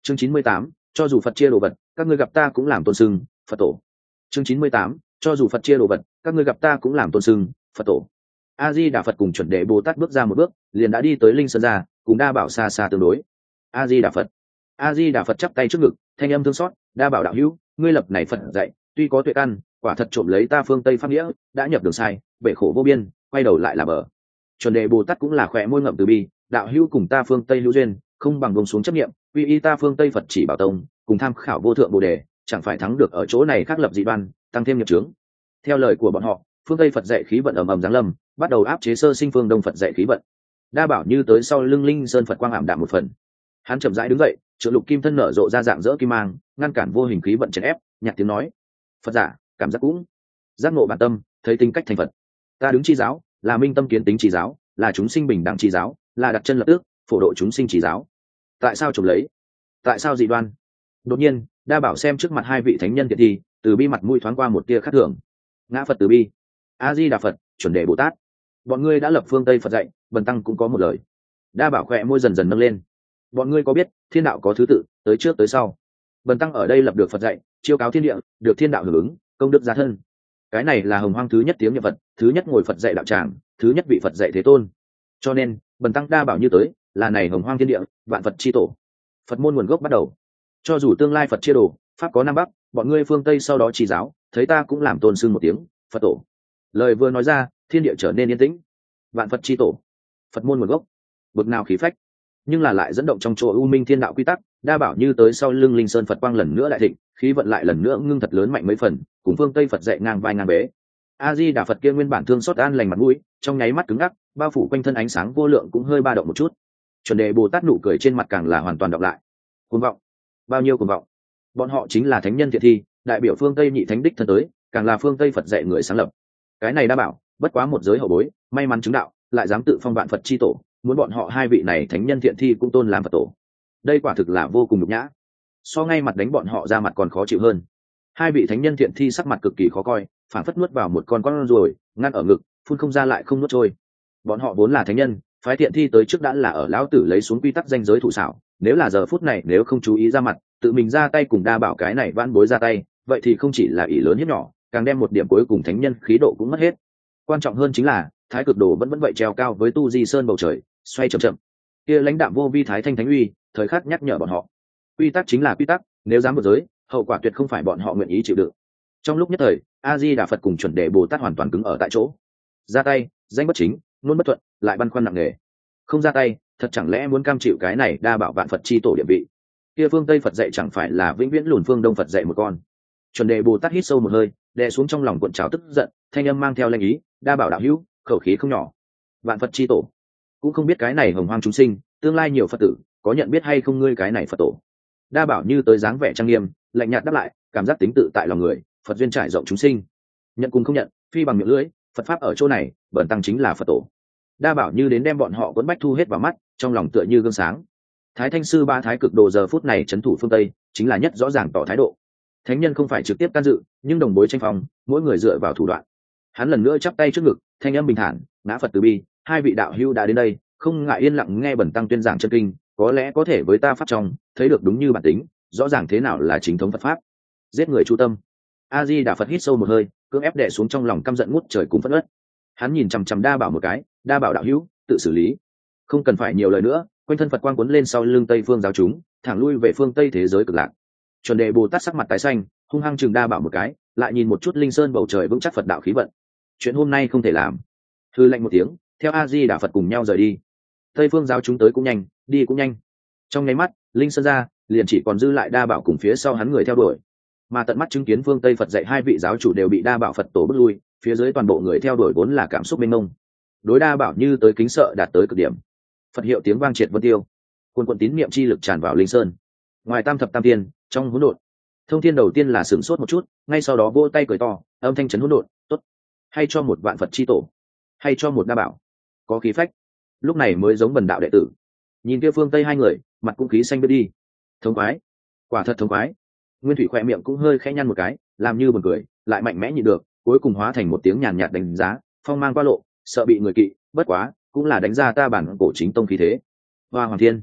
Chương 98, cho dù Phật chia đồ vật, các ngươi gặp ta cũng làm tôn sưng, Phật tổ. Chương 98, cho dù Phật chia đồ vật, các ngươi gặp ta cũng làm tôn sưng, Phật tổ. A Di Đà Phật cùng chuẩn đề Bồ Tát bước ra một bước, liền đã đi tới Linh Sơn ra, cùng Đa Bảo xa xa tương đối. A Di Đà Phật. A Di Đà Phật chắp tay trước ngực, thanh âm thương xót, Đa Bảo đạo hữu, ngươi lập này Phật dạy, tuy có tuệ căn, quả thật trộm lấy ta phương Tây pháp nghĩa, đã nhập đường sai, bể khổ vô biên, quay đầu lại là bờ. Chuẩn đề Bồ Tát cũng là khỏe môi ngậm từ bi, đạo hữu cùng ta phương Tây hữu duyên, không bằng buông xuống chấp niệm, quy y ta phương Tây Phật chỉ bảo tông, cùng tham khảo vô thượng Bồ đề, chẳng phải thắng được ở chỗ này khác lập dị đoan, tăng thêm nghiệp chướng. Theo lời của bọn họ, phương Tây Phật dạy khí vận ầm ầm giáng lâm, bắt đầu áp chế sơ sinh phương Đông Phật dạy khí vận. Đa Bảo như tới sau lưng Linh Sơn Phật quang ảm đạm một phần. Hắn chậm rãi đứng dậy, trượng lục kim thân nở rộ ra dạng dỡ kim mang, ngăn cản vô hình khí vận chèn ép, nhạt tiếng nói: Phật giả, cảm giác cũng giác ngộ bản tâm, thấy tính cách thành Phật. Ta đứng chi giáo, là minh tâm kiến tính chi giáo, là chúng sinh bình đẳng chi giáo, là đặt chân lập tước, phổ độ chúng sinh chi giáo. Tại sao trộm lấy? Tại sao dị đoan? Đột nhiên, Đa Bảo xem trước mặt hai vị thánh nhân thiện thi, từ bi mặt mũi thoáng qua một tia khác thường. Ngã Phật từ bi, A Di Đà Phật, chuẩn đề Bồ Tát, bọn ngươi đã lập phương Tây Phật dạy, bần tăng cũng có một lời. Đa Bảo khỏe môi dần dần nâng lên. Bọn ngươi có biết thiên đạo có thứ tự, tới trước tới sau. Bần tăng ở đây lập được Phật dạy, chiêu cáo thiên địa, được thiên đạo hưởng ứng, công đức giá thân. Cái này là hồng hoang thứ nhất tiếng niệm Phật, thứ nhất ngồi Phật dạy đạo tràng, thứ nhất vị Phật dạy thế tôn. Cho nên bần tăng Đa Bảo như tới, là này hồng hoang thiên địa, vạn Phật chi tổ. Phật môn nguồn gốc bắt đầu. Cho dù tương lai Phật chia đồ, pháp có nam bắc, bọn ngươi phương Tây sau đó chỉ giáo, thấy ta cũng làm tôn sưng một tiếng Phật tổ. Lời vừa nói ra, thiên địa trở nên yên tĩnh. Vạn Phật chi tổ, Phật môn nguồn gốc, bực nào khí phách, nhưng là lại dẫn động trong chỗ u minh thiên đạo quy tắc. Đa Bảo như tới sau lưng Linh Sơn Phật quang lần nữa đại thịnh, khí vận lại lần nữa ngưng thật lớn mạnh mấy phần, cùng phương Tây Phật dạy ngang vai ngang bế. A Di Đà Phật kia nguyên bản thương xót an lành mặt mũi, trong nháy mắt cứng ngắc, bao phủ quanh thân ánh sáng vô lượng cũng hơi ba động một chút. Chuẩn đề Bồ Tát nụ cười trên mặt càng là hoàn toàn đọc lại. Cuồng vọng, bao nhiêu cuồng vọng! Bọn họ chính là thánh nhân thiện thi, đại biểu phương Tây nhị thánh đích thân tới, càng là phương Tây Phật dạy người sáng lập. Cái này Đa Bảo, bất quá một giới hậu bối, may mắn chứng đạo, lại dám tự phong vạn Phật chi tổ, muốn bọn họ hai vị này thánh nhân thiện thi cũng tôn làm Phật tổ. Đây quả thực là vô cùng nhục nhã, so ngay mặt đánh bọn họ ra mặt còn khó chịu hơn. Hai vị thánh nhân thiện thi sắc mặt cực kỳ khó coi, phản phất nuốt vào một con ruồi, ngăn ở ngực, phun không ra lại không nuốt trôi. Bọn họ vốn là thánh nhân, phái thiện thi tới trước đã là ở lão tử lấy xuống quy tắc danh giới thủ xảo, nếu là giờ phút này nếu không chú ý ra mặt, tự mình ra tay cùng Đa Bảo cái này vãn bối ra tay, vậy thì không chỉ là ỷ lớn hiếp nhỏ, càng đem một điểm cuối cùng thánh nhân khí độ cũng mất hết. Quan trọng hơn chính là thái cực đồ vẫn vậy treo cao với tu di sơn bầu trời, xoay chậm chậm. Kia lãnh đạm vô vi thái thanh thánh uy, thời khắc nhắc nhở bọn họ, quy tắc chính là quy tắc, nếu dám vượt giới, hậu quả tuyệt không phải bọn họ nguyện ý chịu đựng. Trong lúc nhất thời, A Di Đà Phật cùng chuẩn đề Bồ Tát hoàn toàn cứng ở tại chỗ. Ra tay, danh bất chính, luôn bất thuận, lại băn khoăn nặng nề. Không ra tay, thật chẳng lẽ muốn cam chịu cái này Đa Bảo vạn Phật chi tổ địa vị? Kia phương Tây Phật dạy chẳng phải là vĩnh viễn lùn phương Đông Phật dạy một con. Chuẩn đề Bồ Tát hít sâu một hơi, đè xuống trong lòng cuộn trào tức giận, thanh âm mang theo lệnh ý: Đa Bảo đạo hữu, khẩu khí không nhỏ. Vạn Phật chi tổ, cũng không biết cái này hồng hoang chúng sinh, tương lai nhiều Phật tử, có nhận biết hay không ngươi cái này Phật tổ? Đa Bảo như tới dáng vẻ trang nghiêm, lạnh nhạt đáp lại, cảm giác tính tự tại lòng người, Phật duyên trải rộng chúng sinh, nhận cùng không nhận, phi bằng miệng lưỡi, Phật pháp ở chỗ này, bẩn tăng chính là Phật tổ. Đa Bảo như đến đem bọn họ quấn bách thu hết vào mắt, trong lòng tựa như gương sáng. Thái Thanh sư ba thái cực đồ giờ phút này trấn thủ phương Tây, chính là nhất rõ ràng tỏ thái độ. Thánh nhân không phải trực tiếp can dự, nhưng đồng bối tranh phòng, mỗi người dựa vào thủ đoạn. Hắn lần nữa chắp tay trước ngực, thanh âm bình thản: ngã Phật từ bi, hai vị đạo hữu đã đến đây, không ngại yên lặng nghe bẩn tăng tuyên giảng chân kinh, có lẽ có thể với ta pháp trong thấy được đúng như bản tính, rõ ràng thế nào là chính thống Phật pháp. Giết người chu tâm. A Di Đà Phật hít sâu một hơi, cưỡng ép đè xuống trong lòng căm giận ngút trời cùng phẫn uất. Hắn nhìn chằm chằm Đa Bảo một cái: Đa Bảo đạo hữu, tự xử lý, không cần phải nhiều lời nữa. Quanh thân Phật quang cuốn lên sau lưng Tây phương giáo chúng, thẳng lui về phương Tây thế giới cực lạc. Chuẩn đề Bồ Tát sắc mặt tái xanh, hung hăng chừng Đa Bảo một cái, lại nhìn một chút Linh Sơn bầu trời vững chắc Phật đạo khí vận. Chuyện hôm nay không thể làm. Hư lệnh một tiếng, theo A Di Đà Phật cùng nhau rời đi. Tây phương giáo chúng tới cũng nhanh, đi cũng nhanh. Trong nháy mắt, Linh Sơn ra, liền chỉ còn dư lại Đa Bảo cùng phía sau hắn người theo đuổi. Mà tận mắt chứng kiến phương Tây Phật dạy hai vị giáo chủ đều bị Đa Bảo Phật tổ bước lui, phía dưới toàn bộ người theo đuổi vốn là cảm xúc mênh mông. Đối Đa Bảo như tới kính sợ đạt tới cực điểm. Phật hiệu tiếng vang triệt vân tiêu, cuồn cuộn tín niệm chi lực tràn vào Linh Sơn. Ngoài tam thập tam tiên, trong hỗn độn, Thông Thiên đầu tiên là sửng sốt một chút, ngay sau đó vỗ tay cười to, âm thanh chấn hỗn độn: tốt, hay cho một vạn Phật chi tổ, hay cho một Đa Bảo, có khí phách. Lúc này mới giống bần đạo đệ tử. Nhìn kia phương Tây hai người, mặt cũng khí xanh biết đi. Thống khoái, quả thật thống khoái. Nguyên Thủy khỏe miệng cũng hơi khẽ nhăn một cái, làm như buồn cười, lại mạnh mẽ nhịn được, cuối cùng hóa thành một tiếng nhàn nhạt đánh giá: phong mang qua lộ, sợ bị người kỵ, bất quá cũng là đánh ra ta bản cổ chính tông khí thế. Hoa Hoàng Thiên,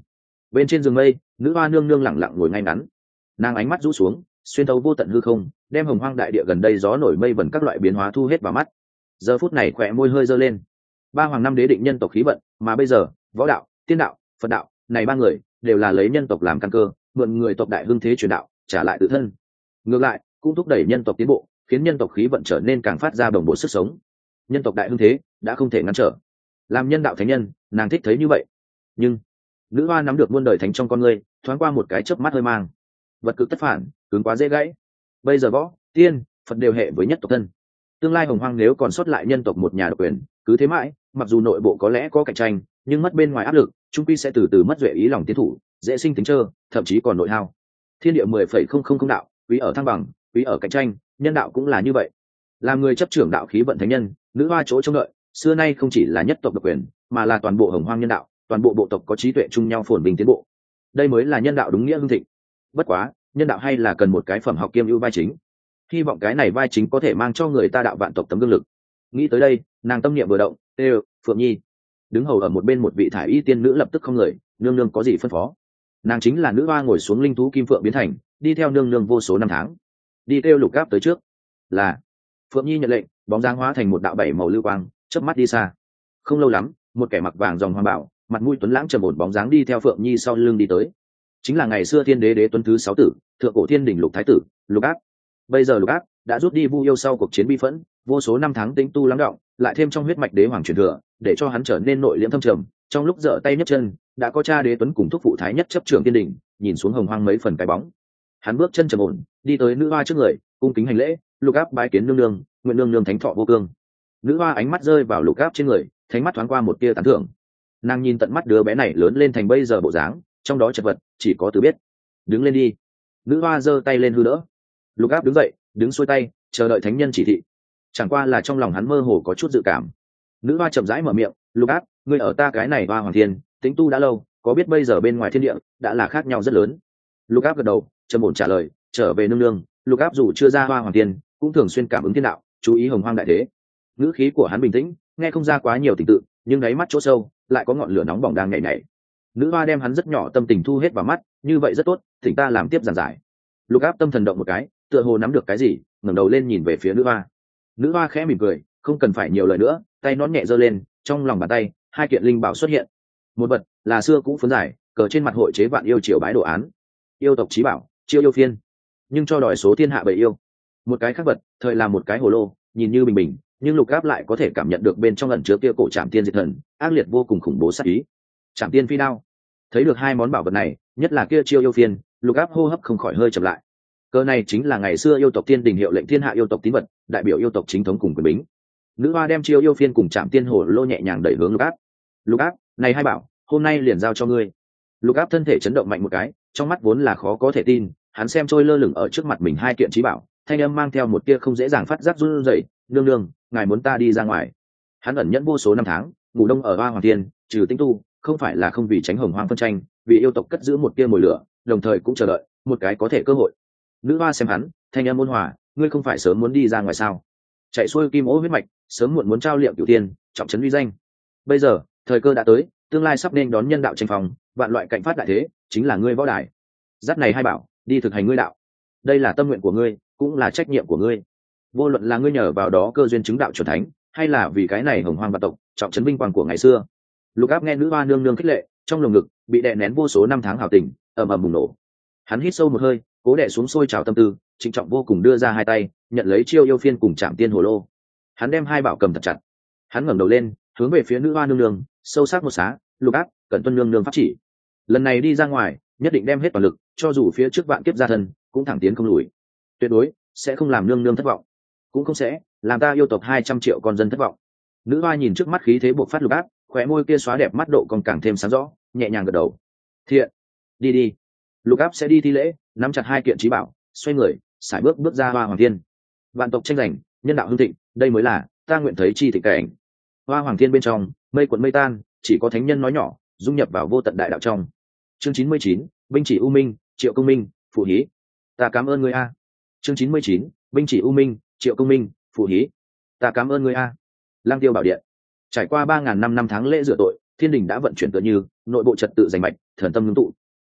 Bên trên giường mây, nữ hoa nương nương lẳng lặng ngồi ngay ngắn, nàng ánh mắt rũ xuống, xuyên thấu vô tận hư không, đem hồng hoang đại địa gần đây gió nổi mây vẩn các loại biến hóa thu hết vào mắt. Giờ phút này khỏe môi hơi giơ lên. Ba hoàng năm đế định nhân tộc khí vận, mà bây giờ võ đạo, tiên đạo, phật đạo này ba người đều là lấy nhân tộc làm căn cơ, mượn người tộc đại hưng thế truyền đạo trả lại tự thân, ngược lại cũng thúc đẩy nhân tộc tiến bộ, khiến nhân tộc khí vận trở nên càng phát ra đồng bộ sức sống. Nhân tộc đại hưng thế đã không thể ngăn trở. Làm nhân đạo thánh nhân, nàng thích thấy như vậy. Nhưng nữ hoa nắm được muôn đời thánh trong con người, thoáng qua một cái chớp mắt hơi mang. Vật cực tất phản, cứng quá dễ gãy. Bây giờ võ, tiên, phật đều hệ với nhất tộc thân. Tương lai hồng hoang nếu còn sót lại nhân tộc một nhà độc quyền, cứ thế mãi, mặc dù nội bộ có lẽ có cạnh tranh, nhưng mất bên ngoài áp lực, trung quy sẽ từ từ mất duệ ý lòng tiến thủ, dễ sinh tính trơ, thậm chí còn nội hao. Thiên địa 10,000 đạo, quý ở thăng bằng, quý ở cạnh tranh, nhân đạo cũng là như vậy. Làm người chấp trưởng đạo khí vận thánh nhân, nữ hoa chỗ trông đợi, xưa nay không chỉ là nhất tộc độc quyền, mà là toàn bộ hồng hoang nhân đạo, toàn bộ bộ tộc có trí tuệ chung nhau phồn vinh tiến bộ. Đây mới là nhân đạo đúng nghĩa hưng thịnh. Bất quá, nhân đạo hay là cần một cái phẩm học kiêm ưu vai chính. Hy vọng cái này vai chính có thể mang cho người ta đạo vạn tộc tấm gương lực. Nghĩ tới đây, nàng tâm niệm vừa động, Phượng Nhi. Đứng hầu ở một bên một vị thải y tiên nữ lập tức không người, nương nương có gì phân phó. Nàng chính là nữ hoa ngồi xuống linh thú kim phượng biến thành, đi theo nương nương vô số năm tháng. Đi kêu Lục Gáp tới trước. Là. Phượng Nhi nhận lệnh, bóng dáng hóa thành một đạo bảy màu lưu quang, chớp mắt đi xa. Không lâu lắm, một kẻ mặc vàng dòng hoàng bảo, mặt mũi tuấn lãng trầm ổn bóng dáng đi theo Phượng Nhi sau lưng đi tới. Chính là ngày xưa thiên đế đế tuấn thứ 6 tử, thượng cổ thiên đỉnh Lục thái tử, Lục Áp. Bây giờ Lục Áp đã rút đi Vu yêu sau cuộc chiến bi phẫn, vô số năm tháng tĩnh tu lắng đọng, lại thêm trong huyết mạch đế hoàng truyền thừa, để cho hắn trở nên nội liễm thâm trầm. Trong lúc giở tay nhấc chân, đã có cha đế tuấn cùng thúc phụ thái nhất chấp trưởng thiên đỉnh, nhìn xuống hồng hoang mấy phần cái bóng. Hắn bước chân trầm ổn, đi tới nữ hoa trước người, cung kính hành lễ. Lục Áp bái kiến nương nương, nguyện nương nương thánh thọ vô cương. Nữ hoa ánh mắt rơi vào Lục Áp trên người, thánh mắt thoáng qua một tia tán thưởng. Nàng nhìn tận mắt đứa bé này lớn lên thành bây giờ bộ dáng, trong đó chật vật chỉ có từ biết. Đứng lên đi. Nữ hoa giơ tay lên hư đỡ. Lục Áp đứng dậy, đứng xuôi tay, chờ đợi thánh nhân chỉ thị. Chẳng qua là trong lòng hắn mơ hồ có chút dự cảm. Nữ hoa chậm rãi mở miệng, Lục Áp, ngươi ở ta cái này hoa hoàng thiên tính tu đã lâu, có biết bây giờ bên ngoài thiên địa đã là khác nhau rất lớn. Lục Áp gật đầu, trầm ổn trả lời, trở về nương nương. Lục Áp dù chưa ra hoa hoàng thiên, cũng thường xuyên cảm ứng thiên đạo, chú ý hồng hoang đại thế. Ngữ khí của hắn bình tĩnh, nghe không ra quá nhiều tình tự, nhưng đáy mắt chỗ sâu lại có ngọn lửa nóng bỏng đang nhảy nhảy. Nữ hoa đem hắn rất nhỏ tâm tình thu hết vào mắt, như vậy rất tốt, thỉnh ta làm tiếp giảng giải. Lục Áp tâm thần động một cái, tựa hồ nắm được cái gì, ngẩng đầu lên nhìn về phía nữ hoa. Nữ hoa khẽ mỉm cười, không cần phải nhiều lời nữa, tay nón nhẹ giơ lên, trong lòng bàn tay hai kiện linh bảo xuất hiện. Một vật là xưa cũ phấn giải, cờ trên mặt hội chế vạn yêu triều bái đồ án, yêu tộc chí bảo, chiêu yêu phiên, nhưng cho đòi số thiên hạ bầy yêu. Một cái khác vật, thời là một cái hồ lô, nhìn như bình bình, nhưng Lục Áp lại có thể cảm nhận được bên trong ẩn chứa kia cổ trảm tiên diệt thần, ác liệt vô cùng khủng bố sát ý. Trảm tiên phi đao. Thấy được hai món bảo vật này, nhất là kia chiêu yêu phiên, Lục Áp hô hấp không khỏi hơi chậm lại. Cơ này chính là ngày xưa yêu tộc thiên đình hiệu lệnh thiên hạ yêu tộc tín vật, đại biểu yêu tộc chính thống cùng quyền bính. Nữ hoa đem chiêu yêu phiên cùng trảm tiên hồ lô nhẹ nhàng đẩy hướng Lục Áp. Lục Áp, này hai bảo, hôm nay liền giao cho ngươi. Lục Áp thân thể chấn động mạnh một cái, trong mắt vốn là khó có thể tin, hắn xem trôi lơ lửng ở trước mặt mình hai kiện chí bảo, thanh âm mang theo một tia không dễ dàng phát giác run rẩy. Nương nương, ngài muốn ta đi ra ngoài? Hắn ẩn nhẫn vô số năm tháng, ngủ đông ở hoa hoàng thiên, trừ tinh tu, không phải là không vì tránh hồng hoang phân tranh, vì yêu tộc cất giữ một tia mồi lửa, đồng thời cũng chờ đợi một cái có thể cơ hội. Nữ hoa xem hắn, thanh âm ôn hòa, ngươi không phải sớm muốn đi ra ngoài sao? Chạy xuôi kim ố huyết mạch, sớm muộn muốn trao liệm cửu tiên, trọng trấn uy danh. Bây giờ thời cơ đã tới, tương lai sắp nên đón nhân đạo tranh phòng, vạn loại cạnh phát đại thế, chính là ngươi võ đài. Dắt này hai bảo, đi thực hành ngươi đạo. Đây là tâm nguyện của ngươi, cũng là trách nhiệm của ngươi. Vô luận là ngươi nhờ vào đó cơ duyên chứng đạo chuẩn thánh, hay là vì cái này hồng hoang vạn tộc, trọng trấn vinh quang của ngày xưa. Lục Áp nghe nữ hoa nương nương khích lệ, trong lồng ngực bị đè nén vô số năm tháng hào tình, ầm ầm bùng nổ. Hắn hít sâu một hơi, cố đè xuống sôi trào tâm tư, trịnh trọng vô cùng đưa ra hai tay, nhận lấy chiêu yêu phiên cùng trảm tiên hồ lô. Hắn đem hai bảo cầm thật chặt. Hắn ngẩng đầu lên, hướng về phía nữ hoa nương nương, sâu sắc một xá, Lục Áp, cần tuân nương nương pháp chỉ. Lần này đi ra ngoài, nhất định đem hết toàn lực, cho dù phía trước vạn kiếp gia thân, cũng thẳng tiến không lùi. Tuyệt đối sẽ không làm nương nương thất vọng, cũng không sẽ làm ta yêu tộc 200 triệu con dân thất vọng. Nữ hoa nhìn trước mắt khí thế bộc phát Lục Áp, khóe môi kia xóa đẹp mắt độ còn càng thêm sáng rõ, nhẹ nhàng gật đầu. Thiện, đi đi. Lục Áp sẽ đi thi lễ, nắm chặt hai kiện chí bảo, xoay người, sải bước ra hoa hoàng thiên. Vạn tộc tranh giành, nhân đạo hưng thịnh, đây mới là ta nguyện thấy chi thịnh cảnh. Hoa hoàng thiên bên trong, mây cuộn mây tan, chỉ có thánh nhân nói nhỏ, dung nhập vào vô tận đại đạo trong. Chương 99, binh chỉ u minh, triệu công minh, phụ hí. Ta cảm ơn ngươi a. Chương 99, binh chỉ u minh, triệu công minh, phụ hí. Ta cảm ơn ngươi a. Lang Tiêu bảo điện. Trải qua 3000 năm tháng lễ rửa tội, thiên đình đã vận chuyển tựa như nội bộ trật tự rành mạch, thần tâm ngưng tụ,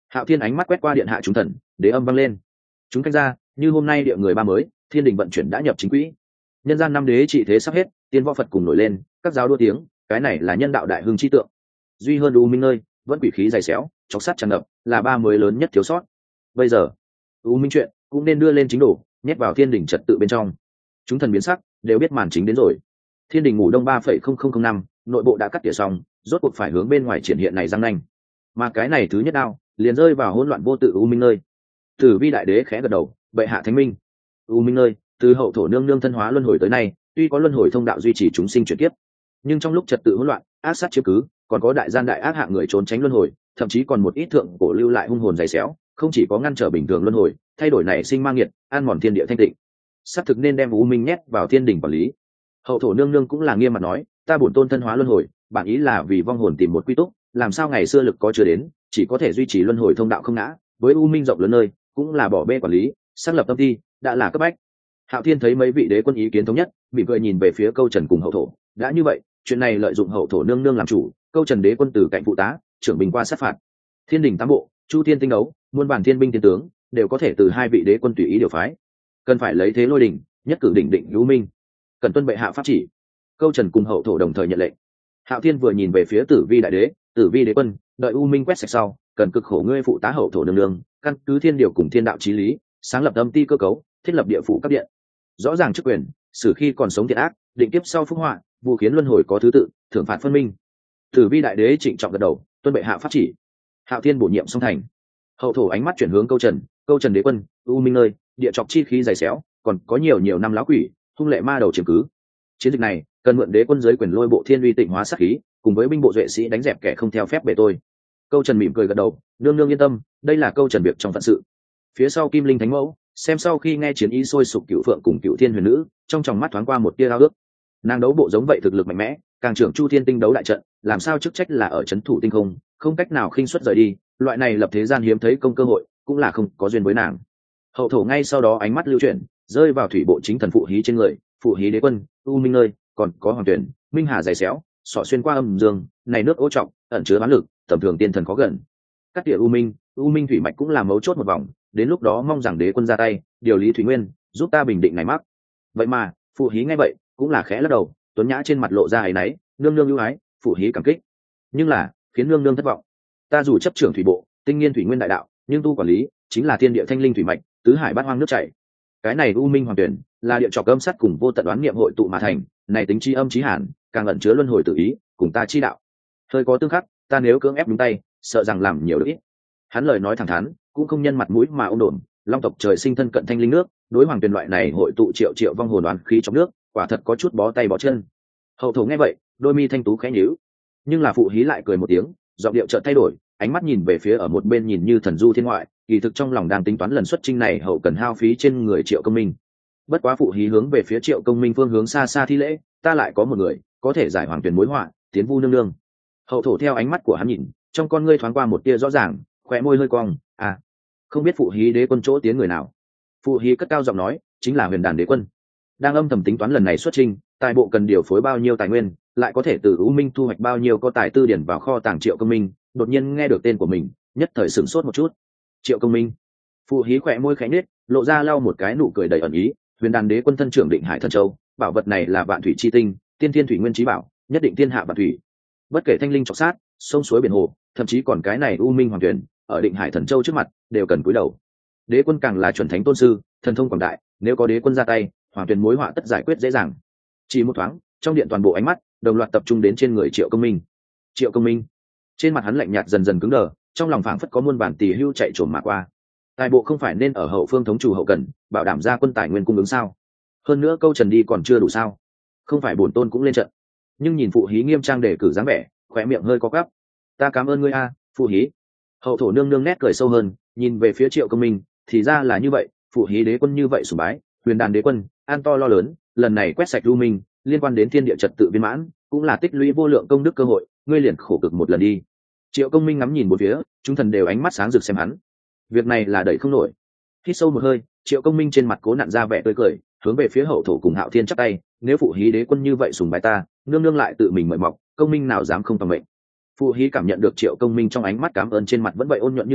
Hạo Thiên ánh mắt quét qua điện hạ chúng thần, đế âm vang lên. Chúng canh ra, như hôm nay địa người ba mới, thiên đình vận chuyển đã nhập chính quỹ. Nhân gian năm đế trị thế sắp hết, tiên võ Phật cùng nổi lên, các giáo đua tiếng, cái này là nhân đạo đại hưng chi tượng. Duy hơn u minh nơi, vẫn quỷ khí dày xéo, chọc sắt tràn ngập, là ba mới lớn nhất thiếu sót. Bây giờ, u minh chuyện cũng nên đưa lên chính đồ, nhét vào thiên đình trật tự bên trong. Chúng thần biến sắc, đều biết màn chính đến rồi. Thiên đình ngủ đông 3,0005, nội bộ đã cắt tỉa xong, rốt cuộc phải hướng bên ngoài triển hiện này răng nanh. Mà cái này thứ nhất đao, liền rơi vào hỗn loạn vô tự u minh nơi. Tử Vi đại đế khẽ gật đầu, bệ hạ thánh minh. U minh nơi, từ hậu thổ nương nương thân hóa luân hồi tới nay, tuy có luân hồi thông đạo duy trì chúng sinh chuyển kiếp, nhưng trong lúc trật tự hỗn loạn, ác sát chiếm cứ, còn có đại gian đại ác hạng người trốn tránh luân hồi, thậm chí còn một ít thượng cổ lưu lại hung hồn dày xéo, không chỉ có ngăn trở bình thường luân hồi, thay đổi này sinh mang nghiệt, an mòn thiên địa thanh tịnh. Sắp thực nên đem u minh nhét vào thiên đình quản lý. Hậu thổ nương nương cũng là nghiêm mặt nói, ta bổn tôn thân hóa luân hồi, bản ý là vì vong hồn tìm một quy túc, làm sao ngày xưa lực có chưa đến, chỉ có thể duy trì luân hồi thông đạo không ngã, với u minh rộng lớn nơi, cũng là bỏ bê quản lý, xác lập tâm thi, đã là cấp bách. Hạo Thiên thấy mấy vị đế quân ý kiến thống nhất, mỉm cười nhìn về phía Câu Trần cùng Hậu thổ, đã như vậy, chuyện này lợi dụng Hậu thổ nương nương làm chủ, Câu Trần đế quân từ cạnh phụ tá, trưởng bình qua sát phạt. Thiên đình tám bộ, Chu Thiên tinh đấu, muôn bản thiên binh thiên tướng, đều có thể từ hai vị đế quân tùy ý điều phái. Cần phải lấy thế lôi đỉnh, nhất cử đỉnh định u minh. Cần tuân bệ hạ pháp chỉ. Câu Trần cùng Hậu thổ đồng thời nhận lệnh. Hạo Thiên vừa nhìn về phía Tử Vi đại đế, Tử Vi đế quân, đợi u minh quét sạch sau, cần cực khổ ngươi phụ tá Hậu thổ nương nương, căn cứ thiên điều cùng thiên đạo chí lý, sáng lập âm ti cơ cấu, thiết lập địa phủ các điện. Rõ ràng chức quyền, xử khi còn sống thiện ác, định kiếp sau phúc họa, vụ khiến luân hồi có thứ tự, thưởng phạt phân minh. Tử Vi đại đế trịnh trọng gật đầu, tuân bệ hạ pháp chỉ. Hạo Thiên bổ nhiệm xong thành. Hậu thổ ánh mắt chuyển hướng Câu Trần đế quân, u minh nơi, địa chọc chi khí dày xéo, còn có nhiều năm lão quỷ, hung lệ ma đầu chiếm cứ. Chiến dịch này cần mượn đế quân giới quyền lôi bộ thiên uy tịnh hóa sát khí, cùng với binh bộ duệ sĩ đánh dẹp kẻ không theo phép bề tôi. Câu Trần mỉm cười gật đầu, nương nương yên tâm, đây là Câu Trần việc trong phận sự. Phía sau Kim Linh Thánh Mẫu, xem sau khi nghe chiến ý sôi sục Cửu Phượng cùng Cửu Thiên huyền nữ, trong tròng mắt thoáng qua một tia ao ước. Nàng đấu bộ giống vậy thực lực mạnh mẽ, càng trưởng Chu Thiên tinh đấu đại trận, làm sao chức trách là ở trấn thủ tinh không, không cách nào khinh suất rời đi, loại này lập thế gian hiếm thấy công cơ hội, cũng là không có duyên với nàng. Hậu thổ ngay sau đó ánh mắt lưu chuyển, rơi vào thủy bộ chính thần phụ hí trên người, phụ hí đế quân, u minh nơi, còn có hoàng tuyển, minh hà dày xéo, sọ xuyên qua âm dương, này nước ô trọng, ẩn chứa bán lực, tầm thường tiên thần khó gần. Các địa u minh thủy mạch cũng là mấu chốt một vòng, đến lúc đó mong rằng đế quân ra tay, điều lý thủy nguyên, giúp ta bình định này mắc. Vậy mà, phụ hí nghe vậy, cũng là khẽ lắc đầu, tuấn nhã trên mặt lộ ra áy náy, nương nương ưu ái, phụ hí cảm kích. Nhưng là, khiến nương nương thất vọng. Ta dù chấp trưởng thủy bộ, tinh nghiên thủy nguyên đại đạo, nhưng tu quản lý chính là thiên địa thanh linh thủy mạch, tứ hải bát hoang nước chảy. Cái này u minh hoàng tuyển là địa trọc âm sắt cùng vô tận đoán niệm hội tụ mà thành, này tính chi âm chí hàn, càng ẩn chứa luân hồi tự ý, cùng ta chi đạo. Hơi có tương khắc, ta nếu cưỡng ép đúng tay, sợ rằng làm nhiều được ít. Hắn lời nói thẳng thắn, cũng không nhân mặt mũi mà ôm đồn, long tộc trời sinh thân cận thanh linh nước, đối hoàng tuyển loại này hội tụ triệu vong hồn đoán khí trong nước, quả thật có chút bó tay bó chân. Hậu thổ nghe vậy, đôi mi thanh tú khẽ nhíu, nhưng là phụ hí lại cười một tiếng, giọng điệu chợt thay đổi, ánh mắt nhìn về phía ở một bên nhìn như thần du thiên ngoại, kỳ thực trong lòng đang tính toán lần xuất chinh này hậu cần hao phí trên người Triệu Công Minh. Bất quá phụ hí hướng về phía Triệu Công Minh phương hướng xa xa thi lễ, ta lại có một người có thể giải hoàng tuyển mối họa, tiến vu nương nương. Hậu thổ theo ánh mắt của hắn nhìn, trong con ngươi thoáng qua một tia rõ ràng, khóe môi hơi cong, không biết phụ hí đế quân chỗ tiến người nào. Phụ hí cất cao giọng nói, chính là Huyền Đàn đế quân. Đang âm thầm tính toán lần này xuất chinh, tài bộ cần điều phối bao nhiêu tài nguyên, lại có thể từ U Minh thu hoạch bao nhiêu có tài tư điển vào kho tàng Triệu Công Minh, đột nhiên nghe được tên của mình, nhất thời sửng sốt một chút. Triệu Công Minh. Phụ hí khỏe môi khẽ nhếch, lộ ra lau một cái nụ cười đầy ẩn ý, Huyền Đàn đế quân thân trưởng Định Hải Thần Châu, bảo vật này là vạn thủy chi tinh, tiên thiên thủy nguyên chí bảo, nhất định thiên hạ vạn thủy. Bất kể thanh linh trọc sát, sông suối biển hồ, thậm chí còn cái này U Minh hoàng tuyển, ở Định Hải Thần Châu trước mặt, đều cần cúi đầu. Đế quân càng là chuẩn thánh tôn sư, thần thông quảng đại, nếu có đế quân ra tay, hoàng tuyển mối họa tất giải quyết dễ dàng. Chỉ một thoáng, trong điện toàn bộ ánh mắt đồng loạt tập trung đến trên người Triệu Công Minh. Triệu Công Minh, trên mặt hắn lạnh nhạt dần dần cứng đờ, trong lòng phảng phất có muôn bản tỳ hưu chạy trồm mà qua. Tài bộ không phải nên ở hậu phương thống chủ hậu cần, bảo đảm ra quân tài nguyên cung ứng sao? Hơn nữa Câu Trần đi còn chưa đủ sao? Không phải bổn tôn cũng lên trận? Nhưng nhìn phụ hí nghiêm trang đề cử dáng vẻ, khóe miệng hơi có gắp. Ta cảm ơn ngươi a, phụ hí. Hậu thổ nương nương nét cười sâu hơn, nhìn về phía Triệu Công Minh, thì ra là như vậy, phụ hí đế quân như vậy sủng bái, Huyền Đàn đế quân, an to lo lớn, lần này quét sạch lưu minh, liên quan đến thiên địa trật tự viên mãn, cũng là tích lũy vô lượng công đức cơ hội, ngươi liền khổ cực một lần đi. Triệu Công Minh ngắm nhìn bốn phía, chúng thần đều ánh mắt sáng rực xem hắn. Việc này là đẩy không nổi. Hít sâu một hơi, Triệu Công Minh trên mặt cố nặn ra vẻ tươi cười, hướng về phía hậu thổ cùng Hạo Thiên chắp tay, nếu phụ hí đế quân như vậy sùng bái ta, nương nương lại tự mình mời mọc, Công Minh nào dám không tầm mệnh. Phụ hí cảm nhận được Triệu Công Minh trong ánh mắt cảm ơn trên mặt vẫn vậy ôn nhuận như ngọc,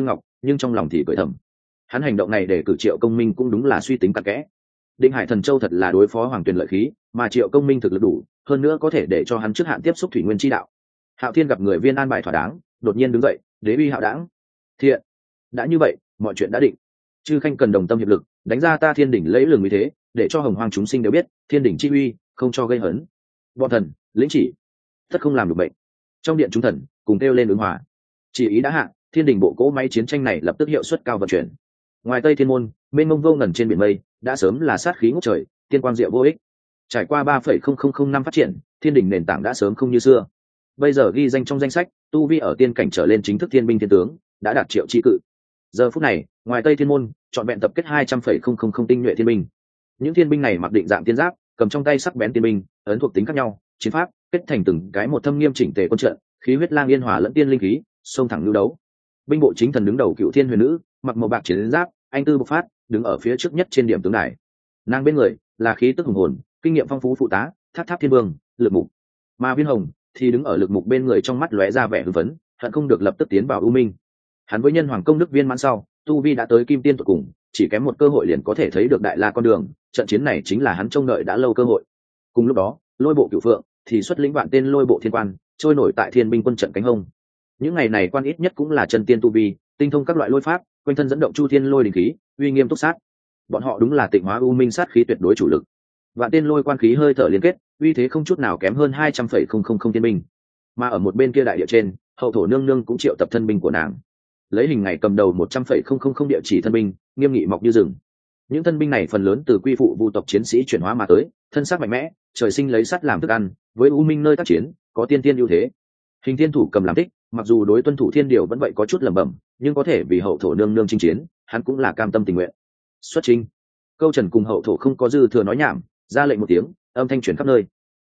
nhưng trong lòng thì cười thầm. Hắn hành động này để cử Triệu Công Minh cũng đúng là suy tính cặn kẽ. Định Hải Thần Châu thật là đối phó Hoàng Tuyền lợi khí, mà Triệu Công Minh thực lực đủ, hơn nữa có thể để cho hắn trước hạn tiếp xúc thủy nguyên chi đạo. Hạo Thiên gặp người viên an bài thỏa đáng, đột nhiên đứng dậy, đế uy hạo đảng. Thiện, đã như vậy, mọi chuyện đã định. Chư khanh cần đồng tâm hiệp lực, đánh ra ta Thiên đỉnh lấy lừng như thế, để cho hồng hoang chúng sinh đều biết, Thiên đỉnh chi uy, không cho gây hấn. Bọn thần, lĩnh chỉ, tất không làm được bệnh. Trong điện chúng thần cùng kêu lên ứng hòa. Chỉ ý đã hạ, Thiên đỉnh bộ cỗ máy chiến tranh này lập tức hiệu suất cao vận chuyển. Ngoài Tây Thiên môn, mênh mông vô ngần trên biển mây, đã sớm là sát khí ngút trời, tiên quang diệu vô ích. Trải qua 3,0005 năm phát triển, Thiên đỉnh nền tảng đã sớm không như xưa. Bây giờ ghi danh trong danh sách, tu vi ở tiên cảnh trở lên chính thức thiên binh thiên tướng, đã đạt triệu chi cự. Giờ phút này, ngoài Tây Thiên môn, chọn vẹn tập kết 200,000 tinh nhuệ thiên binh. Những thiên binh này mặc định dạng tiên giáp, cầm trong tay sắc bén tiên binh, ấn thuộc tính khác nhau, chiến pháp, kết thành từng cái một thâm nghiêm chỉnh tề quân trận, khí huyết lang yên hòa lẫn tiên linh khí, xông thẳng lưu đấu. Binh bộ chính thần đứng đầu Cựu Thiên Huyền Nữ, mặc màu bạc chiến giáp, anh tư bộc phát, đứng ở phía trước nhất trên điểm tướng đài. Nàng bên người là khí tức hùng hồn, kinh nghiệm phong phú phụ tá, Tháp Tháp Thiên Vương, Lực Mục. Mà Viên Hồng thì đứng ở Lực Mục bên người, trong mắt lóe ra vẻ hưng phấn, hận không được lập tức tiến vào U Minh. Hắn với nhân hoàng công đức viên mãn sau, tu vi đã tới kim tiên tuyệt cùng, chỉ kém một cơ hội liền có thể thấy được đại la con đường, trận chiến này chính là hắn trông đợi đã lâu cơ hội. Cùng lúc đó, Lôi bộ Cửu Phượng thì xuất lĩnh vạn tên Lôi bộ thiên quan, trôi nổi tại Thiên binh quân trận cánh hông. Những ngày này quan ít nhất cũng là chân tiên tu vi, tinh thông các loại lôi pháp, quanh thân dẫn động chu thiên lôi đình khí, uy nghiêm túc sát. Bọn họ đúng là Tịnh Hóa U Minh sát khí tuyệt đối chủ lực. Vạn tên lôi quan khí hơi thở liên kết, uy thế không chút nào kém hơn 200,000 thiên binh. Mà ở một bên kia đại địa trên, hậu thổ nương nương cũng triệu tập thân binh của nàng, lấy hình ngày cầm đầu 100,000 địa chỉ thân binh, nghiêm nghị mọc như rừng. Những thân binh này phần lớn từ quy phụ vu tộc chiến sĩ chuyển hóa mà tới, thân xác mạnh mẽ, trời sinh lấy sắt làm thức ăn, với U Minh nơi tác chiến, có tiên tiên ưu thế. Hình Thiên Thủ cầm làm thích, mặc dù đối tuân thủ thiên điều vẫn vậy có chút lẩm bẩm, nhưng có thể vì hậu thổ nương nương chinh chiến, hắn cũng là cam tâm tình nguyện. Xuất chinh. Câu Trần cùng hậu thổ không có dư thừa nói nhảm, ra lệnh một tiếng, âm thanh truyền khắp nơi.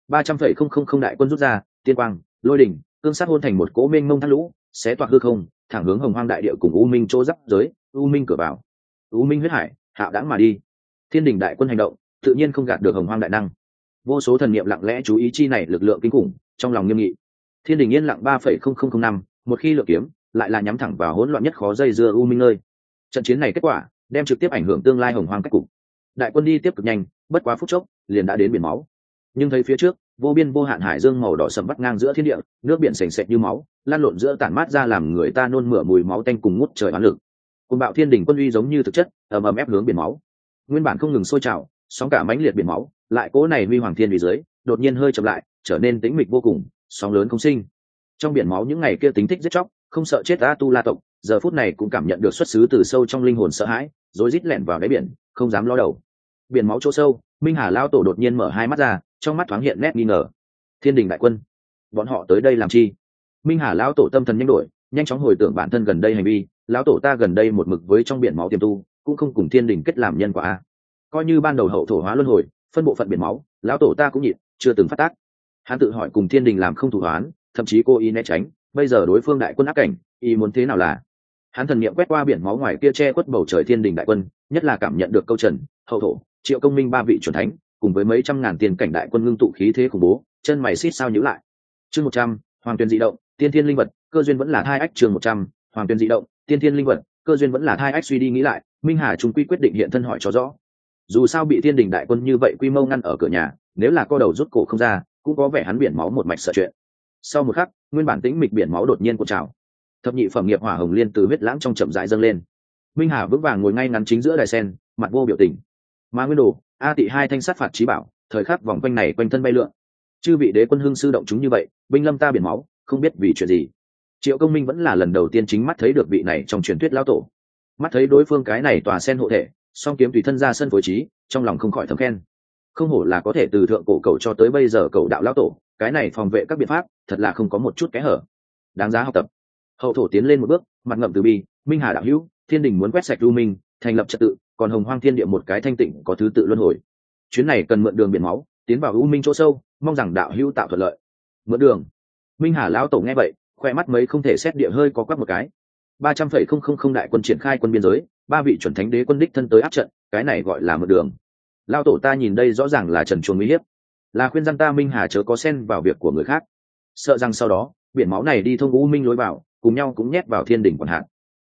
300,000 đại quân rút ra, tiên quang, lôi đỉnh, cương sát hôn thành một cỗ mênh mông thác lũ, xé toạc hư không, thẳng hướng Hồng Hoang đại địa cùng U Minh chỗ giáp giới, U Minh cửa vào. U Minh huyết hải, hạo đãng mà đi. Thiên đình đại quân hành động, tự nhiên không gạt được Hồng Hoang đại năng. Vô số thần niệm lặng lẽ chú ý chi này lực lượng kinh khủng, trong lòng nghiêm nghị. Thiên đình yên lặng 3,0005, một khi lựa kiếm, lại là nhắm thẳng vào hỗn loạn nhất khó dây dưa U Minh nơi. Trận chiến này kết quả, đem trực tiếp ảnh hưởng tương lai Hồng Hoang cách cục. Đại quân đi tiếp cực nhanh, bất quá phút chốc, liền đã đến biển máu. Nhưng thấy phía trước, vô biên vô hạn hải dương màu đỏ sẫm vắt ngang giữa thiên địa, nước biển sền sệt như máu, lan lộn giữa tản mát ra làm người ta nôn mửa mùi máu tanh cùng ngút trời oán lực. Cùng bạo thiên đỉnh quân uy giống như thực chất, ầm ầm ép hướng biển máu. Nguyên bản không ngừng sôi trào, sóng cả mãnh liệt biển máu, lại cỗ này huy hoàng thiên vì dưới, đột nhiên hơi chậm lại, trở nên tĩnh mịch vô cùng, sóng lớn không sinh. Trong biển máu những ngày kia tính thích giết chóc, không sợ chết A Tu La tộc, giờ phút này cũng cảm nhận được xuất xứ từ sâu trong linh hồn sợ hãi, rối rít lẻn vào đáy biển, không dám ló đầu. Biển máu chỗ sâu, Minh Hà lão tổ đột nhiên mở hai mắt ra, trong mắt thoáng hiện nét nghi ngờ. Thiên đình đại quân, bọn họ tới đây làm chi? Minh Hà lão tổ tâm thần nhanh đổi, nhanh chóng hồi tưởng bản thân gần đây hành vi. Lão tổ ta gần đây một mực với trong biển máu tiềm tu, cũng không cùng thiên đình kết làm nhân quả a. Coi như ban đầu hậu thổ hóa luân hồi, phân bộ phận biển máu, lão tổ ta cũng nhịn, chưa từng phát tác. Hắn tự hỏi cùng thiên đình làm không thủ hoán, thậm chí cố ý né tránh. Bây giờ đối phương đại quân áp cảnh, ý muốn thế nào là? Hắn thần niệm quét qua biển máu ngoài kia che khuất bầu trời thiên đình đại quân, nhất là cảm nhận được Câu Trần, hậu thổ, Triệu Công Minh ba vị chuẩn thánh, cùng với mấy trăm ngàn tiền cảnh đại quân ngưng tụ khí thế khủng bố, chân mày xít sao nhíu lại. Chương 100, Hoàng Tuyền dị động, tiên thiên linh vật, cơ duyên vẫn là thai ách. Chương 100, Hoàng Tuyền dị động, tiên thiên linh vật, cơ duyên vẫn là thai ách. Suy đi nghĩ lại, Minh Hà trung quy quyết định hiện thân hỏi cho rõ. Dù sao bị thiên đình đại quân như vậy quy mô ngăn ở cửa nhà, nếu là co đầu rút cổ không ra, cũng có vẻ hắn biển máu một mạch sợ chuyện. Sau một khắc, nguyên bản tĩnh mịch biển máu đột nhiên cuộn trào. Thập nhị phẩm nghiệp hỏa hồng liên từ huyết lãng trong chậm rãi dâng lên. Minh Hà vững vàng ngồi ngay ngắn chính giữa đài sen, mặt vô biểu tình. Mà Nguyên Đồ, A Tị hai thanh sát phạt chí bảo, thời khắc vòng quanh này quanh thân bay lượn. Chư vị đế quân hưng sư động chúng như vậy, binh lâm ta biển máu, không biết vì chuyện gì. Triệu Công Minh vẫn là lần đầu tiên chính mắt thấy được vị này trong truyền thuyết lão tổ. Mắt thấy đối phương cái này tòa sen hộ thể, song kiếm tùy thân ra sân phối trí, trong lòng không khỏi thầm khen. Không hổ là có thể từ thượng cổ cầu cho tới bây giờ cầu đạo lão tổ, cái này phòng vệ các biện pháp, thật là không có một chút kẽ hở. Đáng giá học tập. Hậu thổ tiến lên một bước, mặt ngậm từ bi. Minh Hà đạo hữu, thiên đình muốn quét sạch lưu minh, thành lập trật tự, còn Hồng Hoang thiên địa một cái thanh tịnh có thứ tự luân hồi. Chuyến này cần mượn đường biển máu, tiến vào u minh chỗ sâu, mong rằng đạo hữu tạo thuận lợi. Mượn đường. Minh Hà lão tổ nghe vậy, khoe mắt mấy không thể xét địa hơi có quắc một cái. 300,000 đại quân triển khai quân biên giới, ba vị chuẩn thánh đế quân đích thân tới áp trận, cái này gọi là mượn đường. Lão tổ ta nhìn đây rõ ràng là trần truồng uy hiếp, là khuyên răn ta Minh Hà chớ có xen vào việc của người khác, sợ rằng sau đó biển máu này đi thông u minh lối vào, cùng nhau cũng nhét vào thiên đỉnh quản hạn.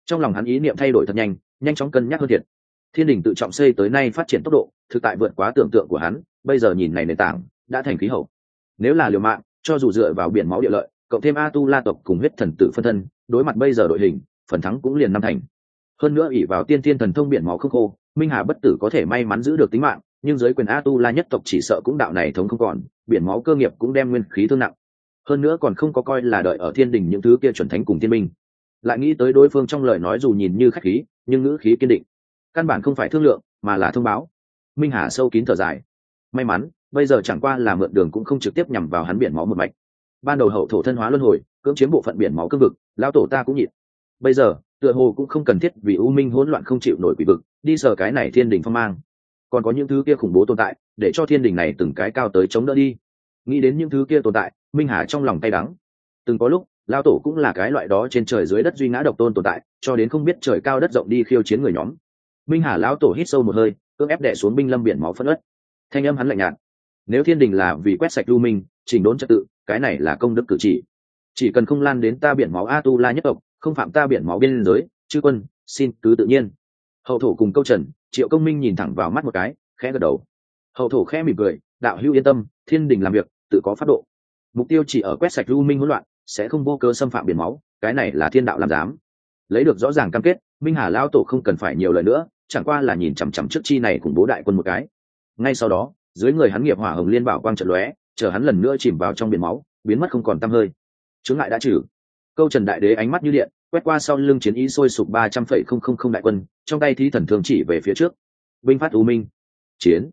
Trong lòng hắn ý niệm thay đổi thật nhanh, nhanh chóng cân nhắc hơn thiệt. Thiên đình tự trọng xây tới nay phát triển tốc độ thực tại vượt quá tưởng tượng của hắn, bây giờ nhìn này nền tảng đã thành khí hậu. Nếu là liều mạng, cho dù dựa vào biển máu địa lợi, cộng thêm A Tu La tộc cùng huyết thần tử phân thân, đối mặt bây giờ đội hình, phần thắng cũng liền năm thành. Hơn nữa ỷ vào tiên thiên thần thông biển máu không khô, Minh Hà bất tử có thể may mắn giữ được tính mạng, nhưng dưới quyền A Tu La nhất tộc chỉ sợ cũng đạo này thống không còn, biển máu cơ nghiệp cũng đem nguyên khí thương nặng. Hơn nữa còn không có coi là đợi ở thiên đình những thứ kia chuẩn thánh cùng thiên minh. Lại nghĩ tới đối phương trong lời nói dù nhìn như khách khí, nhưng ngữ khí kiên định. Căn bản không phải thương lượng, mà là thông báo. Minh Hà sâu kín thở dài. May mắn, bây giờ chẳng qua là mượn đường cũng không trực tiếp nhằm vào hắn biển máu một mạch. Ban đầu hậu thổ thân hóa luân hồi, cưỡng chiếm bộ phận biển máu cương vực, lão tổ ta cũng nhịn. Bây giờ, tựa hồ cũng không cần thiết vì u minh hỗn loạn không chịu nổi quỷ vực, đi sờ cái này thiên đình phong mang. Còn có những thứ kia khủng bố tồn tại, để cho thiên đình này từng cái cao tới chống đỡ đi. Nghĩ đến những thứ kia tồn tại, Minh Hà trong lòng cay đắng. Từng có lúc, lão tổ cũng là cái loại đó trên trời dưới đất duy ngã độc tôn tồn tại, cho đến không biết trời cao đất rộng đi khiêu chiến người nhóm. Minh Hà lão tổ hít sâu một hơi, cưỡng ép đè xuống binh lâm biển máu phân ất. Thanh âm hắn lạnh nhạt. Nếu thiên đình là vì quét sạch lưu minh, chỉnh đốn trật tự, cái này là công đức cử chỉ cần không lan đến ta biển máu A Tu La nhất tộc, không phạm ta biển máu biên giới, chư quân xin cứ tự nhiên. Hậu thổ cùng Câu Trần, Triệu Công Minh nhìn thẳng vào mắt một cái, khẽ gật đầu. Hậu thổ khẽ mỉm cười, đạo hữu yên tâm, thiên đình làm việc tự có pháp độ, mục tiêu chỉ ở quét sạch lưu minh hỗn loạn, sẽ không vô cớ xâm phạm biển máu, cái này là thiên đạo làm giám. Lấy được rõ ràng cam kết, Minh Hà lão tổ không cần phải nhiều lời nữa, chẳng qua là nhìn chằm chằm trước chi này cùng bố đại quân một cái. Ngay sau đó, dưới người hắn nghiệp hỏa hồng liên bảo quang trận lóe, chờ hắn lần nữa chìm vào trong biển máu, biến mất không còn tăm hơi. Chướng ngại đã trừ. Câu Trần đại đế ánh mắt như điện, quét qua sau lưng chiến ý sôi sục 300,000 đại quân, trong tay thí thần thương chỉ về phía trước. Binh phát u minh. Chiến.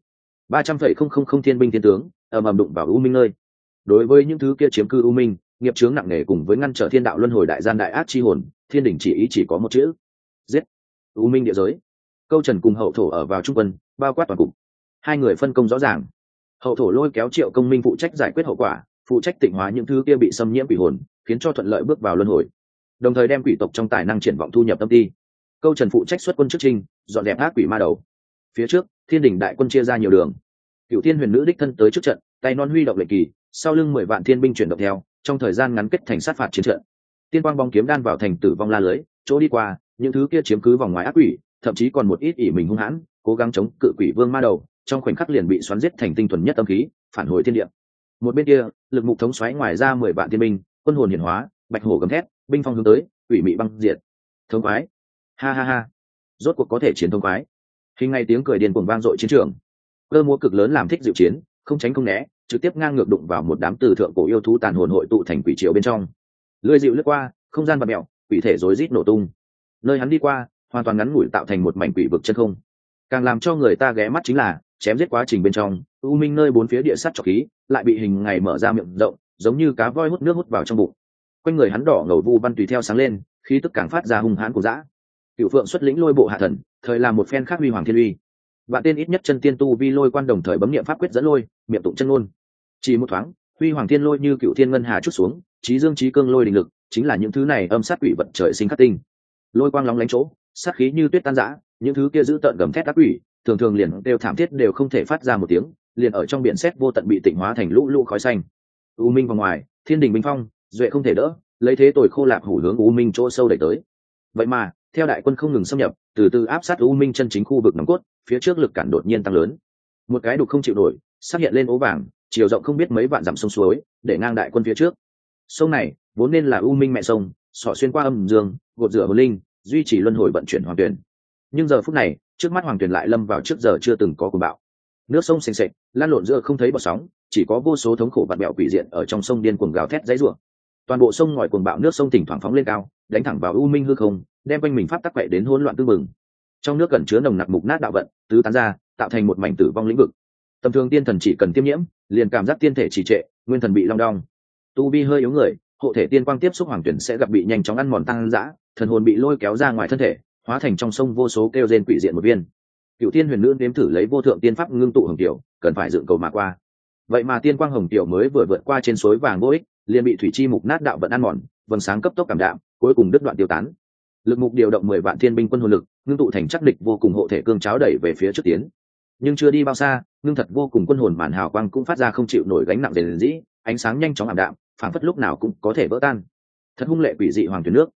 300,000 thiên binh thiên tướng, ầm ầm đụng vào u minh nơi. Đối với những thứ kia chiếm cư u minh, nghiệp chướng nặng nề cùng với ngăn trở thiên đạo luân hồi đại gian đại ác chi hồn, thiên đình chỉ ý chỉ có một chữ: giết. U minh địa giới. Câu Trần cùng hậu thổ ở vào trung quân, bao quát toàn cục. Hai người phân công rõ ràng. Hậu thổ lôi kéo Triệu Công Minh phụ trách giải quyết hậu quả, phụ trách tịnh hóa những thứ kia bị xâm nhiễm quỷ hồn, khiến cho thuận lợi bước vào luân hồi, đồng thời đem quỷ tộc trong tài năng triển vọng thu nhập tâm ti. Câu Trần phụ trách xuất quân trước trinh, dọn dẹp ác quỷ ma đầu. Phía trước, thiên đình đại quân chia ra nhiều đường. Cửu Thiên Huyền Nữ đích thân tới trước trận, tay non huy động lệnh kỳ, sau lưng 10 vạn thiên binh chuyển động theo, trong thời gian ngắn kết thành sát phạt chiến trận. Tiên quang bóng kiếm đan vào thành tử vong la lưới, chỗ đi qua, những thứ kia chiếm cứ vòng ngoài ác quỷ, thậm chí còn một ít ỷ mình hung hãn, cố gắng chống cự quỷ vương ma đầu, trong khoảnh khắc liền bị xoắn giết thành tinh thuần nhất âm khí, phản hồi thiên địa. Một bên kia, lực mục thống xoáy ngoài ra 10 vạn thiên binh, quân hồn hiển hóa, bạch hổ gầm thét, binh phong hướng tới, quỷ mị băng diệt. Thống khoái, ha ha ha, rốt cuộc có thể chiến thống khoái. Hình ngay tiếng cười điên cuồng vang dội chiến trường. Cơ múa cực lớn làm thích dịu chiến, không tránh không né, trực tiếp ngang ngược đụng vào một đám từ thượng cổ yêu thú tàn hồn hội tụ thành quỷ triều bên trong. Lưỡi dịu lướt qua, không gian bạt mèo, quỷ thể rối rít nổ tung. Nơi hắn đi qua, hoàn toàn ngắn ngủi tạo thành một mảnh quỷ vực chân không. Càng làm cho người ta ghé mắt chính là chém giết quá trình bên trong, u minh nơi bốn phía địa sắt trọc khí lại bị hình ngày mở ra miệng rộng, giống như cá voi hút nước hút vào trong bụng. Quanh người hắn đỏ ngầu vu văn tùy theo sáng lên, khí tức càng phát ra hung hãn của dã. Cửu Phượng xuất lĩnh lôi bộ hạ thần, thời làm một phen khác huy hoàng thiên uy. Vạn tên ít nhất chân tiên tu vi lôi quan đồng thời bấm niệm pháp quyết dẫn lôi, miệng tụng chân ngôn. Chỉ một thoáng, huy hoàng thiên lôi như cựu thiên ngân hà chút xuống, chí dương chí cương lôi đình lực, chính là những thứ này âm sát quỷ vật trời sinh khắc tinh. Lôi quang lóng lánh chỗ, sát khí như tuyết tan rã, những thứ kia giữ tợn gầm thét ác quỷ, thường thường liền đều thảm thiết đều không thể phát ra một tiếng, liền ở trong biển sét vô tận bị tịnh hóa thành lũ lũ khói xanh. U minh vào ngoài, thiên đình binh phong, duệ không thể đỡ, lấy thế tồi khô lạc hủ hướng u minh chỗ sâu đẩy tới. Vậy mà, theo đại quân không ngừng xâm nhập, từ từ áp sát u minh chân chính khu vực nòng cốt, phía trước lực cản đột nhiên tăng lớn. Một cái đục không chịu nổi, xuất hiện lên ố vàng, chiều rộng không biết mấy vạn dặm sông suối, để ngang đại quân phía trước. Sông này vốn nên là u minh mẹ sông, xỏ xuyên qua âm dương, gột rửa hồn linh, duy trì luân hồi vận chuyển hoàng tuyển. Nhưng giờ phút này, trước mắt hoàng tuyển lại lâm vào trước giờ chưa từng có cuồng bạo. Nước sông sền sệt, lan lộn giữa không thấy bọt sóng, chỉ có vô số thống khổ vặn bẹo quỷ diện ở trong sông điên cuồng gào thét dãy rủa. Toàn bộ sông ngòi cuồng bạo nước sông thỉnh thoảng phóng lên cao, đánh thẳng vào u minh hư không, đem quanh mình pháp tắc quậy đến hỗn loạn tương mừng. Trong nước gần chứa nồng nặc mục nát đạo vận, tứ tán ra, tạo thành một mảnh tử vong lĩnh vực. Tầm thường tiên thần chỉ cần tiêm nhiễm, liền cảm giác tiên thể trì trệ, nguyên thần bị long đong. Tu vi hơi yếu người, hộ thể tiên quang tiếp xúc hoàng tuyển sẽ gặp bị nhanh chóng ăn mòn tăng dã, thần hồn bị lôi kéo ra ngoài thân thể, hóa thành trong sông vô số kêu rên quỷ diện một viên. Cửu Tiên Huyền Nữ nếm thử lấy vô thượng tiên pháp ngưng tụ hồng tiểu, cần phải dựng cầu mà qua. Vậy mà tiên quang hồng tiểu mới vừa vượt qua trên suối vàng vô ích, liền bị thủy chi mục nát đạo vận ăn mòn, vầng sáng cấp tốc cảm đạm, cuối cùng đứt đoạn tiêu tán. Lực mục điều động 10 vạn thiên binh quân hồn lực, ngưng tụ thành chắc địch vô cùng hộ thể cương cháo đẩy về phía trước tiến. Nhưng chưa đi bao xa, ngưng thật vô cùng quân hồn màn hào quang cũng phát ra không chịu nổi gánh nặng rền rĩ, ánh sáng nhanh chóng ảm đạm, phảng phất lúc nào cũng có thể vỡ tan. Thật hung lệ quỷ dị hoàng tuyển nước.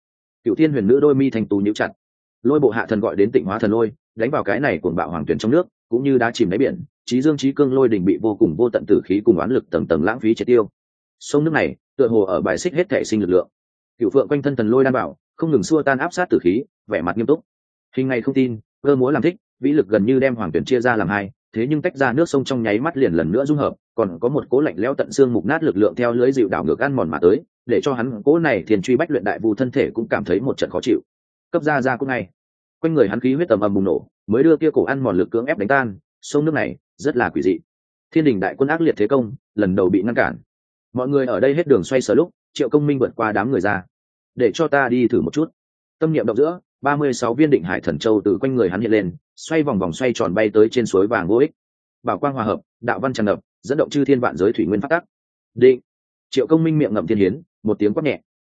Cựu thiên huyền nữ đôi mi thành tú nhíu chặt. Lôi bộ hạ thần gọi đến Tịnh Hóa thần lôi, đánh vào cái này cuồng bạo hoàng tuyển trong nước, cũng như đá chìm đáy biển, trí dương trí cương lôi đỉnh bị vô cùng vô tận tử khí cùng oán lực tầng tầng lãng phí triệt tiêu. Sông nước này tựa hồ ở bài xích hết thể sinh lực lượng. Cựu phượng quanh thân thần lôi đan bảo không ngừng xua tan áp sát tử khí, vẻ mặt nghiêm túc. Hình ngày không tin, cơ múa làm thích, vĩ lực gần như đem hoàng tuyển chia ra làm hai, thế nhưng tách ra nước sông trong nháy mắt liền lần nữa dung hợp, còn có một cố lạnh lẽo tận xương mục nát lực lượng theo lưới dịu đảo ngược ăn mòn mà tới, để cho hắn cố này thiền truy bách luyện đại vu thân thể cũng cảm thấy một trận khó chịu. Cấp ra cũng ngay, quanh người hắn khí huyết tầm ầm bùng nổ, mới đưa kia cổ ăn mòn lực cưỡng ép đánh tan. Sông nước này rất là quỷ dị. Thiên đình đại quân ác liệt thế công lần đầu bị ngăn cản. Mọi người ở đây hết đường xoay sở lúc, Triệu Công Minh vượt qua đám người ra. Để cho ta đi thử một chút. Tâm niệm động giữa, 36 viên định hải thần châu từ quanh người hắn hiện lên, xoay vòng vòng xoay tròn bay tới trên suối vàng vô ích. Bảo quang hòa hợp, đạo văn tràn ngập, dẫn động chư thiên vạn giới thủy nguyên phát tắc. Định. Triệu Công Minh miệng ngậm thiên hiến, một tiếng quát nhẹ.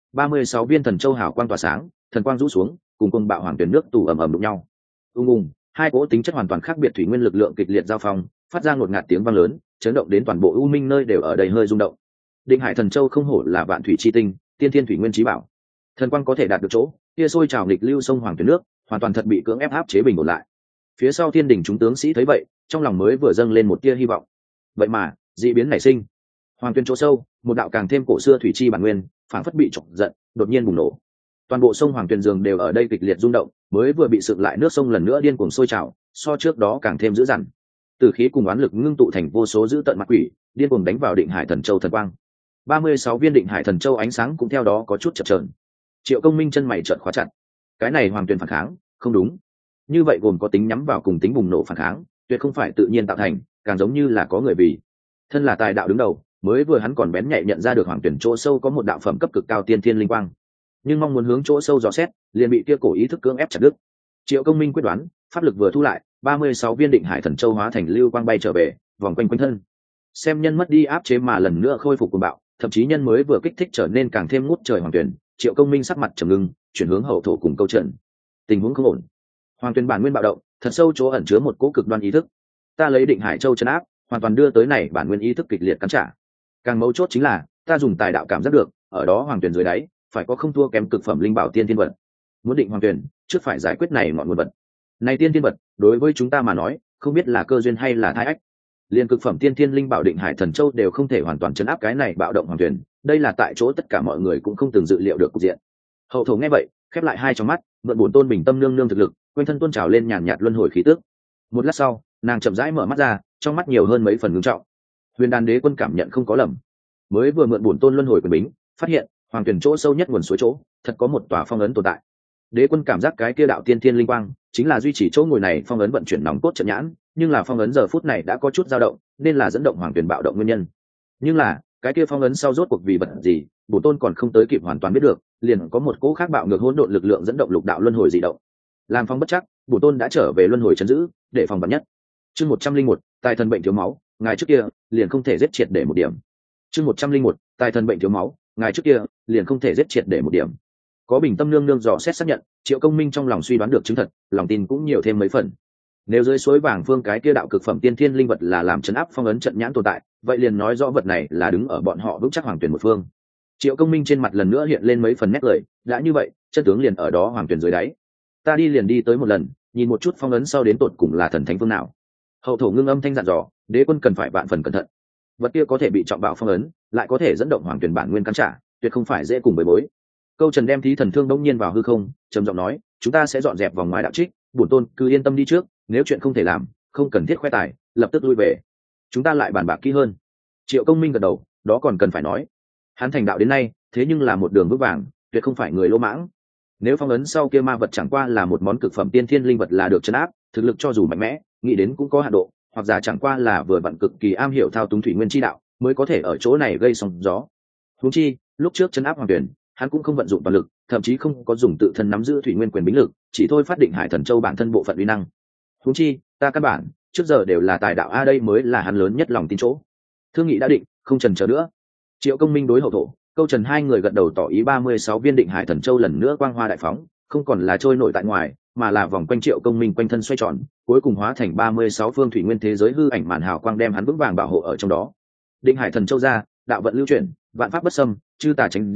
36 viên thần châu hào quang tỏa sáng, thần quang rũ xuống, cùng cùng bạo hoàng tuyển nước tù ầm ầm đụng nhau. Ung, hai cỗ tính chất hoàn toàn khác biệt thủy nguyên lực lượng kịch liệt giao phong, phát ra ngột ngạt tiếng vang lớn, chấn động đến toàn bộ u minh nơi đều ở đây hơi rung động. Định hải thần châu không hổ là vạn thủy chi tinh, tiên thiên thủy nguyên chí bảo. Thần quang có thể đạt được chỗ, kia sôi trào nghịch lưu sông hoàng tuyển nước, hoàn toàn thật bị cưỡng ép áp chế bình ổn lại. Phía sau thiên đình chúng tướng sĩ thấy vậy, trong lòng mới vừa dâng lên một tia hy vọng. Vậy mà, dị biến nảy sinh. Hoàng tuyển chỗ sâu, một đạo càng thêm cổ xưa thủy chi bản nguyên, phảng phất bị chọc giận, đột nhiên bùng nổ. Toàn bộ sông hoàng tuyển dường đều ở đây kịch liệt rung động, mới vừa bị sượng lại nước sông lần nữa điên cuồng sôi trào, so trước đó càng thêm dữ dằn. Từ khí cùng oán lực ngưng tụ thành vô số dữ tận mặt quỷ, điên cuồng đánh vào định hải thần châu thần quang. 36 viên định hải thần châu ánh sáng cũng theo đó có chút chập chờn. Triệu Công Minh chân mày trợn khóa chặt. Cái này hoàng tuyển phản kháng, không đúng. Như vậy gồm có tính nhắm vào cùng tính bùng nổ phản kháng, tuyệt không phải tự nhiên tạo thành, càng giống như là có người vì. Thân là tài đạo đứng đầu, mới vừa hắn còn bén nhạy nhận ra được hoàng tuyển chỗ sâu có một đạo phẩm cấp cực cao tiên thiên linh quang, nhưng mong muốn hướng chỗ sâu dò xét, liền bị kia cổ ý thức cưỡng ép chặt đứt. Triệu Công Minh quyết đoán, pháp lực vừa thu lại, 36 viên định hải thần châu hóa thành lưu quang bay trở về, vòng quanh quanh thân. Xem nhân mất đi áp chế mà lần nữa khôi phục cuồng bạo, thậm chí nhân mới vừa kích thích trở nên càng thêm ngút trời hoàng tuyển. Triệu Công Minh sắc mặt trầm ngưng, chuyển hướng hậu thổ cùng câu trận. Tình huống không ổn. Hoàng tuyển bản nguyên bạo động, thật sâu chỗ ẩn chứa một cỗ cực đoan ý thức. Ta lấy định hải châu trấn áp, hoàn toàn đưa tới này bản nguyên ý thức kịch liệt cắn trả. Càng mấu chốt chính là, ta dùng tài đạo cảm giác được, ở đó hoàng tuyển dưới đáy, phải có không thua kém cực phẩm linh bảo tiên thiên vật. Muốn định hoàng tuyển, trước phải giải quyết này ngọn nguồn vật. Này tiên thiên vật, đối với chúng ta mà nói, không biết là cơ duyên hay là thai ách. Liên cực phẩm tiên thiên linh bảo định hải thần châu đều không thể hoàn toàn chấn áp cái này bạo động hoàng tuyển, đây là tại chỗ tất cả mọi người cũng không từng dự liệu được cục diện. Hậu thổ nghe vậy, khép lại hai trong mắt, mượn bổn tôn bình tâm nương nương thực lực, quanh thân tôn trào lên nhàn nhạt luân hồi khí tức. Một lát sau, nàng chậm rãi mở mắt ra, trong mắt nhiều hơn mấy phần ngưng trọng. Huyền Đan Đế quân cảm nhận không có lầm, mới vừa mượn bổn tôn luân hồi quyền bính, phát hiện hoàng tuyển chỗ sâu nhất nguồn suối chỗ, thật có một tòa phong ấn tồn tại. Đế quân cảm giác cái kia đạo tiên thiên linh quang, chính là duy trì chỗ ngồi này phong ấn vận chuyển nòng cốt trận nhãn, nhưng là phong ấn giờ phút này đã có chút dao động, nên là dẫn động hoàng tuyển bạo động nguyên nhân. Nhưng là cái kia phong ấn sau rốt cuộc vì vật gì, bổn tôn còn không tới kịp hoàn toàn biết được, liền có một cỗ khác bạo ngược hỗn độn lực lượng dẫn động lục đạo luân hồi dị động. Làm phong bất chắc, bổn tôn đã trở về luân hồi trấn giữ, để phòng vạn nhất. Chương 101, tài thần bệnh thiếu máu, ngài trước kia liền không thể giết triệt để một điểm. Chương 101, tài thần bệnh thiếu máu, ngài trước kia liền không thể giết triệt để một điểm. Có bình tâm nương nương dò xét xác nhận, Triệu Công Minh trong lòng suy đoán được chứng thật, lòng tin cũng nhiều thêm mấy phần. Nếu dưới suối vàng phương cái kia đạo cực phẩm tiên thiên linh vật là làm chấn áp phong ấn trận nhãn tồn tại, vậy liền nói rõ vật này là đứng ở bọn họ vững chắc hoàng tuyển một phương. Triệu Công Minh trên mặt lần nữa hiện lên mấy phần nét cười, đã như vậy, chân tướng liền ở đó hoàng tuyển dưới đáy. Ta đi liền đi tới một lần, nhìn một chút phong ấn sau đến tột cùng là thần thánh phương nào. Hậu thổ ngưng âm thanh dặn dò, đế quân cần phải vạn phần cẩn thận. Vật kia có thể bị trọng bạo phong ấn, lại có thể dẫn động hoàng tuyển bản nguyên cắn trả, tuyệt không phải dễ cùng bối bối. Câu Trần đem thí thần thương đống nhiên vào hư không, trầm giọng nói, chúng ta sẽ dọn dẹp vòng ngoài đạo trích, bổn tôn cứ yên tâm đi trước, nếu chuyện không thể làm, không cần thiết khoe tài, lập tức lui về. Chúng ta lại bàn bạc kỹ hơn. Triệu Công Minh gật đầu, đó còn cần phải nói. Hắn thành đạo đến nay, thế nhưng là một đường vững vàng, tuyệt không phải người lỗ mãng. Nếu phong ấn sau kia ma vật chẳng qua là một món cực phẩm tiên thiên linh vật là được trấn áp, thực lực cho dù mạnh mẽ, nghĩ đến cũng có hạn độ, hoặc giả chẳng qua là vừa vặn cực kỳ am hiểu thao túng thủy nguyên chi đạo, mới có thể ở chỗ này gây sóng gió. Huống chi, lúc trước trấn áp hoàng tuyển, hắn cũng không vận dụng toàn lực, thậm chí không có dùng tự thân nắm giữ thủy nguyên quyền bính lực, chỉ thôi phát định hải thần châu bản thân bộ phận uy năng. Huống chi, ta căn bản trước giờ đều là tài đạo a, đây mới là hắn lớn nhất lòng tin chỗ. Thương nghị đã định, không chần chờ nữa. Triệu Công Minh đối hậu thổ, Câu Trần hai người gật đầu tỏ ý. 36 viên định hải thần châu lần nữa quang hoa đại phóng, không còn là trôi nổi tại ngoài, mà là vòng quanh Triệu Công Minh quanh thân xoay tròn, cuối cùng hóa thành 36 phương thủy nguyên thế giới hư ảnh màn hào quang đem hắn vững vàng bảo hộ ở trong đó. Định hải thần châu ra, đạo vận lưu chuyển, vạn pháp bất xâm, chư tà tránh dễ,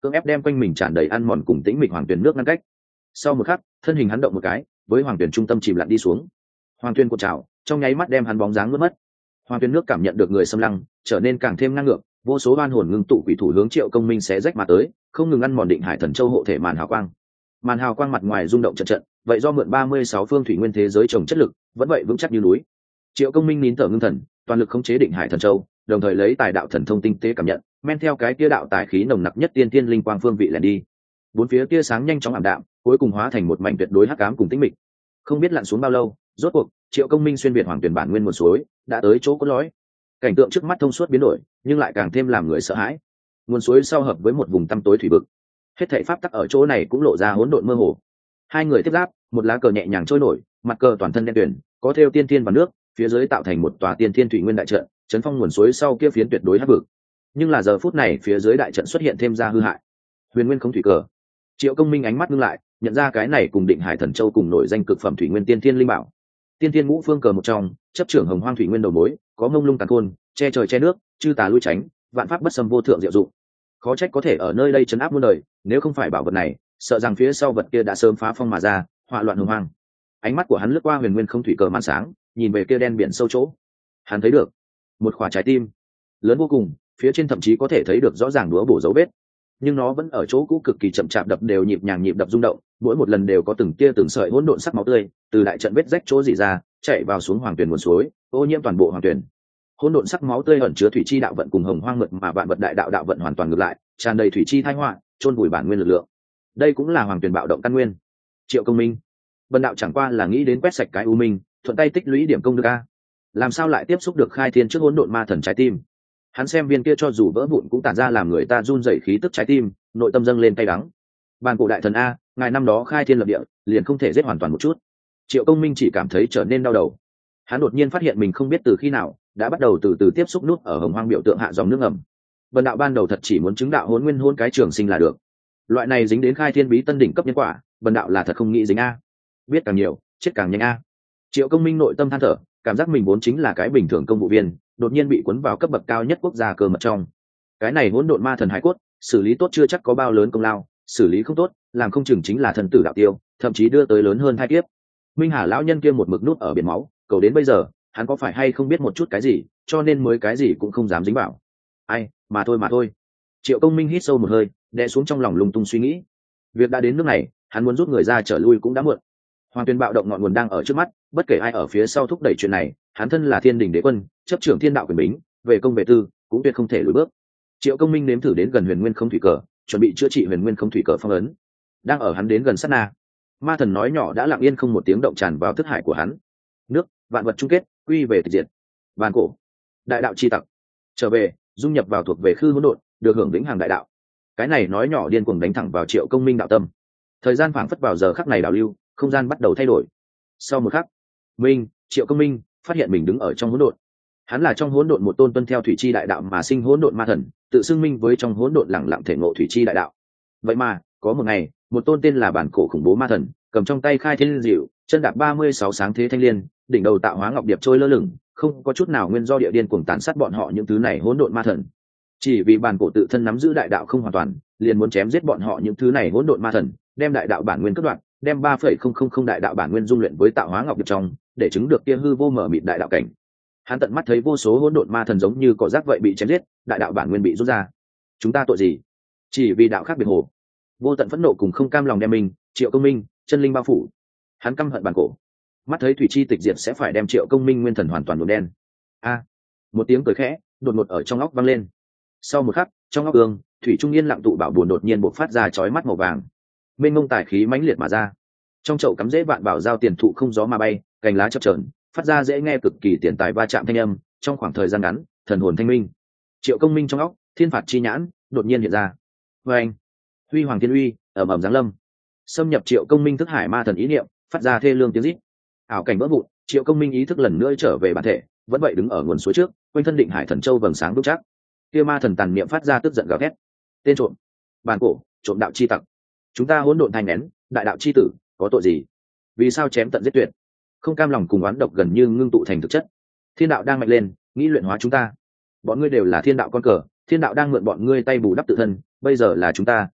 cưỡng ép đem quanh mình tràn đầy ăn mòn cùng tĩnh mịch hoàng tuyền nước ngăn cách. Sau một khắc, thân hình hắn động một cái, với hoàng tuyền trung tâm chìm lặn đi xuống. Hoàng tuyền cuộn trào, trong nháy mắt đem hắn bóng dáng nuốt mất. Hoàng tuyền nước cảm nhận được người xâm lăng, trở nên càng thêm ngang ngược, vô số oan hồn ngưng tụ quỷ thủ hướng Triệu Công Minh xé rách mà tới, không ngừng ăn mòn Định Hải Thần Châu hộ thể màn hào quang. Màn hào quang mặt ngoài rung động trận trận, vậy do mượn 36 phương thủy nguyên thế giới trồng chất lực, vẫn vậy vững chắc như núi. Triệu Công Minh nín thở ngưng thần, toàn lực khống chế Định Hải Thần Châu, đồng thời lấy tài đạo thần thông tinh tế cảm nhận, men theo cái kia đạo tài khí nồng nặc nhất tiên thiên linh quang phương vị lẻn đi. Bốn phía tia sáng nhanh chóng ảm đạm, cuối cùng hóa thành một mảnh tuyệt đối hắc ám cùng tĩnh mịch. Không biết lặn xuống bao lâu, rốt cuộc Triệu Công Minh xuyên việt hoàng tuyển bản nguyên nguồn suối, đã tới chỗ cốt lõi. Cảnh tượng trước mắt thông suốt biến đổi, nhưng lại càng thêm làm người sợ hãi. Nguồn suối sau hợp với một vùng tăm tối thủy vực, hết thảy pháp tắc ở chỗ này cũng lộ ra hỗn độn mơ hồ. Hai người tiếp giáp, một lá cờ nhẹ nhàng trôi nổi, mặt cờ toàn thân đen tuyền, có thêu tiên thiên và nước, phía dưới tạo thành một tòa tiên thiên thủy nguyên đại trận, chấn phong nguồn suối sau kia phiến tuyệt đối hắc vực. Nhưng là giờ phút này phía dưới đại trận xuất hiện thêm ra hư hại. Huyền nguyên không thủy cờ. Triệu Công Minh ánh mắt ngưng lại, nhận ra cái này cùng Định Hải Thần Châu cùng nổi danh cực phẩm thủy nguyên tiên thiên linh bảo. Tiên thiên ngũ phương cờ một trong, chấp trưởng hồng hoang thủy nguyên đầu mối, có ngông lung tàn khôn, che trời che nước, chư tà lui tránh, vạn pháp bất xâm vô thượng diệu dụng. Khó trách có thể ở nơi đây trấn áp muôn đời, nếu không phải bảo vật này, sợ rằng phía sau vật kia đã sớm phá phong mà ra, họa loạn hồng hoang. Ánh mắt của hắn lướt qua huyền nguyên không thủy cờ màn sáng, nhìn về kia đen biển sâu chỗ. Hắn thấy được một quả trái tim lớn vô cùng, phía trên thậm chí có thể thấy được rõ ràng đũa bổ dấu vết, nhưng nó vẫn ở chỗ cũ cực kỳ chậm chạp đập đều nhịp nhàng nhịp đập rung động, mỗi một lần đều có từng tia từng sợi hỗn độn sắc máu tươi từ đại trận vết rách chỗ rỉ ra, chạy vào xuống hoàng tuyển nguồn suối, ô nhiễm toàn bộ hoàng tuyển. Hỗn độn sắc máu tươi ẩn chứa thủy chi đạo vận cùng hồng hoang mượt mà vạn vật đại đạo đạo vận hoàn toàn ngược lại, tràn đầy thủy chi thái họa, chôn vùi bản nguyên lực lượng. Đây cũng là hoàng tuyển bạo động căn nguyên. Triệu Công Minh, Vân đạo chẳng qua là nghĩ đến quét sạch cái u minh, thuận tay tích lũy điểm công được a. Làm sao lại tiếp xúc được khai thiên trước hỗn độn ma thần trái tim? Hắn xem viên kia cho dù vỡ vụn cũng tản ra làm người ta run rẩy khí tức trái tim, nội tâm dâng lên cay đắng. Bàn cổ đại thần a, ngài năm đó khai thiên lập địa, liền không thể giết hoàn toàn một chút. Triệu Công Minh chỉ cảm thấy trở nên đau đầu. Hắn đột nhiên phát hiện mình không biết từ khi nào đã bắt đầu từ từ tiếp xúc nút ở hồng hoang biểu tượng hạ dòng nước ngầm. Vân đạo ban đầu thật chỉ muốn chứng đạo hôn nguyên hôn cái trường sinh là được. Loại này dính đến khai thiên bí tân đỉnh cấp nhân quả, Vân đạo là thật không nghĩ dính a. Biết càng nhiều, chết càng nhanh a. Triệu Công Minh nội tâm than thở, cảm giác mình vốn chính là cái bình thường công vụ viên, đột nhiên bị cuốn vào cấp bậc cao nhất quốc gia cơ mật trong. Cái này hỗn độn ma thần hải cốt, xử lý tốt chưa chắc có bao lớn công lao, xử lý không tốt, làm không chừng chính là thần tử đạo tiêu, thậm chí đưa tới lớn hơn hai kiếp. Minh Hà lão nhân kia một mực nút ở biển máu, cầu đến bây giờ, hắn có phải hay không biết một chút cái gì, cho nên mới cái gì cũng không dám dính vào. Ai, mà thôi. Triệu Công Minh hít sâu một hơi, đè xuống trong lòng lung tung suy nghĩ. Việc đã đến nước này, hắn muốn rút người ra trở lui cũng đã muộn. Hoàng tuyên bạo động ngọn nguồn đang ở trước mắt, bất kể ai ở phía sau thúc đẩy chuyện này, hắn thân là thiên đình đế quân, chấp trưởng thiên đạo quyền bính, về công về tư cũng tuyệt không thể lùi bước. Triệu Công Minh nếm thử đến gần huyền nguyên không thủy cờ, chuẩn bị chữa trị huyền nguyên không thủy cờ phong ấn. Đang ở hắn đến gần sát na, ma thần nói nhỏ đã lặng yên không một tiếng động tràn vào thức hải của hắn. Nước, vạn vật chung kết, quy về tịch diệt. Bàn cổ, đại đạo chi tặc, trở về, dung nhập vào thuộc về khư hỗn độn, được hưởng vĩnh hằng đại đạo. Cái này nói nhỏ điên cuồng đánh thẳng vào Triệu Công Minh đạo tâm. Thời gian phảng phất vào giờ khắc này đảo lưu, không gian bắt đầu thay đổi. Sau một khắc, Triệu Công Minh phát hiện mình đứng ở trong hỗn độn. Hắn là trong hỗn độn một tôn tuân theo thủy chi đại đạo mà sinh hỗn độn ma thần, tự xưng minh với trong hỗn độn lẳng lặng thể ngộ thủy chi đại đạo. Vậy mà, có một ngày, một tôn tên là bản cổ khủng bố ma thần, cầm trong tay khai thiên diệu, chân đạp 36 sáng thế thanh liên, đỉnh đầu tạo hóa ngọc điệp trôi lơ lửng, không có chút nào nguyên do địa điên cuồng tàn sát bọn họ những thứ này hỗn độn ma thần. Chỉ vì bản cổ tự thân nắm giữ đại đạo không hoàn toàn, liền muốn chém giết bọn họ những thứ này hỗn độn ma thần, đem đại đạo bản nguyên cắt đoạn, đem 3,000 đại đạo bản nguyên dung luyện với tạo hóa ngọc điệp trong, để chứng được kia hư vô mở mịt đại đạo cảnh. Hắn tận mắt thấy vô số hỗn độn ma thần giống như cỏ rác vậy bị chém giết, đại đạo bản nguyên bị rút ra. Chúng ta tội gì? Chỉ vì đạo khác biệt hồ. Vô tận phẫn nộ cùng không cam lòng đem mình, Triệu Công Minh, chân linh bao phủ. Hắn căm hận bản cổ. Mắt thấy thủy chi tịch diệt sẽ phải đem Triệu Công Minh nguyên thần hoàn toàn nhuộm đen. A, một tiếng cười khẽ, đột ngột ở trong óc vang lên. Sau một khắc, trong óc ương, thủy trung yên lặng tụ bảo buồn đột nhiên bộc phát ra chói mắt màu vàng. Mênh mông tài khí mãnh liệt mà ra. Trong chậu cắm rễ vạn bảo giao tiền thụ không gió mà bay, cành lá chập chờn, phát ra dễ nghe cực kỳ tiền tài va chạm thanh âm. Trong khoảng thời gian ngắn, thần hồn thanh minh. Triệu Công Minh trong óc, thiên phạt chi nhãn đột nhiên hiện ra. Và anh, huy hoàng thiên uy ầm ầm giáng lâm, xâm nhập Triệu Công Minh thức hải ma thần ý niệm, phát ra thê lương tiếng rít. Ảo cảnh vỡ vụn, Triệu Công Minh ý thức lần nữa trở về bản thể, vẫn vậy đứng ở nguồn suối trước, quanh thân Định Hải Thần Châu vầng sáng vững chắc. Kia ma thần tàn niệm phát ra tức giận gào thét. Tên trộm, bản cổ, trộm đạo chi tặc, chúng ta hỗn độn thành nén, đại đạo chi tử, có tội gì? Vì sao chém tận giết tuyệt? Không cam lòng cùng oán độc gần như ngưng tụ thành thực chất. Thiên đạo đang mạnh lên, nghĩ luyện hóa chúng ta. Bọn ngươi đều là thiên đạo con cờ, thiên đạo đang mượn bọn ngươi tay bù đắp tự thân, bây giờ là chúng ta,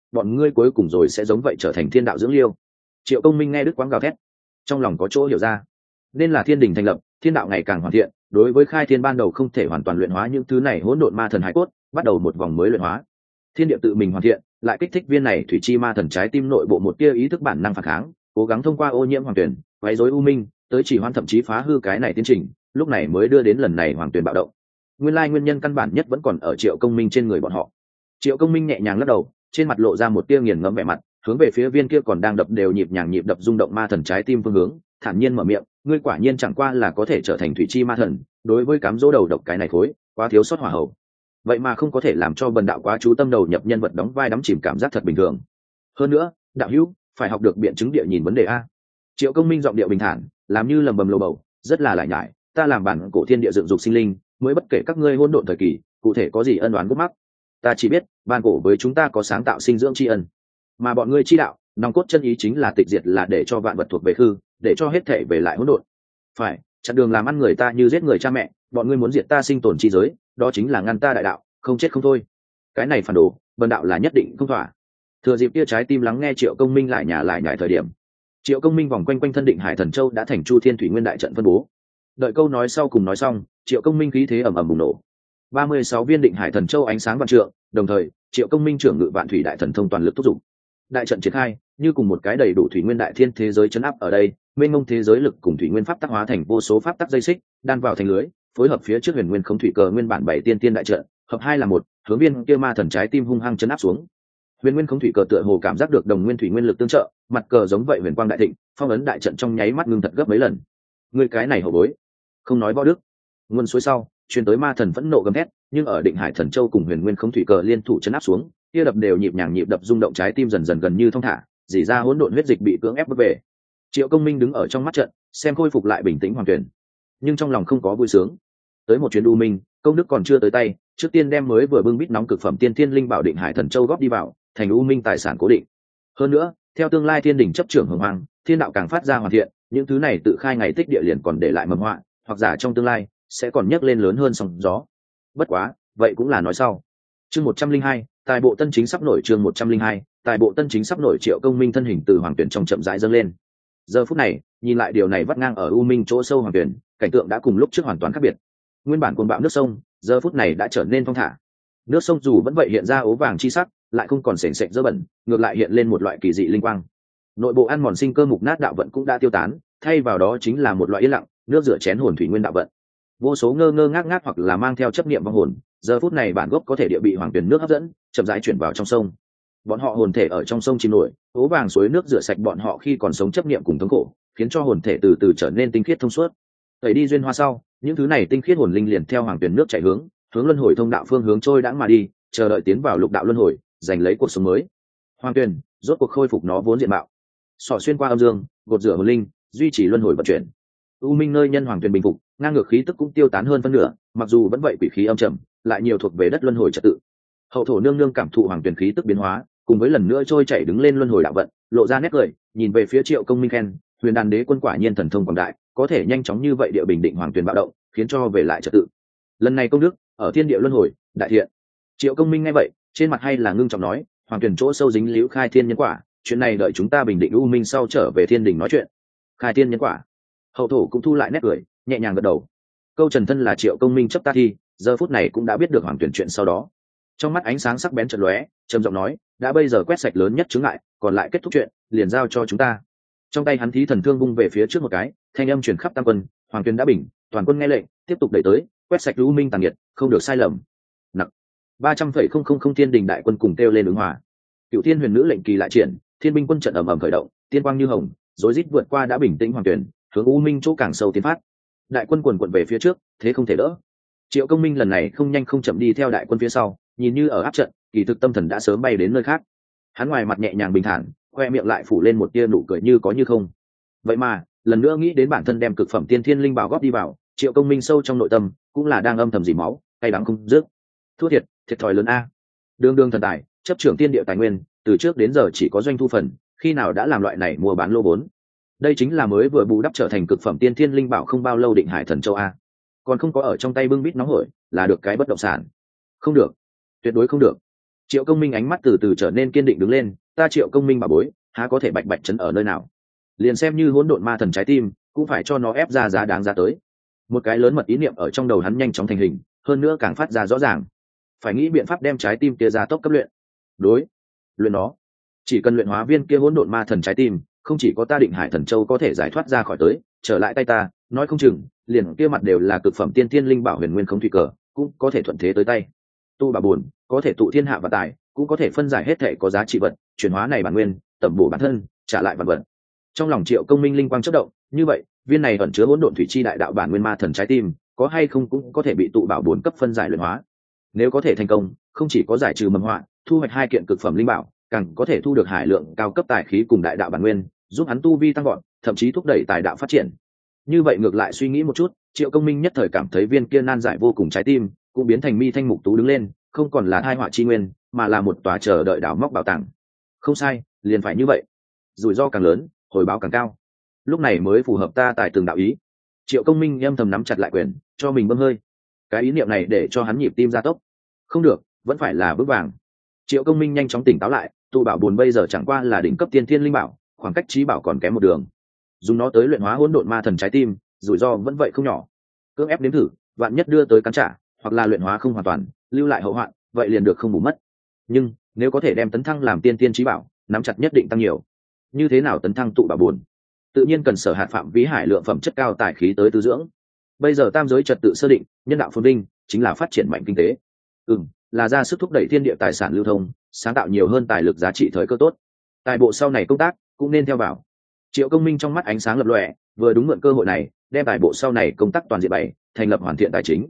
bọn ngươi cuối cùng rồi sẽ giống vậy trở thành thiên đạo dưỡng liêu. Triệu Công Minh nghe Đức Quang gào thét, trong lòng có chỗ hiểu ra, nên là thiên đình thành lập, thiên đạo ngày càng hoàn thiện, đối với khai thiên ban đầu không thể hoàn toàn luyện hóa những thứ này hỗn độn ma thần hải cốt, bắt đầu một vòng mới luyện hóa. Thiên địa tự mình hoàn thiện, lại kích thích viên này thủy chi ma thần trái tim nội bộ một tia ý thức bản năng phản kháng, cố gắng thông qua ô nhiễm hoàng tuyển, quấy rối u minh, tới chỉ hoãn thậm chí phá hư cái này tiến trình, lúc này mới đưa đến lần này hoàng tuyển bạo động. Nguyên lai nguyên nhân căn bản nhất vẫn còn ở Triệu Công Minh trên người bọn họ. Triệu Công Minh nhẹ nhàng lắc đầu, trên mặt lộ ra một tia nghiền ngẫm vẻ mặt, hướng về phía viên kia còn đang đập đều nhịp nhàng nhịp đập rung động ma thần trái tim phương hướng, thản nhiên mở miệng, ngươi quả nhiên chẳng qua là có thể trở thành thủy chi ma thần, đối với cám dỗ đầu độc cái này thối, quá thiếu sót hỏa hậu. Vậy mà không có thể làm cho bần đạo quá chú tâm đầu nhập nhân vật đóng vai đắm chìm cảm giác thật bình thường. Hơn nữa, đạo hữu phải học được biện chứng địa nhìn vấn đề a. Triệu Công Minh giọng điệu bình thản, làm như lầm bầm lầu bầu, rất là lại nhải, ta làm bản cổ thiên địa dựng dục sinh linh, mới bất kể các ngươi hỗn độn thời kỳ, cụ thể có gì ân oán gút mắc. Ta chỉ biết, bản cổ với chúng ta có sáng tạo sinh dưỡng tri ân, mà bọn ngươi chi đạo, nòng cốt chân ý chính là tịch diệt, là để cho vạn vật thuộc về hư, để cho hết thể về lại hỗn độn. Phải, chặn đường làm ăn người ta như giết người cha mẹ, bọn ngươi muốn diệt ta sinh tồn chi giới, đó chính là ngăn ta đại đạo, không chết không thôi. Cái này phản đồ, bần đạo là nhất định không thỏa. Thừa dịp kia trái tim lắng nghe Triệu Công Minh lại nhải thời điểm, Triệu Công Minh vòng quanh quanh thân Định Hải Thần Châu đã thành Chu Thiên Thủy Nguyên đại trận phân bố. Đợi câu nói sau cùng nói xong, Triệu Công Minh khí thế ầm ầm bùng nổ. 36 viên Định Hải Thần Châu ánh sáng vạn trượng, đồng thời, Triệu Công Minh trưởng ngự vạn thủy đại thần thông toàn lực thúc giục. Đại trận triển khai, như cùng một cái đầy đủ thủy nguyên đại thiên thế giới chấn áp ở đây, mênh mông thế giới lực cùng thủy nguyên pháp tác hóa thành vô số pháp tắc dây xích, đan vào thành lưới, phối hợp phía trước Huyền Nguyên Không Thủy Cờ nguyên bản bảy tiên tiên đại trận, hợp hai là một, hướng viên kia ma thần trái tim hung hăng chấn áp xuống. Huyền Nguyên Không Thủy Cờ tựa hồ cảm giác được đồng nguyên thủy nguyên lực tương trợ, mặt cờ giống vậy huyền quang đại thịnh, phong ấn đại trận trong nháy mắt ngưng thật gấp mấy lần. Người cái này hổ bối, không nói võ đức. Nguồn suối sau, truyền tới ma thần phẫn nộ gầm thét, nhưng ở Định Hải Thần Châu cùng Huyền Nguyên Không Thủy Cờ liên thủ chấn áp xuống, kia đập đều nhịp nhàng nhịp đập rung động trái tim dần dần gần như thông thả, dỉ ra hỗn độn huyết dịch bị cưỡng ép bước về. Triệu Công Minh đứng ở trong mắt trận, xem khôi phục lại bình tĩnh hoàn toàn, nhưng trong lòng không có vui sướng. Tới một chuyến u minh, công đức còn chưa tới tay, trước tiên đem mới vừa bưng bít nóng cực phẩm tiên thiên linh bảo Định Hải Thần Châu góp đi vào, thành u minh tài sản cố định. Hơn nữa, theo tương lai thiên đỉnh chấp trưởng hồng hoàng, thiên đạo càng phát ra hoàn thiện, những thứ này tự khai ngày tích địa liền còn để lại mầm họa, hoặc giả trong tương lai sẽ còn nhấc lên lớn hơn sóng gió. Bất quá, vậy cũng là nói sau. Chương 102, tài bộ tân chính sắp nổi. Chương 102, tài bộ tân chính sắp nổi. Triệu Công Minh thân hình từ hoàng tuyển trong chậm rãi dâng lên. Giờ phút này, nhìn lại điều này vắt ngang ở u minh chỗ sâu hoàng tuyển, cảnh tượng đã cùng lúc trước hoàn toàn khác biệt. Nguyên bản cuồng bạo nước sông, giờ phút này đã trở nên thong thả. Nước sông dù vẫn vậy hiện ra ố vàng chi sắc, lại không còn sền sệt dơ bẩn, ngược lại hiện lên một loại kỳ dị linh quang. Nội bộ ăn mòn sinh cơ mục nát đạo vận cũng đã tiêu tán, thay vào đó chính là một loại yên lặng, nước rửa chén hồn thủy nguyên đạo vận. Vô số ngơ ngơ ngác ngác hoặc là mang theo chấp niệm vong hồn, giờ phút này bản gốc có thể địa bị hoàng tuyển nước hấp dẫn, chậm rãi chuyển vào trong sông. Bọn họ hồn thể ở trong sông chìm nổi, ố vàng suối nước rửa sạch bọn họ khi còn sống chấp niệm cùng thống khổ, khiến cho hồn thể từ từ trở nên tinh khiết thông suốt. Tẩy đi duyên hoa sau, những thứ này tinh khiết hồn linh liền theo hoàng tuyển nước chảy hướng luân hồi thông đạo phương hướng trôi đãng mà đi, chờ đợi tiến vào lục đạo luân hồi, giành lấy cuộc sống mới. Hoàng tuyển rốt cuộc khôi phục nó vốn diện mạo, xỏ xuyên qua âm dương, gột rửa hồn linh, duy trì luân hồi vận chuyển. U minh nơi nhân hoàng tuyển bình phục, ngang ngược khí tức cũng tiêu tán hơn phân nửa, mặc dù vẫn vậy quỷ khí âm trầm, lại nhiều thuộc về đất luân hồi trật tự. Hậu thổ nương nương cảm thụ hoàng tuyển khí tức biến hóa, cùng với lần nữa trôi chảy đứng lên luân hồi đạo vận, lộ ra nét cười, nhìn về phía Triệu Công Minh khen, Huyền Đan Đế quân quả nhiên thần thông quảng đại, có thể nhanh chóng như vậy địa bình định hoàng tuyển bạo động, khiến cho về lại trật tự. Lần này công đức ở thiên địa luân hồi, đại thiện. Triệu Công Minh nghe vậy, trên mặt hay là ngưng trọng nói, hoàng tuyển chỗ sâu dính liễu khai thiên nhân quả, chuyện này đợi chúng ta bình định u minh sau trở về thiên đình nói chuyện. Khai thiên nhân quả. Hậu thổ cũng thu lại nét cười, nhẹ nhàng gật đầu. Câu trần thân là Triệu Công Minh chấp ta thi, giờ phút này cũng đã biết được hoàng tuyển chuyện sau đó. Trong mắt ánh sáng sắc bén chợt lóe, trầm giọng nói, đã bây giờ quét sạch lớn nhất chướng ngại, còn lại kết thúc chuyện, liền giao cho chúng ta. Trong tay hắn thí thần thương vung về phía trước một cái, thanh âm truyền khắp tam quân, hoàng tuyển đã bình, toàn quân nghe lệnh, tiếp tục đẩy tới, quét sạch u minh tàn nhiệt, không được sai lầm. Nặng 300,000 thiên đình đại quân cùng kêu lên ứng hòa. Cựu thiên huyền nữ lệnh kỳ lại triển, thiên binh quân trận ầm ầm khởi động, tiên quang như hồng, rối rít vượt qua đã bình tĩnh hoàng tuyển, hướng u minh chỗ càng sâu tiến phát. Đại quân quần quận về phía trước, thế không thể đỡ. Triệu Công Minh lần này không nhanh không chậm đi theo đại quân phía sau, nhìn như ở áp trận, kỳ thực tâm thần đã sớm bay đến nơi khác. Hắn ngoài mặt nhẹ nhàng bình thản, khoe miệng lại phủ lên một tia nụ cười như có như không. Vậy mà, lần nữa nghĩ đến bản thân đem cực phẩm tiên thiên linh bảo góp đi vào, Triệu Công Minh sâu trong nội tâm cũng là đang âm thầm dỉ máu, cay đắng không dứt. Thua thiệt thòi lớn a. Đường thần tài, chấp trưởng tiên địa tài nguyên, từ trước đến giờ chỉ có doanh thu phần, khi nào đã làm loại này mua bán lô vốn. Đây chính là mới vừa bù đắp trở thành cực phẩm tiên thiên linh bảo không bao lâu Định Hải Thần Châu a, còn không có ở trong tay bưng bít nóng hổi, là được cái bất động sản. Không được, tuyệt đối không được. Triệu Công Minh ánh mắt từ từ trở nên kiên định đứng lên, ta Triệu Công Minh bà bối, há có thể bạch bạch chấn ở nơi nào? Liền xem như hỗn độn ma thần trái tim, cũng phải cho nó ép ra giá đáng giá tới. Một cái lớn mật ý niệm ở trong đầu hắn nhanh chóng thành hình, hơn nữa càng phát ra rõ ràng. Phải nghĩ biện pháp đem trái tim kia ra tốc cấp luyện. Đối, luyện nó. Chỉ cần luyện hóa viên kia hỗn độn ma thần trái tim, không chỉ có ta Định Hải Thần Châu có thể giải thoát ra khỏi tới, trở lại tay ta, nói không chừng, liền kia mặt đều là cực phẩm tiên tiên linh bảo huyền nguyên không thủy cờ, cũng có thể thuận thế tới tay. Tu bà buồn, có thể tụ thiên hạ và tài, cũng có thể phân giải hết thể có giá trị vật, chuyển hóa này bản nguyên, tẩm bổ bản thân, trả lại vật vật. Trong lòng Triệu Công Minh linh quang chớp động, như vậy, viên này ẩn chứa hỗn độn thủy chi đại đạo bản nguyên ma thần trái tim, có hay không cũng có thể bị tụ bảo 4 cấp phân giải luyện hóa. Nếu có thể thành công, không chỉ có giải trừ mầm họa, thu hoạch 2 kiện cực phẩm linh bảo, càng có thể thu được hải lượng cao cấp tài khí cùng đại đạo bản nguyên, giúp hắn tu vi tăng vọt, thậm chí thúc đẩy tài đạo phát triển. Như vậy ngược lại suy nghĩ một chút, Triệu Công Minh nhất thời cảm thấy viên kia nan giải vô cùng trái tim, cũng biến thành mi thanh mục tú đứng lên, không còn là tai họa chi nguyên, mà là một tòa chờ đợi đào móc bảo tàng. Không sai, liền phải như vậy. Rủi ro càng lớn, hồi báo càng cao. Lúc này mới phù hợp ta tài từng đạo ý. Triệu Công Minh âm thầm nắm chặt lại quyền, cho mình bơm hơi. Cái ý niệm này để cho hắn nhịp tim gia tốc. Không được, vẫn phải là vững vàng. Triệu Công Minh nhanh chóng tỉnh táo lại, tụ bảo buồn bây giờ chẳng qua là đỉnh cấp tiên thiên linh bảo, khoảng cách trí bảo còn kém một đường. Dùng nó tới luyện hóa hỗn độn ma thần trái tim, rủi ro vẫn vậy không nhỏ. Cưỡng ép nếm thử, vạn nhất đưa tới cắn trả, hoặc là luyện hóa không hoàn toàn, lưu lại hậu hoạn, vậy liền được không bù mất. Nhưng nếu có thể đem tấn thăng làm tiên tiên trí bảo, nắm chặt nhất định tăng nhiều. Như thế nào tấn thăng tụ bảo buồn? Tự nhiên cần sở hạt phạm vi hải lượng phẩm chất cao tài khí tới tư dưỡng. Bây giờ tam giới trật tự sơ định, nhân đạo phồn vinh, chính là phát triển mạnh kinh tế. Là ra sức thúc đẩy thiên địa tài sản lưu thông, sáng tạo nhiều hơn tài lực giá trị thời cơ tốt. Tài bộ sau này công tác cũng nên theo vào. Triệu Công Minh trong mắt ánh sáng lập lòe, vừa đúng mượn cơ hội này, đem tài bộ sau này công tác toàn diện bày, thành lập hoàn thiện tài chính.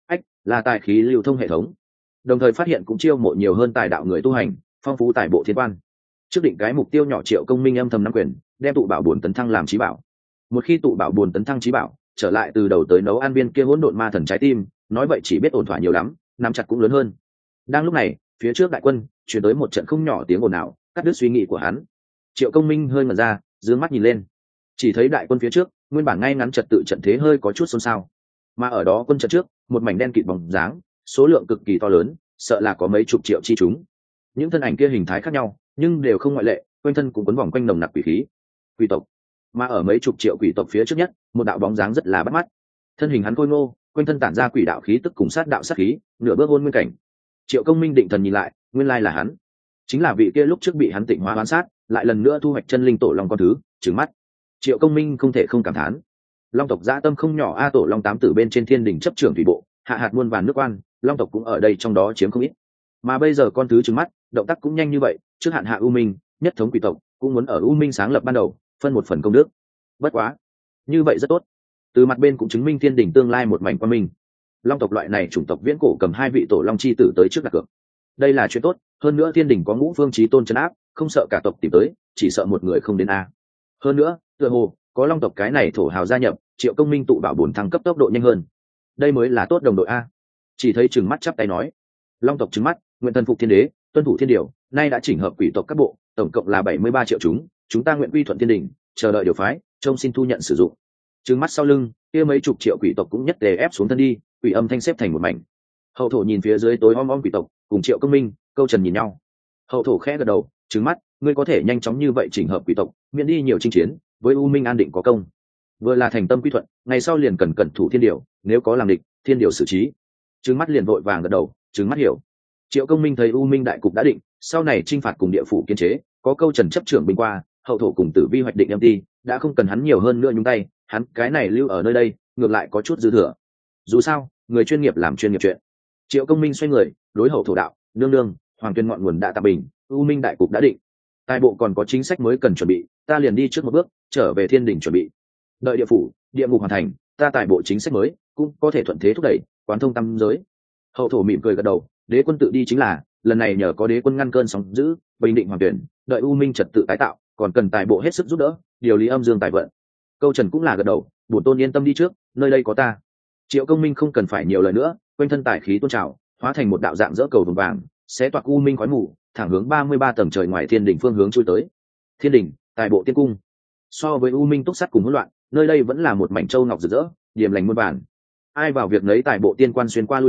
Là tài khí lưu thông hệ thống. Đồng thời phát hiện cũng chiêu mộ nhiều hơn tài đạo người tu hành, phong phú tài bộ thiên quan. Trước định cái mục tiêu nhỏ, Triệu Công Minh âm thầm nắm quyền, đem tụ bảo buồn tấn thăng làm trí bảo. Một khi tụ bảo buồn tấn thăng trí bảo, trở lại từ đầu tới nấu an viên kia hỗn độn ma thần trái tim, nói vậy chỉ biết ổn thỏa nhiều lắm, nắm chặt cũng lớn hơn. Đang lúc này, phía trước đại quân chuyển tới một trận không nhỏ tiếng ồn ào, cắt đứt suy nghĩ của hắn. Triệu Công Minh hơi ngẩn ra, dương mắt nhìn lên, chỉ thấy đại quân phía trước nguyên bản ngay ngắn trật tự trận thế hơi có chút xôn xao, mà ở đó quân trận trước một mảnh đen kịt bóng dáng, số lượng cực kỳ to lớn, sợ là có mấy chục triệu chi chúng. Những thân ảnh kia hình thái khác nhau, nhưng đều không ngoại lệ, quanh thân cũng quấn vòng quanh nồng nặc quỷ khí, quỷ tộc. Mà ở mấy chục triệu quỷ tộc phía trước nhất, một đạo bóng dáng rất là bắt mắt. Thân hình hắn khôi ngô, quanh thân tản ra quỷ đạo khí tức cùng sát đạo sát khí, nửa bước hôn nguyên cảnh. Triệu Công Minh định thần nhìn lại, nguyên lai là hắn, chính là vị kia lúc trước bị hắn tịnh hóa oán sát, lại lần nữa thu hoạch chân linh tổ long con thứ. Trừng mắt, Triệu Công Minh không thể không cảm thán, long tộc dã tâm không nhỏ a. Tổ long 8 tử bên trên thiên đình chấp trưởng thủy bộ, hạ hạt muôn vàn nước quan, long tộc cũng ở đây trong đó chiếm không ít. Mà bây giờ con thứ trừng mắt, động tác cũng nhanh như vậy, trước hạn hạ u minh, nhất thống quỷ tộc, cũng muốn ở u minh sáng lập ban đầu, phân một phần công đức. Bất quá, như vậy rất tốt, từ mặt bên cũng chứng minh thiên đình tương lai một mảnh quan minh. Long tộc loại này chủng tộc viễn cổ cầm 2 vị tổ long chi tử tới trước đặt cược, đây là chuyện tốt. Hơn nữa thiên đình có ngũ phương chí tôn trấn áp, không sợ cả tộc tìm tới, chỉ sợ một người không đến a. Hơn nữa tựa hồ có long tộc cái này thổ hào gia nhập, Triệu Công Minh tụ bảo buồn thăng cấp tốc độ nhanh hơn, đây mới là tốt đồng đội a. Chỉ thấy trừng mắt chắp tay nói, long tộc trừng mắt, nguyện thần phục thiên đế, tuân thủ thiên điều, nay đã chỉnh hợp quỷ tộc các bộ, tổng cộng là 73 triệu chúng ta nguyện quy thuận thiên đình, chờ đợi điều phái, trông xin thu nhận sử dụng. Trừng mắt sau lưng kia mấy chục triệu quỷ tộc cũng nhất tề ép xuống thân đi, quỷ âm thanh xếp thành một mảnh. Hậu thổ nhìn phía dưới tối om om quỷ tộc cùng Triệu Công Minh, câu trần nhìn nhau. Hậu thổ khẽ gật đầu, trừng mắt, ngươi có thể nhanh chóng như vậy chỉnh hợp quỷ tộc, miễn đi nhiều chinh chiến, với u minh an định có công. Vừa là thành tâm quy thuận, ngày sau liền cần cẩn thủ thiên điều, nếu có làm địch, thiên điều xử trí. Trừng mắt liền vội vàng gật đầu, trừng mắt hiểu. Triệu Công Minh thấy u minh đại cục đã định, sau này chinh phạt cùng địa phủ kiên chế, có câu trần chấp trưởng binh qua, hậu thổ cùng tử vi hoạch định em đi, đã không cần hắn nhiều hơn nữa nhúng tay, hắn cái này lưu ở nơi đây, ngược lại có chút dư thừa. Dù sao, người chuyên nghiệp làm chuyên nghiệp chuyện. Triệu Công Minh xoay người, đối hậu thổ đạo, nương nương, hoàng tuyên ngọn nguồn đã tạm bình, u minh đại cục đã định, tài bộ còn có chính sách mới cần chuẩn bị, ta liền đi trước một bước, trở về thiên đình chuẩn bị. Đợi địa phủ, địa ngục hoàn thành, ta tài bộ chính sách mới cũng có thể thuận thế thúc đẩy, quán thông tam giới. Hậu thổ mỉm cười gật đầu, đế quân tự đi chính là, lần này nhờ có đế quân ngăn cơn sóng dữ, bình định hoàng tuyển, đợi u minh trật tự tái tạo, còn cần tài bộ hết sức giúp đỡ, điều lý âm dương tài vận. Câu trần cũng là gật đầu, bổn tôn yên tâm đi trước, nơi đây có ta. Triệu Công Minh không cần phải nhiều lời nữa, quanh thân tài khí tôn trào, hóa thành một đạo dạng dỡ cầu vồng vàng, sẽ toạc u minh khói mù, thẳng hướng 33 tầng trời ngoài thiên đỉnh phương hướng chui tới. Thiên đỉnh, tài bộ tiên cung. So với u minh túc sắt cùng hỗn loạn, nơi đây vẫn là một mảnh châu ngọc rực rỡ, điềm lành muôn bản. Ai vào việc nấy tài bộ tiên quan xuyên qua lui tới,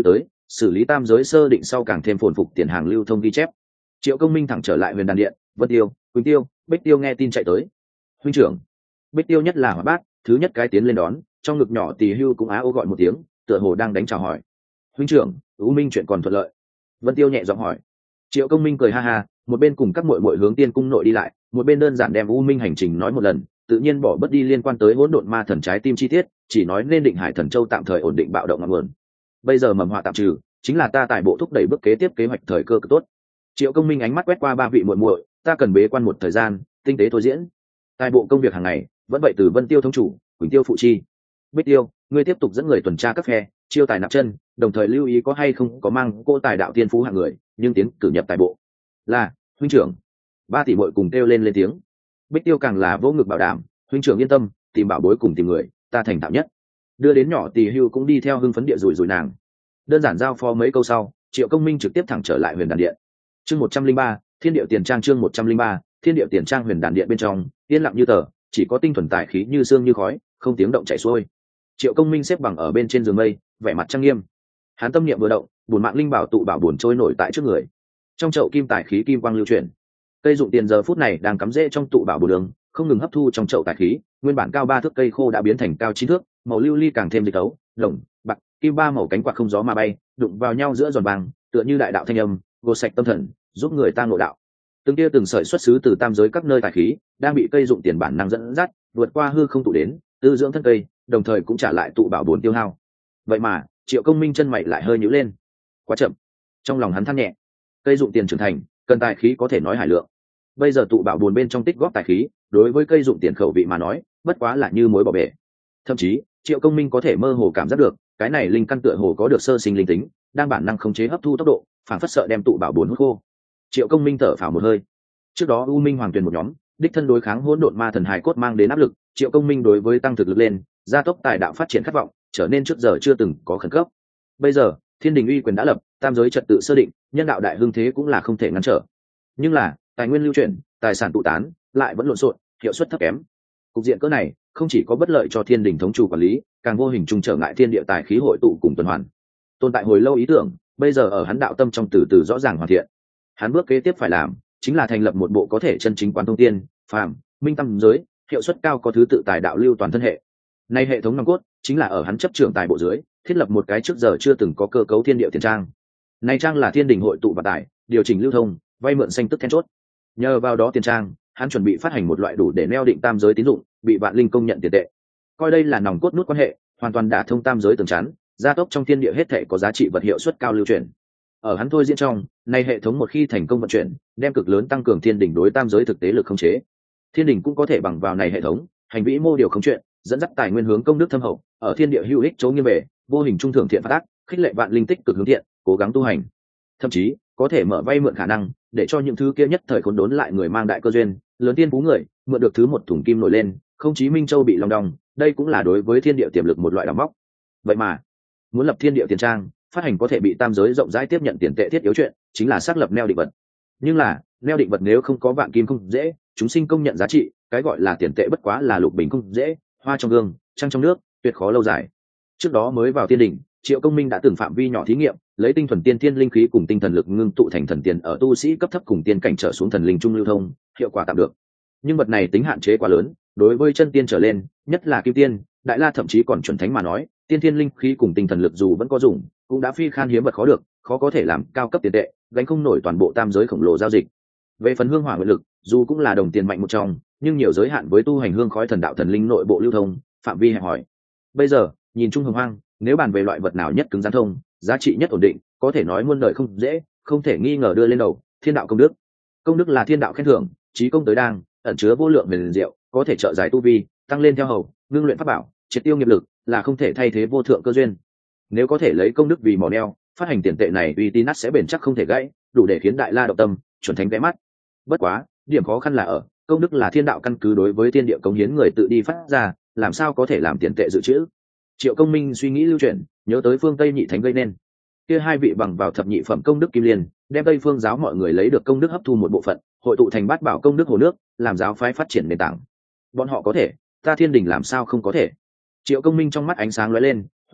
xử lý tam giới sơ định sau càng thêm phồn phục tiền hàng lưu thông ghi chép. Triệu Công Minh thẳng trở lại Huyền Đàn Điện. Vân Tiêu, Quỳnh Tiêu, Bích Tiêu nghe tin chạy tới. Huynh trưởng. Bích Tiêu nhất là Hỏa Bát, thứ nhất cái tiến lên đón, trong ngực nhỏ Tỳ Hưu cũng á ô gọi một tiếng, tựa hồ đang đánh chào hỏi. Huynh trưởng, U Minh chuyện còn thuận lợi? Vân Tiêu nhẹ giọng hỏi. Triệu Công Minh cười ha ha, một bên cùng các muội muội hướng Tiên cung nội đi lại, một bên đơn giản đem U Minh hành trình nói một lần, tự nhiên bỏ bớt đi liên quan tới hỗn độn ma thần trái tim chi tiết, chỉ nói nên Định Hải Thần Châu tạm thời ổn định bạo động ngọn nguồn. Bây giờ mầm họa tạm trừ, chính là ta tài bộ thúc đẩy bước kế tiếp kế hoạch thời cơ cực tốt. Triệu Công Minh ánh mắt quét qua ba vị muội muội, ta cần bế quan một thời gian, tinh tế thôi diễn. Tài bộ công việc hàng ngày, vẫn vậy từ Vân Tiêu thống chủ, Quỳnh Tiêu phụ chi. Bích Tiêu, ngươi tiếp tục dẫn người tuần tra các phe, chiêu tài nạp chân, đồng thời lưu ý có hay không có mang cô tài đạo tiên phú hạng người, nhưng tiến cử nhập tài bộ. Là, huynh trưởng. Ba tỷ muội cùng kêu lên tiếng. Bích Tiêu càng là vỗ ngực bảo đảm, huynh trưởng yên tâm, tìm bảo bối cùng tìm người, ta thành thạo nhất. Đưa đến nhỏ Tỳ Hưu cũng đi theo hưng phấn địa rủi nàng. Đơn giản giao phó mấy câu sau, Triệu Công Minh trực tiếp thẳng trở lại Huyền Đàn Điện. Chương 103, Thiên Điệu Tiền Trang. Chương 103, Thiên Điệu Tiền Trang. Huyền Đàn Điện bên trong yên lặng như tờ, chỉ có tinh thuần tài khí như sương như khói, không tiếng động chảy xuôi. Triệu Công Minh xếp bằng ở bên trên giường mây, vẻ mặt trang nghiêm. Hắn tâm niệm vừa động, bổn mạng linh bảo tụ bảo buồn trôi nổi tại trước người. Trong chậu kim tài khí kim quang lưu chuyển. Cây dụng tiền giờ phút này đang cắm rễ trong tụ bảo bồ đường, không ngừng hấp thu trong chậu tài khí, nguyên bản cao 3 thước cây khô đã biến thành cao 9 thước, màu lưu ly càng thêm dịch tấu, đồng, bạc, kim ba màu cánh quạt không gió mà bay, đụng vào nhau giữa giòn vàng, tựa như đại đạo thanh âm, gột sạch tâm thần, giúp người ta ngộ đạo. Từng tia từng sợi xuất xứ từ tam giới các nơi tài khí, đang bị cây dụng tiền bản năng dẫn dắt, vượt qua hư không tụ đến, tư dưỡng thân cây, đồng thời cũng trả lại tụ bảo bổn tiêu hao. Vậy mà, Triệu Công Minh chân mày lại hơi nhíu lên. Quá chậm. Trong lòng hắn than nhẹ. Cây dụng tiền trưởng thành, cần tài khí có thể nói hải lượng. Bây giờ tụ bảo buồn bên trong tích góp tài khí, đối với cây dụng tiền khẩu vị mà nói, bất quá là như muối bỏ bể. Thậm chí, Triệu Công Minh có thể mơ hồ cảm giác được, cái này linh căn tựa hồ có được sơ sinh linh tính, đang bản năng khống chế hấp thu tốc độ, phản phất sợ đem tụ bảo buồn hút khô. Triệu Công Minh thở phào một hơi. Trước đó U Minh Hoàng Tuyền một nhóm, đích thân đối kháng hỗn độn ma thần hài cốt mang đến áp lực, Triệu Công Minh đối với tăng thực lực lên, gia tốc tài đạo phát triển khát vọng, trở nên trước giờ chưa từng có khẩn cấp. Bây giờ, Thiên Đình uy quyền đã lập, tam giới trật tự sơ định, nhân đạo đại hưng thế cũng là không thể ngăn trở. Nhưng là, tài nguyên lưu chuyển, tài sản tụ tán, lại vẫn lộn xộn, hiệu suất thấp kém. Cục diện cỡ này, không chỉ có bất lợi cho Thiên Đình thống chủ quản lý, càng vô hình trung trở ngại thiên địa tài khí hội tụ cùng tuần hoàn. Tồn tại hồi lâu ý tưởng, bây giờ ở hắn đạo tâm trong từ từ rõ ràng hoàn thiện. Hắn bước kế tiếp phải làm, chính là thành lập một bộ có thể chân chính quán thông tiên, phàm, minh tâm giới, hiệu suất cao có thứ tự tài đạo lưu toàn thân hệ. Nay hệ thống nòng cốt chính là ở hắn chấp trưởng tài bộ dưới, thiết lập một cái trước giờ chưa từng có cơ cấu thiên địa tiền trang. Nay trang là Thiên Đình hội tụ và tài, điều chỉnh lưu thông, vay mượn xanh tức then chốt. Nhờ vào đó tiền trang, hắn chuẩn bị phát hành một loại đủ để neo định tam giới tín dụng, bị vạn linh công nhận tiền tệ. Coi đây là nòng cốt nút quan hệ, hoàn toàn đả thông tam giới tường chắn, gia tốc trong thiên địa hết thể có giá trị vật hiệu suất cao lưu chuyển. Ở hắn thôi diễn trong, nay hệ thống một khi thành công vận chuyển, đem cực lớn tăng cường Thiên Đình đối tam giới thực tế lực khống chế. Thiên Đình cũng có thể bằng vào này hệ thống, hành vĩ mô điều khống chuyện, dẫn dắt tài nguyên hướng công đức thâm hậu, ở thiên địa hữu ích chỗ nghiêng về, vô hình trung thưởng thiện phát ác, khích lệ vạn linh tích cực hướng thiện, cố gắng tu hành. Thậm chí, có thể mở vay mượn khả năng, để cho những thứ kia nhất thời khốn đốn lại người mang đại cơ duyên, lớn tiên phú người, mượn được thứ một thùng kim nổi lên, không chí Minh Châu bị lòng đong, đây cũng là đối với thiên địa tiềm lực một loại đào móc. Vậy mà, muốn lập thiên địa tiền trang, phát hành có thể bị tam giới rộng rãi tiếp nhận tiền tệ thiết yếu chuyện, chính là xác lập neo định vật. Nhưng là, neo định vật nếu không có vạn kim không dễ, chúng sinh công nhận giá trị, cái gọi là tiền tệ bất quá là lục bình không dễ, hoa trong gương, trăng trong nước, tuyệt khó lâu dài. Trước đó mới vào Thiên Đình, Triệu Công Minh đã từng phạm vi nhỏ thí nghiệm, lấy tinh thuần tiên thiên linh khí cùng tinh thần lực ngưng tụ thành thần tiền ở tu sĩ cấp thấp cùng tiên cảnh trở xuống thần linh trung lưu thông, hiệu quả tạm được. Nhưng vật này tính hạn chế quá lớn, đối với chân tiên trở lên, nhất là kim tiên, đại la thậm chí còn chuẩn thánh mà nói, tiên thiên linh khí cùng tinh thần lực dù vẫn có dùng, cũng đã phi khan hiếm vật khó được, khó có thể làm cao cấp tiền tệ, gánh không nổi toàn bộ tam giới khổng lồ giao dịch. Về phần hương hỏa nguyện lực, dù cũng là đồng tiền mạnh một trong, nhưng nhiều giới hạn với tu hành hương khói thần đạo thần linh nội bộ lưu thông, phạm vi hẹp hỏi. Bây giờ, nhìn chung hồng hoang, nếu bàn về loại vật nào nhất cứng rắn thông, giá trị nhất ổn định, có thể nói muôn đời không dễ, không thể nghi ngờ đưa lên đầu, thiên đạo công đức. Công đức là thiên đạo khen thưởng, chí công tới đang, ẩn chứa vô lượng huyền diệu, có thể trợ giải tu vi, tăng lên theo hầu, ngưng luyện pháp bảo, triệt tiêu nghiệp lực, là không thể thay thế vô thượng cơ duyên. Nếu có thể lấy công đức vì mỏ neo, phát hành tiền tệ này uy tín nát sẽ bền chắc không thể gãy, đủ để khiến đại la động tâm, chuẩn thánh vẽ mắt. Bất quá, điểm khó khăn là ở công đức là thiên đạo căn cứ đối với thiên địa cống hiến người tự đi phát ra, làm sao có thể làm tiền tệ dự trữ. Triệu Công Minh suy nghĩ lưu chuyển, nhớ tới phương Tây nhị thánh gây nên kia hai vị bằng vào thập nhị phẩm công đức kim liên, đem Tây phương giáo mọi người lấy được công đức hấp thu một bộ phận, hội tụ thành bát bảo công đức hồ nước, làm giáo phái phát triển nền tảng. Bọn họ có thể, ta Thiên Đình làm sao không có thể? Triệu Công Minh trong mắt ánh sáng lóe lên, huống chi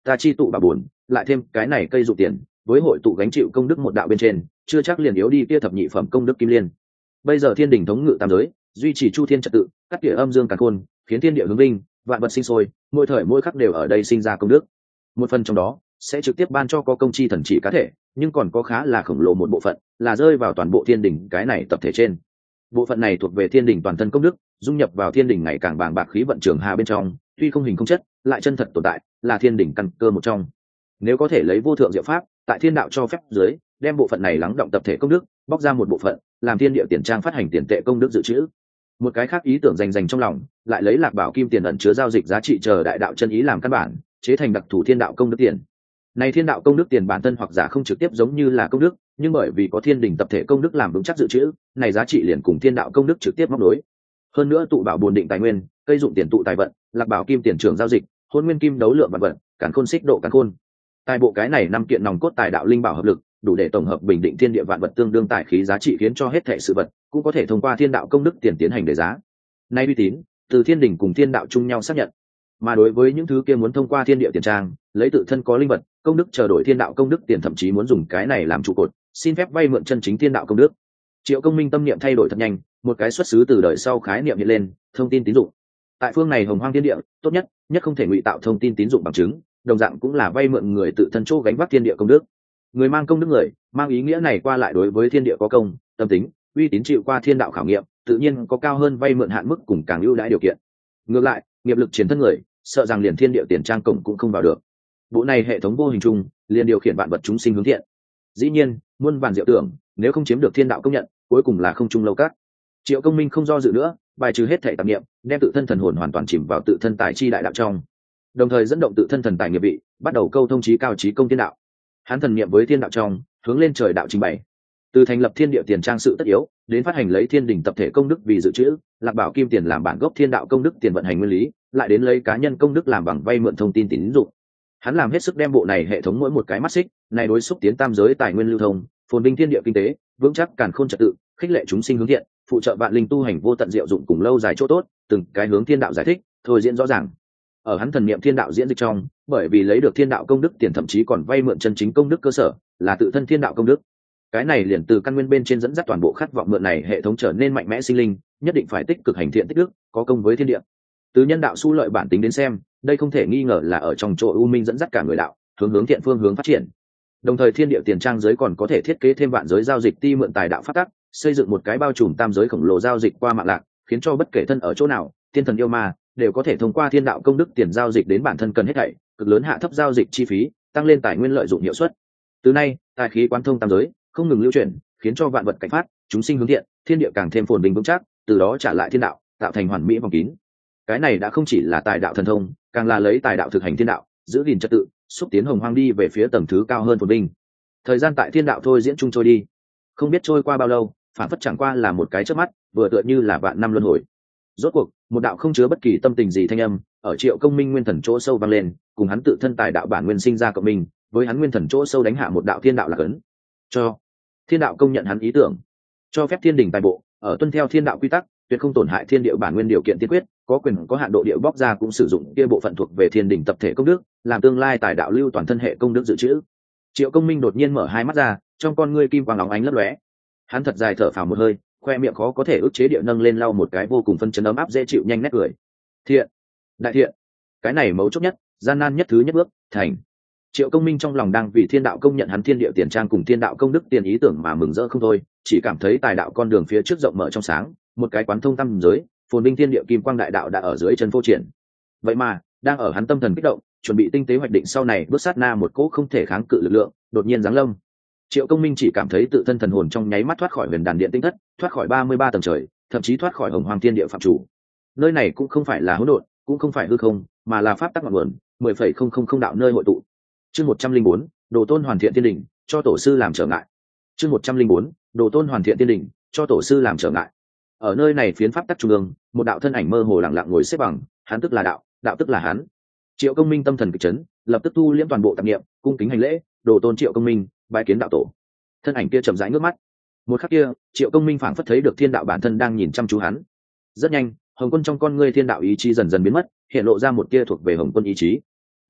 ta chi tụ bà buồn lại thêm cái này cây dụ tiền với hội tụ gánh chịu công đức một đạo bên trên chưa chắc liền yếu đi kia thập nhị phẩm công đức kim liên. Bây giờ thiên đình thống ngự tam giới, duy trì chu thiên trật tự, cắt tỉa âm dương càn khôn, khiến thiên địa hướng linh, vạn vật sinh sôi, mỗi thời mỗi khắc đều ở đây sinh ra công đức. Một phần trong đó sẽ trực tiếp ban cho có công chi thần chỉ cá thể, nhưng còn có khá là khổng lồ một bộ phận là rơi vào toàn bộ thiên đình cái này tập thể trên. Bộ phận này thuộc về thiên đình toàn thân công đức, dung nhập vào thiên đình ngày càng bàng bạc khí vận trường hà bên trong, tuy không hình không chất, lại chân thật tồn tại, là thiên đình căn cơ một trong. Nếu có thể lấy vô thượng diệu pháp, tại thiên đạo cho phép dưới, đem bộ phận này lắng động tập thể công đức, bóc ra một bộ phận, làm thiên địa tiền trang phát hành tiền tệ công đức dự trữ. Một cái khác ý tưởng dành trong lòng, lại lấy lạc bảo kim tiền ẩn chứa giao dịch giá trị chờ đại đạo chân ý làm căn bản, chế thành đặc thù thiên đạo công đức tiền. Này thiên đạo công đức tiền bản thân hoặc giả không trực tiếp giống như là công đức, nhưng bởi vì có thiên đình tập thể công đức làm vững chắc dự trữ, này giá trị liền cùng thiên đạo công đức trực tiếp móc nối. Hơn nữa tụ bảo bổn định tài nguyên, cây dụng tiền tụ tài vận, lạc bảo kim tiền trưởng giao dịch, hôn nguyên kim đấu lượng vạn vận, càn khôn xích độ càn khôn. Tài bộ cái này năm kiện nòng cốt tài đạo linh bảo hợp lực, đủ để tổng hợp bình định thiên địa vạn vật tương đương tài khí giá trị, khiến cho hết thảy sự vật cũng có thể thông qua thiên đạo công đức tiền tiến hành đề giá. Nay uy tín, từ thiên đình cùng thiên đạo chung nhau xác nhận. Mà đối với những thứ kia muốn thông qua thiên địa tiền trang, lấy tự thân có linh vật, công đức chờ đổi thiên đạo công đức tiền, thậm chí muốn dùng cái này làm trụ cột, xin phép vay mượn chân chính thiên đạo công đức. Triệu Công Minh tâm niệm thay đổi thật nhanh, một cái xuất xứ từ đời sau khái niệm hiện lên, thông tin tín dụng. Tại phương này hồng hoang thiên địa, tốt nhất không thể ngụy tạo thông tin tín dụng bằng chứng, đồng dạng cũng là vay mượn người tự thân chỗ gánh vác thiên địa công đức. Người mang công đức người, mang ý nghĩa này qua lại đối với thiên địa có công, tâm tính, uy tín chịu qua thiên đạo khảo nghiệm, tự nhiên có cao hơn vay mượn hạn mức cùng càng ưu đãi điều kiện. Ngược lại, nghiệp lực chiến thân người, sợ rằng liền thiên địa tiền trang cổng cũng không vào được. Bộ này hệ thống vô hình chung, liền điều khiển vạn vật chúng sinh hướng thiện. Dĩ nhiên, muôn vàn diệu tưởng, nếu không chiếm được thiên đạo công nhận, cuối cùng là không trung lâu cát. Triệu Công Minh không do dự nữa, bài trừ hết thể tạp niệm, đem tự thân thần hồn hoàn toàn chìm vào tự thân tài chi đại đạo trong, đồng thời dẫn động tự thân thần tài nghiệp vị, bắt đầu câu thông trí cao trí công thiên đạo. Hắn thần niệm với thiên đạo trong, hướng lên trời đạo trình bày. Từ thành lập thiên địa tiền trang sự tất yếu, đến phát hành lấy thiên đình tập thể công đức vì dự trữ, lạc bảo kim tiền làm bản gốc thiên đạo công đức tiền vận hành nguyên lý, lại đến lấy cá nhân công đức làm bằng vay mượn thông tin tín dụng. Hắn làm hết sức đem bộ này hệ thống mỗi một cái mắt xích, này đối xúc tiến tam giới tài nguyên lưu thông, phồn vinh thiên địa kinh tế, vững chắc càn khôn trật tự, khích lệ chúng sinh hướng thiện, phụ trợ vạn linh tu hành vô tận diệu dụng cùng lâu dài chỗ tốt, từng cái hướng thiên đạo giải thích, thôi diễn rõ ràng. Ở hắn thần niệm thiên đạo diễn dịch trong, bởi vì lấy được thiên đạo công đức tiền, thậm chí còn vay mượn chân chính công đức cơ sở, là tự thân thiên đạo công đức. Cái này liền từ căn nguyên bên trên dẫn dắt toàn bộ khát vọng mượn này hệ thống trở nên mạnh mẽ sinh linh, nhất định phải tích cực hành thiện tích đức, có công với thiên địa. Từ nhân đạo su lợi bản tính đến xem, đây không thể nghi ngờ là ở trong chỗ u minh dẫn dắt cả người đạo, hướng thiện phương hướng phát triển. Đồng thời thiên địa tiền trang giới còn có thể thiết kế thêm vạn giới giao dịch ti mượn tài đạo phát tắc, xây dựng một cái bao trùm tam giới khổng lồ giao dịch qua mạng lạc, khiến cho bất kể thân ở chỗ nào, thiên thần yêu ma đều có thể thông qua thiên đạo công đức tiền giao dịch đến bản thân cần hết thảy, cực lớn hạ thấp giao dịch chi phí, tăng lên tài nguyên lợi dụng hiệu suất. Từ nay, tài khí quán thông tam giới, không ngừng lưu chuyển, khiến cho vạn vật cảnh phát, chúng sinh hướng thiện, thiên địa càng thêm phồn bình vững chắc, từ đó trả lại thiên đạo, tạo thành hoàn mỹ vòng kín. Cái này đã không chỉ là tài đạo thần thông, càng là lấy tài đạo thực hành thiên đạo, giữ gìn trật tự, xúc tiến hồng hoang đi về phía tầng thứ cao hơn phồn vinh. Thời gian tại thiên đạo thôi diễn chung trôi đi, không biết trôi qua bao lâu, phản phất chẳng qua là một cái chớp mắt, vừa tựa như là vạn năm luân hồi. Rốt cuộc, một đạo không chứa bất kỳ tâm tình gì thanh âm, ở Triệu Công Minh nguyên thần chỗ sâu vang lên, cùng hắn tự thân tài đạo bản nguyên sinh ra cộng minh, với hắn nguyên thần chỗ sâu đánh hạ một đạo thiên đạo là cấn. Cho thiên đạo công nhận hắn ý tưởng, cho phép thiên đình tài bộ ở tuân theo thiên đạo quy tắc, tuyệt không tổn hại thiên địa bản nguyên điều kiện tiên quyết, có quyền có hạn độ địa bóc ra cũng sử dụng kia bộ phận thuộc về thiên đình tập thể công đức, làm tương lai tài đạo lưu toàn thân hệ công đức dự trữ. Triệu Công Minh đột nhiên mở hai mắt ra, trong con ngươi kim quang óng ánh lấp lóe. Hắn thật dài thở phào một hơi, khoe miệng khó có thể ức chế địa nâng lên lau một cái vô cùng phân chấn ấm áp dễ chịu nhanh nét cười. Thiện, đại thiện, cái này mấu chốt nhất, gian nan nhất thứ nhất bước, thành. Triệu Công Minh trong lòng đang vì thiên đạo công nhận hắn thiên địa tiền trang cùng thiên đạo công đức tiền ý tưởng mà mừng rỡ không thôi, chỉ cảm thấy tài đạo con đường phía trước rộng mở trong sáng, một cái quán thông tam giới, phồn vinh thiên địa kim quang đại đạo đã ở dưới chân phô triển. Vậy mà, đang ở hắn tâm thần kích động, chuẩn bị tinh tế hoạch định sau này bước sát na một cỗ không thể kháng cự lực lượng, đột nhiên giáng lâm. Triệu Công Minh chỉ cảm thấy tự thân thần hồn trong nháy mắt thoát khỏi huyền đàn điện tinh thất, thoát khỏi 33 tầng trời, thậm chí thoát khỏi hồng hoàng thiên địa phạm chủ. Nơi này cũng không phải là hỗn độn, cũng không phải hư không, mà là pháp tắc ngọn nguồn, 10,000 đạo nơi hội tụ. Chương 104, Đồ Tôn hoàn thiện tiên đỉnh, cho tổ sư làm trở ngại. Chương 104, Đồ Tôn hoàn thiện tiên đỉnh, cho tổ sư làm trở ngại. Ở nơi này phiến pháp tắc trung ương, một đạo thân ảnh mơ hồ lặng lặng ngồi xếp bằng, hắn tức là đạo, đạo tức là hắn. Triệu Công Minh tâm thần kịch chấn, lập tức thu liễm toàn bộ tạp niệm, cung kính hành lễ, Đồ Tôn Triệu Công Minh, bái kiến đạo tổ. Thân ảnh kia chậm rãi ngước mắt. Một khắc kia, Triệu Công Minh phảng phất thấy được thiên đạo bản thân đang nhìn chăm chú hắn. Rất nhanh, hồng quân trong con ngươi thiên đạo ý chí dần dần biến mất, hiện lộ ra một tia thuộc về hồng quân ý chí. Ngươi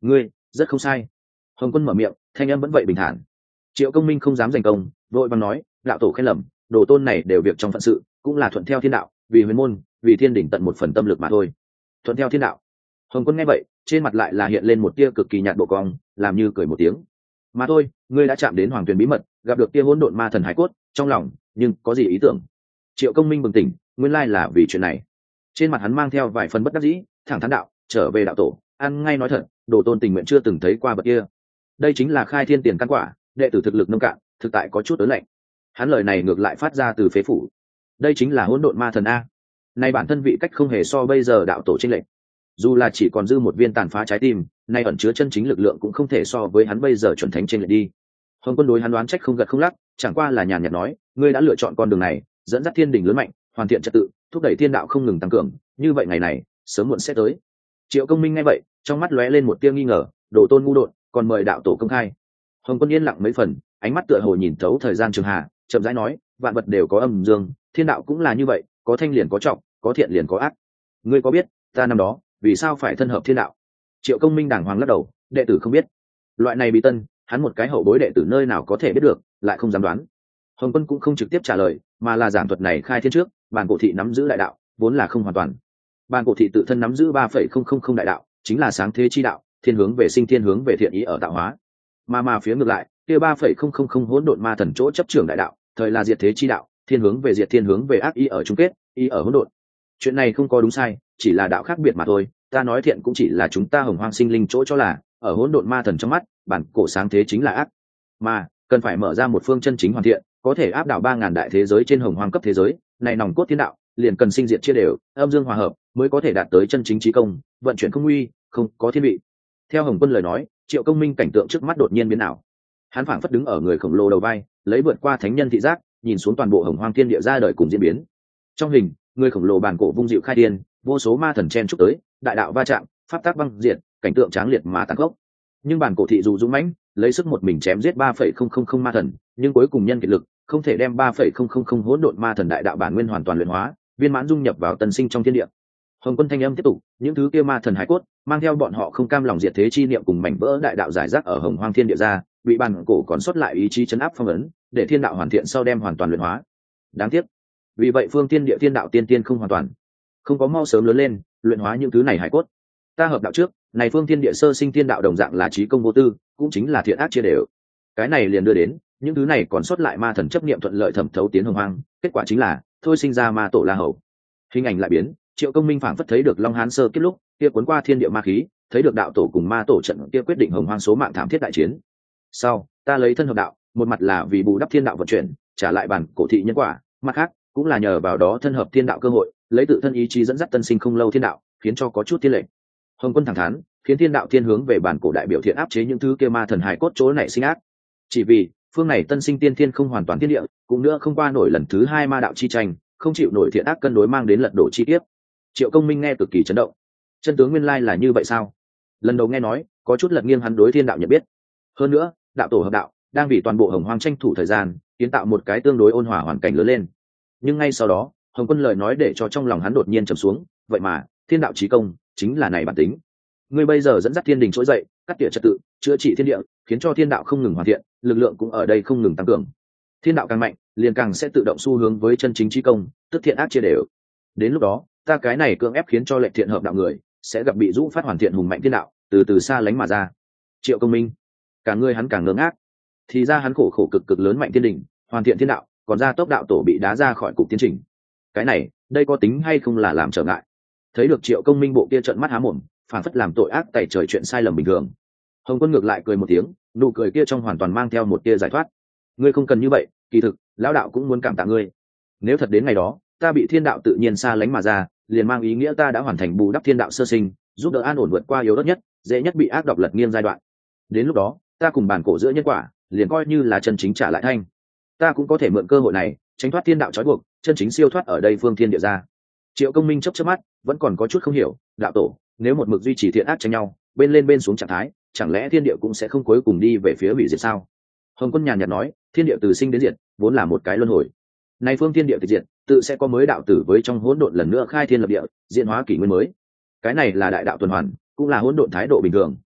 rất không sai. Hồng Quân mở miệng, thanh âm vẫn vậy bình thản. Triệu Công Minh không dám giành công, vội vàng nói, đạo tổ khen lầm, đồ tôn này đều việc trong phận sự, cũng là thuận theo thiên đạo, vì huyền môn, vì thiên đỉnh tận một phần tâm lực mà thôi. Thuận theo thiên đạo. Hồng Quân nghe vậy, trên mặt lại là hiện lên một tia cực kỳ nhạt độ cong, làm như cười một tiếng. Mà thôi, ngươi đã chạm đến hoàng tuyền bí mật, gặp được tia hỗn độn ma thần hải cốt, trong lòng nhưng có gì ý tưởng? Triệu Công Minh bừng tỉnh, nguyên lai là vì chuyện này. Trên mặt hắn mang theo vài phần bất đắc dĩ, thẳng thắn đạo, trở về đạo tổ, ăn ngay nói thật, đồ tôn tình nguyện chưa từng thấy qua vật kia. Đây chính là khai thiên tiền căn quả, đệ tử thực lực nông cạn, thực tại có chút ớn lạnh. Hắn lời này ngược lại phát ra từ phế phủ. Đây chính là hỗn độn ma thần a. Nay bản thân vị cách không hề so bây giờ đạo tổ chênh lệch. Dù là chỉ còn dư một viên tàn phá trái tim, nay ẩn chứa chân chính lực lượng cũng không thể so với hắn bây giờ chuẩn thánh chênh lệch đi. Hồng Quân đối hắn đoán trách không gật không lắc, chẳng qua là nhàn nhạt nói, ngươi đã lựa chọn con đường này, dẫn dắt thiên đình lớn mạnh, hoàn thiện trật tự, thúc đẩy thiên đạo không ngừng tăng cường, như vậy ngày này sớm muộn sẽ tới. Triệu Công Minh nghe vậy, trong mắt lóe lên một tia nghi ngờ, đồ tôn ngu đột, còn mời đạo tổ công khai. Hồng Quân yên lặng mấy phần, ánh mắt tựa hồ nhìn thấu thời gian trường hà, chậm rãi nói, vạn vật đều có âm dương, thiên đạo cũng là như vậy, có thanh liền có trọng, có thiện liền có ác. Ngươi có biết ta năm đó vì sao phải thân hợp thiên đạo? Triệu Công Minh đàng hoàng lắc đầu, đệ tử không biết. Loại này bí tân, hắn một cái hậu bối đệ tử nơi nào có thể biết được, lại không dám đoán. Hồng Quân cũng không trực tiếp trả lời, mà là giảng thuật này khai thiên trước, bản cổ thị nắm giữ đại đạo, vốn là không hoàn toàn. Bản cổ thị tự thân nắm giữ 3,000 đại đạo, chính là sáng thế chi đạo, thiên hướng về sinh, thiên hướng về thiện ý ở tạo hóa. Mà phía ngược lại, kia 3,000 hỗn độn ma thần chỗ chấp trưởng đại đạo, thời là diệt thế chi đạo, thiên hướng về diệt, thiên hướng về ác ý ở chung kết, ý ở hỗn độn. Chuyện này không có đúng sai, chỉ là đạo khác biệt mà thôi. Ta nói thiện cũng chỉ là chúng ta hồng hoang sinh linh chỗ cho là, ở hỗn độn ma thần trong mắt, bản cổ sáng thế chính là ác. Mà cần phải mở ra một phương chân chính hoàn thiện, có thể áp đảo 3000 đại thế giới trên hồng hoang cấp thế giới, này nòng cốt thiên đạo, liền cần sinh diệt chia đều, âm dương hòa hợp, mới có thể đạt tới chân chính chí công, vận chuyển không nguy, không có thiên vị. Theo Hồng Quân lời nói, Triệu Công Minh cảnh tượng trước mắt đột nhiên biến ảo. Hắn phảng phất đứng ở người khổng lồ đầu vai, lấy vượt qua thánh nhân thị giác, nhìn xuống toàn bộ hồng hoang thiên địa ra đời cùng diễn biến. Trong hình, người khổng lồ bàn cổ vung dịu khai thiên, vô số ma thần chen chúc tới, đại đạo va chạm, pháp tác băng diệt, cảnh tượng tráng liệt mà tàn khốc. Nhưng bàn cổ thị dù dũng mãnh, lấy sức một mình chém giết 3,000 ma thần, nhưng cuối cùng nhân kiệt lực, không thể đem 3,000 hỗn độn ma thần đại đạo bản nguyên hoàn toàn luyện hóa, viên mãn dung nhập vào tân sinh trong thiên địa. Hồng Quân thanh âm tiếp tục, những thứ kia ma thần hải cốt, mang theo bọn họ không cam lòng diệt thế chi niệm cùng mảnh vỡ đại đạo giải rác ở hồng hoang thiên địa ra, bị bàn cổ còn sót lại ý chí chấn áp phong ấn, để thiên đạo hoàn thiện sau đem hoàn toàn luyện hóa. Đáng tiếc, vì vậy phương thiên địa thiên đạo tiên tiên không hoàn toàn, không có mau sớm lớn lên, luyện hóa những thứ này hải cốt. Ta hợp đạo trước, này phương thiên địa sơ sinh thiên đạo đồng dạng là trí công vô tư, cũng chính là thiện ác chia đều. Cái này liền đưa đến, những thứ này còn sót lại ma thần chấp niệm thuận lợi thẩm thấu tiến hồng hoang, kết quả chính là thôi sinh ra ma tổ La Hầu. Hình ảnh lại biến, Triệu Công Minh phảng phất thấy được Long Hán sơ kiếp lúc kia cuốn qua thiên địa ma khí, thấy được đạo tổ cùng ma tổ trận kia quyết định hồng hoang số mạng thảm thiết đại chiến. Sau, ta lấy thân hợp đạo, một mặt là vì bù đắp thiên đạo vận chuyển, trả lại bản cổ thị nhân quả, mặt khác cũng là nhờ vào đó thân hợp thiên đạo cơ hội, lấy tự thân ý chí dẫn dắt tân sinh không lâu thiên đạo, khiến cho có chút thiên lệnh. Hồng Quân thẳng thắn, khiến thiên đạo thiên hướng về bản cổ đại biểu thiện áp chế những thứ kia ma thần hài cốt chỗ này sinh ác. Chỉ vì phương này tân sinh tiên thiên không hoàn toàn thiên địa, cũng nữa không qua nổi lần thứ hai ma đạo chi tranh, không chịu nổi thiện ác cân đối mang đến lật đổ chi tiết. Triệu Công Minh nghe cực kỳ chấn động. Chân tướng nguyên lai là như vậy sao? Lần đầu nghe nói, có chút lật nghiêng hắn đối thiên đạo nhận biết. Hơn nữa, đạo tổ hợp đạo đang vì toàn bộ hồng hoang tranh thủ thời gian, kiến tạo một cái tương đối ôn hòa hoàn cảnh lớn lên. Nhưng ngay sau đó, Hồng Quân lời nói để cho trong lòng hắn đột nhiên trầm xuống. Vậy mà, thiên đạo chí công chính là này bản tính. Ngươi bây giờ dẫn dắt thiên đình trỗi dậy, cắt tỉa trật tự, chữa trị thiên địa, khiến cho thiên đạo không ngừng hoàn thiện, lực lượng cũng ở đây không ngừng tăng cường. Thiên đạo càng mạnh, liền càng sẽ tự động xu hướng với chân chính chí công, tức thiện ác chia đều. Đến lúc đó, ta cái này cưỡng ép khiến cho lệnh thiện hợp đạo người sẽ gặp bị rũ phát hoàn thiện hùng mạnh thiên đạo, từ từ xa lánh mà ra. Triệu Công Minh, cả người hắn càng ngơ ngác. Thì ra hắn khổ khổ cực lớn mạnh thiên đình, hoàn thiện thiên đạo, còn ra tốc đạo tổ bị đá ra khỏi cục tiến trình. Cái này, đây có tính hay không là làm trở ngại? Thấy được Triệu Công Minh bộ kia trợn mắt há mồm, phản phất làm tội ác tày trời chuyện sai lầm bình thường. Hồng Quân ngược lại cười một tiếng, nụ cười kia trong hoàn toàn mang theo một tia giải thoát. Ngươi không cần như vậy, kỳ thực lão đạo cũng muốn cảm tạ ngươi. Nếu thật đến ngày đó, ta bị thiên đạo tự nhiên xa lánh mà ra, liền mang ý nghĩa ta đã hoàn thành bù đắp thiên đạo sơ sinh, giúp đỡ an ổn vượt qua yếu đất nhất, dễ nhất bị ác độc lật nghiêng giai đoạn. Đến lúc đó, ta cùng bản cổ giữa nhân quả, liền coi như là chân chính trả lại thanh. Ta cũng có thể mượn cơ hội này, tránh thoát thiên đạo trói buộc, chân chính siêu thoát ở đây phương thiên địa ra. Triệu Công Minh chớp chớp mắt, vẫn còn có chút không hiểu, đạo tổ, nếu một mực duy trì thiện ác tranh nhau, bên lên bên xuống trạng thái, chẳng lẽ thiên địa cũng sẽ không cuối cùng đi về phía hủy diệt sao? Hồng Quân nhàn nhạt nói, thiên địa từ sinh đến diệt, vốn là một cái luân hồi. Nay phương thiên địa tịch diệt, tự sẽ có mới đạo tử với trong hỗn độn lần nữa khai thiên lập địa, diễn hóa kỷ nguyên mới. Cái này là đại đạo tuần hoàn, cũng là hỗn độn thái độ bình thường.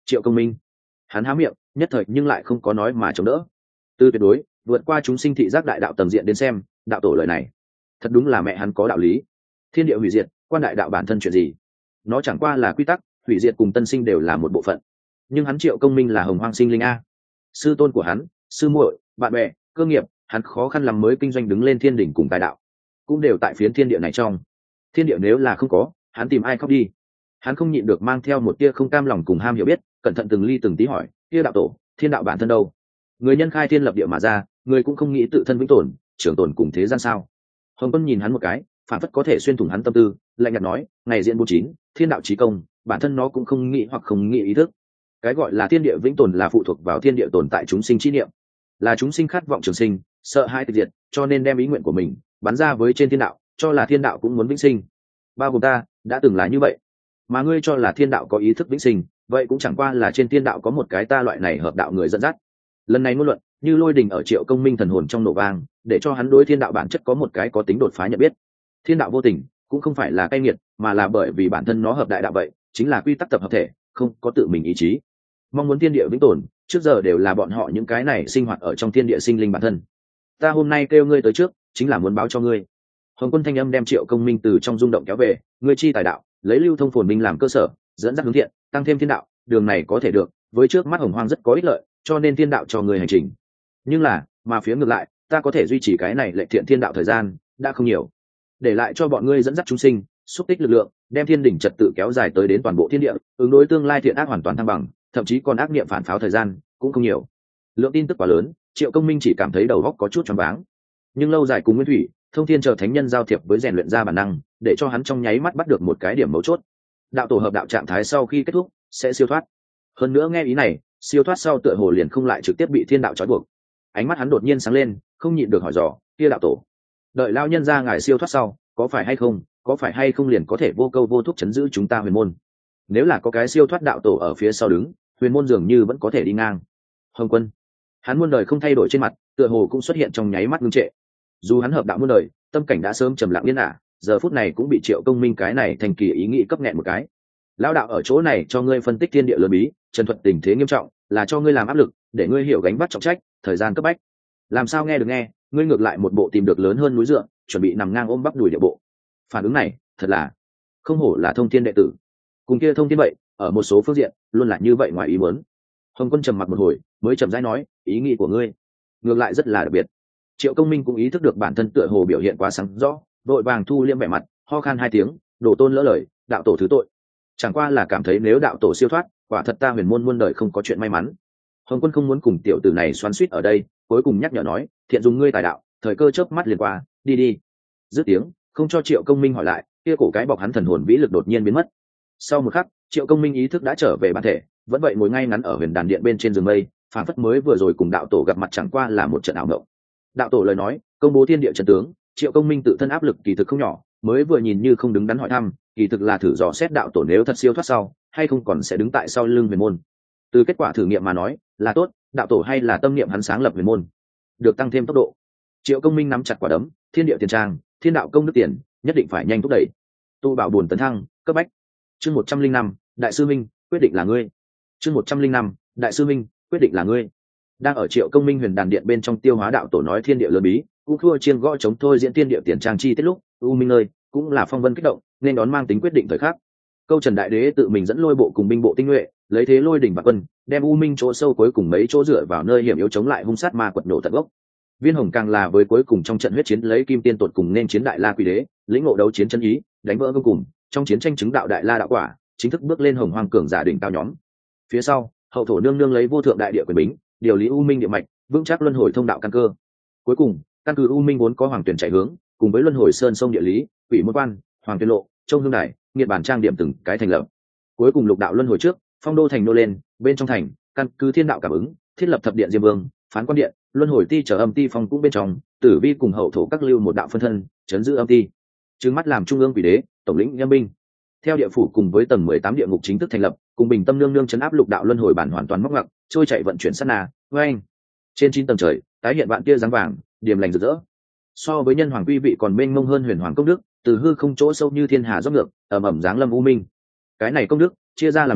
Triệu Công Minh. Hắn há miệng nhất thời nhưng lại không có nói mà chống đỡ. Từ tuyệt đối vượt qua chúng sinh thị giác đại đạo tầng diện đến xem, đạo tổ lời này thật đúng là mẹ hắn có đạo lý. Thiên địa hủy diệt, quan đại đạo bản thân chuyện gì? Nó chẳng qua là quy tắc, hủy diệt cùng tân sinh đều là một bộ phận. Nhưng hắn Triệu Công Minh là hồng hoang sinh linh a, sư tôn của hắn, sư muội, bạn bè, cơ nghiệp, hắn khó khăn lắm mới kinh doanh đứng lên thiên đỉnh cùng tài đạo, cũng đều tại phiến thiên địa này trong. Thiên địa nếu là không có, hắn tìm ai khóc đi? Hắn không nhịn được mang theo một tia không cam lòng cùng ham hiểu biết, cẩn thận từng ly từng tí hỏi, kia đạo tổ, thiên đạo bản thân đâu? Người nhân khai thiên lập địa mà ra, người cũng không nghĩ tự thân vĩnh tồn, trường tồn cùng thế gian sao? Hồng Quân nhìn hắn một cái, phản phất có thể xuyên thủng hắn tâm tư, lạnh nhạt nói, ngày diễn 49, thiên đạo chí công, bản thân nó cũng không nghĩ hoặc không nghĩ ý thức. Cái gọi là thiên địa vĩnh tồn là phụ thuộc vào thiên địa tồn tại chúng sinh chi niệm, là chúng sinh khát vọng trường sinh, sợ hãi tịch diệt, cho nên đem ý nguyện của mình bắn ra với trên thiên đạo, cho là thiên đạo cũng muốn vĩnh sinh. Bao gồm ta, đã từng là như vậy. Mà ngươi cho là thiên đạo có ý thức vĩnh sinh, vậy cũng chẳng qua là trên thiên đạo có một cái ta loại này hợp đạo người dẫn dắt. Lần này ngôn luận như lôi đình ở Triệu Công Minh thần hồn trong nổ vang, để cho hắn đối thiên đạo bản chất có một cái có tính đột phá nhận biết. Thiên đạo vô tình cũng không phải là cay nghiệt, mà là bởi vì bản thân nó hợp đại đạo vậy, chính là quy tắc tập hợp thể, không có tự mình ý chí. Mong muốn thiên địa vĩnh tồn, trước giờ đều là bọn họ những cái này sinh hoạt ở trong thiên địa sinh linh bản thân. Ta hôm nay kêu ngươi tới trước, chính là muốn báo cho ngươi. Hồng Quân thanh âm đem Triệu Công Minh từ trong rung động kéo về, ngươi chi tài đạo, lấy lưu thông phồn minh làm cơ sở, dẫn dắt hướng thiện, tăng thêm thiên đạo, đường này có thể được, với trước mắt hồng hoang rất có ích lợi, cho nên thiên đạo cho người hành trình. Nhưng là, mà phía ngược lại, ta có thể duy trì cái này lệ thiện thiên đạo thời gian đã không nhiều, để lại cho bọn ngươi dẫn dắt chúng sinh, xúc tích lực lượng, đem thiên đỉnh trật tự kéo dài tới đến toàn bộ thiên địa, ứng đối tương lai thiện ác hoàn toàn thăng bằng, thậm chí còn ác niệm phản pháo thời gian cũng không nhiều. Lượng tin tức quá lớn, Triệu Công Minh chỉ cảm thấy đầu óc có chút choáng váng. Nhưng lâu dài cùng nguyên thủy, thông thiên chờ thánh nhân giao thiệp với rèn luyện ra bản năng, để cho hắn trong nháy mắt bắt được một cái điểm mấu chốt. Đạo tổ hợp đạo trạng thái sau khi kết thúc sẽ siêu thoát. Hơn nữa nghe ý này, siêu thoát sau tựa hồ liền không lại trực tiếp bị thiên đạo trói buộc. Ánh mắt hắn đột nhiên sáng lên, không nhịn được hỏi dò, kia đạo tổ, đợi lao nhân ra ngài siêu thoát sau, có phải hay không liền có thể vô câu vô thúc chấn giữ chúng ta huyền môn? Nếu là có cái siêu thoát đạo tổ ở phía sau đứng, huyền môn dường như vẫn có thể đi ngang. Hồng Quân, hắn muôn đời không thay đổi trên mặt, tựa hồ cũng xuất hiện trong nháy mắt ngưng trệ. Dù hắn hợp đạo muôn đời, tâm cảnh đã sớm trầm lặng yên ả, giờ phút này cũng bị Triệu Công Minh cái này thành kỳ ý nghĩ cấp nghẹn một cái. Lão đạo ở chỗ này cho ngươi phân tích thiên địa lớn bí, trần thuật tình thế nghiêm trọng, là cho ngươi làm áp lực, để ngươi hiểu gánh vác trọng trách, thời gian cấp bách. Làm sao nghe được nghe, ngươi ngược lại một bộ tìm được lớn hơn núi dựa, chuẩn bị nằm ngang ôm bắp đùi địa bộ. Phản ứng này, thật là không hổ là thông thiên đệ tử. Cùng kia thông thiên vậy, ở một số phương diện, luôn là như vậy ngoài ý muốn. Hồng Quân trầm mặc một hồi, mới chậm rãi nói, ý nghĩ của ngươi ngược lại rất là đặc biệt. Triệu Công Minh cũng ý thức được bản thân tựa hồ biểu hiện quá sáng rõ, đội vàng thu liêm vẻ mặt, ho khan hai tiếng, đổ tôn lỡ lời, đạo tổ thứ tội. Chẳng qua là cảm thấy nếu đạo tổ siêu thoát, quả thật ta huyền môn muôn đời không có chuyện may mắn. Hồng Quân không muốn cùng tiểu tử này xoắn xuýt ở đây, cuối cùng nhắc nhở nói, thiện dùng ngươi tài đạo, thời cơ chớp mắt liền qua, đi đi. Dứt tiếng, không cho Triệu Công Minh hỏi lại, kia cổ cái bọc hắn thần hồn vĩ lực đột nhiên biến mất. Sau một khắc, Triệu Công Minh ý thức đã trở về bản thể, vẫn vậy ngồi ngay ngắn ở huyền đàn điện bên trên giường mây, phản phất mới vừa rồi cùng đạo tổ gặp mặt chẳng qua là một trận ảo mộng. Đạo tổ lời nói, công bố thiên địa trận tướng, Triệu Công Minh tự thân áp lực kỳ thực không nhỏ, mới vừa nhìn như không đứng đắn hỏi thăm, kỳ thực là thử dò xét đạo tổ nếu thật siêu thoát sau, hay không còn sẽ đứng tại sau lưng huyền môn. Từ kết quả thử nghiệm mà nói, là tốt, đạo tổ hay là tâm niệm hắn sáng lập huyền môn, được tăng thêm tốc độ. Triệu Công Minh nắm chặt quả đấm, thiên địa tiền trang, thiên đạo công đức tiền, nhất định phải nhanh thúc đẩy. Tu bảo buồn tấn thăng, cấp bách. Chương 105, đại sư minh, quyết định là ngươi. Chương 105, đại sư minh, quyết định là ngươi. Đang ở Triệu Công Minh huyền đàn điện bên trong tiêu hóa đạo tổ nói thiên địa lớn bí, cũng thua chiên gõ chống thôi diễn thiên địa tiền trang chi tiết lúc, u minh ơi, cũng là phong vân kích động, nên đón mang tính quyết định thời khắc. Câu Trần Đại Đế tự mình dẫn lôi bộ cùng binh bộ tinh nhuệ, lấy thế lôi đỉnh và quân, đem u minh chỗ sâu cuối cùng mấy chỗ dựa vào nơi hiểm yếu chống lại hung sát ma quật nổ tận gốc. Viên Hồng càng là với cuối cùng trong trận huyết chiến lấy kim tiên tột cùng nên chiến đại la quỷ đế, lĩnh ngộ đấu chiến chân ý, đánh vỡ vô cùng, trong chiến tranh chứng đạo đại la đạo quả, chính thức bước lên hồng hoang cường giả đỉnh cao nhóm. Phía sau, hậu thổ nương nương lấy vô thượng đại địa quyền bính, điều lý u minh địa mạch, vững chắc luân hồi thông đạo căn cơ. Cuối cùng, căn cứ u minh vốn có hoàng tuyển chạy hướng, cùng với luân hồi sơn sông địa lý, quỷ môn quan, hoàng tuyên lộ, trông hương đài, nghiệt bản trang điểm từng cái thành lập. Cuối cùng lục đạo luân hồi trước, phong đô thành nô lên, bên trong thành, căn cứ thiên đạo cảm ứng, thiết lập thập điện diêm vương, phán quan điện, luân hồi ti chờ âm ti phong cũng bên trong, tử vi cùng hậu thổ các lưu một đạo phân thân, chấn giữ âm ti. Trừng mắt làm trung ương quỷ đế, tổng lĩnh nghiêm binh. Theo địa phủ cùng với tầng 18 địa ngục chính thức thành lập, cùng bình tâm nương nương chấn áp lục đạo luân hồi bản hoàn toàn móc ngặc, trôi chạy vận chuyển sát na, oanh. Trên 9 tầng trời, tái hiện vạn tia dáng vàng, điềm lành rực rỡ. So với nhân hoàng quy vị còn mênh mông hơn huyền hoàng công đức, từ hư không chỗ sâu như thiên hà rót ngược, ầm ầm giáng lâm u minh. Cái này công đức chia ra làm nhiều,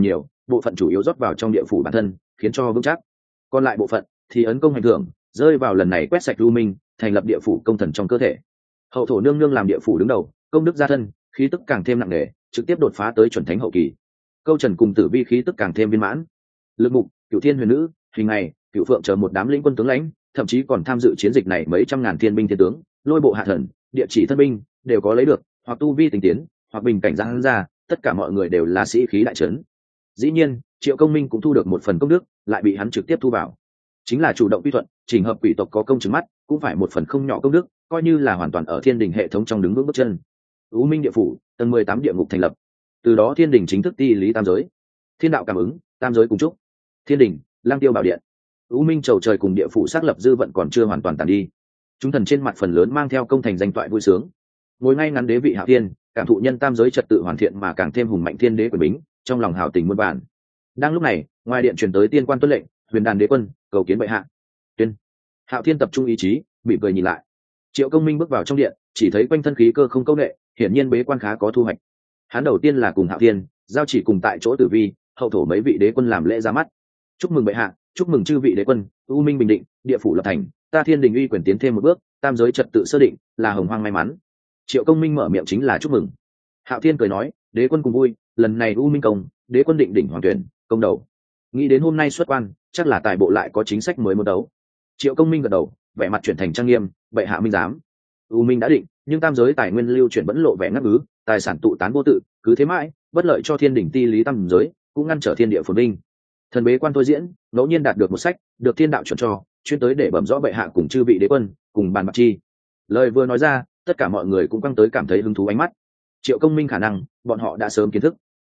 bộ phận chủ yếu rót vào trong địa phủ bản thân khiến cho vững chắc, còn lại bộ phận thì ấn công hành thưởng rơi vào lần này quét sạch lưu minh, thành lập địa phủ công thần trong cơ thể. Hậu thổ nương nương làm địa phủ đứng đầu, công đức gia thân, khí tức càng thêm nặng nề, trực tiếp đột phá tới chuẩn thánh hậu kỳ. Câu Trần cùng Tử Vi khí tức càng thêm viên mãn. Lực Mục, Cửu Thiên Huyền Nữ, Hình Ngày, Cửu Phượng chờ một đám lĩnh quân tướng lãnh, thậm chí còn tham dự chiến dịch này mấy trăm ngàn thiên binh thiên tướng, lôi bộ hạ thần, địa chỉ thân binh đều có lấy được, hoặc tu vi tình tiến, hoặc bình cảnh giáng ra, tất cả mọi người đều là sĩ khí đại trấn. Dĩ nhiên, Triệu Công Minh cũng thu được một phần công đức, lại bị hắn trực tiếp thu vào. Chính là chủ động quy thuận, chỉnh hợp quỷ tộc có công chứng mắt, cũng phải một phần không nhỏ công đức, coi như là hoàn toàn ở thiên đình hệ thống trong đứng vững bước chân. U Minh địa phủ, tầng 18 địa ngục thành lập. Từ đó thiên đình chính thức ti lý tam giới. Thiên đạo cảm ứng, tam giới cùng chúc. Thiên đình, Lang Tiêu bảo điện. U Minh chầu trời cùng địa phủ xác lập dư vận còn chưa hoàn toàn tàn đi. Chúng thần trên mặt phần lớn mang theo công thành danh toại vui sướng. Ngồi ngay ngắn đế vị Hạo Thiên, cảm thụ nhân tam giới trật tự hoàn thiện mà càng thêm hùng mạnh thiên đế quyền bính, trong lòng hào tình muôn vàn. Đang lúc này, ngoài điện truyền tới tiên quan tuân lệnh, Huyền Đàn đế quân cầu kiến bệ hạ. Tuyên. Hạo Thiên tập trung ý chí, mỉm cười nhìn lại. Triệu Công Minh bước vào trong điện, chỉ thấy quanh thân khí cơ không câu nệ, hiển nhiên bế quan khá có thu hoạch. Hắn đầu tiên là cùng Hạo Thiên giao chỉ cùng tại chỗ Tử Vi, hậu thổ mấy vị đế quân làm lễ ra mắt. Chúc mừng bệ hạ, chúc mừng chư vị đế quân, U Minh bình định, địa phủ lập thành, ta thiên đình uy quyền tiến thêm một bước, tam giới trật tự sơ định, là hồng hoang may mắn. Triệu Công Minh mở miệng chính là chúc mừng. Hạo Thiên cười nói, đế quân cùng vui, lần này U Minh công, đế quân định đỉnh hoàng tuyển, công đầu. Nghĩ đến hôm nay xuất quan, chắc là tài bộ lại có chính sách mới muốn đấu. Triệu Công Minh gật đầu, vẻ mặt chuyển thành trang nghiêm, bệ hạ minh giám. U Minh đã định, nhưng tam giới tài nguyên lưu chuyển vẫn lộ vẻ ngắt ngứ, tài sản tụ tán vô tự, cứ thế mãi, bất lợi cho thiên đỉnh ti lý tam giới, cũng ngăn trở thiên địa phồn vinh. Thần bế quan tôi diễn, ngẫu nhiên đạt được một sách, được thiên đạo chuẩn cho, chuyên tới để bẩm rõ bệ hạ cùng chư vị đế quân, cùng bàn bạc chi. Lời vừa nói ra, tất cả mọi người cũng căng tới cảm thấy hứng thú ánh mắt. Triệu Công Minh khả năng, bọn họ đã sớm kiến thức.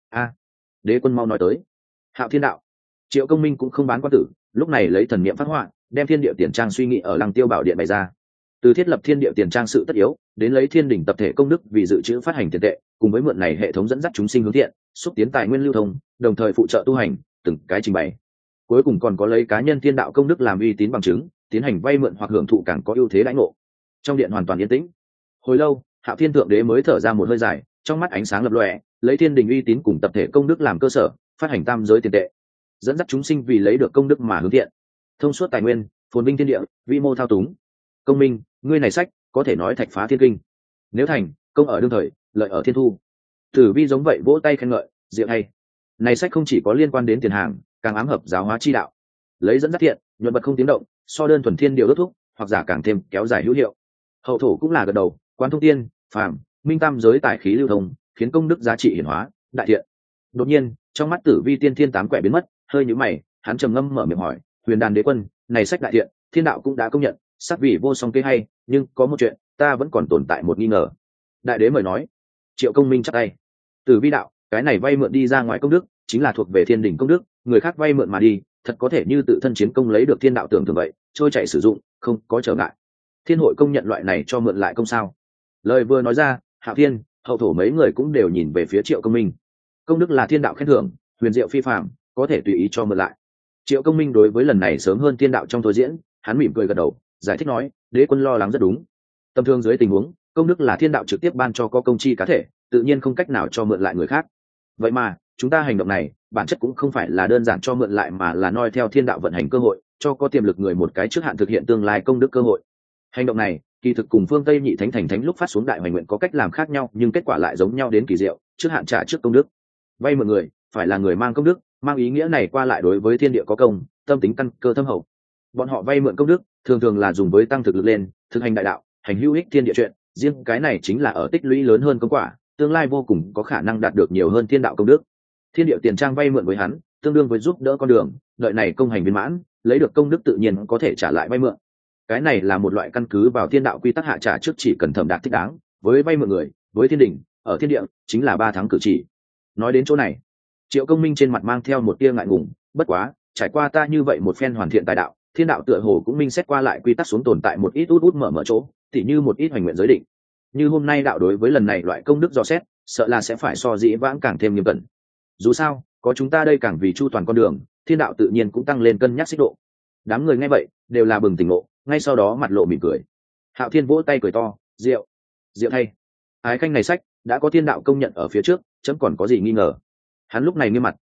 Đế quân mau nói tới. Hạo Thiên đạo. Triệu Công Minh cũng không bán quan tử, lúc này lấy thần niệm phát họa, đem thiên địa tiền trang suy nghĩ ở Lăng Tiêu bảo điện bày ra. Từ thiết lập thiên địa tiền trang sự tất yếu, đến lấy thiên đỉnh tập thể công đức vì dự trữ phát hành tiền tệ, cùng với mượn này hệ thống dẫn dắt chúng sinh hướng thiện, xúc tiến tài nguyên lưu thông, đồng thời phụ trợ tu hành, từng cái trình bày. Cuối cùng còn có lấy cá nhân thiên đạo công đức làm uy tín bằng chứng, tiến hành vay mượn hoặc hưởng thụ càng có ưu thế đãi ngộ. Trong điện hoàn toàn yên tĩnh. Hồi lâu, Hạo Thiên thượng đế mới thở ra một hơi dài, trong mắt ánh sáng lập lòe, lấy thiên đình uy tín cùng tập thể công đức làm cơ sở, phát hành tam giới tiền tệ, dẫn dắt chúng sinh vì lấy được công đức mà hướng thiện, thông suốt tài nguyên, phồn vinh thiên địa, vi mô thao túng. Công Minh, ngươi này sách có thể nói thạch phá thiên kinh, nếu thành, công ở đương thời, lợi ở thiên thu. Tử Vi giống vậy vỗ tay khen ngợi, diệu hay. Này sách không chỉ có liên quan đến tiền hàng, càng ám hợp giáo hóa chi đạo, lấy dẫn dắt thiện, nhuận vật không tiếng động, so đơn thuần thiên điều đốt thúc, hoặc giả càng thêm kéo dài hữu hiệu. Hậu thổ cũng là gật đầu, quán thông tiên, phàm, minh tam giới tài khí lưu thông, khiến công đức giá trị hiển hóa, đại thiện. Đột nhiên, trong mắt Tử Vi tiên thiên tám quẻ biến mất, hơi nhíu mày, hắn trầm ngâm mở miệng hỏi, Huyền Đàn đế quân, này sách đại thiện, thiên đạo cũng đã công nhận, sắc vị vô song kế hay, nhưng có một chuyện, ta vẫn còn tồn tại một nghi ngờ. Đại đế mời nói. Triệu Công Minh chắp tay. Tử Vi đạo, cái này vay mượn đi ra ngoài công đức, chính là thuộc về thiên đình công đức, người khác vay mượn mà đi, thật có thể như tự thân chiến công lấy được thiên đạo tưởng tượng vậy, trôi chảy sử dụng, không có trở ngại. Thiên hội công nhận loại này cho mượn lại công sao? Lời vừa nói ra, Hạo Thiên, hậu thổ mấy người cũng đều nhìn về phía Triệu Công Minh. Công đức là thiên đạo khen thưởng, huyền diệu phi phàm, có thể tùy ý cho mượn lại. Triệu Công Minh đối với lần này sớm hơn thiên đạo trong thôi diễn, hắn mỉm cười gật đầu, giải thích nói, đế quân lo lắng rất đúng. Tầm thường dưới tình huống, công đức là thiên đạo trực tiếp ban cho có công chi cá thể, tự nhiên không cách nào cho mượn lại người khác. Vậy mà, chúng ta hành động này, bản chất cũng không phải là đơn giản cho mượn lại mà là noi theo thiên đạo vận hành cơ hội, cho có tiềm lực người một cái trước hạn thực hiện tương lai công đức cơ hội. Hành động này, kỳ thực cùng phương Tây Nhị Thánh thành thánh lúc phát xuống đại hoành nguyện có cách làm khác nhau, nhưng kết quả lại giống nhau đến kỳ diệu, trước hạn trả trước công đức. Vay mượn người, phải là người mang công đức, mang ý nghĩa này qua lại đối với thiên địa có công, tâm tính căn cơ thâm hậu. Bọn họ vay mượn công đức, thường thường là dùng với tăng thực lực lên, thực hành đại đạo, hành hữu ích thiên địa chuyện, riêng cái này chính là ở tích lũy lớn hơn công quả, tương lai vô cùng có khả năng đạt được nhiều hơn thiên đạo công đức. Thiên địa tiền trang vay mượn với hắn, tương đương với giúp đỡ con đường, đợi này công hành viên mãn, lấy được công đức tự nhiên có thể trả lại vay mượn. Cái này là một loại căn cứ vào thiên đạo quy tắc hạ trả trước chỉ cần thẩm đạt thích đáng, với vay mượn người, với thiên đình, ở thiên địa chính là 3 tháng cử chỉ. Nói đến chỗ này, Triệu Công Minh trên mặt mang theo một tia ngại ngùng, bất quá, trải qua ta như vậy một phen hoàn thiện tài đạo, thiên đạo tựa hồ cũng minh xét qua lại quy tắc xuống tồn tại một ít út mở chỗ, tỉ như một ít hoành nguyện giới định. Như hôm nay đạo đối với lần này loại công đức do xét, sợ là sẽ phải so dĩ vãng càng thêm nghiêm cẩn. Dù sao, có chúng ta đây càng vì chu toàn con đường, thiên đạo tự nhiên cũng tăng lên cân nhắc xích độ. Đám người nghe vậy đều là bừng tỉnh ngộ, ngay sau đó mặt lộ mỉm cười. Hạo Thiên vỗ tay cười to, diệu thay. Ái khanh này sách đã có thiên đạo công nhận ở phía trước, chấm còn có gì nghi ngờ. Hắn lúc này nghiêm mặt,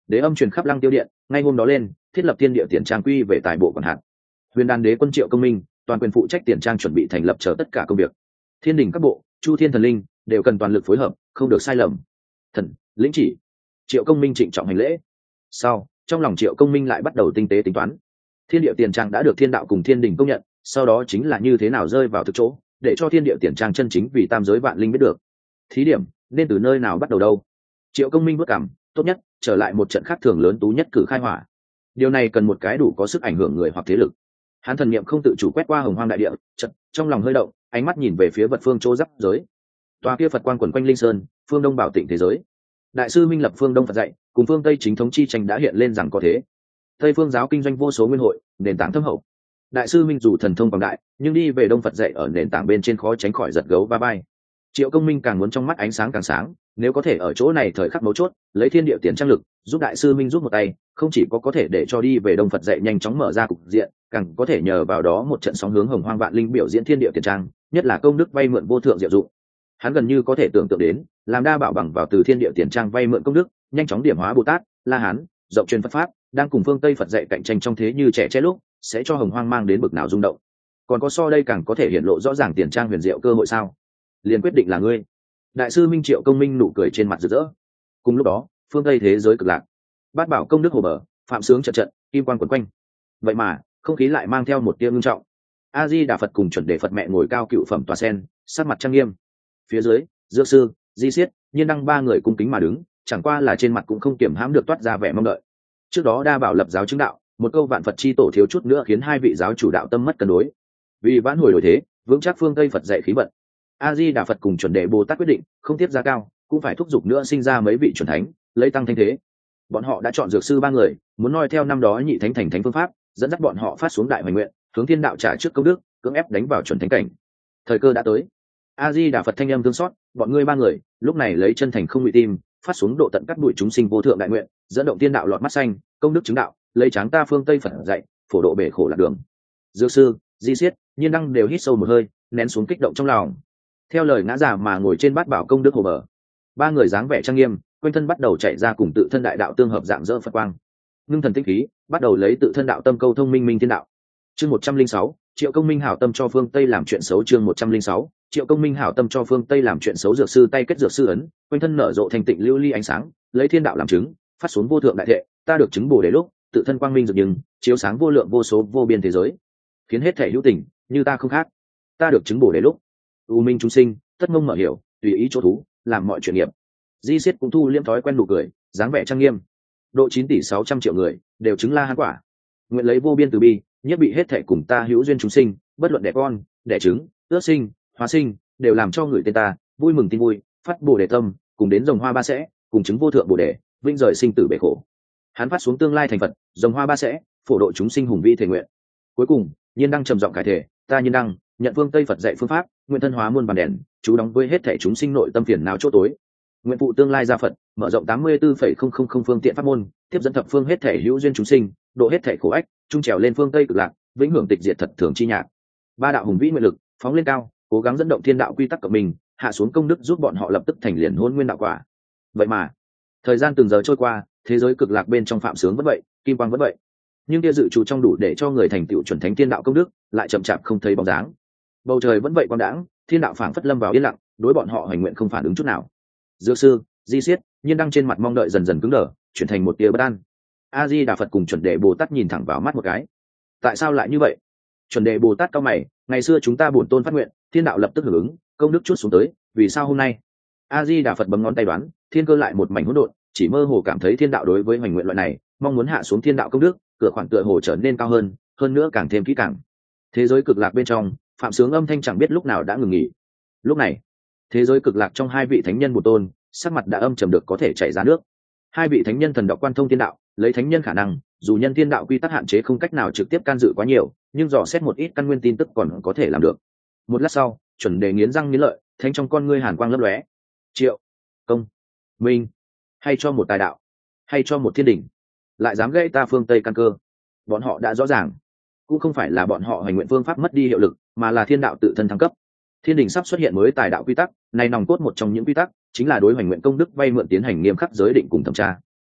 Đế âm truyền khắp Lăng Tiêu điện, ngay hôm đó lên thiết lập thiên địa tiền trang quy về tài bộ quản hạt. Huyền Đan đế quân Triệu Công Minh toàn quyền phụ trách tiền trang chuẩn bị thành lập chờ tất cả công việc. Thiên đình các bộ, Chu Thiên thần linh đều cần toàn lực phối hợp, không được sai lầm. Thần lĩnh chỉ. Triệu Công Minh trịnh trọng hành lễ. Sau, trong lòng Triệu Công Minh lại bắt đầu tinh tế tính toán. Thiên địa tiền trang đã được thiên đạo cùng thiên đình công nhận, sau đó chính là như thế nào rơi vào thực chỗ, để cho thiên địa tiền trang chân chính vì tam giới vạn linh biết được. Thí điểm nên từ nơi nào bắt đầu đâu? Triệu Công Minh bước cảm, tốt nhất trở lại một trận khác thường lớn tú nhất cử khai hỏa. Điều này cần một cái đủ có sức ảnh hưởng người hoặc thế lực. Hắn thần niệm không tự chủ quét qua hồng hoang đại địa, chợt trong lòng hơi động, ánh mắt nhìn về phía vật phương chỗ giáp giới. Tòa kia Phật quang quần quanh linh sơn, phương đông bảo tịnh thế giới. Đại sư minh lập phương đông Phật dạy, cùng phương tây chính thống chi tranh đã hiện lên rằng có thế. Tây phương giáo kinh doanh vô số nguyên hội, nền tảng thâm hậu. Đại sư minh dù thần thông quảng đại, nhưng đi về đông Phật dạy ở nền tảng bên trên khó tránh khỏi giật gấu va bay. Triệu Công Minh càng muốn trong mắt ánh sáng càng sáng, nếu có thể ở chỗ này thời khắc mấu chốt lấy thiên địa tiền trang lực giúp đại sư minh giúp một tay, không chỉ có thể để cho đi về đông Phật dạy nhanh chóng mở ra cục diện, càng có thể nhờ vào đó một trận sóng hướng hồng hoang vạn linh biểu diễn thiên địa tiền trang, nhất là công đức vay mượn vô thượng diệu dụng. Hắn gần như có thể tưởng tượng đến, làm đa bảo bằng vào từ thiên địa tiền trang vay mượn công đức, nhanh chóng điểm hóa Bồ Tát, La Hán, rộng truyền Phật pháp, đang cùng phương Tây Phật dạy cạnh tranh trong thế như trẻ che lúc, sẽ cho hồng hoang mang đến bực nào rung động. Còn có so đây càng có thể hiện lộ rõ ràng tiền trang huyền diệu cơ hội sao? Liền quyết định là ngươi. Đại sư minh Triệu Công Minh nụ cười trên mặt rực rỡ. Cùng lúc đó, phương Tây thế giới cực lạc, bát bảo công đức hồ bờ, phạm sướng trận trận, kim quan quấn quanh. Vậy mà không khí lại mang theo một tia ngưng trọng. A Di Đà Phật cùng chuẩn đề Phật mẹ ngồi cao cựu phẩm tòa sen, sắc mặt trang nghiêm. Phía dưới, Dược Sư, Di Siết, Nhiên Đăng ba người cung kính mà đứng, chẳng qua là trên mặt cũng không kiềm hãm được toát ra vẻ mong đợi. Trước đó đa bảo lập giáo chứng đạo, một câu vạn Phật chi tổ thiếu chút nữa khiến hai vị giáo chủ đạo tâm mất cân đối. Vì vãn hồi đổi thế, vững chắc phương Tây Phật dạy khí vận, A Di Đà Phật cùng chuẩn đề Bồ Tát quyết định không tiếp giá cao, cũng phải thúc giục nữa sinh ra mấy vị chuẩn thánh, lấy tăng thanh thế. Bọn họ đã chọn Dược Sư ba người, muốn noi theo năm đó nhị thánh thành thánh phương pháp, dẫn dắt bọn họ phát xuống đại hoài nguyện, hướng thiên đạo trả trước công đức, cưỡng ép đánh vào chuẩn thánh cảnh. Thời cơ đã tới. A Di Đà Phật thanh âm thương xót, bọn ngươi ba người lúc này lấy chân thành không ngụy tim, phát xuống độ tận cắt đuổi chúng sinh vô thượng đại nguyện, dẫn động thiên đạo lọt mắt xanh, công đức chứng đạo, lấy tráng ta phương Tây Phật dạy, phổ độ bể khổ lạc đường. Dược Sư, Di Siết, Nhiên Đăng đều hít sâu một hơi, nén xuống kích động trong lòng. Theo lời ngã giả mà ngồi trên bát bảo công đức hồ bờ, ba người dáng vẻ trang nghiêm, quanh thân bắt đầu chạy ra cùng tự thân đại đạo tương hợp dạng dỡ Phật quang. Ngưng thần tinh khí, bắt đầu lấy tự thân đạo tâm câu thông minh minh thiên đạo. Chương 106, Triệu Công Minh hảo tâm cho phương Tây làm chuyện xấu. Chương 106, Triệu Công Minh hảo tâm cho phương Tây làm chuyện xấu. Dược Sư tay kết dược sư ấn, quanh thân nở rộ thành tịnh lưu ly ánh sáng, lấy thiên đạo làm chứng, phát xuống vô thượng đại thệ, ta được chứng bổ để lúc tự thân quang minh rực nhưng chiếu sáng vô lượng vô số vô biên thế giới, khiến hết thể hữu tình như ta không khác. Ta được chứng bổ để lúc u minh chúng sinh tất ngông mở hiểu, tùy ý chỗ thú, làm mọi chuyện nghiệp. Di Siết cũng thu liêm thói quen nụ cười, dáng vẻ trang nghiêm. Độ 9 tỷ 600 triệu người đều chứng La Hán quả, nguyện lấy vô biên từ bi, nhất bị hết thể cùng ta hữu duyên chúng sinh, bất luận đẻ con, đẻ trứng, ước sinh, hóa sinh, đều làm cho người tên ta vui mừng tin vui, phát bồ đề tâm, cùng đến dòng hoa ba sẽ, cùng chứng vô thượng bồ đề, vinh rời sinh tử bể khổ. Hắn phát xuống tương lai thành Phật, dòng hoa ba sẽ, phổ độ chúng sinh hùng vĩ thể nguyện. Cuối cùng, Nhiên Đăng trầm giọng cải thể, ta Nhiên Đăng nhận phương Tây Phật dạy phương pháp, nguyện thân hóa muôn bàn đèn, chú đóng với hết thể chúng sinh nội tâm phiền não chỗ tối. Nguyện phụ tương lai gia Phật, mở rộng 84,000 phương tiện pháp môn, tiếp dẫn thập phương hết thể hữu duyên chúng sinh, độ hết thể khổ ách, trung trèo lên phương Tây cực lạc, vĩnh hưởng tịch diệt thật thường chi nhạc. Ba đạo hùng vĩ nguyện lực, phóng lên cao, cố gắng dẫn động thiên đạo quy tắc của mình, hạ xuống công đức giúp bọn họ lập tức thành liền hôn nguyên đạo quả. Vậy mà, thời gian từng giờ trôi qua, thế giới cực lạc bên trong phạm sướng vẫn vậy, kim quang vẫn vậy, nhưng kia dự trù trong đủ để cho người thành tựu chuẩn thánh thiên đạo công đức lại chậm chạp không thấy bóng dáng. Bầu trời vẫn vậy quang đãng, thiên đạo phảng phất lâm vào yên lặng, đối bọn họ hành nguyện không phản ứng chút nào. Dược Sư, Di Siết, Nhiên Đăng trên mặt mong đợi dần dần cứng đờ, chuyển thành một tia bất an. A Di Đà Phật cùng chuẩn đề Bồ Tát nhìn thẳng vào mắt một cái. Tại sao lại như vậy? Chuẩn đề Bồ Tát cau mày, ngày xưa chúng ta bổn tôn phát nguyện, thiên đạo lập tức hưởng ứng, công đức chút xuống tới, vì sao hôm nay? A Di Đà Phật bấm ngón tay đoán, thiên cơ lại một mảnh hỗn độn, chỉ mơ hồ cảm thấy thiên đạo đối với hành nguyện loại này, mong muốn hạ xuống thiên đạo công đức, cửa khoản tựa hồ trở nên cao hơn nữa càng thêm kỹ càng. Thế giới cực lạc bên trong, phạm sướng âm thanh chẳng biết lúc nào đã ngừng nghỉ. Lúc này, thế giới cực lạc trong hai vị thánh nhân bổn tôn, sắc mặt đã âm trầm được có thể chảy ra nước. Hai vị thánh nhân thần đọc quan thông thiên đạo, lấy thánh nhân khả năng, dù nhân thiên đạo quy tắc hạn chế không cách nào trực tiếp can dự quá nhiều, nhưng dò xét một ít căn nguyên tin tức còn có thể làm được. Một lát sau, chuẩn đề nghiến răng nghiến lợi, thánh trong con ngươi hàn quang lấp lóe. Triệu Công Minh, hay cho một tài đạo, hay cho một thiên đỉnh, lại dám gây ta phương Tây căn cơ. Bọn họ đã rõ ràng, cũng không phải là bọn họ hành nguyện phương pháp mất đi hiệu lực, mà là thiên đạo tự thân thăng cấp. Thiên đình sắp xuất hiện mới tài đạo quy tắc, này nòng cốt một trong những quy tắc chính là đối hành nguyện công đức vay mượn tiến hành nghiêm khắc giới định cùng thẩm tra.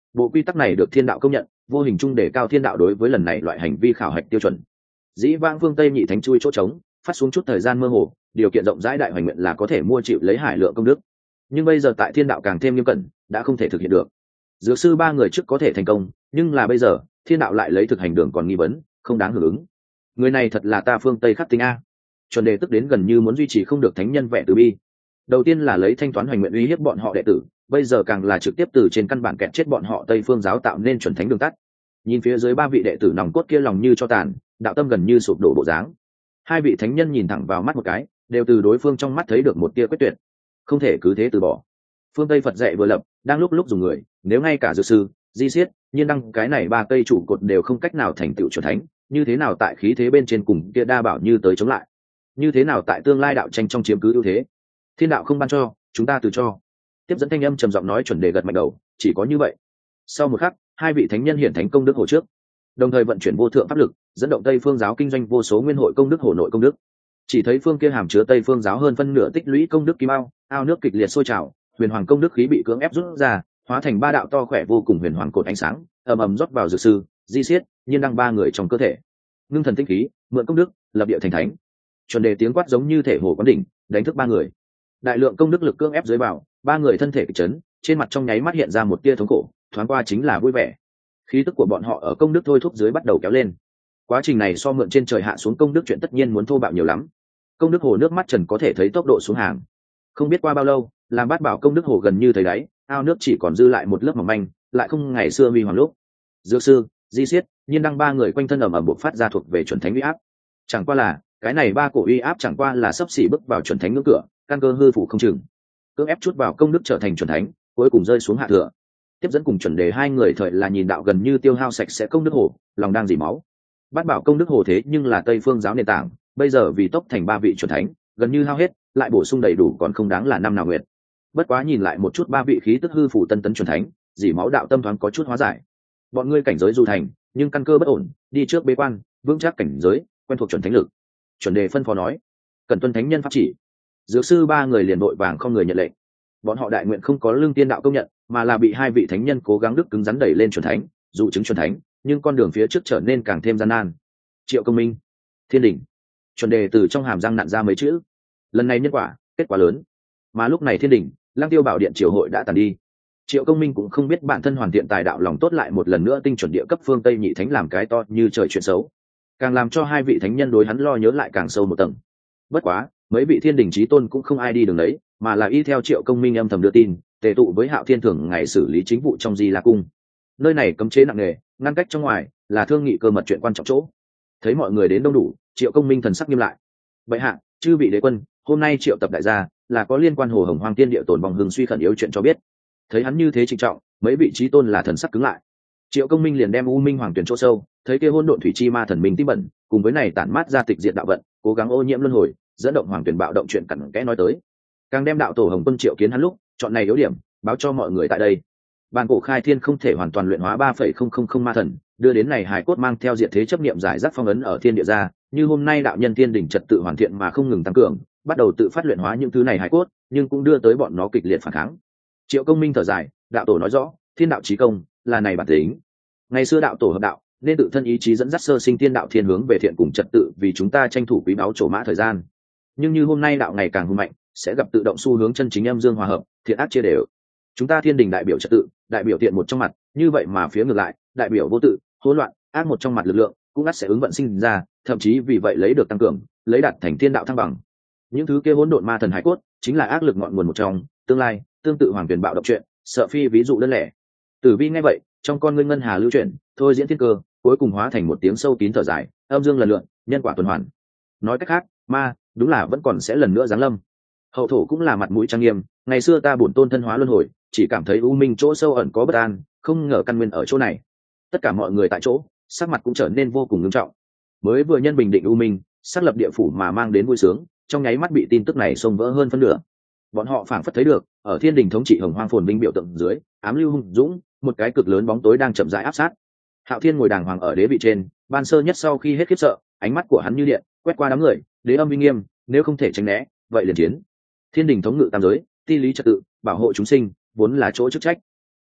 Bộ quy tắc này được thiên đạo công nhận, vô hình chung đề cao thiên đạo đối với lần này loại hành vi khảo hạch tiêu chuẩn. Dĩ vãng phương Tây nhị thánh chui chỗ trống, phát xuống chút thời gian mơ hồ, điều kiện rộng rãi đại hoành nguyện là có thể mua chịu lấy hải lượng công đức. Nhưng bây giờ tại thiên đạo càng thêm nghiêm cẩn, đã không thể thực hiện được. Dược sư ba người trước có thể thành công, nhưng là bây giờ thiên đạo lại lấy thực hành đường còn nghi vấn, không đáng hưởng ứng. Người này thật là ta phương Tây khắc tinh a. Chuẩn đề tức đến gần như muốn duy trì không được thánh nhân vẻ từ bi. Đầu tiên là lấy thanh toán hoành nguyện uy hiếp bọn họ đệ tử, bây giờ càng là trực tiếp từ trên căn bản kẹt chết bọn họ Tây phương giáo tạo nên chuẩn thánh đường tắt. Nhìn phía dưới ba vị đệ tử nòng cốt kia lòng như cho tàn, đạo tâm gần như sụp đổ bộ dáng. Hai vị thánh nhân nhìn thẳng vào mắt một cái, đều từ đối phương trong mắt thấy được một tia quyết tuyệt. Không thể cứ thế từ bỏ. Phương Tây Phật dạy vừa lập, đang lúc dùng người, nếu ngay cả dược sư, di xiết, nhiên đăng cái này ba cây trụ cột đều không cách nào thành tựu chuẩn thánh, như thế nào tại khí thế bên trên cùng kia đa bảo như tới chống lại? Như thế nào tại tương lai đạo tranh trong chiếm cứ ưu thế? Thiên đạo không ban cho, chúng ta từ cho. Tiếp dẫn thanh âm trầm giọng nói, chuẩn đề gật mạnh đầu, chỉ có như vậy. Sau một khắc, hai vị thánh nhân hiển thánh công đức hồ trước, đồng thời vận chuyển vô thượng pháp lực, dẫn động Tây phương giáo kinh doanh vô số nguyên hội công đức hồ nội công đức. Chỉ thấy phương kia hàm chứa Tây phương giáo hơn phân nửa tích lũy công đức kim ao nước kịch liệt sôi trào, huyền hoàng công đức khí bị cưỡng ép rút ra, hóa thành ba đạo to khỏe vô cùng huyền hoàng cột ánh sáng, ầm ầm rót vào dược sư, di xiết, nhiên đăng ba người trong cơ thể. Ngưng thần tinh khí, mượn công đức, lập địa thành thánh. Chuẩn đề tiếng quát giống như thể hồ quán đỉnh, đánh thức ba người. Đại lượng công đức lực cưỡng ép dưới vào, ba người thân thể kịch chấn, trên mặt trong nháy mắt hiện ra một tia thống khổ, thoáng qua chính là vui vẻ. Khí tức của bọn họ ở công đức thôi thúc dưới bắt đầu kéo lên. Quá trình này so mượn trên trời hạ xuống công đức chuyện tất nhiên muốn thô bạo nhiều lắm. Công đức hồ nước mắt trần có thể thấy tốc độ xuống hàng. Không biết qua bao lâu, làm bát bảo công đức hồ gần như thấy đáy, ao nước chỉ còn dư lại một lớp mỏng manh, lại không ngày xưa huy hoàng lúc. Dược sư, di xiết, nhiên đăng ba người quanh thân ầm ầm buộc phát ra thuộc về chuẩn thánh uy áp. Chẳng qua là cái này ba cổ uy áp chẳng qua là sắp xỉ bước vào chuẩn thánh ngưỡng cửa, căn cơ hư phủ không chừng. Cưỡng ép chút vào công đức trở thành chuẩn thánh, cuối cùng rơi xuống hạ thừa. Tiếp dẫn cùng chuẩn đề hai người thời là nhìn đạo gần như tiêu hao sạch sẽ công đức hồ, lòng đang dỉ máu. Bát bảo công đức hồ thế nhưng là Tây phương giáo nền tảng, bây giờ vì tốc thành ba vị chuẩn thánh, gần như hao hết, lại bổ sung đầy đủ còn không đáng là năm nào nguyện. Bất quá nhìn lại một chút ba vị khí tức hư phủ tân tấn chuẩn thánh, dỉ máu đạo tâm thoáng có chút hóa giải. Bọn ngươi cảnh giới dù thành, nhưng căn cơ bất ổn, đi trước bế quan, vững chắc cảnh giới, quen thuộc chuẩn thánh lực. Chuẩn đề phân phó nói, cần tuân thánh nhân pháp chỉ. Dược sư ba người liền vội vàng không người nhận lệnh. Bọn họ đại nguyện không có lương tiên đạo công nhận, mà là bị hai vị thánh nhân cố gắng đức cứng rắn đẩy lên chuẩn thánh, dụ chứng chuẩn thánh, nhưng con đường phía trước trở nên càng thêm gian nan. Triệu Công Minh, Thiên Đình. Chuẩn đề từ trong hàm răng nặn ra mấy chữ. Lần này nhân quả, kết quả lớn. Mà lúc này Thiên Đình, Lăng Tiêu Bảo Điện triều hội đã tàn đi. Triệu Công Minh cũng không biết bản thân hoàn thiện tài đạo lòng tốt lại một lần nữa tinh chuẩn địa cấp phương Tây nhị thánh làm cái to như trời chuyện xấu, càng làm cho hai vị thánh nhân đối hắn lo nhớ lại càng sâu một tầng. Bất quá, mấy vị thiên đình chí tôn cũng không ai đi đường đấy, mà là y theo Triệu Công Minh âm thầm đưa tin, tề tụ với Hạo Thiên Thường ngày xử lý chính vụ trong Di La Cung. Nơi này cấm chế nặng nề, ngăn cách trong ngoài, là thương nghị cơ mật chuyện quan trọng chỗ. Thấy mọi người đến đông đủ, Triệu Công Minh thần sắc nghiêm lại. Bệ hạ, chư vị đế quân, hôm nay triệu tập đại gia là có liên quan Hồ Hồng Hoang Tiên Địa tồn vong hưng suy khẩn yếu chuyện cho biết. Thấy hắn như thế trịnh trọng, mấy vị chí tôn là thần sắc cứng lại. Triệu Công Minh liền đem U Minh Hoàng Tuyển chỗ sâu, thấy kia hỗn độn thủy chi ma thần minh tí bẩn, cùng với này tản mát ra tịch diệt đạo vận, cố gắng ô nhiễm luân hồi, dẫn động Hoàng Tuyển bạo động chuyện cặn kẽ nói tới. Càng đem đạo tổ Hồng Quân Triệu Kiến hắn lúc, chọn này yếu điểm, báo cho mọi người tại đây. Bàn cổ khai thiên không thể hoàn toàn luyện hóa 3,000 ma thần, đưa đến này hài cốt mang theo diệt thế chấp niệm giải rác phong ấn ở thiên địa ra, như hôm nay đạo nhân thiên đỉnh trật tự hoàn thiện mà không ngừng tăng cường, bắt đầu tự phát luyện hóa những thứ này hài cốt, nhưng cũng đưa tới bọn nó kịch liệt phản kháng. Triệu Công Minh thở dài, đạo tổ nói rõ, thiên đạo chí công, là này bản tính. Ngày xưa đạo tổ hợp đạo, nên tự thân ý chí dẫn dắt sơ sinh thiên đạo thiên hướng về thiện cùng trật tự, vì chúng ta tranh thủ quý báu trổ mã thời gian. Nhưng như hôm nay đạo ngày càng hùng mạnh, sẽ gặp tự động xu hướng chân chính âm dương hòa hợp, thiện ác chia đều. Chúng ta thiên đình đại biểu trật tự, đại biểu thiện một trong mặt, như vậy mà phía ngược lại, đại biểu vô tự, hỗn loạn, ác một trong mặt lực lượng, cũng ắt sẽ ứng vận sinh ra, thậm chí vì vậy lấy được tăng cường, lấy đạt thành thiên đạo thăng bằng. Những thứ kia hỗn độn ma thần hải cốt, chính là ác lực ngọn nguồn một trong, tương lai, tương tự hoàng tuyển bạo động chuyện, sợ phi ví dụ đơn lẻ. Tử Vi nghe vậy, trong con ngươi ngân hà lưu chuyển, thôi diễn thiên cơ, cuối cùng hóa thành một tiếng sâu kín thở dài, âm dương lần lượn, nhân quả tuần hoàn. Nói cách khác, ma, đúng là vẫn còn sẽ lần nữa giáng lâm. Hậu thổ cũng là mặt mũi trang nghiêm, ngày xưa ta bổn tôn thân hóa luân hồi, chỉ cảm thấy u minh chỗ sâu ẩn có bất an, không ngờ căn nguyên ở chỗ này. Tất cả mọi người tại chỗ, sắc mặt cũng trở nên vô cùng nghiêm trọng. Mới vừa nhân bình định u minh, xác lập địa phủ mà mang đến vui sướng, trong nháy mắt bị tin tức này xông vỡ hơn phân nửa. Bọn họ phảng phất thấy được, ở thiên đình thống trị hồng hoang phồn vinh biểu tượng dưới, ám lưu hung dũng, một cái cực lớn bóng tối đang chậm rãi áp sát. Hạo Thiên ngồi đàng hoàng ở đế vị trên, ban sơ nhất sau khi hết khiếp sợ, ánh mắt của hắn như điện, quét qua đám người, đế âm uy nghiêm, nếu không thể tránh né, vậy liền chiến. Thiên đình thống ngự tam giới, ti lý trật tự, bảo hộ chúng sinh, vốn là chỗ chức trách.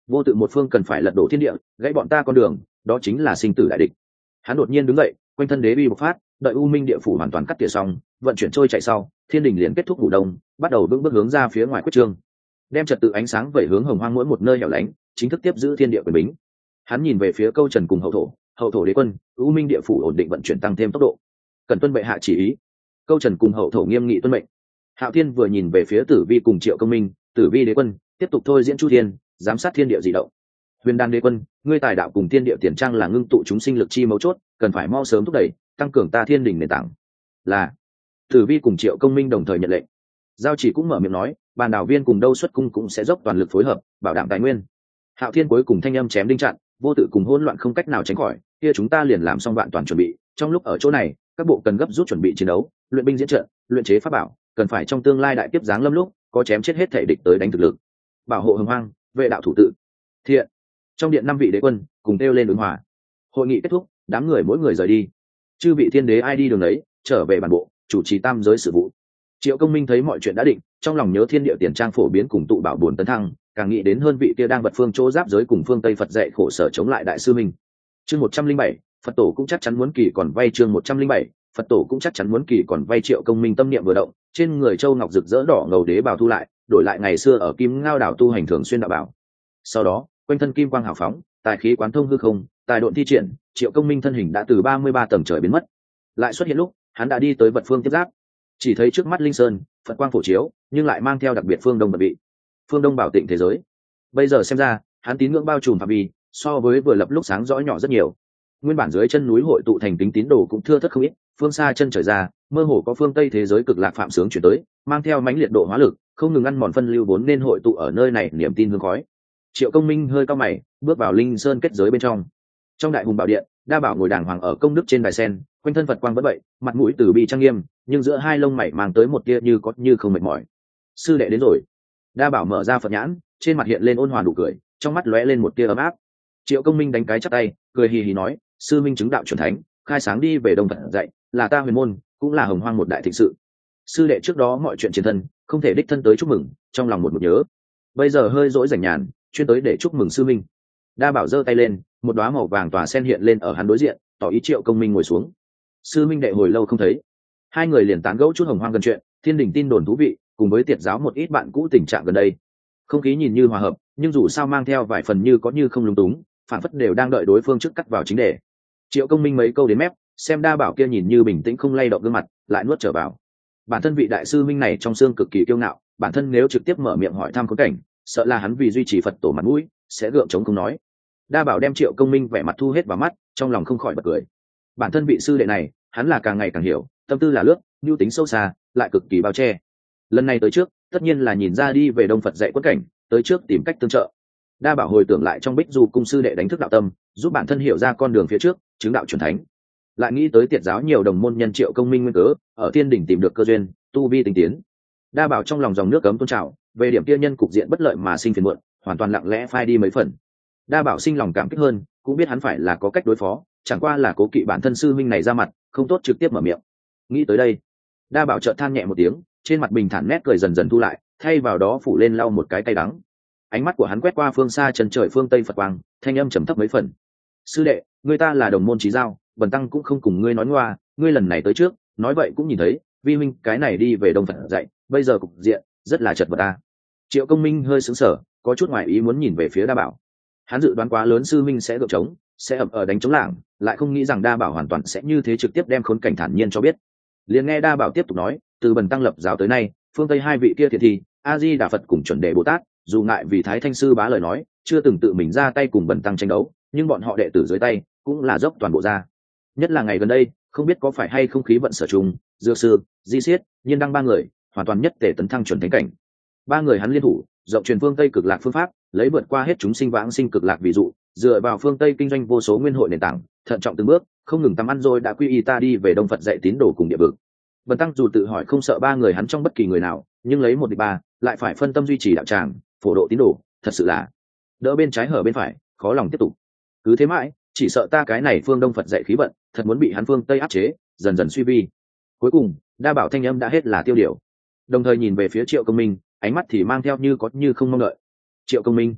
vô tự một phương cần phải lật đổ thiên địa, gãy bọn ta con đường, đó chính là sinh tử đại địch. Hắn đột nhiên đứng dậy, quanh thân đế uy bộc phát, đợi u minh địa phủ hoàn toàn cắt tỉa xong, vận chuyển trôi chạy sau, thiên đình liền kết thúc ngủ đông, bắt đầu vững bước hướng ra phía ngoài quyết trương, đem trật tự ánh sáng vẩy hướng hồng hoang mỗi một nơi hẻo lánh, chính thức tiếp giữ thiên địa quyền bính. Hắn nhìn về phía câu trần cùng hậu thổ đế quân, u minh địa phủ ổn định vận chuyển tăng thêm tốc độ, cần tuân bệ hạ chỉ ý. Câu trần cùng hậu thổ nghiêm nghị tuân mệnh. Hạo thiên vừa nhìn về phía tử vi cùng triệu công minh, tử vi đế quân tiếp tục thôi diễn chu thiên, giám sát thiên địa dị động. Huyền đan đế quân, ngươi tài đạo cùng thiên địa tiền trang là ngưng tụ chúng sinh lực chi mấu chốt, cần phải mau sớm thúc đẩy, tăng cường ta thiên đình nền tảng. Là. Tử vi cùng triệu công minh đồng thời nhận lệnh. Giao chỉ cũng mở miệng nói, bàn đảo viên cùng đâu xuất cung cũng sẽ dốc toàn lực phối hợp, bảo đảm tài nguyên. Hạo thiên cuối cùng thanh âm chém đinh chặn, vô tự cùng hỗn loạn không cách nào tránh khỏi, kia chúng ta liền làm xong vạn toàn chuẩn bị. Trong lúc ở chỗ này, các bộ cần gấp rút chuẩn bị chiến đấu, luyện binh diễn trận, luyện chế pháp bảo, cần phải trong tương lai đại tiếp giáng lâm lúc có chém chết hết thể địch tới đánh thực lực, bảo hộ hồng hoang, vệ đạo thủ tự. Thiện. Trong điện 5 vị đế quân cùng kêu lên ứng hòa. Hội nghị kết thúc, đám người mỗi người rời đi. Chư vị thiên đế ai đi đường đấy, trở về bản bộ chủ trì tam giới sự vụ. Triệu công minh thấy mọi chuyện đã định, trong lòng nhớ thiên địa tiền trang phổ biến cùng tụ bảo buồn tấn thăng, càng nghĩ đến hơn vị kia đang vật phương chỗ giáp giới cùng phương tây Phật dạy khổ sở chống lại đại sư minh. Chương 107, Phật tổ cũng chắc chắn muốn kỳ còn vay. Chương 107, Phật tổ cũng chắc chắn muốn kỳ còn vay. Triệu công minh tâm niệm vừa động, trên người châu ngọc rực rỡ đỏ ngầu đế bào thu lại, đổi lại ngày xưa ở Kim Ngao đảo tu hành thường xuyên đạo bảo. Sau đó, quanh thân kim quang hào phóng, tài khí quán thông hư không, tài độn thi triển, Triệu công minh thân hình đã từ 33 tầng trời biến mất. Lại xuất hiện lúc, hắn đã đi tới vật phương tiếp giáp, chỉ thấy trước mắt linh sơn, Phật quang phổ chiếu, nhưng lại mang theo đặc biệt phương đông bật vị. Phương đông bảo tịnh thế giới. Bây giờ xem ra, hắn tín ngưỡng bao trùm phạm vi, so với vừa lập lúc sáng rõ nhỏ rất nhiều. Nguyên bản dưới chân núi hội tụ thành kính tín đồ cũng thưa thớt không ít, phương xa chân trời ra, mơ hồ có phương tây thế giới cực lạc phạm sướng chuyển tới, mang theo mãnh liệt độ hóa lực, không ngừng ăn mòn phân lưu vốn nên hội tụ ở nơi này niềm tin hương khói. Triệu công minh hơi cao mày, bước vào linh sơn kết giới bên trong. Trong đại hùng bảo điện, đa bảo ngồi đàng hoàng ở công đức trên đài sen, quanh thân Phật quang vẫn vậy, mặt mũi từ bi trang nghiêm, nhưng giữa hai lông mày mang tới một tia như có như không mệt mỏi. Sư đệ đến rồi. Đa bảo mở ra Phật nhãn, trên mặt hiện lên ôn hòa nụ cười, trong mắt lóe lên một tia ấm áp. Triệu công minh đánh cái chắp tay, cười hì hì nói, sư minh chứng đạo chuẩn thánh, khai sáng đi về đông Phật dạy, là ta huyền môn, cũng là hồng hoang một đại thịnh sự. Sư đệ trước đó mọi chuyện chiến thân, không thể đích thân tới chúc mừng, trong lòng một nhớ. Bây giờ hơi dỗi rảnh nhàn, chuyên tới để chúc mừng sư minh. Đa bảo giơ tay lên, một đóa màu vàng tỏa sen hiện lên ở hắn đối diện, tỏ ý Triệu công minh ngồi xuống. Sư minh đệ hồi lâu không thấy, hai người liền tán gẫu chút hồng hoang gần chuyện, thiên đình tin đồn thú vị, cùng với tiệt giáo một ít bạn cũ tình trạng gần đây. Không khí nhìn như hòa hợp, nhưng dù sao mang theo vài phần như có như không lung túng, phản phất đều đang đợi đối phương trước cắt vào chính đề. Triệu công minh mấy câu đến mép, xem đa bảo kia nhìn như bình tĩnh không lay động gương mặt, lại nuốt trở vào. Bản thân vị đại sư minh này trong xương cực kỳ kiêu ngạo, bản thân nếu trực tiếp mở miệng hỏi thăm khốn cảnh, sợ là hắn vì duy trì Phật tổ mặt mũi, sẽ gượng chống không nói. Đa bảo đem Triệu công minh vẻ mặt thu hết vào mắt, trong lòng không khỏi bật cười. Bản thân vị sư đệ này, hắn là càng ngày càng hiểu, tâm tư là lướt, nhu tính sâu xa, lại cực kỳ bao che. Lần này tới trước, tất nhiên là nhìn ra đi về đông Phật dạy quất cảnh, tới trước tìm cách tương trợ. Đa bảo hồi tưởng lại trong Bích Du cung sư đệ đánh thức đạo tâm, giúp bản thân hiểu ra con đường phía trước, chứng đạo chuẩn thánh. Lại nghĩ tới tiệt giáo nhiều đồng môn nhân Triệu công minh nguyên cớ, ở thiên đỉnh tìm được cơ duyên, tu vi tinh tiến. Đa bảo trong lòng dòng nước cấm tôn trào, về điểm kia nhân cục diện bất lợi mà sinh phiền muộn, hoàn toàn lặng lẽ phai đi mấy phần. Đa bảo sinh lòng cảm kích hơn, cũng biết hắn phải là có cách đối phó, chẳng qua là cố kỵ bản thân sư minh này ra mặt, không tốt trực tiếp mở miệng. Nghĩ tới đây, đa bảo chợt than nhẹ một tiếng, trên mặt bình thản nét cười dần dần thu lại, thay vào đó phủ lên lau một cái cay đắng. Ánh mắt của hắn quét qua phương xa chân trời phương tây Phật quang, thanh âm trầm thấp mấy phần. Sư đệ, người ta là đồng môn chí giao, bần tăng cũng không cùng ngươi nói ngoa, ngươi lần này tới trước, nói vậy cũng nhìn thấy, vi huynh cái này đi về đông Phật dạy, bây giờ cục diện rất là chật vật ta. Triệu công minh hơi sững sờ, có chút ngoài ý muốn nhìn về phía đa bảo. Hắn dự đoán quá lớn sư minh sẽ gượng chống, sẽ ập ở đánh chống lảng, lại không nghĩ rằng đa bảo hoàn toàn sẽ như thế trực tiếp đem khốn cảnh thản nhiên cho biết. Liền nghe đa bảo tiếp tục nói, từ bần tăng lập giáo tới nay, phương tây hai vị kia thiệt thì A Di Đà Phật cùng chuẩn đề Bồ Tát, dù ngại vì thái thanh sư bá lời nói, chưa từng tự mình ra tay cùng bần tăng tranh đấu, nhưng bọn họ đệ tử dưới tay cũng là dốc toàn bộ ra. Nhất là ngày gần đây, không biết có phải hay không khí vận sở trùng, dược sư, di xiết, nhiên đăng ba người hoàn toàn nhất tể tấn thăng chuẩn thánh cảnh. Ba người hắn liên thủ, rộng truyền phương tây cực lạc phương pháp, lấy vượt qua hết chúng sinh vãng sinh cực lạc ví dụ, dựa vào phương tây kinh doanh vô số nguyên hội nền tảng, thận trọng từng bước, không ngừng tắm ăn rồi đã quy y ta đi về đông Phật dạy tín đồ cùng địa vực. Bần tăng dù tự hỏi không sợ ba người hắn trong bất kỳ người nào, nhưng lấy một địch ba, lại phải phân tâm duy trì đạo tràng, phổ độ tín đồ, thật sự là đỡ bên trái hở bên phải, khó lòng tiếp tục. Cứ thế mãi, chỉ sợ ta cái này phương đông Phật dạy khí vận, thật muốn bị hắn phương tây áp chế, dần dần suy vi. Cuối cùng, đa bảo thanh âm đã hết là tiêu điều. Đồng thời nhìn về phía Triệu công minh, ánh mắt thì mang theo như có như không mong đợi. Triệu công minh,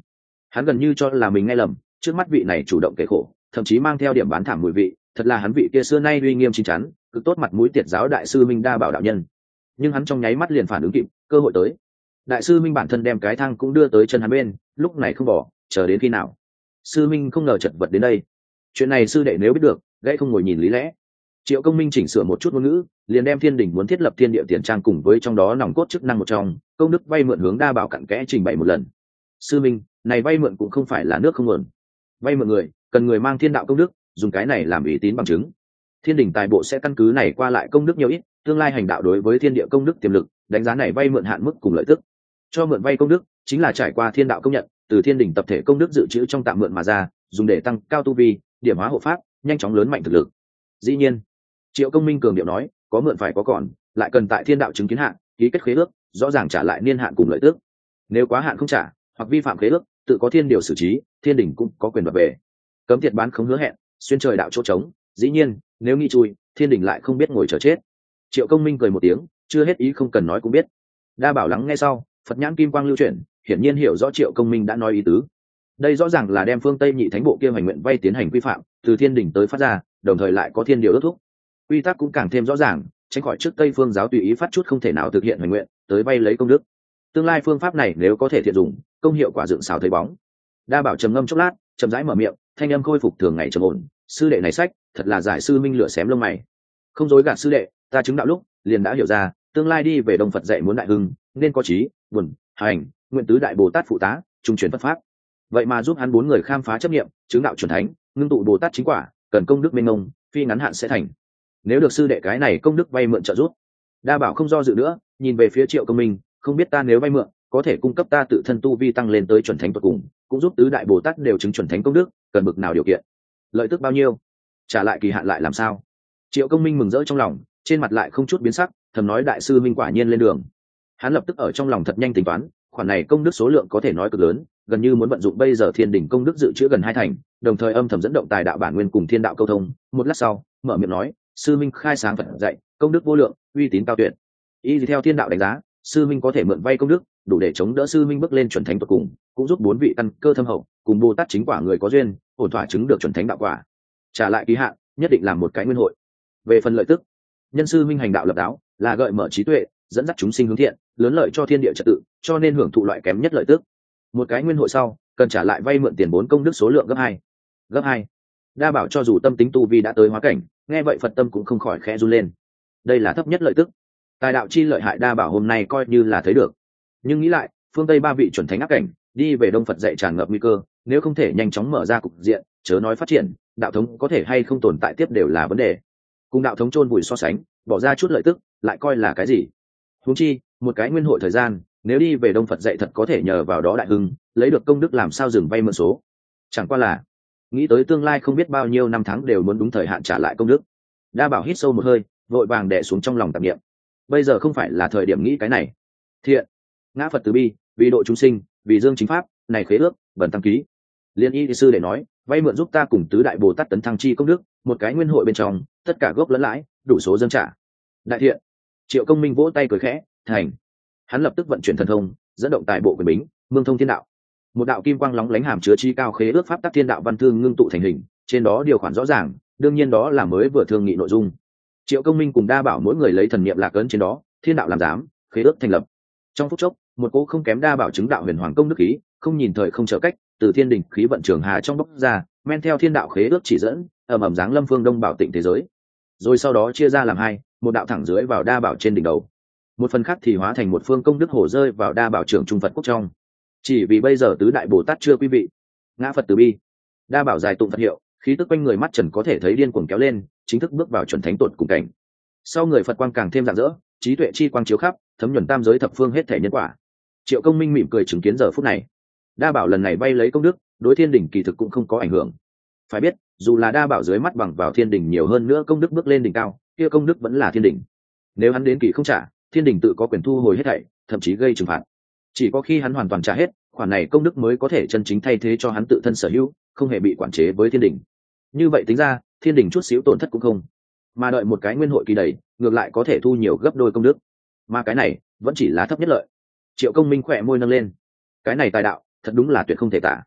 Hắn gần như cho là mình nghe lầm, trước mắt vị này chủ động kể khổ, thậm chí mang theo điểm bán thảm mùi vị, thật là hắn vị kia xưa nay uy nghiêm chín chắn, cực tốt mặt mũi tiệt giáo đại sư Minh Đa Bảo đạo nhân. Nhưng hắn trong nháy mắt liền phản ứng kịp, cơ hội tới. Đại sư Minh bản thân đem cái thang cũng đưa tới chân hắn bên, lúc này không bỏ, chờ đến khi nào? Sư Minh không ngờ chật vật đến đây. Chuyện này sư đệ nếu biết được, gãy không ngồi nhìn lý lẽ. Triệu Công Minh chỉnh sửa một chút ngôn ngữ, liền đem Thiên Đình muốn thiết lập thiên địa tiền trang cùng với trong đó nòng cốt chức năng một trong, công đức vay mượn hướng Đa Bảo cặn kẽ trình bày một lần. Sư Minh, này vay mượn cũng không phải là nước không nguồn. Vay mượn người, cần người mang thiên đạo công đức, dùng cái này làm uy tín bằng chứng. Thiên Đình tài bộ sẽ căn cứ này qua lại công đức nhiều ít, tương lai hành đạo đối với thiên địa công đức tiềm lực, đánh giá này vay mượn hạn mức cùng lợi tức. Cho mượn vay công đức chính là trải qua thiên đạo công nhận, từ Thiên Đình tập thể công đức dự trữ trong tạm mượn mà ra, dùng để tăng cao tu vi, điểm hóa hộ pháp, nhanh chóng lớn mạnh thực lực. Dĩ nhiên, Triệu Công Minh cường điệu nói, có mượn phải có còn, lại cần tại thiên đạo chứng kiến hạn, ký kết khế ước, rõ ràng trả lại niên hạn cùng lợi tức. Nếu quá hạn không trả, hoặc vi phạm khế ước, tự có thiên điều xử trí, Thiên Đình cũng có quyền đoạt về. Cấm tiệt bán không hứa hẹn, xuyên trời đạo chỗ trống. Dĩ nhiên, nếu nghĩ chui, Thiên Đình lại không biết ngồi chờ chết. Triệu Công Minh cười một tiếng, chưa hết ý không cần nói cũng biết. Đa Bảo lắng nghe sau, Phật nhãn kim quang lưu chuyển, hiển nhiên hiểu rõ Triệu Công Minh đã nói ý tứ. Đây rõ ràng là đem phương Tây Nhị Thánh bộ kia hành nguyện vay tiến hành quy phạm, từ Thiên Đình tới phát ra, đồng thời lại có thiên điều ước thúc. Quy tắc cũng càng thêm rõ ràng, tránh khỏi trước Tây phương giáo tùy ý phát chút không thể nào thực hiện hành nguyện, tới vay lấy công đức. Tương lai phương pháp này nếu có thể thiện dụng, công hiệu quả dựng xào thấy bóng. Đa Bảo trầm ngâm chốc lát, chậm rãi mở miệng, thanh âm khôi phục thường ngày trầm ổn. Sư đệ này sách, thật là giải sư minh lửa xém lông mày. Không dối gạt sư đệ, ta chứng đạo lúc liền đã hiểu ra, tương lai đi về Đông Phật dạy muốn đại hưng, nên có trí, buồn, hành, nguyện tứ đại Bồ Tát phụ tá, trung truyền Phật pháp. Vậy mà giúp hắn bốn người khám phá chấp niệm, chứng đạo chuẩn thánh, ngưng tụ Bồ Tát chính quả, cần công đức mênh mông, phi ngắn hạn sẽ thành. Nếu được sư đệ cái này công đức vay mượn trợ giúp. Đa Bảo không do dự nữa, nhìn về phía Triệu Công Minh, không biết ta nếu vay mượn, có thể cung cấp ta tự thân tu vi tăng lên tới chuẩn thánh tuyệt cùng, cũng giúp tứ đại Bồ Tát đều chứng chuẩn thánh công đức, cần bực nào điều kiện, lợi tức bao nhiêu, trả lại kỳ hạn lại làm sao? Triệu Công Minh mừng rỡ trong lòng, trên mặt lại không chút biến sắc, thầm nói đại sư Minh quả nhiên lên đường. Hắn lập tức ở trong lòng thật nhanh tính toán, khoản này công đức số lượng có thể nói cực lớn, gần như muốn vận dụng bây giờ Thiên Đình công đức dự trữ gần 2 thành, đồng thời âm thầm dẫn động tài đạo bản nguyên cùng thiên đạo câu thông. Một lát sau, mở miệng nói, sư Minh khai sáng Phật dạy, công đức vô lượng, uy tín cao tuyệt. Y theo thiên đạo đánh giá, sư Minh có thể mượn vay công đức, đủ để chống đỡ sư Minh bước lên chuẩn thánh tuyệt cùng, cũng giúp 4 vị căn cơ thâm hậu, cùng Bồ Tát chính quả người có duyên, ổn thỏa chứng được chuẩn thánh đạo quả. Trả lại kỳ hạn, nhất định làm một cái nguyên hội. Về phần lợi tức, nhân sư Minh hành đạo lập đạo, là gợi mở trí tuệ, dẫn dắt chúng sinh hướng thiện, lớn lợi cho thiên địa trật tự, cho nên hưởng thụ loại kém nhất lợi tức. Một cái nguyên hội sau, cần trả lại vay mượn tiền 4 công đức số lượng gấp 2. Gấp 2. Đa Bảo cho dù tâm tính tu vi đã tới hóa cảnh, nghe vậy Phật tâm cũng không khỏi khẽ run lên. Đây là thấp nhất lợi tức. Tài đạo chi lợi hại Đa Bảo hôm nay coi như là thấy được. Nhưng nghĩ lại, phương Tây 3 vị chuẩn thánh áp cảnh, đi về Đông Phật dạy tràn ngập nguy cơ, nếu không thể nhanh chóng mở ra cục diện, chớ nói phát triển, đạo thống có thể hay không tồn tại tiếp đều là vấn đề. Cùng đạo thống chôn vùi so sánh, bỏ ra chút lợi tức, lại coi là cái gì? Huống chi, một cái nguyên hội thời gian, nếu đi về Đông Phật dạy thật có thể nhờ vào đó đại hưng, lấy được công đức làm sao dừng vay mượn số. Chẳng qua là nghĩ tới tương lai không biết bao nhiêu năm tháng đều muốn đúng thời hạn trả lại công đức. Đa Bảo hít sâu một hơi, vội vàng đè xuống trong lòng tạp niệm. Bây giờ không phải là thời điểm nghĩ cái này. Thiện, ngã Phật từ bi, vì độ chúng sinh, vì dương chính pháp, này khế ước, bần tăng ký. Liên y sư để nói, vay mượn giúp ta cùng tứ đại Bồ Tát tấn thăng chi công đức, một cái nguyên hội bên trong, tất cả gốc lẫn lãi, đủ số dâng trả. Đại thiện. Triệu Công Minh vỗ tay cười khẽ, thành. Hắn lập tức vận chuyển thần thông, dẫn động tài bộ quyền bính, mương thông thiên đạo. Một đạo kim quang lóng lánh hàm chứa chi cao khế ước pháp tắc thiên đạo văn thương ngưng tụ thành hình, trên đó điều khoản rõ ràng, đương nhiên đó là mới vừa thương nghị nội dung. Triệu Công Minh cùng Đa Bảo mỗi người lấy thần niệm lạc ấn trên đó, thiên đạo làm giám, khế ước thành lập. Trong phút chốc, một cỗ không kém Đa Bảo chứng đạo huyền hoàng công đức khí, không nhìn thời không trở cách, từ thiên đình khí vận trường hà trong bốc ra, men theo thiên đạo khế ước chỉ dẫn, ầm ầm giáng lâm phương đông bảo tịnh thế giới. Rồi sau đó chia ra làm hai, một đạo thẳng dưới vào Đa Bảo trên đỉnh đầu, một phần khác thì hóa thành một phương công đức hồ rơi vào Đa Bảo trưởng trung Phật quốc trong. Chỉ vì bây giờ tứ đại Bồ Tát chưa quý vị, ngã Phật từ bi, Đa Bảo dài tụng Phật hiệu, khí tức quanh người mắt trần có thể thấy điên cuồng kéo lên, chính thức bước vào chuẩn thánh tột cùng cảnh. Sau người Phật quang càng thêm rạng rỡ, trí tuệ chi quang chiếu khắp, thấm nhuần tam giới thập phương hết thể nhân quả. Triệu Công Minh mỉm cười chứng kiến giờ phút này. Đa Bảo lần này bay lấy công đức, đối thiên đỉnh kỳ thực cũng không có ảnh hưởng. Phải biết, dù là Đa Bảo dưới mắt bằng vào thiên đỉnh nhiều hơn nữa công đức bước lên đỉnh cao, kia công đức vẫn là thiên đỉnh. Nếu hắn đến kỳ không trả, thiên đỉnh tự có quyền thu hồi hết thảy, thậm chí gây trừng phạt. Chỉ có khi hắn hoàn toàn trả hết, khoản này công đức mới có thể chân chính thay thế cho hắn tự thân sở hữu, không hề bị quản chế với thiên đỉnh. Như vậy tính ra, thiên đỉnh chút xíu tổn thất cũng không, mà đợi một cái nguyên hội kỳ đầy, ngược lại có thể thu nhiều gấp đôi công đức. Mà cái này vẫn chỉ là thấp nhất lợi. Triệu Công Minh khỏe môi nâng lên. Cái này tài đạo, thật đúng là tuyệt không thể tả.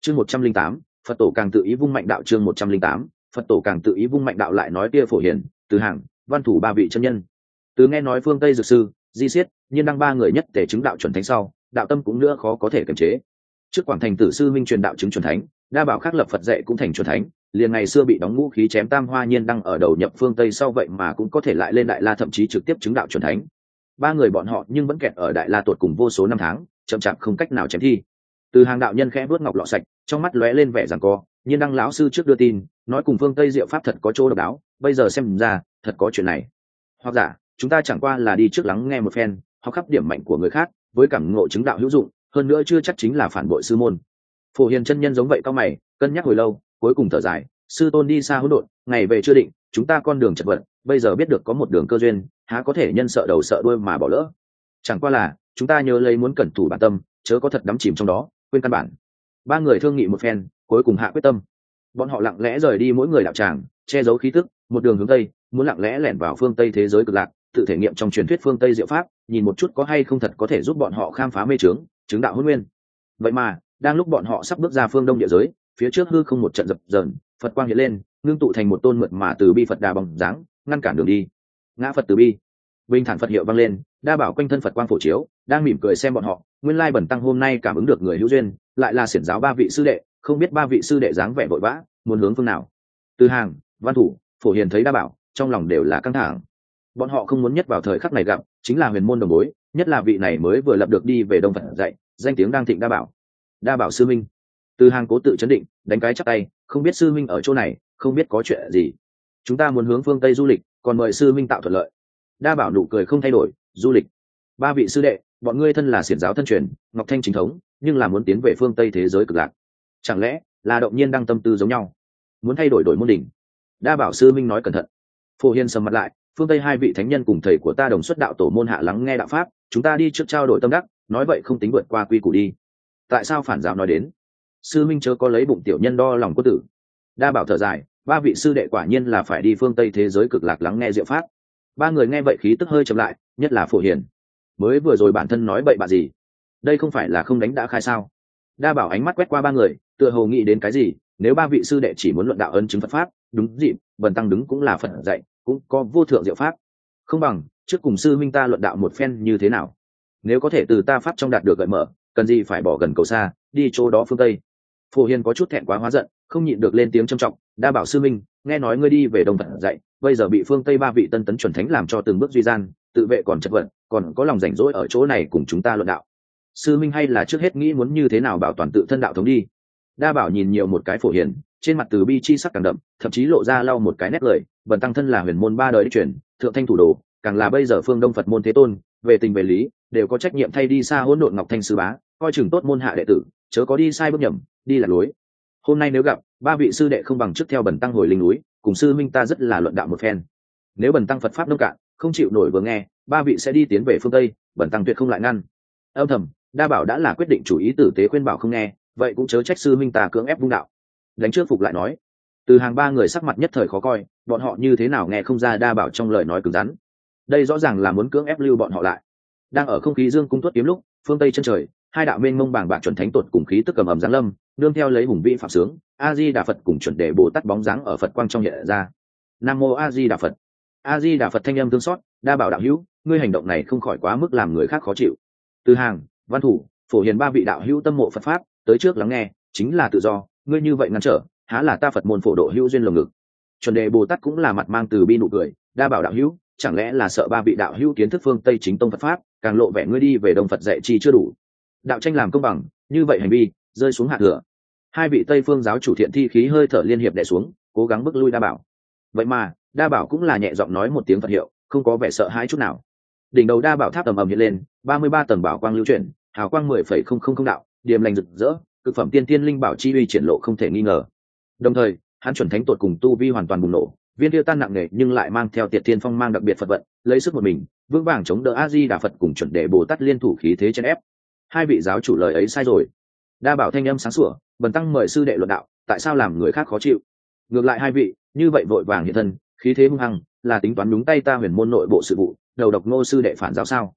chương 108, Phật tổ càng tự ý vung mạnh đạo. Chương 108, Phật tổ càng tự ý vung mạnh đạo. Lại nói kia Phổ Hiền, Từ Hàng, Văn Thủ ba vị chân nhân, từ nghe nói phương Tây Dược Sư, Di Siết, Nhiên Đăng ba người nhất tề chứng đạo chuẩn thánh sau, đạo tâm cũng nữa khó có thể kiềm chế. Trước Quảng Thành Tử sư minh truyền đạo chứng chuẩn thánh, đa bảo khác lập Phật dạy cũng thành chuẩn thánh, liền ngày xưa bị đóng ngũ khí chém tam hoa Nhiên Đăng ở đầu nhập phương Tây sau vậy mà cũng có thể lại lên Đại La, thậm chí trực tiếp chứng đạo chuẩn thánh. Ba người bọn họ nhưng vẫn kẹt ở Đại La tột cùng vô số năm tháng, chậm chạp không cách nào chém thi. Từ Hàng đạo nhân khẽ vuốt ngọc lọ sạch, trong mắt lóe lên vẻ giằng co. Nhiên Đăng lão sư trước đưa tin nói cùng phương Tây diệu pháp thật có chỗ độc đáo, bây giờ xem ra thật có chuyện này. Hoặc giả chúng ta chẳng qua là đi trước lắng nghe một phen, học khắp điểm mạnh của người khác, với cảm ngộ chứng đạo hữu dụng, hơn nữa chưa chắc chính là phản bội sư môn. Phổ Hiền chân nhân giống vậy cao mày, cân nhắc hồi lâu, cuối cùng thở dài, sư tôn đi xa hỗn độn, ngày về chưa định, chúng ta con đường chật vật, bây giờ biết được có một đường cơ duyên, há có thể nhân sợ đầu sợ đuôi mà bỏ lỡ. Chẳng qua là chúng ta nhớ lấy muốn cẩn thủ bản tâm, chớ có thật đắm chìm trong đó, quên căn bản. Ba người thương nghị một phen, cuối cùng hạ quyết tâm. Bọn họ lặng lẽ rời đi mỗi người đạo tràng, che giấu khí tức, một đường hướng tây, muốn lặng lẽ lẻn vào phương Tây thế giới cực lạc, tự thể nghiệm trong truyền thuyết phương Tây diệu pháp, nhìn một chút có hay không thật có thể giúp bọn họ khám phá mê chướng, chứng đạo hôn nguyên. Vậy mà đang lúc bọn họ sắp bước ra phương Đông địa giới, phía trước hư không một trận dập dờn, Phật quang hiện lên, ngưng tụ thành một tôn mượt mà từ bi Phật đà bóng dáng, ngăn cản đường đi. Ngã Phật từ bi, bình thản Phật hiệu vang lên, đa bảo quanh thân Phật quang phổ chiếu, đang mỉm cười xem bọn họ. Nguyên lai bẩn tăng hôm nay cảm ứng được người hữu duyên, lại là xiển giáo ba vị sư đệ, không biết ba vị sư đệ dáng vẻ vội vã, muốn hướng phương nào. Từ Hàng, Văn Thủ, Phổ Hiền thấy đa bảo, trong lòng đều là căng thẳng. Bọn họ không muốn nhất vào thời khắc này gặp, chính là huyền môn đồng bối, nhất là vị này mới vừa lập được đi về Đông Phật dạy, danh tiếng đang thịnh đa bảo. Đa bảo sư minh. Từ Hàng cố tự chấn định, đánh cái chắp tay, không biết sư minh ở chỗ này, không biết có chuyện gì. Chúng ta muốn hướng phương Tây du lịch, còn mời sư minh tạo thuận lợi. Đa bảo nụ cười không thay đổi, du lịch. Ba vị sư đệ, bọn ngươi thân là xiển giáo thân truyền, Ngọc Thanh chính thống, nhưng là muốn tiến về phương Tây thế giới cực lạc. Chẳng lẽ là động nhiên đang tâm tư giống nhau, muốn thay đổi đổi môn đỉnh? Đa bảo sư minh nói cẩn thận. Phổ Hiền sầm mặt lại, phương Tây hai vị thánh nhân cùng thầy của ta đồng xuất đạo tổ môn hạ lắng nghe đạo pháp, chúng ta đi trước trao đổi tâm đắc, nói vậy không tính vượt qua quy củ đi. Tại sao phản giáo nói đến? Sư minh chớ có lấy bụng tiểu nhân đo lòng quân tử. Đa bảo thở dài, ba vị sư đệ quả nhiên là phải đi phương Tây thế giới cực lạc lắng nghe diệu pháp. Ba người nghe vậy khí tức hơi chậm lại, nhất là Phổ Hiền. Mới vừa rồi bản thân nói bậy bạ gì? Đây không phải là không đánh đã khai sao? Đa bảo ánh mắt quét qua ba người, tựa hồ nghĩ đến cái gì. Nếu ba vị sư đệ chỉ muốn luận đạo ân chứng Phật pháp, đúng dịp, bần tăng đứng cũng là Phật dạy, cũng có vô thượng diệu pháp, không bằng trước cùng sư minh ta luận đạo một phen như thế nào? Nếu có thể từ ta pháp trong đạt được gợi mở, cần gì phải bỏ gần cầu xa, đi chỗ đó phương Tây? Phổ Hiền có chút thẹn quá hóa giận, không nhịn được lên tiếng trầm trọng. Đa bảo sư minh, nghe nói ngươi đi về Đông Phật dạy, bây giờ bị phương Tây ba vị tân tấn chuẩn thánh làm cho từng bước duy gian, tự vệ còn chật vật, còn có lòng rảnh rỗi ở chỗ này cùng chúng ta luận đạo. Sư minh hay là trước hết nghĩ muốn như thế nào bảo toàn tự thân đạo thống đi. Đa bảo nhìn nhiều một cái Phổ Hiền, trên mặt từ bi chi sắc càng đậm, thậm chí lộ ra lau một cái nét cười. Bần tăng thân là huyền môn ba đời đích truyền, thượng thanh thủ đồ, càng là bây giờ phương Đông Phật môn thế tôn, về tình về lý đều có trách nhiệm thay đi xa hỗn độn Ngọc Thanh sư bá, coi chừng tốt môn hạ đệ tử, chớ có đi sai bước nhầm, đi lạc lối. Hôm nay nếu gặp ba vị sư đệ không bằng trước theo bần tăng hồi linh núi, cùng sư minh ta rất là luận đạo một phen. Nếu bần tăng Phật pháp nông cạn, không chịu nổi vừa nghe, ba vị sẽ đi tiến về phương Tây, bần tăng tuyệt không lại ngăn. Âm thầm, Đa bảo đã là quyết định chủ ý tử tế khuyên bảo không nghe, vậy cũng chớ trách sư minh ta cưỡng ép vung đạo. Đánh trước phục lại nói. Từ Hàng ba người sắc mặt nhất thời khó coi, bọn họ như thế nào nghe không ra Đa bảo trong lời nói cứng rắn. Đây rõ ràng là muốn cưỡng ép lưu bọn họ lại. Đang ở không khí dương cung tuất kiếm lúc, phương Tây chân trời, hai đạo mênh mông bàng bạc chuẩn thánh tột cùng khí tức cầm ầm giáng lâm, nương theo lấy hùng vĩ phạm sướng, A Di Đà Phật cùng chuẩn đề Bồ Tát bóng dáng ở Phật quang trong hiện ra. Nam mô A Di Đà Phật. A Di Đà Phật thanh âm thương xót, Đa bảo đạo hữu, ngươi hành động này không khỏi quá mức làm người khác khó chịu. Từ Hàng, Văn Thủ, Phổ Hiền ba vị đạo hữu tâm mộ Phật pháp, tới trước lắng nghe, chính là tự do, ngươi như vậy ngăn trở, há là ta Phật môn phổ độ hữu duyên lồng ngực. Chuẩn đề Bồ Tát cũng là mặt mang từ bi nụ cười, Đa bảo đạo hữu, chẳng lẽ là sợ ba vị đạo hữu kiến thức phương Tây chính tông Phật pháp, càng lộ vẻ ngươi đi về Đông Phật dạy chi chưa đủ. Đạo tranh làm công bằng, như vậy hành vi rơi xuống hạ thừa. Hai vị Tây phương giáo chủ thiện thi khí hơi thở liên hiệp đè xuống, cố gắng bức lui Đa bảo. Vậy mà Đa bảo cũng là nhẹ giọng nói một tiếng Phật hiệu, không có vẻ sợ hãi chút nào. Đỉnh đầu Đa bảo tháp ầm ầm hiện lên, 33 tầng bảo quang lưu chuyển, hào quang 10,000 đạo, điềm lành rực rỡ, cực phẩm tiên tiên linh bảo chi uy triển lộ không thể nghi ngờ. Đồng thời, hắn chuẩn thánh tột cùng tu vi hoàn toàn bùng nổ, viên tiêu tan nặng nề nhưng lại mang theo tiệt thiên phong mang đặc biệt Phật vận, lấy sức một mình, vững vàng chống đỡ A Di Đà Phật cùng chuẩn đề Bồ Tát liên thủ khí thế chân ép. Hai vị giáo chủ lời ấy sai rồi. Đa bảo thanh âm sáng sủa, bần tăng mời sư đệ luận đạo, tại sao làm người khác khó chịu? Ngược lại hai vị, như vậy vội vàng hiện thân, khí thế hung hăng, là tính toán đúng tay ta huyền môn nội bộ sự vụ, đầu độc Ngô sư đệ phản giáo sao?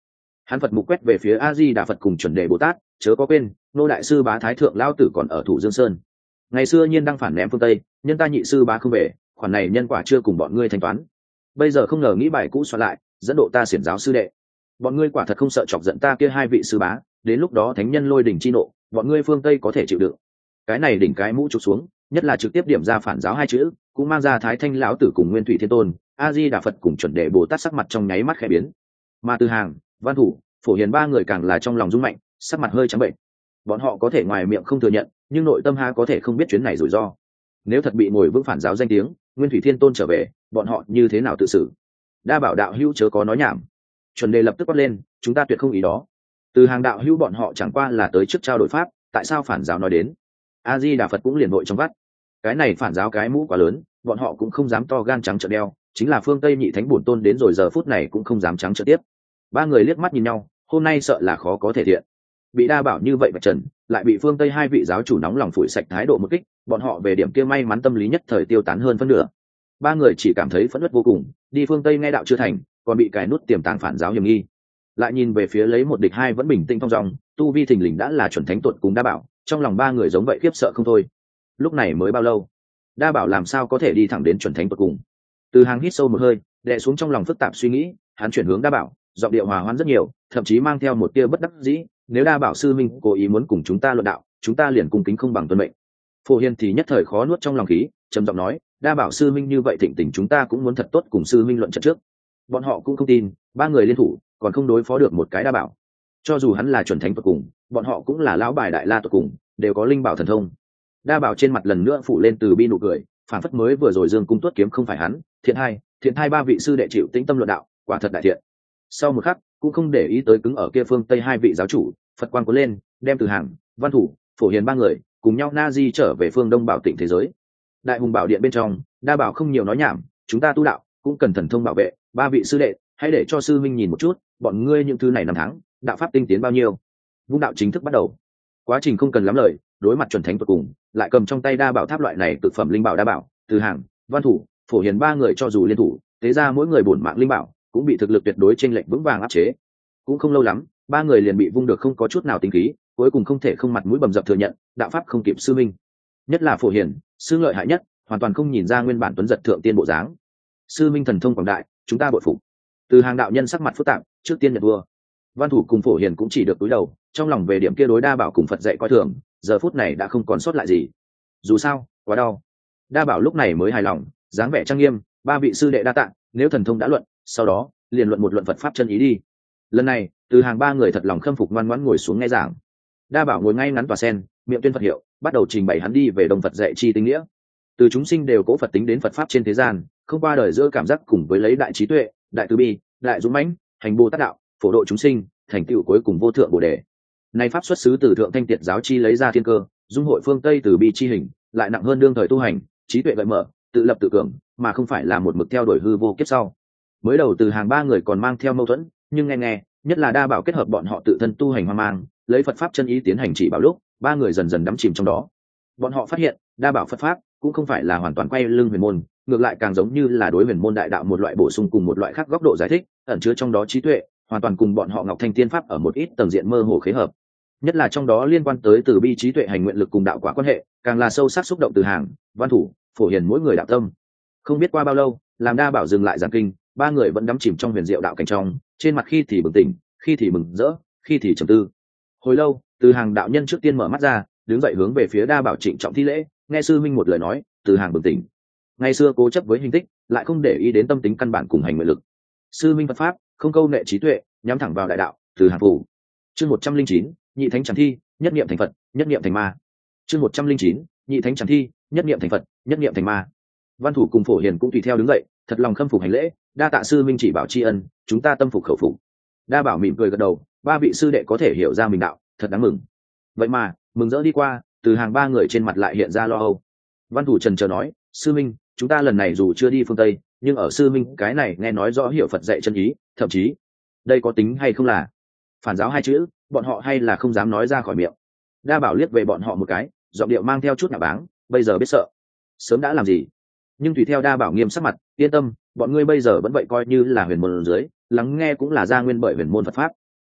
Hắn Phật mục quét về phía A Di Đà Phật cùng chuẩn đề Bồ Tát, chớ có quên, nô đại sư Bá Thái thượng lão tử còn ở Thủ Dương Sơn. Ngày xưa nhiên đang phản ném phương Tây, nhân ta nhị sư bá không về, khoản này nhân quả chưa cùng bọn ngươi thanh toán. Bây giờ không ngờ nghĩ bài cũ soạn lại, dẫn độ ta xiển giáo sư đệ. Bọn ngươi quả thật không sợ chọc giận ta kia hai vị sư bá, đến lúc đó thánh nhân lôi đỉnh chi nộ, bọn ngươi phương Tây có thể chịu đựng. Cái này đỉnh cái mũ chụp xuống, nhất là trực tiếp điểm ra phản giáo hai chữ, cũng mang ra Thái Thanh lão tử cùng Nguyên Thủy Thiên Tôn, A Di Đà Phật cùng chuẩn đề Bồ Tát sắc mặt trong nháy mắt khẽ biến. Mà Từ Hàng, Văn Thủ, Phổ Hiền ba người càng là trong lòng rung mạnh, sắc mặt hơi trắng bệnh. Bọn họ có thể ngoài miệng không thừa nhận, nhưng nội tâm ha có thể không biết chuyến này rủi ro. Nếu thật bị ngồi vững phản giáo danh tiếng, Nguyên Thủy Thiên Tôn trở về, bọn họ như thế nào tự xử? Đa bảo đạo hữu chớ có nói nhảm. Chuẩn đề lập tức quát lên, chúng ta tuyệt không ý đó. Từ Hàng đạo hữu bọn họ chẳng qua là tới trước trao đổi pháp, tại sao phản giáo nói đến? A Di Đà Phật cũng liền nội trong vắt. Cái này phản giáo cái mũ quá lớn, bọn họ cũng không dám to gan trắng trợn đeo, chính là phương Tây nhị thánh bổn tôn đến rồi giờ phút này cũng không dám trắng trợn tiếp. Ba người liếc mắt nhìn nhau, hôm nay sợ là khó có thể thiện. Bị đa bảo như vậy vạch trần, lại bị phương Tây hai vị giáo chủ nóng lòng phủi sạch thái độ một kích, bọn họ về điểm kia may mắn tâm lý nhất thời tiêu tán hơn phân nửa. Ba người chỉ cảm thấy phẫn uất vô cùng, đi phương Tây nghe đạo chưa thành, còn bị cài nút tiềm tàng phản giáo hiểm nghi. Lại nhìn về phía lấy một địch hai vẫn bình tĩnh thong dong, tu vi thình lình đã là chuẩn thánh tuột cùng đa bảo, trong lòng ba người giống vậy khiếp sợ không thôi. Lúc này mới bao lâu, đa bảo làm sao có thể đi thẳng đến chuẩn thánh tuột cùng? Từ Hàng hít sâu một hơi, đè xuống trong lòng phức tạp suy nghĩ, hắn chuyển hướng đa bảo, giọng điệu hòa hoãn rất nhiều, thậm chí mang theo một tia bất đắc dĩ. Nếu đa bảo sư minh cố ý muốn cùng chúng ta luận đạo, chúng ta liền cung kính không bằng tuân mệnh. Phổ Hiền thì nhất thời khó nuốt trong lòng khí, trầm giọng nói, đa bảo sư minh như vậy thịnh tình chúng ta cũng muốn thật tốt cùng sư minh luận trận trước. Bọn họ cũng không tin, ba người liên thủ còn không đối phó được một cái đa bảo. Cho dù hắn là chuẩn thánh tuột cùng, bọn họ cũng là lão bài đại la tuột cùng, đều có linh bảo thần thông. Đa bảo trên mặt lần nữa phủ lên từ bi nụ cười, phản phất mới vừa rồi dương cung tuất kiếm không phải hắn. Thiện hai ba vị sư đệ chịu tĩnh tâm luận đạo, quả thật đại thiện. Sau một khắc cũng không để ý tới cứng ở kia phương Tây hai vị giáo chủ, Phật quang cuốn lên, đem Từ Hàng, Văn Thủ, Phổ Hiền ba người cùng nhau na di trở về phương Đông Bảo Tịnh thế giới. Đại hùng bảo điện bên trong, đa bảo không nhiều nói nhảm, chúng ta tu đạo cũng cần thần thông bảo vệ, ba vị sư đệ hãy để cho sư minh nhìn một chút, bọn ngươi những thứ này năm tháng đạo pháp tinh tiến bao nhiêu. Vung đạo chính thức bắt đầu, quá trình không cần lắm lời, đối mặt chuẩn thánh tuyệt cùng, lại cầm trong tay đa bảo tháp loại này cực phẩm linh bảo đa bảo, Từ Hàng, Văn Thủ, Phổ Hiền ba người cho dù liên thủ, thế ra mỗi người bổn mạng linh bảo cũng bị thực lực tuyệt đối chênh lệch vững vàng áp chế. Cũng không lâu lắm, ba người liền bị vung được không có chút nào tính khí, cuối cùng không thể không mặt mũi bầm dập thừa nhận, đạo pháp không kịp sư minh. Nhất là Phổ Hiền, sư lợi hại nhất, hoàn toàn không nhìn ra nguyên bản tuấn giật thượng tiên bộ dáng. Sư minh thần thông quảng đại, chúng ta bội phục. Từ Hàng đạo nhân sắc mặt phức tạp, trước tiên nhận vua. Văn Thủ cùng Phổ Hiền cũng chỉ được cúi đầu, trong lòng về điểm kia đối đa bảo cùng Phật dạy coi thường, giờ phút này đã không còn sót lại gì. Dù sao, quá đau. Đa bảo lúc này mới hài lòng, dáng vẻ trang nghiêm, ba vị sư đệ đa tạ, nếu thần thông đã luận, sau đó liền luận một luận Phật pháp chân ý đi. Lần này, Từ Hàng ba người thật lòng khâm phục ngoan ngoãn ngồi xuống nghe giảng. Đa bảo ngồi ngay ngắn tòa sen, miệng tuyên Phật hiệu, bắt đầu trình bày hắn đi về Đông Phật dạy chi tinh nghĩa. Từ chúng sinh đều cố Phật tính đến Phật pháp trên thế gian, không qua đời giữa cảm giác cùng với lấy đại trí tuệ, đại từ bi, đại dũng mãnh, hành Bồ Tát đạo, phổ độ chúng sinh, thành tựu cuối cùng vô thượng Bồ đề. Này pháp xuất xứ từ thượng thanh tiệt giáo chi lấy ra thiên cơ, dung hội phương Tây từ bi chi hình, lại nặng hơn đương thời tu hành, trí tuệ gợi mở, tự lập tự cường, mà không phải là một mực theo đuổi hư vô kiếp sau. Mới đầu Từ Hàng ba người còn mang theo mâu thuẫn, nhưng nghe, nhất là đa bảo kết hợp bọn họ tự thân tu hành hoang mang, lấy Phật pháp chân ý tiến hành chỉ bảo lúc, ba người dần dần đắm chìm trong đó. Bọn họ phát hiện, đa bảo Phật pháp cũng không phải là hoàn toàn quay lưng huyền môn, ngược lại càng giống như là đối huyền môn đại đạo một loại bổ sung cùng một loại khác góc độ giải thích, ẩn chứa trong đó trí tuệ, hoàn toàn cùng bọn họ Ngọc Thanh Tiên pháp ở một ít tầng diện mơ hồ khế hợp. Nhất là trong đó liên quan tới từ bi trí tuệ hành nguyện lực cùng đạo quả quan hệ, càng là sâu sắc xúc động Từ Hàng, Văn Thủ, Phổ Hiền mỗi người đạo tâm. Không biết qua bao lâu, làm đa bảo dừng lại giảng kinh, ba người vẫn đắm chìm trong huyền diệu đạo cảnh trong, trên mặt khi thì bừng tỉnh, khi thì mừng rỡ, khi thì trầm tư. Hồi lâu, Từ Hàng đạo nhân trước tiên mở mắt ra, đứng dậy hướng về phía đa bảo trịnh trọng thi lễ, nghe sư minh một lời nói. Từ Hàng bừng tỉnh. Ngày xưa cố chấp với hình tích, lại không để ý đến tâm tính căn bản cùng hành nguyện lực. Sư minh Phật pháp không câu nệ trí tuệ, nhắm thẳng vào đại đạo. Từ Hàng phủ. Chương 109, nhị thánh chẳng thi, nhất niệm thành Phật, nhất niệm thành ma. Chương 109, nhị thánh chẳng thi, nhất niệm thành Phật, nhất niệm thành ma. Văn Thủ cùng Phổ Hiền cũng tùy theo đứng dậy, thật lòng khâm phục hành lễ, đa tạ sư minh chỉ bảo tri ân, chúng ta tâm phục khẩu phục. Đa bảo mỉm cười gật đầu, ba vị sư đệ có thể hiểu ra mình đạo, thật đáng mừng. Vậy mà, mừng rỡ đi qua, Từ Hàng ba người trên mặt lại hiện ra lo âu. Văn Thủ trần chờ nói, sư minh, chúng ta lần này dù chưa đi phương Tây, nhưng ở sư minh cái này nghe nói rõ hiểu Phật dạy chân ý, thậm chí đây có tính hay không là phản giáo hai chữ, bọn họ hay là không dám nói ra khỏi miệng. Đa bảo liếc về bọn họ một cái, giọng điệu mang theo chút nhạo báng, bây giờ biết sợ, sớm đã làm gì. Nhưng tùy theo đa bảo nghiêm sắc mặt, yên tâm, bọn ngươi bây giờ vẫn vậy coi như là huyền môn dưới, lắng nghe cũng là gia nguyên bởi huyền môn Phật pháp.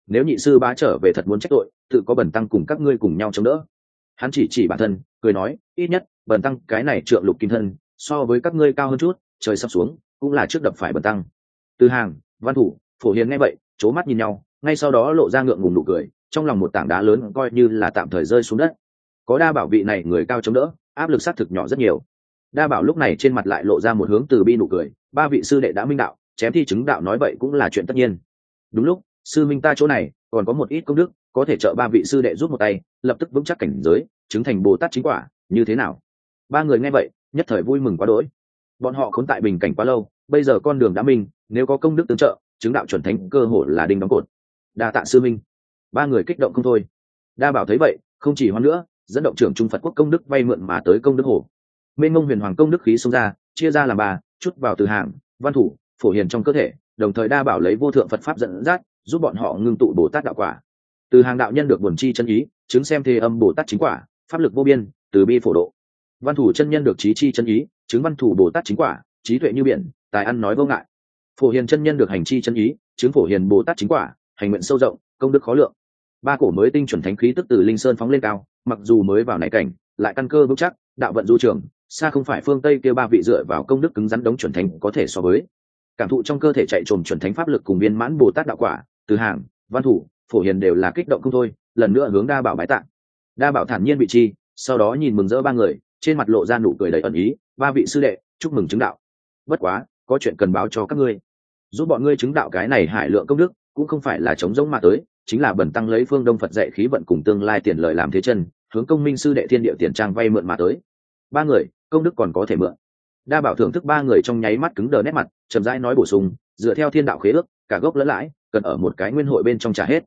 nếu nhị sư bá trở về thật muốn trách tội, tự có bần tăng cùng các ngươi cùng nhau chống đỡ. Hắn chỉ bản thân cười nói, ít nhất bần tăng cái này trượng lục kim thân so với các ngươi cao hơn chút, trời sắp xuống cũng là trước đập phải bần tăng. Từ Hàng, Văn Thủ, Phổ Hiền nghe vậy c mắt nhìn nhau, ngay sau đó lộ ra ngượng ngùng nụ cười, trong lòng một tảng đá lớn coi như là tạm thời rơi xuống đất. Có Đa Bảo vị này người cao chống đỡ, áp lực xác thực nhỏ rất nhiều. Đa Bảo lúc này trên mặt lại lộ ra một hướng từ bi nụ cười, ba vị sư đệ đã minh đạo, chém thi chứng đạo nói vậy cũng là chuyện tất nhiên. Đúng lúc sư minh ta chỗ này còn có một ít công đức, có thể trợ ba vị sư đệ giúp một tay, lập tức vững chắc cảnh giới, chứng thành Bồ Tát chính quả, như thế nào? Ba người nghe vậy nhất thời vui mừng quá đỗi. Bọn họ khốn tại bình cảnh quá lâu, bây giờ con đường đã minh, nếu có công đức tương trợ, chứng đạo chuẩn thánh cơ hội là đinh đóng cột. Đa tạ sư minh. Ba người kích động không thôi. Đa Bảo thấy vậy không chỉ hoan nữa, dẫn động trưởng trung Phật quốc công đức vay mượn mà tới công đức hồ. Mênh mông huyền hoàng công đức khí xông ra, chia ra làm ba, chút vào Từ Hàng, Văn Thủ, Phổ Hiền trong cơ thể, đồng thời Đa Bảo lấy vô thượng Phật pháp dẫn dắt, giúp bọn họ ngưng tụ Bồ Tát đạo quả. Từ Hàng đạo nhân được buồn chi chân ý, chứng xem thế âm Bồ Tát chính quả, pháp lực vô biên, từ bi phổ độ. Văn Thủ chân nhân được trí chi chân ý, chứng Văn Thủ Bồ Tát chính quả, trí tuệ như biển, tài ăn nói vô ngại. Phổ Hiền chân nhân được hành chi chân ý, chứng Phổ Hiền Bồ Tát chính quả, hành nguyện sâu rộng, công đức khó lượng. Ba cổ mới tinh chuẩn thánh khí tức từ linh sơn phóng lên cao, mặc dù mới vào nảy cảnh, lại căn cơ vững chắc, đạo vận du trường, xa không phải phương Tây kia ba vị dựa vào công đức cứng rắn đống chuẩn thánh có thể so với. Cảm thụ trong cơ thể chạy trồm chuẩn thánh pháp lực cùng viên mãn Bồ Tát đạo quả, Từ Hàng, Văn Thủ, Phổ Hiền đều là kích động không thôi, lần nữa hướng Đa Bảo bái tạ. Đa Bảo thản nhiên bị chi, sau đó nhìn mừng rỡ ba người, trên mặt lộ ra nụ cười đầy ẩn ý, ba vị sư đệ, chúc mừng chứng đạo. Bất quá, có chuyện cần báo cho các ngươi. Giúp bọn ngươi chứng đạo cái này hải lượng công đức, cũng không phải là chống giống mà tới, chính là bần tăng lấy phương Đông Phật dạy khí vận cùng tương lai tiền lợi làm thế chân, hướng công minh sư đệ thiên địa tiền trang vay mượn mà tới. Ba người, công đức còn có thể mượn. Đa Bảo thưởng thức ba người trong nháy mắt cứng đờ nét mặt, chậm rãi nói bổ sung, dựa theo thiên đạo khế ước, cả gốc lẫn lãi, cần ở một cái nguyên hội bên trong trả hết.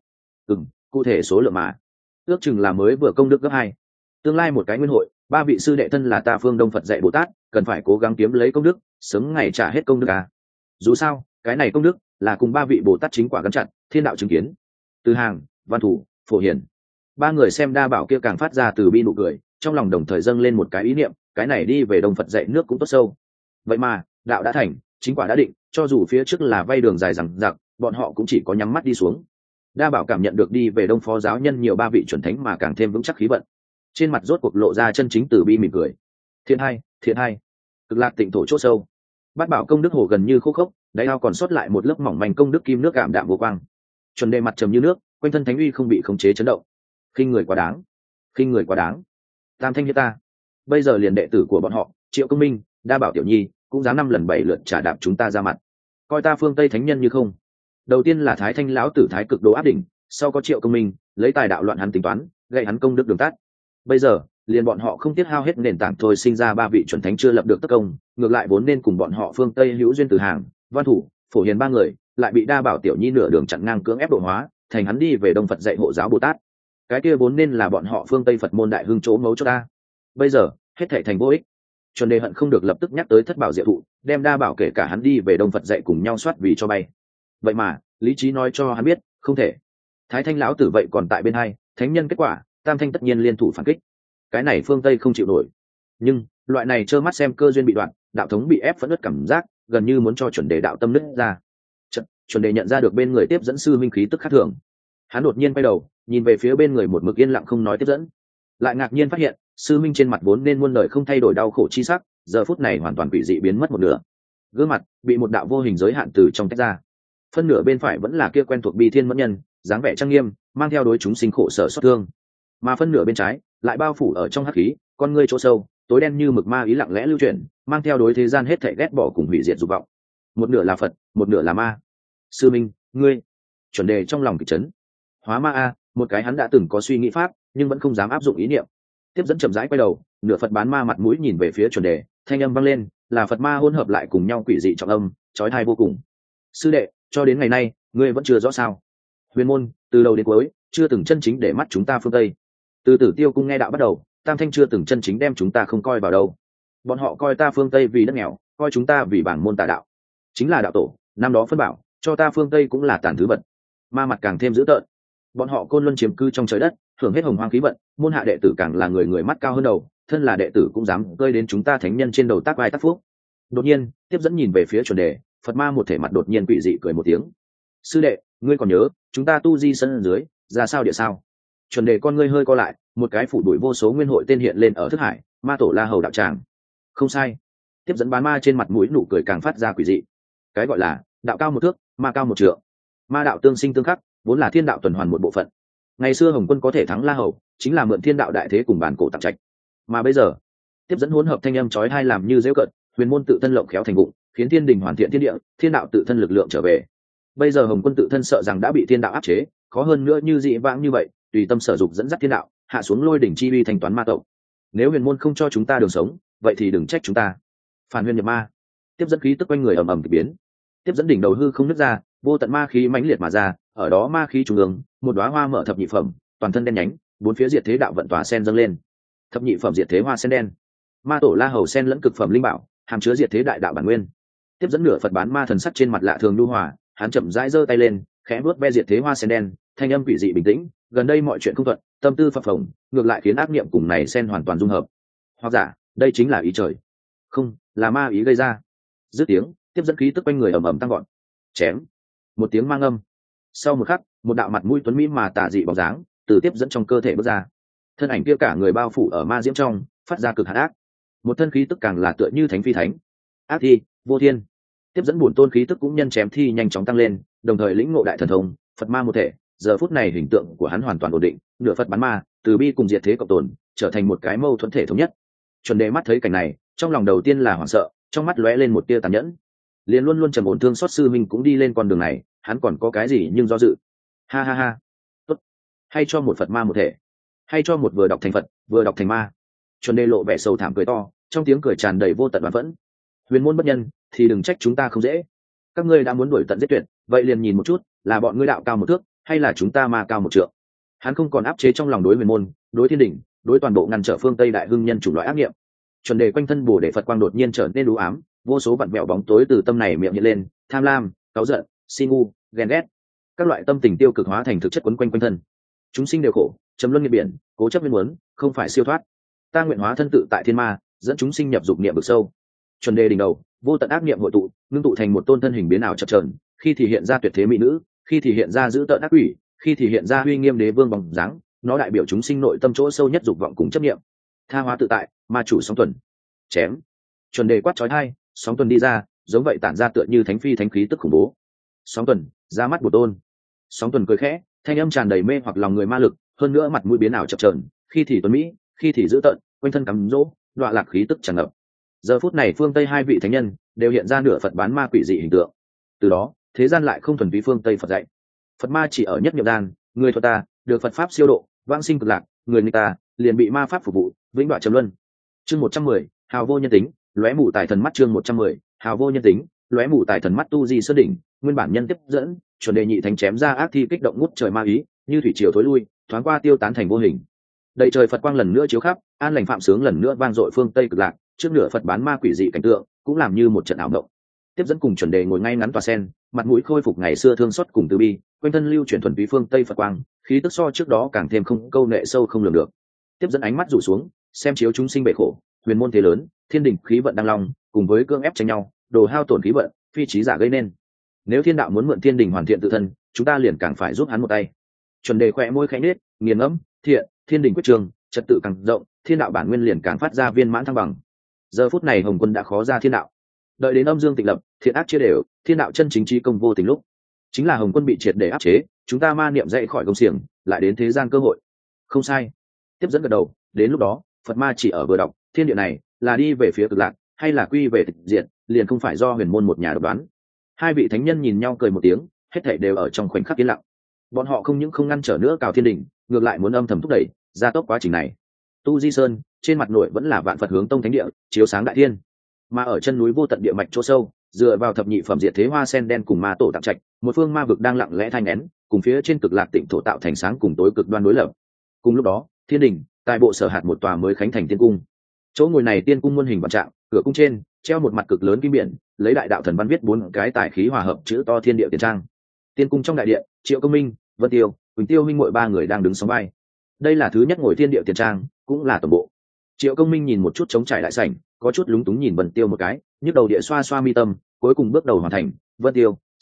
Cụ thể số lượng mà ước chừng là mới vừa công đức gấp 2. Tương lai một cái nguyên hội, ba vị sư đệ thân là ta phương Đông Phật dạy Bồ Tát, cần phải cố gắng kiếm lấy công đức, sớm ngày trả hết công đức à. Dù sao, cái này công đức là cùng ba vị Bồ Tát chính quả gắn chặt, thiên đạo chứng kiến. Từ Hàng, Văn Thủ, Phổ Hiền, ba người xem Đa Bảo kia càng phát ra từ bi nụ cười, trong lòng đồng thời dâng lên một cái ý niệm, cái này đi về Đông Phật dạy nước cũng tốt sâu. Vậy mà, đạo đã thành, chính quả đã định, cho dù phía trước là vay đường dài rằng rặc, bọn họ cũng chỉ có nhắm mắt đi xuống. Đa Bảo cảm nhận được đi về Đông phó giáo nhân nhiều ba vị chuẩn thánh mà càng thêm vững chắc khí vận, trên mặt rốt cuộc lộ ra chân chính từ bi mỉm cười. Thiện hai, cực lạc tịnh thổ chỗ sâu. Bát Bảo công đức hồ gần như khô khốc, đáy ao còn sót lại một lớp mỏng manh công đức kim nước cảm đạm vô quang. Chuẩn đề mặt trầm như nước, quanh thân thánh uy không bị khống chế chấn động. Khinh người quá đáng. Tam thanh như ta, bây giờ liền đệ tử của bọn họ, Triệu Công Minh, Đa Bảo tiểu nhi, cũng dám 5 lần 7 lượt trả đạp chúng ta ra mặt, coi ta phương Tây thánh nhân như không. Đầu tiên là Thái Thanh lão tử Thái Cực Đồ áp đỉnh, sau có Triệu Công Minh lấy tài đạo loạn hắn tính toán, gây hắn công đức đường tắt. Bây giờ liền bọn họ không tiếc hao hết nền tảng thôi sinh ra ba vị chuẩn thánh chưa lập được tất công, ngược lại vốn nên cùng bọn họ phương Tây hữu duyên Từ Hàng, Văn Thủ, Phổ Hiền ba người lại bị Đa Bảo tiểu nhi nửa đường chặn ngang cưỡng ép độ hóa, thành hắn đi về Đông Phật dạy hộ giáo Bồ Tát. Cái kia vốn nên là bọn họ phương Tây Phật môn đại hưng chỗ mấu cho ta, bây giờ hết thảy thành vô ích. Chuẩn đề hận không được lập tức nhắc tới Thất Bảo Diệu Thụ, đem Đa Bảo kể cả hắn đi về Đông Phật dạy cùng nhau soát vì cho bay. Vậy mà lý trí nói cho hắn biết không thể. Thái Thanh lão tử vậy còn tại bên hai, thánh nhân kết quả, Tam Thanh tất nhiên liên thủ phản kích. Cái này phương Tây không chịu nổi. Nhưng loại này trơ mắt xem cơ duyên bị đoạn, đạo thống bị ép phẫn nứt cảm giác, gần như muốn cho chuẩn đề đạo tâm nứt ra. Chuẩn đề nhận ra được bên người tiếp dẫn sư minh khí tức khác thường. Hắn đột nhiên quay đầu, nhìn về phía bên người một mực yên lặng không nói tiếp dẫn, lại ngạc nhiên phát hiện sư minh trên mặt vốn nên muôn lời không thay đổi đau khổ chi sắc, giờ phút này hoàn toàn quỷ dị biến mất một nửa. Gương mặt bị một đạo vô hình giới hạn từ trong tách ra. Phân nửa bên phải vẫn là kia quen thuộc bi thiên mẫn nhân, dáng vẻ trang nghiêm, mang theo đối chúng sinh khổ sở xót thương, mà phân nửa bên trái lại bao phủ ở trong hắc khí, con ngươi chỗ sâu tối đen như mực ma ý lặng lẽ lưu chuyển, mang theo đối thế gian hết thảy ghét bỏ cùng hủy diệt dục vọng. Một nửa là Phật, một nửa là ma. Sư minh, ngươi. Chuẩn đề trong lòng kịch chấn. Hóa ma a, một cái hắn đã từng có suy nghĩ pháp, nhưng vẫn không dám áp dụng ý niệm. Tiếp dẫn chậm rãi quay đầu, nửa Phật bán ma mặt mũi nhìn về phía chuẩn đề, thanh âm vang lên, là Phật ma hỗn hợp lại cùng nhau quỷ dị trọng âm, chói tai vô cùng. Sư đệ, cho đến ngày nay, ngươi vẫn chưa rõ sao? Huyền môn, từ đầu đến cuối, chưa từng chân chính để mắt chúng ta phương Tây. Từ Tử Tiêu cung nghe đạo bắt đầu, Tam Thanh chưa từng chân chính đem chúng ta không coi vào đâu. Bọn họ coi ta phương Tây vì đất nghèo, coi chúng ta vì bảng môn tà đạo. Chính là đạo tổ, năm đó phân bảo, cho ta phương Tây cũng là tàn thứ vật. Ma mặt càng thêm dữ tợn. Bọn họ côn luân chiếm cư trong trời đất, hưởng hết hồng hoang khí vận, môn hạ đệ tử càng là người người mắt cao hơn đầu, thân là đệ tử cũng dám cơi đến chúng ta thánh nhân trên đầu tác vai tác phúc. Đột nhiên, tiếp dẫn nhìn về phía chuẩn đề, Phật ma một thể mặt đột nhiên quỷ dị cười một tiếng. sư đệ, ngươi còn nhớ chúng ta tu di sân dưới ra sao địa sao? Chuẩn đề con ngươi hơi co lại, một cái phủ đuổi vô số nguyên hội tên hiện lên ở thức hải, ma tổ la hầu đạo tràng. Không sai. Tiếp dẫn bán ma trên mặt mũi nụ cười càng phát ra quỷ dị. Cái gọi là đạo cao một thước, ma cao một trượng. Ma đạo tương sinh tương khắc, vốn là thiên đạo tuần hoàn một bộ phận. Ngày xưa Hồng Quân có thể thắng La Hầu, chính là mượn thiên đạo đại thế cùng bản cổ tặng trạch. Mà bây giờ, tiếp dẫn hỗn hợp thanh âm chói tai làm như giễu cợt, huyền môn tự thân lộng khéo thành vụng, khiến thiên đình hoàn thiện thiên địa, thiên đạo tự thân lực lượng trở về. Bây giờ Hồng Quân tự thân sợ rằng đã bị thiên đạo áp chế, khó hơn nữa như dị vãng như vậy, tùy tâm sở dục dẫn dắt thiên đạo, hạ xuống lôi đỉnh chi uy thành toán ma tộc. Nếu huyền môn không cho chúng ta đường sống, vậy thì đừng trách chúng ta. Phản huyền nhập ma. Tiếp dẫn khí tức quanh người ầm ầm kỳ biến. Tiếp dẫn đỉnh đầu hư không nứt ra, vô tận ma khí mãnh liệt mà ra, ở đó ma khí trung ương, một đóa hoa mở thập nhị phẩm, toàn thân đen nhánh, bốn phía diệt thế đạo vận tỏa sen dâng lên. Thập nhị phẩm diệt thế hoa sen đen. Ma tổ La Hầu sen lẫn cực phẩm linh bảo, hàm chứa diệt thế đại đạo bản nguyên. Tiếp dẫn nửa Phật bán ma thần sắc trên mặt lạ thường nhu hòa, hắn chậm rãi giơ tay lên, khẽ vuốt ve diệt thế hoa sen đen, thanh âm quỷ dị bình tĩnh, gần đây mọi chuyện không thuận, tâm tư phập phồng, ngược lại khiến ác niệm cùng này sen hoàn toàn dung hợp. Hoặc giả, đây chính là ý trời. Không, là ma ý gây ra. Dứt tiếng, tiếp dẫn khí tức quanh người ầm ầm tăng gọn. Chém. Một tiếng mang âm. Sau một khắc, một đạo mặt mũi tuấn mỹ mà tà dị bóng dáng từ tiếp dẫn trong cơ thể bước ra. Thân ảnh kia cả người bao phủ ở ma diễm trong, phát ra cực hàn ác. Một thân khí tức càng là tựa như thánh phi thánh. Ác thi, vô thiên. Tiếp dẫn bổn tôn khí tức cũng nhân chém thi nhanh chóng tăng lên, đồng thời lĩnh ngộ đại thần thông, Phật ma một thể. Giờ phút này hình tượng của hắn hoàn toàn ổn định, nửa Phật bán ma, từ bi cùng diệt thế cộng tồn, trở thành một cái mâu thuẫn thể thống nhất. Chuẩn Đề mắt thấy cảnh này, trong lòng đầu tiên là hoảng sợ, trong mắt lóe lên một tia tàn nhẫn. Liền luôn luôn trầm ổn thương xót sư minh cũng đi lên con đường này, hắn còn có cái gì nhưng do dự. Ha ha ha. Tốt. Hay cho một Phật ma một thể, hay cho một vừa đọc thành Phật, vừa đọc thành ma. Chuẩn Đề lộ vẻ sầu thảm cười to, trong tiếng cười tràn đầy vô tận oán phẫn. Huyền môn bất nhân, thì đừng trách chúng ta không dễ. Các ngươi đã muốn đuổi tận giết tuyệt, vậy liền nhìn một chút, là bọn ngươi đạo cao một thước, hay là chúng ta ma cao một trượng. Hắn không còn áp chế trong lòng đối huyền môn, đối thiên đỉnh, đối toàn bộ ngăn trở phương Tây đại hưng nhân chủ loại ác nghiệm. Chuẩn Đề quanh thân Bồ Đề Phật quang đột nhiên trở nên u ám, vô số vặn vẹo bóng tối từ tâm này miệng hiện lên, tham lam, cáu giận, si ngu, ghen ghét, các loại tâm tình tiêu cực hóa thành thực chất quấn quanh quanh thân. Chúng sinh đều khổ, trầm luân nghiệt biển, cố chấp nguyên muốn, không phải siêu thoát. Ta nguyện hóa thân tự tại thiên ma, dẫn chúng sinh nhập dục niệm vực sâu. Chuẩn Đề đỉnh đầu, vô tận ác niệm hội tụ, ngưng tụ thành một tôn thân hình biến ảo chập chờn, khi thì hiện ra tuyệt thế mỹ nữ, khi thì hiện ra dữ tợn ác quỷ, khi thì hiện ra uy nghiêm đế vương bóng dáng, nó đại biểu chúng sinh nội tâm chỗ sâu nhất dục vọng cùng chấp niệm. Tha hóa tự tại, ma chủ sóng tuần. Chém. Chuẩn Đề quát chói tai, sóng tuần đi ra, giống vậy tản ra tựa như thánh phi thánh khí tức khủng bố. Sóng tuần, ra mắt Bồ tôn. Sóng tuần cười khẽ, thanh âm tràn đầy mê hoặc lòng người ma lực, hơn nữa mặt mũi biến ảo chập chờn, khi thì tuấn mỹ, khi thì dữ tợn, quanh thân cắm rỗ, đọa lạc khí tức tràn ngập. Giờ phút này phương Tây hai vị thánh nhân đều hiện ra nửa Phật bán ma quỷ dị hình tượng. Từ đó, thế gian lại không thuần túy phương Tây Phật dạy. Phật ma chỉ ở nhất niệm đan, người thuật ta được Phật pháp siêu độ, vãng sinh cực lạc, người nghịch ta liền bị ma pháp phục vụ, vĩnh đoạn trầm luân. Chương 110, hào vô nhân tính, lóe mù tài thần mắt. Chương 110, hào vô nhân tính, lóe mù tài thần mắt. Tu di sơn đỉnh, nguyên bản nhân tiếp dẫn, Chuẩn Đề nhị thánh chém ra ác thi kích động ngút trời ma ý, như thủy triều thối lui, thoáng qua tiêu tán thành vô hình. Đầy trời Phật quang lần nữa chiếu khắp, an lành phạm sướng lần nữa vang dội phương Tây cực lạc, trước nửa Phật bán ma quỷ dị cảnh tượng cũng làm như một trận ảo động. Tiếp dẫn cùng Chuẩn Đề ngồi ngay ngắn tòa sen, mặt mũi khôi phục ngày xưa thương xót cùng từ bi, quanh thân lưu chuyển thuần túy phương Tây Phật quang, khí tức so trước đó càng thêm không câu nệ sâu không lường được. Tiếp dẫn ánh mắt rủ xuống, xem chiếu chúng sinh bể khổ, huyền môn thế lớn, thiên đình khí vận đang long, cùng với cương ép tranh nhau, đồ hao tổn khí vận, phi trí giả gây nên. Nếu thiên đạo muốn mượn thiên đình hoàn thiện tự thân, chúng ta liền càng phải giúp hắn một tay. Chuẩn Đề khẽ môi khẽ nết, nghiền ngẫm, thiện, thiên đình quyết trường, trật tự càng rộng, thiên đạo bản nguyên liền càng phát ra viên mãn thăng bằng. Giờ phút này Hồng Quân đã khó ra thiên đạo, đợi đến âm dương tịch lập, thiện ác chia đều, thiên đạo chân chính trí công vô tình lúc, chính là Hồng Quân bị triệt để áp chế, chúng ta ma niệm dậy khỏi công xiềng, lại đến thế gian cơ hội. Không sai. Tiếp dẫn gật đầu, đến lúc đó Phật ma chỉ ở vừa đọc thiên địa này là đi về phía cực lạc hay là quy về tịch diệt, liền không phải do huyền môn một nhà độc đoán. Hai vị thánh nhân nhìn nhau cười một tiếng, hết thảy đều ở trong khoảnh khắc yên lặng. Bọn họ không những không ngăn trở nữa Cào Thiên Đình, ngược lại muốn âm thầm thúc đẩy gia tốc quá trình này. Tu Di Sơn trên mặt nội vẫn là vạn Phật hướng tông thánh địa, chiếu sáng đại thiên, mà ở chân núi vô tận địa mạch chỗ sâu, dựa vào thập nhị phẩm diệt thế hoa sen đen cùng ma tổ tạm trạch, một phương ma vực đang lặng lẽ thanh nén, cùng phía trên cực lạc tịnh thổ tạo thành sáng cùng tối cực đoan đối lập. Cùng lúc đó, thiên đình tại bộ sở hạt một tòa mới khánh thành tiên cung. Chỗ ngồi này tiên cung muôn hình vạn trạng, cửa cung trên treo một mặt cực lớn kim biển, lấy đại đạo thần văn viết 4 cái tài khí hòa hợp chữ to thiên địa tiền trang. Tiên cung trong đại điện, Triệu Công Minh, Vân Tiêu, Quỳnh Tiêu huynh muội ba người đang đứng sóng vai. Đây là thứ nhất ngồi thiên địa tiền trang, cũng là tổng bộ. Triệu Công Minh nhìn một chút trống trải đại sảnh, có chút lúng túng nhìn Vân Tiêu một cái, nhức đầu địa xoa xoa mi tâm, cuối cùng bước đầu hoàn thành. Vân Tiêu,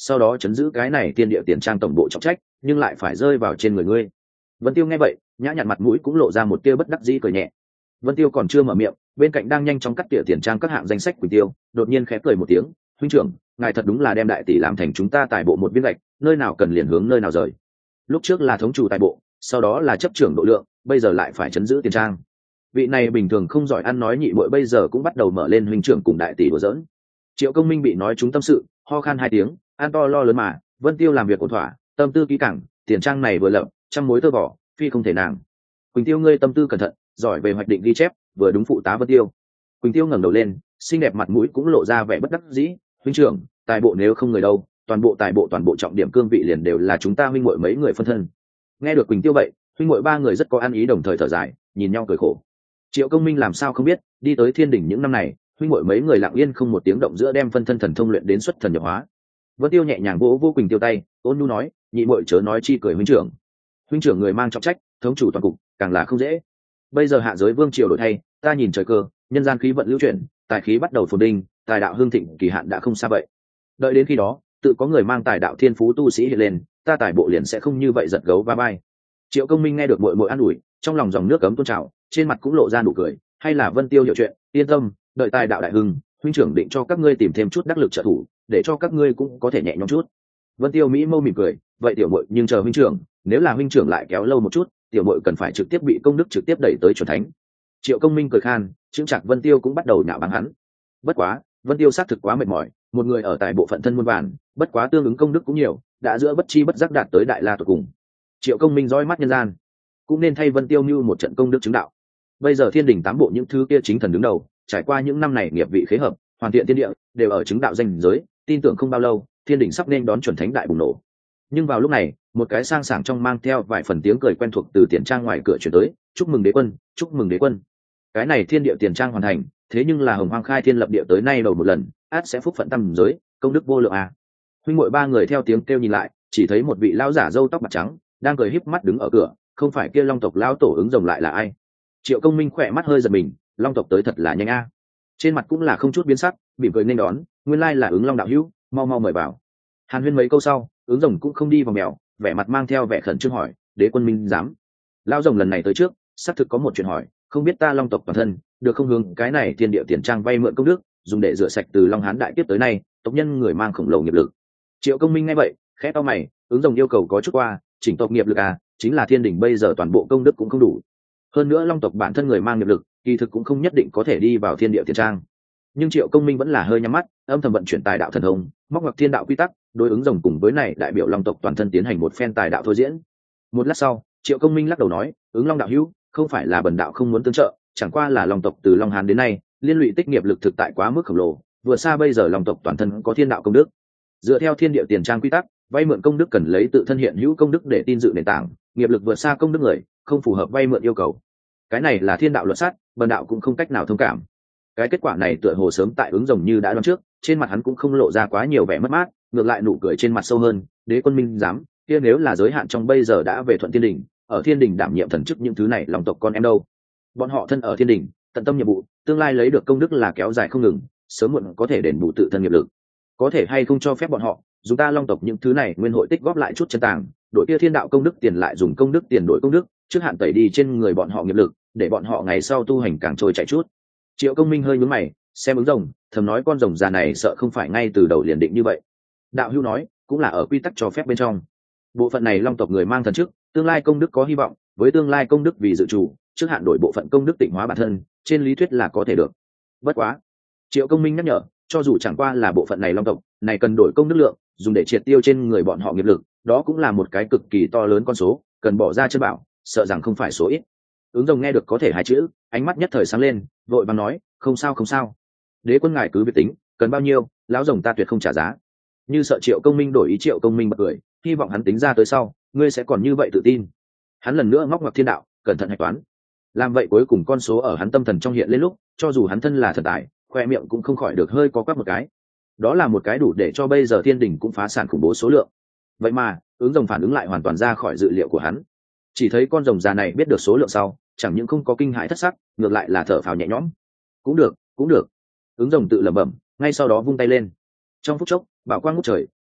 sau đó chấn giữ cái này thiên địa tiền trang tổng bộ trọng trách, nhưng lại phải rơi vào trên người ngươi. Vân Tiêu nghe vậy, nhã nhặn mặt mũi cũng lộ ra một tia bất đắc dĩ cười nhẹ. Vân Tiêu còn chưa mở miệng, bên cạnh đang nhanh chóng cắt tỉa tiền trang các hạng danh sách Quỳnh Tiêu đột nhiên khẽ cười một tiếng, huynh trưởng, ngài thật đúng là đem đại tỷ làm thành chúng ta tài bộ một viên gạch, nơi nào cần liền hướng nơi nào rời. Lúc trước là thống chủ tài bộ, sau đó là chấp trưởng độ lượng, bây giờ lại phải chấn giữ tiền trang. Vị này bình thường không giỏi ăn nói nhị muội bây giờ cũng bắt đầu mở lên huynh trưởng cùng đại tỷ đùa giỡn. Triệu Công Minh bị nói trúng tâm sự, ho khan hai tiếng, ăn to lo lớn mà. Vân Tiêu làm việc ổn thỏa, tâm tư kỹ càng, tiền trang này vừa lập, trăm mối tơ vỏ, phi không thể nàng. Quỳnh Tiêu ngươi tâm tư cẩn thận, giỏi về hoạch định ghi chép, vừa đúng phụ tá Vân Tiêu. Quỳnh Tiêu ngẩng đầu lên, xinh đẹp mặt mũi cũng lộ ra vẻ bất đắc dĩ. Huynh trưởng, tài bộ nếu không người đâu, toàn bộ tài bộ toàn bộ trọng điểm cương vị liền đều là chúng ta huynh muội mấy người phân thân. Nghe được Quỳnh Tiêu vậy, huynh muội ba người rất có ăn ý đồng thời thở dài, nhìn nhau cười khổ. Triệu Công Minh làm sao không biết, đi tới Thiên Đỉnh những năm này, huynh muội mấy người lặng yên không một tiếng động giữa đem phân thân thần thông luyện đến xuất thần nhập hóa. Vân Tiêu nhẹ nhàng vỗ vô Quỳnh Tiêu tay, ôn nhu nói, nhị muội chớ nói chi cười huynh trưởng. Huynh trưởng người mang trọng trách, thống chủ toàn cục, càng là không dễ. Bây giờ hạ giới vương triều đổi thay, ta nhìn trời cơ, nhân gian khí vận lưu chuyển, tài khí bắt đầu phồn vinh, tài đạo hương thịnh kỳ hạn đã không xa vậy. Đợi đến khi đó, tự có người mang tài đạo thiên phú tu sĩ hiện lên, ta tài bộ liền sẽ không như vậy giật gấu va vai. Triệu Công Minh nghe được muội muội an ủi, trong lòng dòng nước cấm tuôn trào, trên mặt cũng lộ ra nụ cười. Hay là Vân Tiêu hiểu chuyện, yên tâm, đợi tài đạo đại hưng, huynh trưởng định cho các ngươi tìm thêm chút đắc lực trợ thủ, để cho các ngươi cũng có thể nhẹ nhõm chút. Vân Tiêu mỹ mâu mỉm cười, vậy tiểu muội nhưng chờ huynh trưởng, nếu là huynh trưởng lại kéo lâu một chút, tiểu muội cần phải trực tiếp bị công đức trực tiếp đẩy tới chuẩn thánh. Triệu Công Minh cười khan, chứng chặt Vân Tiêu cũng bắt đầu nhạo báng hắn. Bất quá, Vân Tiêu xác thực quá mệt mỏi, một người ở tại bộ phận thân muôn vàn, bất quá tương ứng công đức cũng nhiều, đã giữa bất chi bất giác đạt tới đại la tuyệt cùng. Triệu Công Minh dõi mắt nhân gian, cũng nên thay Vân Tiêu như một trận công đức chứng đạo. Bây giờ Thiên Đình tám bộ những thứ kia chính thần đứng đầu, trải qua những năm này nghiệp vị khế hợp, hoàn thiện thiên địa, đều ở chứng đạo danh giới, tin tưởng không bao lâu, Thiên Đình sắp nên đón chuẩn thánh đại bùng nổ. Nhưng vào lúc này, một cái sang sảng trong mang theo vài phần tiếng cười quen thuộc từ tiền trang ngoài cửa chuyển tới, chúc mừng đế quân, chúc mừng đế quân. Cái này thiên địa tiền trang hoàn thành, thế nhưng là hồng hoang khai thiên lập địa tới nay đầu một lần, át sẽ phúc phận tâm giới, công đức vô lượng à. Huynh muội ba người theo tiếng kêu nhìn lại, chỉ thấy một vị lão giả râu tóc bạc trắng đang cười híp mắt đứng ở cửa, không phải kia Long tộc lão tổ Ứng Rồng lại là ai? Triệu Công Minh khỏe mắt hơi giật mình, Long tộc tới thật là nhanh a. Trên mặt cũng là không chút biến sắc, mỉm cười nên đón, nguyên lai là Ứng Long đạo hữu, mau mau mời vào. Hàn huyên mấy câu sau, Ứng Rồng cũng không đi vào mèo, vẻ mặt mang theo vẻ khẩn trương hỏi, đế quân minh dám. Lão rồng lần này tới trước, xác thực có một chuyện hỏi, không biết ta Long tộc toàn thân, được không hướng cái này thiên địa tiền trang vay mượn công đức, dùng để rửa sạch từ Long Hán đại kiếp tới nay, tộc nhân người mang khổng lồ nghiệp lực. Triệu Công Minh nghe vậy, khẽ cau mày, Ứng Rồng yêu cầu có chút qua, chỉnh tộc nghiệp lực à, chính là Thiên Đình bây giờ toàn bộ công đức cũng không đủ. Hơn nữa Long tộc bản thân người mang nghiệp lực, kỳ thực cũng không nhất định có thể đi vào thiên địa tiền trang. Nhưng Triệu Công Minh vẫn là hơi nhắm mắt, âm thầm vận chuyển tài đạo thần thông, móc ngoặc thiên đạo quy tắc, đối Ứng Rồng cùng với này đại biểu Long tộc toàn thân tiến hành một phen tài đạo thôi diễn. Một lát sau, Triệu Công Minh lắc đầu nói, Ứng Long đạo hữu, không phải là bần đạo không muốn tương trợ, chẳng qua là Long tộc từ Long Hán đến nay, liên lụy tích nghiệp lực thực tại quá mức khổng lồ, vừa xa bây giờ Long tộc toàn thân có thiên đạo công đức. Dựa theo thiên địa tiền trang quy tắc, vay mượn công đức cần lấy tự thân hiện hữu công đức để tin dự nền tảng, nghiệp lực vượt xa công đức người, không phù hợp vay mượn yêu cầu. Cái này là thiên đạo luật sát, bần đạo cũng không cách nào thông cảm. Cái kết quả này tựa hồ sớm tại Ứng Rồng như đã đoán trước, trên mặt hắn cũng không lộ ra quá nhiều vẻ mất mát, ngược lại nụ cười trên mặt sâu hơn, đế quân minh dám, kia nếu là giới hạn trong bây giờ đã về thuận thiên đình, ở thiên đình đảm nhiệm thần chức những thứ này Long tộc con em đâu. Bọn họ thân ở thiên đình, tận tâm nhiệm vụ, tương lai lấy được công đức là kéo dài không ngừng, sớm muộn có thể đền bù tự thân nghiệp lực. Có thể hay không cho phép bọn họ dùng ta Long tộc những thứ này nguyên hội tích góp lại chút chân tàng, đội kia thiên đạo công đức tiền lại dùng công đức tiền đổi công đức, trước hạn tẩy đi trên người bọn họ nghiệp lực, để bọn họ ngày sau tu hành càng trôi chảy chút. Triệu Công Minh hơi nhướng mày, xem Ứng Rồng, thầm nói con rồng già này sợ không phải ngay từ đầu liền định như vậy. Đạo hữu nói, cũng là ở quy tắc cho phép bên trong. Bộ phận này Long tộc người mang thần chức, tương lai công đức có hy vọng, với tương lai công đức vì dự chủ, trước hạn đổi bộ phận công đức tịnh hóa bản thân, trên lý thuyết là có thể được. Bất quá, Triệu Công Minh nhắc nhở, cho dù chẳng qua là bộ phận này Long tộc, này cần đổi công đức lượng, dùng để triệt tiêu trên người bọn họ nghiệp lực, đó cũng là một cái cực kỳ to lớn con số, cần bỏ ra chân bảo, sợ rằng không phải số ít. Ứng Rồng nghe được có thể hai chữ, ánh mắt nhất thời sáng lên, vội vàng nói, không sao không sao, đế quân ngài cứ việc tính, cần bao nhiêu, lão rồng ta tuyệt không trả giá. Như sợ Triệu Công Minh đổi ý, Triệu Công Minh bật cười, hy vọng hắn tính ra tới sau, ngươi sẽ còn như vậy tự tin. Hắn lần nữa ngóc ngoặc thiên đạo, cẩn thận hạch toán. Làm vậy cuối cùng con số ở hắn tâm thần trong hiện lên lúc, cho dù hắn thân là thần tài, khoe miệng cũng không khỏi được hơi có quắc một cái. Đó là một cái đủ để cho bây giờ thiên đình cũng phá sản khủng bố số lượng. Vậy mà, Ứng Rồng phản ứng lại hoàn toàn ra khỏi dự liệu của hắn. Chỉ thấy con rồng già này biết được số lượng sau, chẳng những không có kinh hãi thất sắc, ngược lại là thở phào nhẹ nhõm. Cũng được, cũng được. Ứng Rồng tự lẩm bẩm, ngay sau đó vung tay lên. Trong phút chốc, bảo quang ngút trời,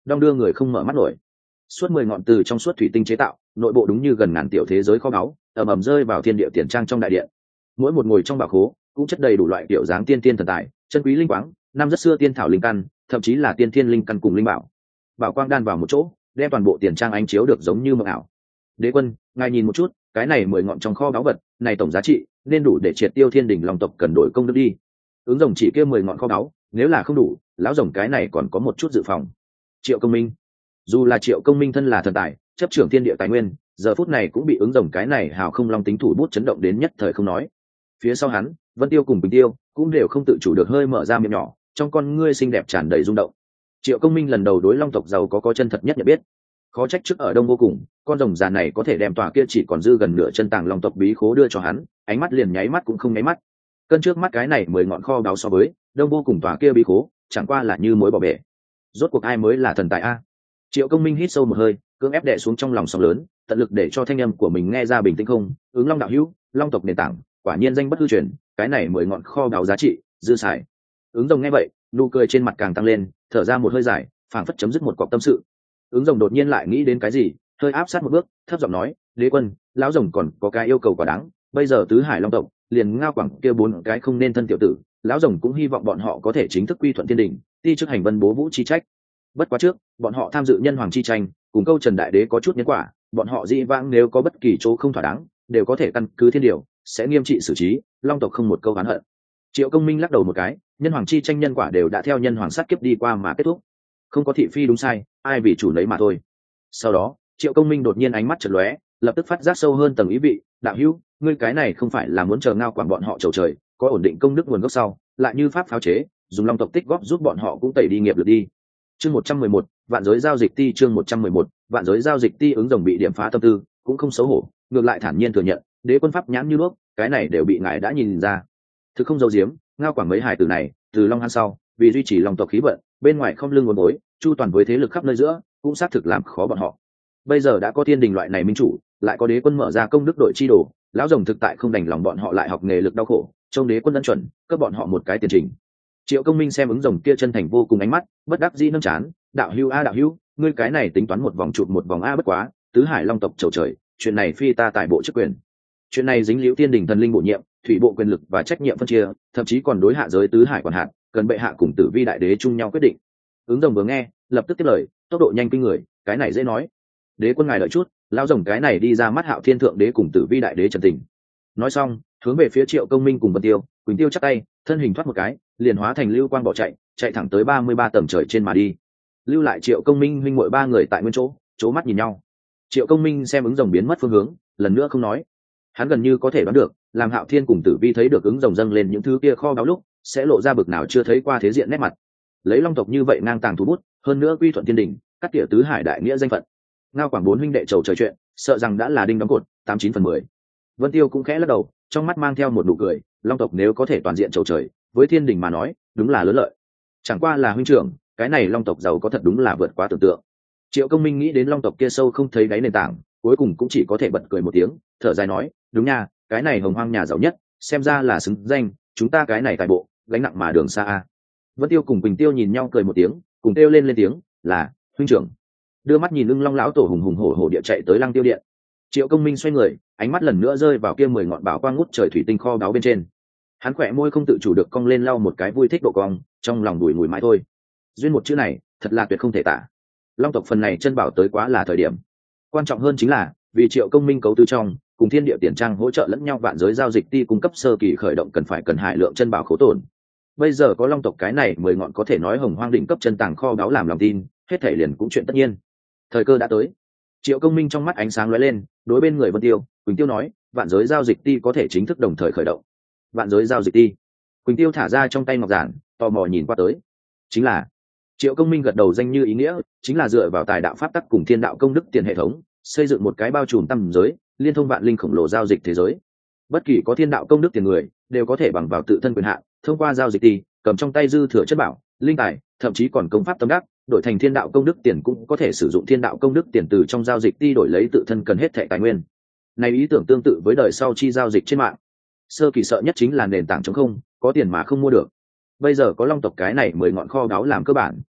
đong đưa người không mở mắt nổi. Suốt 10 ngọn từ trong suốt thủy tinh chế tạo, nội bộ đúng như gần ngàn tiểu thế giới kho báu, ầm ầm rơi vào thiên địa tiền trang trong đại điện. Mỗi một ngồi trong bảo khố cũng chất đầy đủ loại kiểu dáng tiên tiên thần tài, chân quý linh quáng, năm rất xưa tiên thảo linh căn, thậm chí là tiên thiên linh căn cùng linh bảo. Bảo quang đan vào một chỗ, đem toàn bộ tiền trang ánh chiếu được giống như mộng ảo. Đế quân, ngài nhìn một chút, cái này 10 ngọn trong kho báu vật, này tổng giá trị nên đủ để triệt tiêu thiên đỉnh long tộc cần đổi công đức đi. Ứng rồng chỉ kia 10 ngọn kho báu, nếu là không đủ, lão rồng cái này còn có một chút dự phòng. Triệu Công Minh, dù là Triệu Công Minh thân là thần tài, chấp trưởng thiên địa tài nguyên, giờ phút này cũng bị ứng rồng cái này hào không long tính thủ bút chấn động đến nhất thời không nói. Phía sau hắn, Vân Tiêu cùng Bình Tiêu cũng đều không tự chủ được hơi mở ra miệng nhỏ, trong con ngươi xinh đẹp tràn đầy rung động. Triệu Công Minh lần đầu đối long tộc giàu có chân thật nhất nhận biết. Khó trách trước ở đông vô cùng, con rồng già này có thể đem tòa kia chỉ còn dư gần nửa chân tàng long tộc bí khố đưa cho hắn, ánh mắt liền nháy mắt cũng không nháy mắt. Cân trước mắt cái này 10 ngọn kho báu so với đông vô cùng tòa kia bí khố, chẳng qua là như mối bỏ bể. Rốt cuộc ai mới là thần tài a? Triệu Công Minh hít sâu một hơi, cưỡng ép đè xuống trong lòng sóng lớn, tận lực để cho thanh âm của mình nghe ra bình tĩnh không. Ứng long đạo hữu, long tộc nền tảng, quả nhiên danh bất hư truyền, cái này 10 ngọn kho báu giá trị dư xài. Ứng rồng nghe vậy, nụ cười trên mặt càng tăng lên, thở ra một hơi dài, phảng phất chấm dứt một cọc tâm sự. Ứng rồng đột nhiên lại nghĩ đến cái gì, hơi áp sát một bước, thấp giọng nói, đế quân, lão rồng còn có cái yêu cầu quá đáng, bây giờ tứ hải long tộc liền ngao quảng kia 4 cái không nên thân tiểu tử, lão rồng cũng hy vọng bọn họ có thể chính thức quy thuận thiên đình, ti chức hành vân bố vũ chi trách. Bất quá trước bọn họ tham dự nhân hoàng chi tranh, cùng câu trần đại đế có chút nhân quả, bọn họ dĩ vãng nếu có bất kỳ chỗ không thỏa đáng, đều có thể căn cứ thiên điều sẽ nghiêm trị xử trí, long tộc không một câu oán hận. Triệu Công Minh lắc đầu một cái, nhân hoàng chi tranh nhân quả đều đã theo nhân hoàng sát kiếp đi qua mà kết thúc, không có thị phi đúng sai, ai vì chủ lấy mà thôi. Sau đó Triệu Công Minh đột nhiên ánh mắt chợt lóe, lập tức phát giác sâu hơn tầng ý vị, đạo hữu, ngươi cái này không phải là muốn chờ ngao quản bọn họ chầu trời, có ổn định công đức nguồn gốc sau, lại như pháp pháo chế, dùng long tộc tích góp giúp bọn họ cũng tẩy đi nghiệp lực đi. Chương 111, vạn giới giao dịch ti. Chương 111, vạn giới giao dịch ti. Ứng rồng bị điểm phá tâm tư, cũng không xấu hổ, ngược lại thản nhiên thừa nhận, đế quân pháp nhãn như đuốc, cái này đều bị ngài đã nhìn ra. Thực không giấu giếm, ngao quảng mấy hài tử này, từ long han sau, vì duy trì long tộc khí vận, bên ngoài không lưng uốn gối, chu toàn với thế lực khắp nơi giữa, cũng xác thực làm khó bọn họ. Bây giờ đã có thiên đình loại này minh chủ, lại có đế quân mở ra công đức đội chi đồ, lão rồng thực tại không đành lòng bọn họ lại học nghề lực đau khổ, trông đế quân ân chuẩn, cấp bọn họ một cái tiền trình. Triệu Công Minh xem ứng rồng kia chân thành vô cùng ánh mắt, bất đắc dĩ nâng chán, đạo hữu a đạo hữu, ngươi cái này tính toán một vòng chụp một vòng a bất quá, tứ hải long tộc chầu trời, chuyện này phi ta tại bộ chức quyền. Chuyện này dính liễu thiên đình thần linh bổ nhiệm, thủy bộ quyền lực và trách nhiệm phân chia, thậm chí còn đối hạ giới tứ hải quản hạt, cần bệ hạ cùng Tử Vi đại đế chung nhau quyết định. Ứng rồng vừa nghe, lập tức tiếp lời, tốc độ nhanh kinh người, cái này dễ nói. Đế quân ngài đợi chút, lão rồng cái này đi ra mắt Hạo Thiên thượng đế cùng Tử Vi đại đế trần tình. Nói xong, hướng về phía Triệu Công Minh cùng Vân Tiêu, Quỳnh Tiêu chắp tay, thân hình thoát một cái, liền hóa thành lưu quang bỏ chạy, chạy thẳng tới 33 tầng trời trên mà đi. Lưu lại Triệu Công Minh huynh muội ba người tại nguyên chỗ, chố mắt nhìn nhau. Triệu Công Minh xem ứng rồng biến mất phương hướng, lần nữa không nói. Hắn gần như có thể đoán được, làm Hạo Thiên cùng Tử Vi thấy được ứng rồng dâng lên những thứ kia kho báu lúc, sẽ lộ ra bực nào chưa thấy qua thế diện nét mặt. Lấy long tộc như vậy ngang tàng thú bút, hơn nữa quy thuận thiên đình, cắt tỉa tứ hải đại nghĩa danh phận. Ngao quảng 4 huynh đệ trầu trời chuyện, sợ rằng đã là đinh đóng cột, 89/10. Vân Tiêu cũng khẽ lắc đầu, trong mắt mang theo một nụ cười, long tộc nếu có thể toàn diện trầu trời, với thiên đình mà nói, đúng là lớn lợi. Chẳng qua là huynh trưởng, cái này long tộc giàu có thật đúng là vượt quá tưởng tượng. Triệu Công Minh nghĩ đến long tộc kia sâu không thấy đáy nền tảng, cuối cùng cũng chỉ có thể bật cười một tiếng, thở dài nói, đúng nha, cái này hồng hoang nhà giàu nhất, xem ra là xứng danh, chúng ta cái này tài bộ, gánh nặng mà đường xa a. Vân Tiêu cùng Quỳnh Tiêu nhìn nhau cười một tiếng, cùng kêu lên tiếng, là huynh trưởng. Đưa mắt nhìn Ưng Long lão tổ hùng hùng hổ hổ địa chạy tới Lăng Tiêu điện. Triệu Công Minh xoay người, ánh mắt lần nữa rơi vào kia 10 ngọn bảo quang ngút trời thủy tinh kho báu bên trên. Hắn khỏe môi không tự chủ được cong lên lau một cái vui thích độ cong, trong lòng đùi ngùi mãi thôi. Duyên một chữ này, thật là tuyệt không thể tả. Long tộc phần này chân bảo tới quá là thời điểm. Quan trọng hơn chính là, vì Triệu Công Minh cấu tư trong, cùng thiên địa tiền trang hỗ trợ lẫn nhau vạn giới giao dịch ti cung cấp sơ kỳ khởi động cần hại lượng chân bảo khố tổn. Bây giờ có long tộc cái này 10 ngọn có thể nói hồng hoang đỉnh cấp chân tàng kho báu làm lòng tin, hết thể liền cũng chuyện tất nhiên. Thời cơ đã tới. Triệu Công Minh trong mắt ánh sáng lóe lên, đối bên người Vân Tiêu, Quỳnh Tiêu nói, vạn giới giao dịch ti có thể chính thức đồng thời khởi động. Vạn giới giao dịch ti. Quỳnh Tiêu thả ra trong tay ngọc giản, tò mò nhìn qua tới. Chính là. Triệu Công Minh gật đầu danh như ý nghĩa, chính là dựa vào tài đạo pháp tắc cùng thiên đạo công đức tiền hệ thống, xây dựng một cái bao trùm tầm giới, liên thông vạn linh khổng lồ giao dịch thế giới. Bất kỳ có thiên đạo công đức tiền người, đều có thể bằng vào tự thân quyền hạn, thông qua giao dịch ti, cầm trong tay dư thừa chất bảo, linh tài, thậm chí còn công pháp tâm đắc, đổi thành thiên đạo công đức tiền cũng có thể sử dụng thiên đạo công đức tiền từ trong giao dịch ti đổi lấy tự thân cần hết thảy tài nguyên. Này ý tưởng tương tự với đời sau chi giao dịch trên mạng. Sơ kỳ sợ nhất chính là nền tảng trống không, có tiền mà không mua được. Bây giờ có long tộc cái này 10 ngọn kho báu làm cơ bản,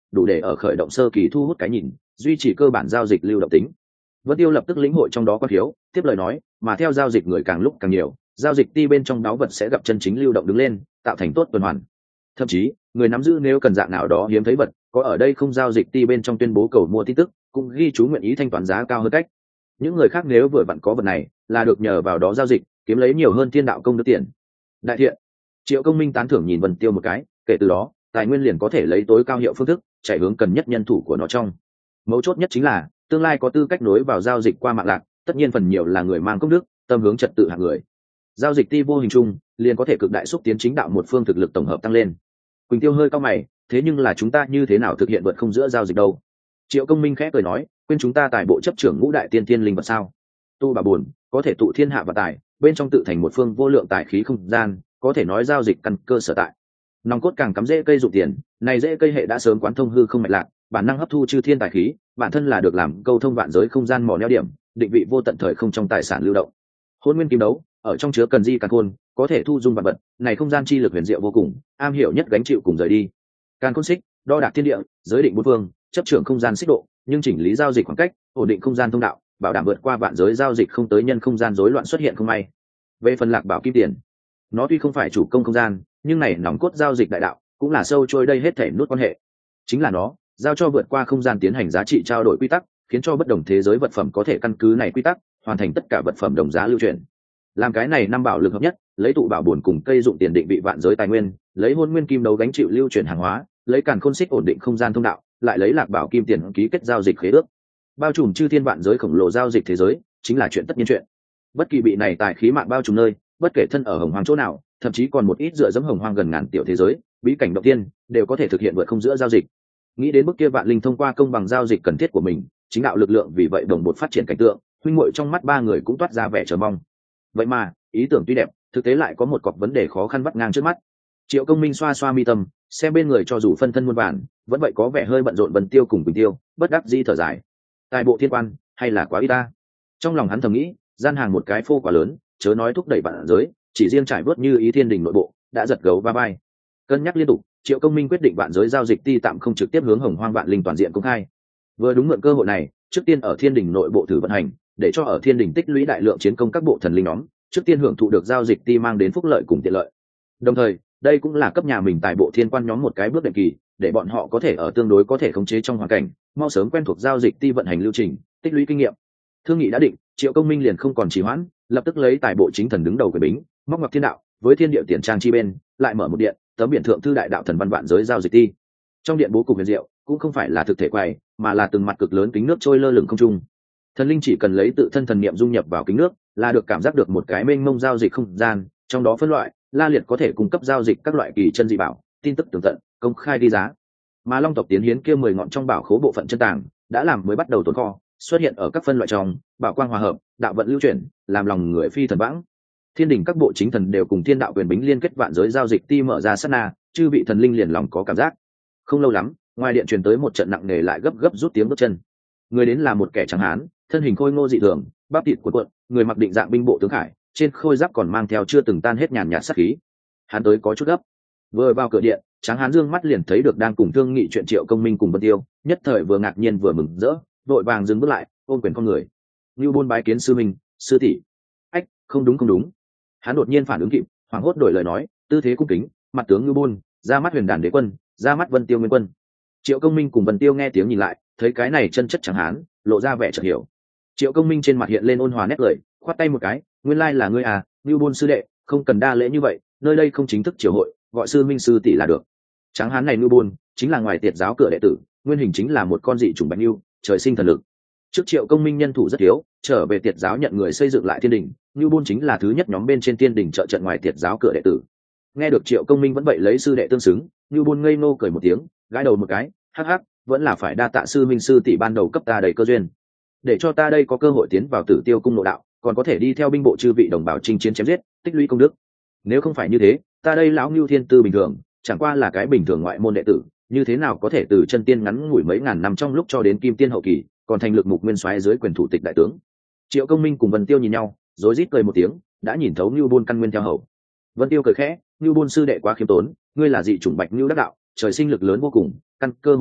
đủ để ở khởi động sơ kỳ thu hút cái nhìn, duy trì cơ bản giao dịch lưu động tính. Vân Tiêu lập tức lĩnh hội trong đó có thiếu, tiếp lời nói, mà theo giao dịch người càng lúc càng nhiều, giao dịch ti bên trong đáo vật sẽ gặp chân chính lưu động đứng lên, tạo thành tốt tuần hoàn. Thậm chí, người nắm giữ nếu cần dạng nào đó hiếm thấy vật, có ở đây không giao dịch ti bên trong tuyên bố cầu mua tin tức, cũng ghi chú nguyện ý thanh toán giá cao hơn cách. Những người khác nếu vừa vặn có vật này, là được nhờ vào đó giao dịch, kiếm lấy nhiều hơn thiên đạo công đức tiền. Đại thiện. Triệu Công Minh tán thưởng nhìn Vân Tiêu một cái, kể từ đó, tài nguyên liền có thể lấy tối cao hiệu phương thức, chạy hướng cần nhất nhân thủ của nó trong. Mấu chốt nhất chính là, tương lai có tư cách nối vào giao dịch qua mạng lạc, tất nhiên phần nhiều là người mang công đức, tâm hướng trật tự hạng người. Giao dịch ti vô hình chung, liền có thể cực đại xúc tiến chính đạo một phương thực lực tổng hợp tăng lên. Quỳnh Tiêu hơi cao mày, thế nhưng là chúng ta như thế nào thực hiện vượt không giữa giao dịch đâu? Triệu Công Minh khẽ cười nói, quên chúng ta tài bộ chấp trưởng ngũ đại tiên thiên linh vật sao? Tu bà buồn, có thể tụ thiên hạ và tài, bên trong tự thành một phương vô lượng tài khí không gian, có thể nói giao dịch căn cơ sở tại. Nòng cốt càng cắm rễ cây dụng tiền, này rễ cây hệ đã sớm quán thông hư không mạch lạc, bản năng hấp thu chư thiên tài khí, bản thân là được làm câu thông vạn giới không gian mỏ neo điểm, định vị vô tận thời không trong tài sản lưu động. Hôn nguyên kim đấu, ở trong chứa cần di càn khôn, có thể thu dung vạn vật, này không gian chi lực huyền diệu vô cùng, am hiểu nhất gánh chịu cùng rời đi. Càn khôn xích, đo đạc thiên địa, giới định bốn phương, chấp trưởng không gian xích độ, nhưng chỉnh lý giao dịch khoảng cách, ổn định không gian thông đạo, bảo đảm vượt qua vạn giới giao dịch không tới nhân không gian rối loạn xuất hiện không may. Về phần lạc bảo kim tiền, nó tuy không phải chủ công không gian, nhưng này nòng cốt giao dịch đại đạo, cũng là sâu trôi đây hết thể nút quan hệ. Chính là nó, giao cho vượt qua không gian tiến hành giá trị trao đổi quy tắc, khiến cho bất đồng thế giới vật phẩm có thể căn cứ này quy tắc, hoàn thành tất cả vật phẩm đồng giá lưu chuyển. Làm cái này năm bảo lực hợp nhất, lấy tụ bảo bổn cùng cây dụng tiền định vị vạn giới tài nguyên, lấy hôn nguyên kim đấu gánh chịu lưu chuyển hàng hóa, lấy càn khôn xích ổn định không gian thông đạo, lại lấy lạc bảo kim tiền ký kết giao dịch khế ước, bao trùm chư thiên vạn giới khổng lồ giao dịch thế giới, chính là chuyện tất nhiên chuyện. Bất kỳ bị này tài khí mạng bao trùm nơi, bất kể thân ở hồng hoang chỗ nào, thậm chí còn một ít dựa dẫm hồng hoang gần ngàn tiểu thế giới, bí cảnh động tiên, đều có thể thực hiện vượt không giữa giao dịch. Nghĩ đến bước kia vạn linh thông qua công bằng giao dịch cần thiết của mình, chính đạo lực lượng vì vậy đồng bộ phát triển cảnh tượng, huynh muội trong mắt ba người cũng toát ra vẻ chờ mong. Vậy mà, ý tưởng tuy đẹp, thực tế lại có một cọc vấn đề khó khăn vắt ngang trước mắt. Triệu Công Minh xoa xoa mi tâm, xem bên người cho dù phân thân muôn vàn, vẫn vậy có vẻ hơi bận rộn. Vân Tiêu cùng Quỳnh Tiêu, bất đắc dĩ thở dài. Tài bộ thiên quan, hay là quá ít ta. Trong lòng hắn thầm nghĩ, gian hàng một cái phô quá lớn, chớ nói thúc đẩy vạn giới, chỉ riêng trải bớt như ý thiên đình nội bộ, đã giật gấu ba bay. Cân nhắc liên tục, Triệu Công Minh quyết định vạn giới giao dịch ti tạm không trực tiếp hướng hồng hoang vạn linh toàn diện công khai. Vừa đúng mượn cơ hội này, trước tiên ở thiên đình nội bộ thử vận hành, để cho ở thiên đình tích lũy đại lượng chiến công các bộ thần linh nhóm, trước tiên hưởng thụ được giao dịch ti mang đến phúc lợi cùng tiện lợi. Đồng thời, đây cũng là cấp nhà mình tài bộ thiên quan nhóm một cái bước đệm kỳ, để bọn họ có thể ở tương đối có thể khống chế trong hoàn cảnh, mau sớm quen thuộc giao dịch ti vận hành lưu trình, tích lũy kinh nghiệm. Thương nghị đã định, Triệu Công Minh liền không còn trì hoãn, lập tức lấy tài bộ chính thần đứng đầu quyền bính, móc ngoặc thiên đạo, với thiên địa tiền trang chi bên, lại mở một điện, tấm biển thượng thư đại đạo thần văn vạn giới giao dịch ti. Trong điện bố cục huyền diệu, cũng không phải là thực thể quầy, mà là từng mặt cực lớn kính nước trôi lơ lửng không trung. Thần linh chỉ cần lấy tự thân thần niệm dung nhập vào kính nước, là được cảm giác được một cái mênh mông giao dịch không gian, trong đó phân loại, la liệt có thể cung cấp giao dịch các loại kỳ chân dị bảo, tin tức tường tận, công khai đi giá. Mà Long tộc tiến hiến kia 10 ngọn trong bảo khố bộ phận chân tàng, đã làm mới bắt đầu tồn kho, xuất hiện ở các phân loại trong, bảo quang hòa hợp, đạo vận lưu chuyển, làm lòng người phi thần vãng. Thiên đình các bộ chính thần đều cùng thiên đạo quyền bính liên kết vạn giới giao dịch ti mở ra sát na, chư vị thần linh liền lòng có cảm giác. Không lâu lắm, ngoài điện truyền tới một trận nặng nề lại gấp gấp rút tiếng bước chân. Người đến là một kẻ trắng hán, thân hình khôi ngô dị thường, bắp thịt cuộn cuộn, người mặc định dạng binh bộ tướng khải, trên khôi giáp còn mang theo chưa từng tan hết nhàn nhạt sát khí. Hắn tới có chút gấp. Vừa vào cửa điện, tráng hán dương mắt liền thấy được đang cùng thương nghị chuyện Triệu Công Minh cùng Vân Tiêu, nhất thời vừa ngạc nhiên vừa mừng rỡ, vội vàng dừng bước lại, ôm quyền con người. Như Bôn bái kiến sư minh, sư tỷ. Ách, không đúng không đúng. Hắn đột nhiên phản ứng kịp, hoảng hốt đổi lời nói, tư thế cung kính, mặt tướng Như Bôn, ra mắt Huyền Đản Đế quân, ra mắt Vân Tiêu Nguyên quân. Triệu Công Minh cùng Vân Tiêu nghe tiếng nhìn lại, thấy cái này chân chất tráng hán, lộ ra vẻ chợt hiểu. Triệu Công Minh trên mặt hiện lên ôn hòa nét cười, khoát tay một cái, nguyên lai là ngươi à, Như Bôn sư đệ, không cần đa lễ như vậy, nơi đây không chính thức triều hội, gọi sư minh sư tỷ là được. Tráng hán này Như Bôn, chính là ngoài tiệt giáo cửa đệ tử, nguyên hình chính là một con dị chủng bạch lưu, trời sinh thần lực. Trước Triệu Công Minh nhân thủ rất thiếu, trở về tiệt giáo nhận người xây dựng lại thiên đình, Như Bôn chính là thứ nhất nhóm bên trên thiên đình trợ trận ngoài tiệt giáo cửa đệ tử. Nghe được Triệu Công Minh vẫn vậy lấy sư đệ tương xứng, Như Bôn ngây ngô cười một tiếng, gãi đầu một cái, hắc hắc, vẫn là phải đa tạ sư minh sư tỷ ban đầu cấp ta đầy cơ duyên, để cho ta đây có cơ hội tiến vào Tử Tiêu cung nội đạo, còn có thể đi theo binh bộ chư vị đồng bào chinh chiến chém giết, tích lũy công đức. Nếu không phải như thế, ta đây lão Ngưu Thiên Tư bình thường, chẳng qua là cái bình thường ngoại môn đệ tử, như thế nào có thể từ chân tiên ngắn ngủi mấy ngàn năm trong lúc cho đến kim tiên hậu kỳ, còn thành lực mục nguyên soái dưới quyền thủ tịch đại tướng. Triệu Công Minh cùng Vân Tiêu nhìn nhau, rối rít cười một tiếng, đã nhìn thấu Ngưu Bôn căn nguyên theo hậu. Vân Tiêu cười khẽ, Ngưu Bôn sư đệ quá khiêm tốn, ngươi là dị chủng bạch ngưu đắc đạo, trời sinh lực lớn vô cùng, căn cơ hùng hậu,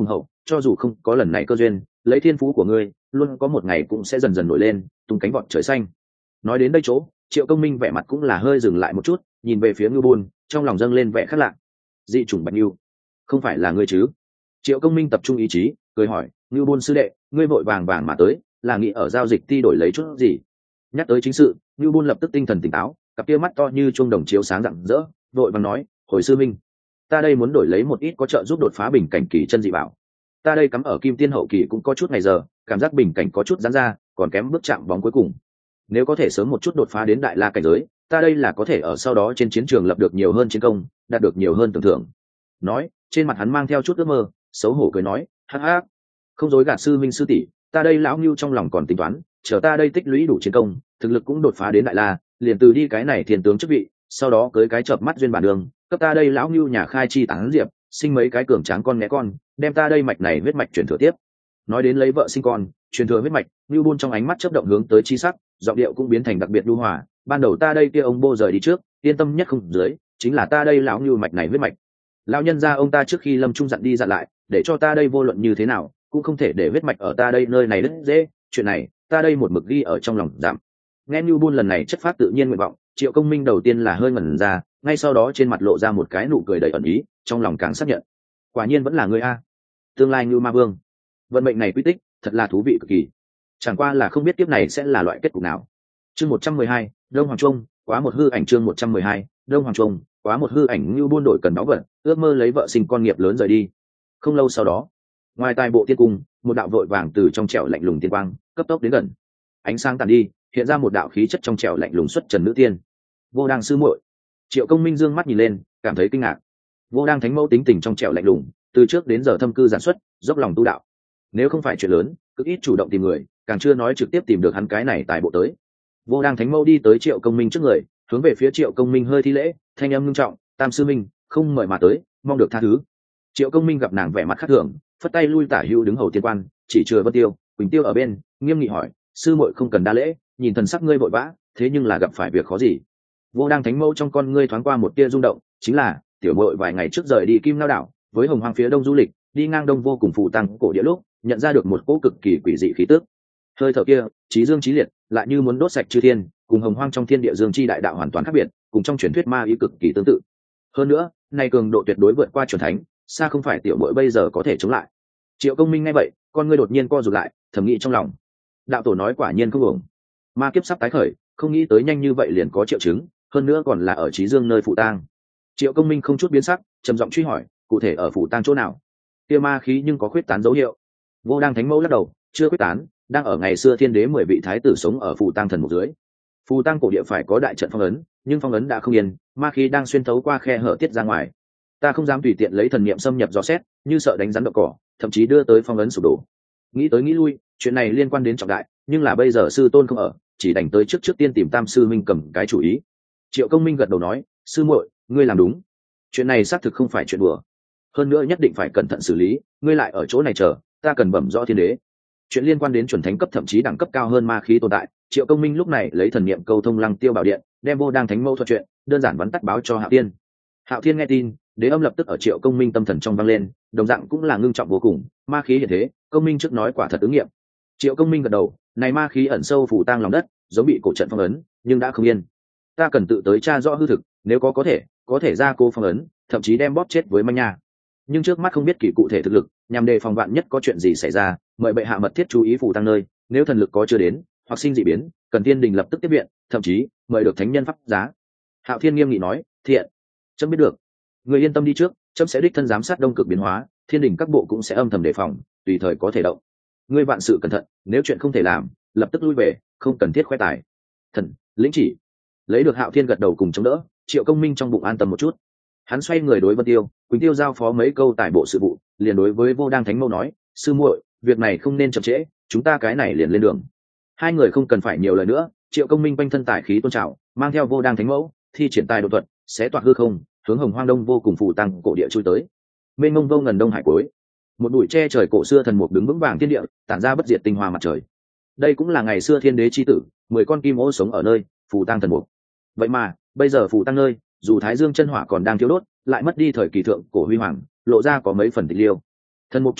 cho dù không có lần này cơ duyên, lấy thiên phú của ngươi luôn có một ngày cũng sẽ dần dần nổi lên, tung cánh vọt trời xanh. Nói đến đây chỗ, Triệu Công Minh vẻ mặt cũng là hơi dừng lại một chút, nhìn về phía Ngưu Bôn, trong lòng dâng lên vẻ khác lạ. Dị chủng Bạch Ngưu, không phải là ngươi chứ? Triệu Công Minh tập trung ý chí, cười hỏi, Ngưu Bôn sư đệ, ngươi vội vàng vàng mà tới, là nghĩ ở giao dịch ti đổi lấy chút gì? Nhắc tới chính sự, Ngưu Bôn lập tức tinh thần tỉnh táo, cặp kia mắt to như chuông đồng chiếu sáng rạng rỡ, vội vàng nói, hồi sư minh, ta đây muốn đổi lấy một ít có trợ giúp đột phá bình cảnh kỳ chân dị bảo. Ta đây cắm ở kim tiên hậu kỳ cũng có chút ngày giờ, cảm giác bình cảnh có chút giãn ra, còn kém bước chạm bóng cuối cùng. Nếu có thể sớm một chút đột phá đến đại la cảnh giới, ta đây là có thể ở sau đó trên chiến trường lập được nhiều hơn chiến công, đạt được nhiều hơn tưởng thưởng. Nói, trên mặt hắn mang theo chút ước mơ, xấu hổ cười nói, hắc hắc, không dối gạt sư minh sư tỷ, ta đây lão Ngưu trong lòng còn tính toán, chờ ta đây tích lũy đủ chiến công, thực lực cũng đột phá đến đại la, liền từ đi cái này thiên tướng chức vị, sau đó cưới cái chợp mắt duyên bản đường, cấp ta đây lão Ngưu nhà khai chi tán diệp, sinh mấy cái cường tráng con né con, đem ta đây mạch này huyết mạch truyền thừa tiếp. Nói đến lấy vợ sinh con, truyền thừa huyết mạch, Ngưu Bôn trong ánh mắt chớp động hướng tới chi sắc, giọng điệu cũng biến thành đặc biệt nhu hòa. Ban đầu ta đây kia ông bô rời đi trước, yên tâm nhất không dưới, chính là ta đây lão Ngưu mạch này huyết mạch. Lão nhân gia ông ta trước khi lâm trung dặn đi dặn lại, để cho ta đây vô luận như thế nào, cũng không thể để huyết mạch ở ta đây nơi này đứt dễ. Chuyện này, ta đây một mực ghi ở trong lòng giảm. Nghe Ngưu Bôn lần này chất phát tự nhiên nguyện vọng, Triệu Công Minh đầu tiên là hơi ngẩn ra, ngay sau đó trên mặt lộ ra một cái nụ cười đầy ẩn ý, trong lòng càng xác nhận, quả nhiên vẫn là người a, tương lai Ngưu Ma Vương. Vận mệnh này quy tích thật là thú vị cực kỳ, chẳng qua là không biết kiếp này sẽ là loại kết cục nào. Chương 112, Đông Hoàng Trung, quá một hư ảnh. Chương 112, Đông Hoàng Trung, quá một hư ảnh. Ngưu Bôn đổi cần báu vật, ước mơ lấy vợ sinh con nghiệp lớn rời đi. Không lâu sau đó, ngoài tai bộ tiên cung, một đạo vội vàng từ trong trẻo lạnh lùng tiên quang cấp tốc đến gần. Ánh sáng tàn đi, hiện ra một đạo khí chất trong trẻo lạnh lùng xuất trần nữ tiên. Vô Đang sư muội. Triệu Công Minh dương mắt nhìn lên, cảm thấy kinh ngạc. Vô Đang thánh mẫu tính tình trong trẻo lạnh lùng, từ trước đến giờ thâm cư giản xuất, dốc lòng tu đạo. Nếu không phải chuyện lớn, cực ít chủ động tìm người, càng chưa nói trực tiếp tìm được hắn cái này tại bộ tới. Vô Đang thánh mẫu đi tới Triệu Công Minh trước người, hướng về phía Triệu Công Minh hơi thi lễ, thanh âm nghiêm trọng, Tam sư minh, không mời mà tới, mong được tha thứ. Triệu Công Minh gặp nàng vẻ mặt khác thường, phất tay lui tả hữu đứng hầu tiên quan, chỉ chừa Vân Tiêu, Quỳnh Tiêu ở bên, nghiêm nghị hỏi, sư muội không cần đa lễ, nhìn thần sắc ngươi vội vã, thế nhưng là gặp phải việc khó gì? Vô Đang thánh mẫu trong con ngươi thoáng qua một tia rung động, chính là tiểu muội vài ngày trước rời đi Kim Lao đảo, với Hồng Hoang phía đông du lịch, đi ngang đông vô cùng phù tăng cổ địa lúc, nhận ra được một cỗ cực kỳ quỷ dị khí tức. Hơi thở kia, chí dương chí liệt, lại như muốn đốt sạch chư thiên, cùng Hồng Hoang trong thiên địa dương chi đại đạo hoàn toàn khác biệt, cùng trong truyền thuyết ma ý cực kỳ tương tự. Hơn nữa, này cường độ tuyệt đối vượt qua chuẩn thánh, xa không phải tiểu muội bây giờ có thể chống lại. Triệu Công Minh nghe vậy, con ngươi đột nhiên co rụt lại, thầm nghĩ trong lòng, đạo tổ nói quả nhiên không ổng. Ma kiếp sắp tái khởi, không nghĩ tới nhanh như vậy liền có triệu chứng, hơn nữa còn là ở chí dương nơi phụ tang. Triệu Công Minh không chút biến sắc, trầm giọng truy hỏi, cụ thể ở phụ tang chỗ nào? Kia ma khí nhưng có khuyết tán dấu hiệu. Vô Đang thánh mẫu lắc đầu, chưa khuyết tán, đang ở ngày xưa thiên đế 10 vị thái tử sống ở phụ tang thần mục dưới. Phù tang cổ địa phải có đại trận phong ấn, nhưng phong ấn đã không yên, ma khí đang xuyên thấu qua khe hở tiết ra ngoài. Ta không dám tùy tiện lấy thần niệm xâm nhập dò xét, như sợ đánh rắn đậu cỏ, thậm chí đưa tới phong ấn sụp đổ. Nghĩ tới nghĩ lui, chuyện này liên quan đến trọng đại, nhưng là bây giờ sư tôn không ở, chỉ đành tới trước tiên tìm Tam sư minh cầm cái chủ ý. Triệu Công Minh gật đầu nói, sư muội, ngươi làm đúng, chuyện này xác thực không phải chuyện đùa, hơn nữa nhất định phải cẩn thận xử lý, ngươi lại ở chỗ này chờ, ta cần bẩm rõ thiên đế. Chuyện liên quan đến chuẩn thánh cấp thậm chí đẳng cấp cao hơn ma khí tồn tại, Triệu Công Minh lúc này lấy thần niệm câu thông Lăng Tiêu Bảo Điện, đem Vô Đang thánh mẫu thuật chuyện đơn giản vắn tắt báo cho Hạo Thiên. Hạo Thiên nghe tin, đế âm lập tức ở Triệu Công Minh tâm thần trong vang lên, đồng dạng cũng là ngưng trọng vô cùng, ma khí hiện thế, Công Minh trước nói quả thật ứng nghiệm. Triệu Công Minh gật đầu, này ma khí ẩn sâu phủ tang lòng đất, giống bị cổ trận phong ấn, nhưng đã không yên. Ta cần tự tới tra rõ hư thực, nếu có thể ra cô phong ấn, thậm chí đem bóp chết với manh nha. Nhưng trước mắt không biết kỳ cụ thể thực lực, nhằm đề phòng vạn nhất có chuyện gì xảy ra, mời bệ hạ mật thiết chú ý phủ tăng nơi, nếu thần lực có chưa đến hoặc sinh dị biến, cần thiên đình lập tức tiếp viện, thậm chí mời được thánh nhân pháp giá. Hạo Thiên nghiêm nghị nói, thiện, chấm biết được, người yên tâm đi trước, chấm sẽ đích thân giám sát đông cực biến hóa, thiên đình các bộ cũng sẽ âm thầm đề phòng, tùy thời có thể động. Ngươi vạn sự cẩn thận, nếu chuyện không thể làm, lập tức lui về, không cần thiết khoe tài. Thần lĩnh chỉ. Lấy được Hạo Thiên gật đầu cùng chống đỡ, Triệu Công Minh trong bụng an tâm một chút. Hắn xoay người đối Vân Tiêu, Quỳnh Tiêu giao phó mấy câu tại bộ sự vụ, liền đối với Vô Đang thánh mẫu nói, sư muội, việc này không nên chậm trễ, chúng ta cái này liền lên đường. Hai người không cần phải nhiều lời nữa, Triệu Công Minh quanh thân tài khí tôn trào, mang theo Vô Đang thánh mẫu, thi triển tài độ thuật, xé toạc hư không, hướng Hồng Hoang Đông vô cùng phù tăng cổ địa chui tới. Mênh mông vô ngần đông hải cuối, một bụi tre trời cổ xưa thần mục đứng vững vàng thiên địa, tản ra bất diệt tinh hoa mặt trời. Đây cũng là ngày xưa thiên đế chi tử, 10 con kim ô sống ở nơi phù tăng thần mục. Vậy mà bây giờ phù tăng nơi, dù thái dương chân hỏa còn đang thiếu đốt, lại mất đi thời kỳ thượng cổ huy hoàng, lộ ra có mấy phần tịch liêu. Thần mục chung quanh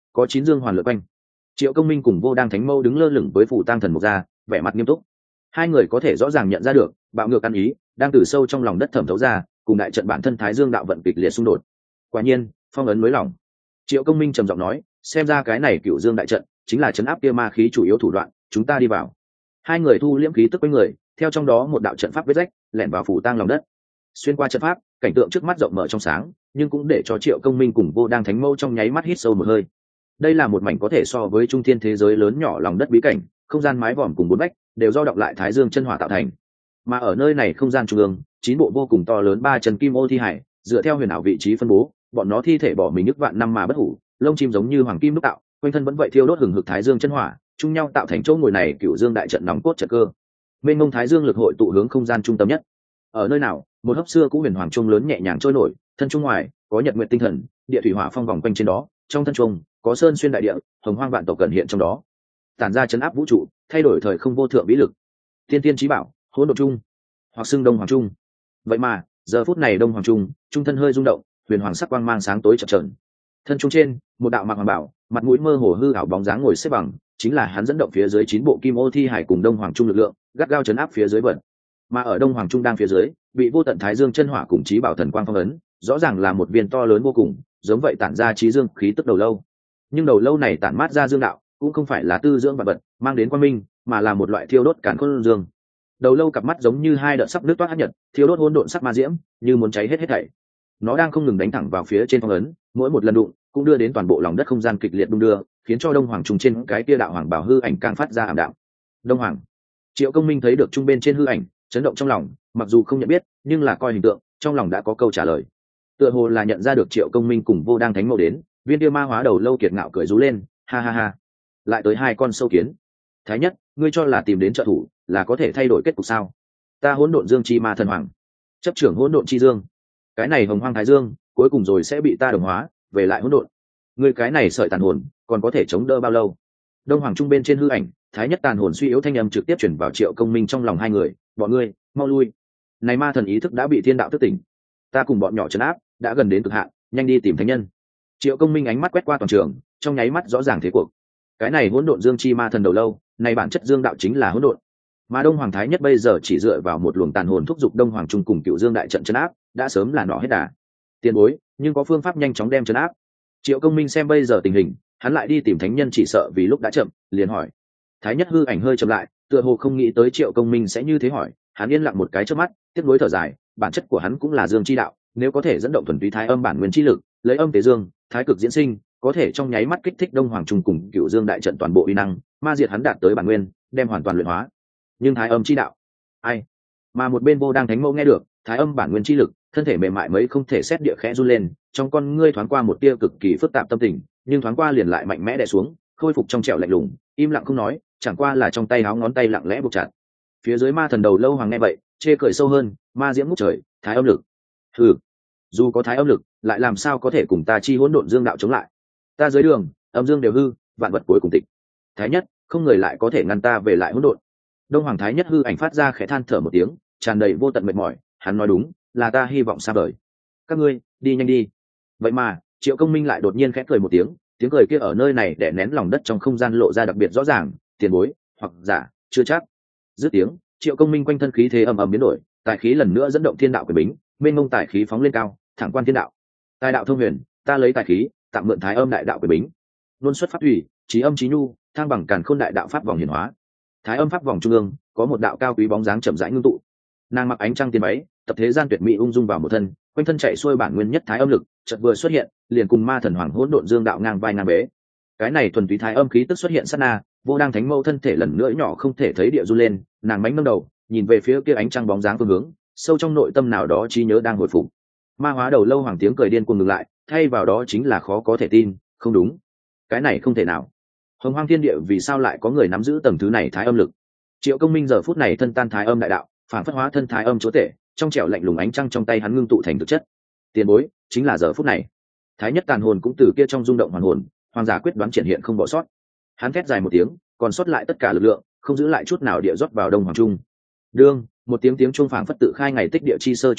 có 9 dương hoàn lượn quanh. Triệu Công Minh cùng Vô Đang Thánh Mâu đứng lơ lửng với phủ tang thần mục ra, vẻ mặt nghiêm túc. Hai người có thể rõ ràng nhận ra được bạo ngược ăn ý đang từ sâu trong lòng đất thẩm thấu ra, cùng đại trận bản thân Thái Dương đạo vận kịch liệt xung đột. Quả nhiên, phong ấn mới lỏng. Triệu Công Minh trầm giọng nói, xem ra cái này Cửu Dương đại trận chính là trấn áp kia ma khí chủ yếu thủ đoạn, chúng ta đi vào. Hai người thu liễm khí tức quanh người, theo trong đó một đạo trận pháp vết rách lẻn vào phủ tang lòng đất. Xuyên qua trận pháp, cảnh tượng trước mắt rộng mở trong sáng, nhưng cũng để cho Triệu Công Minh cùng Vô Đang Thánh Mâu trong nháy mắt hít sâu một hơi. Đây là một mảnh có thể so với trung thiên thế giới lớn nhỏ lòng đất bí cảnh, không gian mái vòm cùng bốn vách đều do đọc lại Thái Dương chân hỏa tạo thành. Mà ở nơi này không gian trung ương, 9 bộ vô cùng to lớn 3 chân kim ô thi hải, dựa theo huyền ảo vị trí phân bố, bọn nó thi thể bỏ mình nước vạn năm mà bất hủ, lông chim giống như hoàng kim đúc tạo, quanh thân vẫn vậy thiêu đốt hừng hực Thái Dương chân hỏa, chung nhau tạo thành chỗ ngồi này Cửu Dương đại trận nòng cốt trận cơ. Mênh mông Thái Dương lực hội tụ hướng không gian trung tâm nhất. Ở nơi nào, một hấp xưa cũ huyền hoàng trung lớn nhẹ nhàng trôi nổi, thân trung ngoài có nhật nguyện tinh thần, địa thủy hỏa phong vòng quanh trên đó, trong thân trung có sơn xuyên đại địa, hồng hoang vạn tộc cần hiện trong đó, tản ra chấn áp vũ trụ, thay đổi thời không vô thượng vĩ lực. Tiên tiên chí bảo, hỗn độn trung, hoặc xưng đông hoàng trung. Vậy mà giờ phút này đông hoàng trung, trung thân hơi rung động, huyền hoàng sắc quang mang sáng tối chập chờn. Thân trung trên, một đạo mặc hoàng bảo, mặt mũi mơ hồ hư ảo bóng dáng ngồi xếp bằng, chính là hắn dẫn động phía dưới 9 bộ kim ô thi hải cùng đông hoàng trung lực lượng, gắt gao chấn áp phía dưới vận. Mà ở đông hoàng trung đang phía dưới, bị vô tận Thái Dương chân hỏa cùng chí bảo thần quang phong ấn, rõ ràng là một viên to lớn vô cùng, giống vậy tản ra chí dương khí tức đầu lâu. Nhưng đầu lâu này tản mát ra dương đạo, cũng không phải là tư dưỡng vật vật mang đến quang minh, mà là một loại thiêu đốt càn khôn dương. Đầu lâu cặp mắt giống như hai đợt sắp nước toát hắc nhật, thiêu đốt hỗn độn sắc ma diễm, như muốn cháy hết thảy. Nó đang không ngừng đánh thẳng vào phía trên phong ấn, mỗi một lần đụng cũng đưa đến toàn bộ lòng đất không gian kịch liệt đung đưa, khiến cho đông hoàng trung trên cái kia đạo hoàng bảo hư ảnh càng phát ra ảm đạm. Đông hoàng. Triệu Công Minh thấy được trung bên trên hư ảnh, chấn động trong lòng, mặc dù không nhận biết, nhưng là coi hình tượng, trong lòng đã có câu trả lời. Tựa hồ là nhận ra được Triệu Công Minh cùng Vô Đang Thánh Mâu đến, viên kia ma hóa đầu lâu kiệt ngạo cười rú lên, ha ha ha, lại tới 2 con sâu kiến. Thái nhất, ngươi cho là tìm đến trợ thủ là có thể thay đổi kết cục sao? Ta hỗn độn dương chi ma thần hoàng, chấp trưởng hỗn độn chi dương, cái này hồng hoang thái dương cuối cùng rồi sẽ bị ta đồng hóa về lại hỗn độn. Ngươi cái này sợi tàn hồn còn có thể chống đỡ bao lâu? Đông hoàng trung bên trên hư ảnh, thái nhất tàn hồn suy yếu thanh âm trực tiếp chuyển vào Triệu Công Minh trong lòng hai người, bọn ngươi mau lui, này ma thần ý thức đã bị thiên đạo thức tỉnh, ta cùng bọn nhỏ trấn áp đã gần đến cực hạn, nhanh đi tìm thánh nhân. Triệu Công Minh ánh mắt quét qua toàn trường, trong nháy mắt rõ ràng thế cuộc. Cái này hỗn độn dương chi ma thần đầu lâu, này bản chất dương đạo chính là hỗn độn, mà đông hoàng thái nhất bây giờ chỉ dựa vào một luồng tàn hồn thúc giục đông hoàng trung cùng Cửu Dương đại trận trấn áp, đã sớm là nọ hết đà. Tiền bối, nhưng có phương pháp nhanh chóng đem trấn áp. Triệu Công Minh xem bây giờ tình hình, hắn lại đi tìm thánh nhân chỉ sợ vì lúc đã chậm, liền hỏi. Thái nhất hư ảnh hơi chậm lại, tựa hồ không nghĩ tới Triệu Công Minh sẽ như thế hỏi, hắn yên lặng một cái trước mắt, tiếp nối thở dài, bản chất của hắn cũng là dương chi đạo, nếu có thể dẫn động thuần túy thái âm bản nguyên chi lực, lấy âm tế dương, thái cực diễn sinh, có thể trong nháy mắt kích thích đông hoàng trung cùng Cửu Dương đại trận toàn bộ uy năng, ma diệt hắn đạt tới bản nguyên, đem hoàn toàn luyện hóa. Nhưng thái âm chi đạo, ai? Mà một bên Vô Đang Thánh Mâu nghe được, thái âm bản nguyên chi lực, thân thể mềm mại mấy không thể xét địa khẽ run lên, trong con ngươi thoáng qua một tia cực kỳ phức tạp tâm tình, nhưng thoáng qua liền lại mạnh mẽ đè xuống, khôi phục trong trẻo lạnh lùng, im lặng không nói, chẳng qua là trong tay háo ngón tay lặng lẽ buộc chặt. Phía dưới ma thần đầu lâu hoàng nghe vậy, chê cười sâu hơn, ma diễm ngút trời, thái âm lực. Hừ, dù có thái âm lực, lại làm sao có thể cùng ta chi hỗn độn dương đạo chống lại? Ta dưới đường, âm dương đều hư, vạn vật cuối cùng tịch. Thái nhất, không người lại có thể ngăn ta về lại hỗn độn. Đông hoàng thái nhất hư ảnh phát ra khẽ than thở một tiếng, tràn đầy vô tận mệt mỏi, hắn nói đúng, là ta hy vọng xa vời. Các ngươi, đi nhanh đi. Vậy mà, Triệu Công Minh lại đột nhiên khẽ cười một tiếng, tiếng cười kia ở nơi này để nén lòng đất trong không gian lộ ra đặc biệt rõ ràng, tiền bối, hoặc giả, chưa chắc. Dứt tiếng, Triệu Công Minh quanh thân khí thế ầm ầm biến đổi, tài khí lần nữa dẫn động thiên đạo quyền bính, mênh mông tài khí phóng lên cao, thẳng quan thiên đạo. Tài đạo thông huyền, ta lấy tài khí, tạm mượn thái âm đại đạo quyền bính. Luân xuất pháp thủy, trí âm trí nhu, thang bằng càn khôn đại đạo pháp vòng hiển hóa. Thái âm pháp vòng trung ương, có một đạo cao quý bóng dáng chậm rãi ngưng tụ. Nàng mặc ánh trăng tiên váy, tập thế gian tuyệt mỹ ung dung vào một thân, quanh thân chạy xuôi bản nguyên nhất thái âm lực, chợt vừa xuất hiện, liền cùng ma thần hoàng hỗn độn dương đạo ngang vai ngang bế. Cái này thuần túy thái âm khí tức xuất hiện sát na, Vô Đang Thánh Mâu thân thể lần nữa nhỏ không thể thấy địa run lên, nàng mánh nâng đầu, nhìn về phía kia ánh trăng bóng dáng phương hướng, sâu trong nội tâm nào đó trí nhớ đang hồi phục. Ma hóa đầu lâu hoàng tiếng cười điên cuồng ngừng lại, thay vào đó chính là khó có thể tin, không đúng, cái này không thể nào. Hồng hoang thiên địa vì sao lại có người nắm giữ tầng thứ này thái âm lực? Triệu Công Minh giờ phút này thân tan thái âm đại đạo, phản phất hóa thân thái âm chúa tể, trong trẻo lạnh lùng ánh trăng trong tay hắn ngưng tụ thành thực chất. Tiền bối, chính là giờ phút này. Thái nhất tàn hồn cũng từ kia trong rung động hoàn hồn, hoàng giả quyết đoán triển hiện không bỏ sót. Hắn thét dài một tiếng, còn sót lại tất cả lực lượng, không giữ lại chút nào địa rót vào đông hoàng trung. Đương, một tiếng chuông phảng phất tự khai ngày tích địa chi sơ chuyển tới,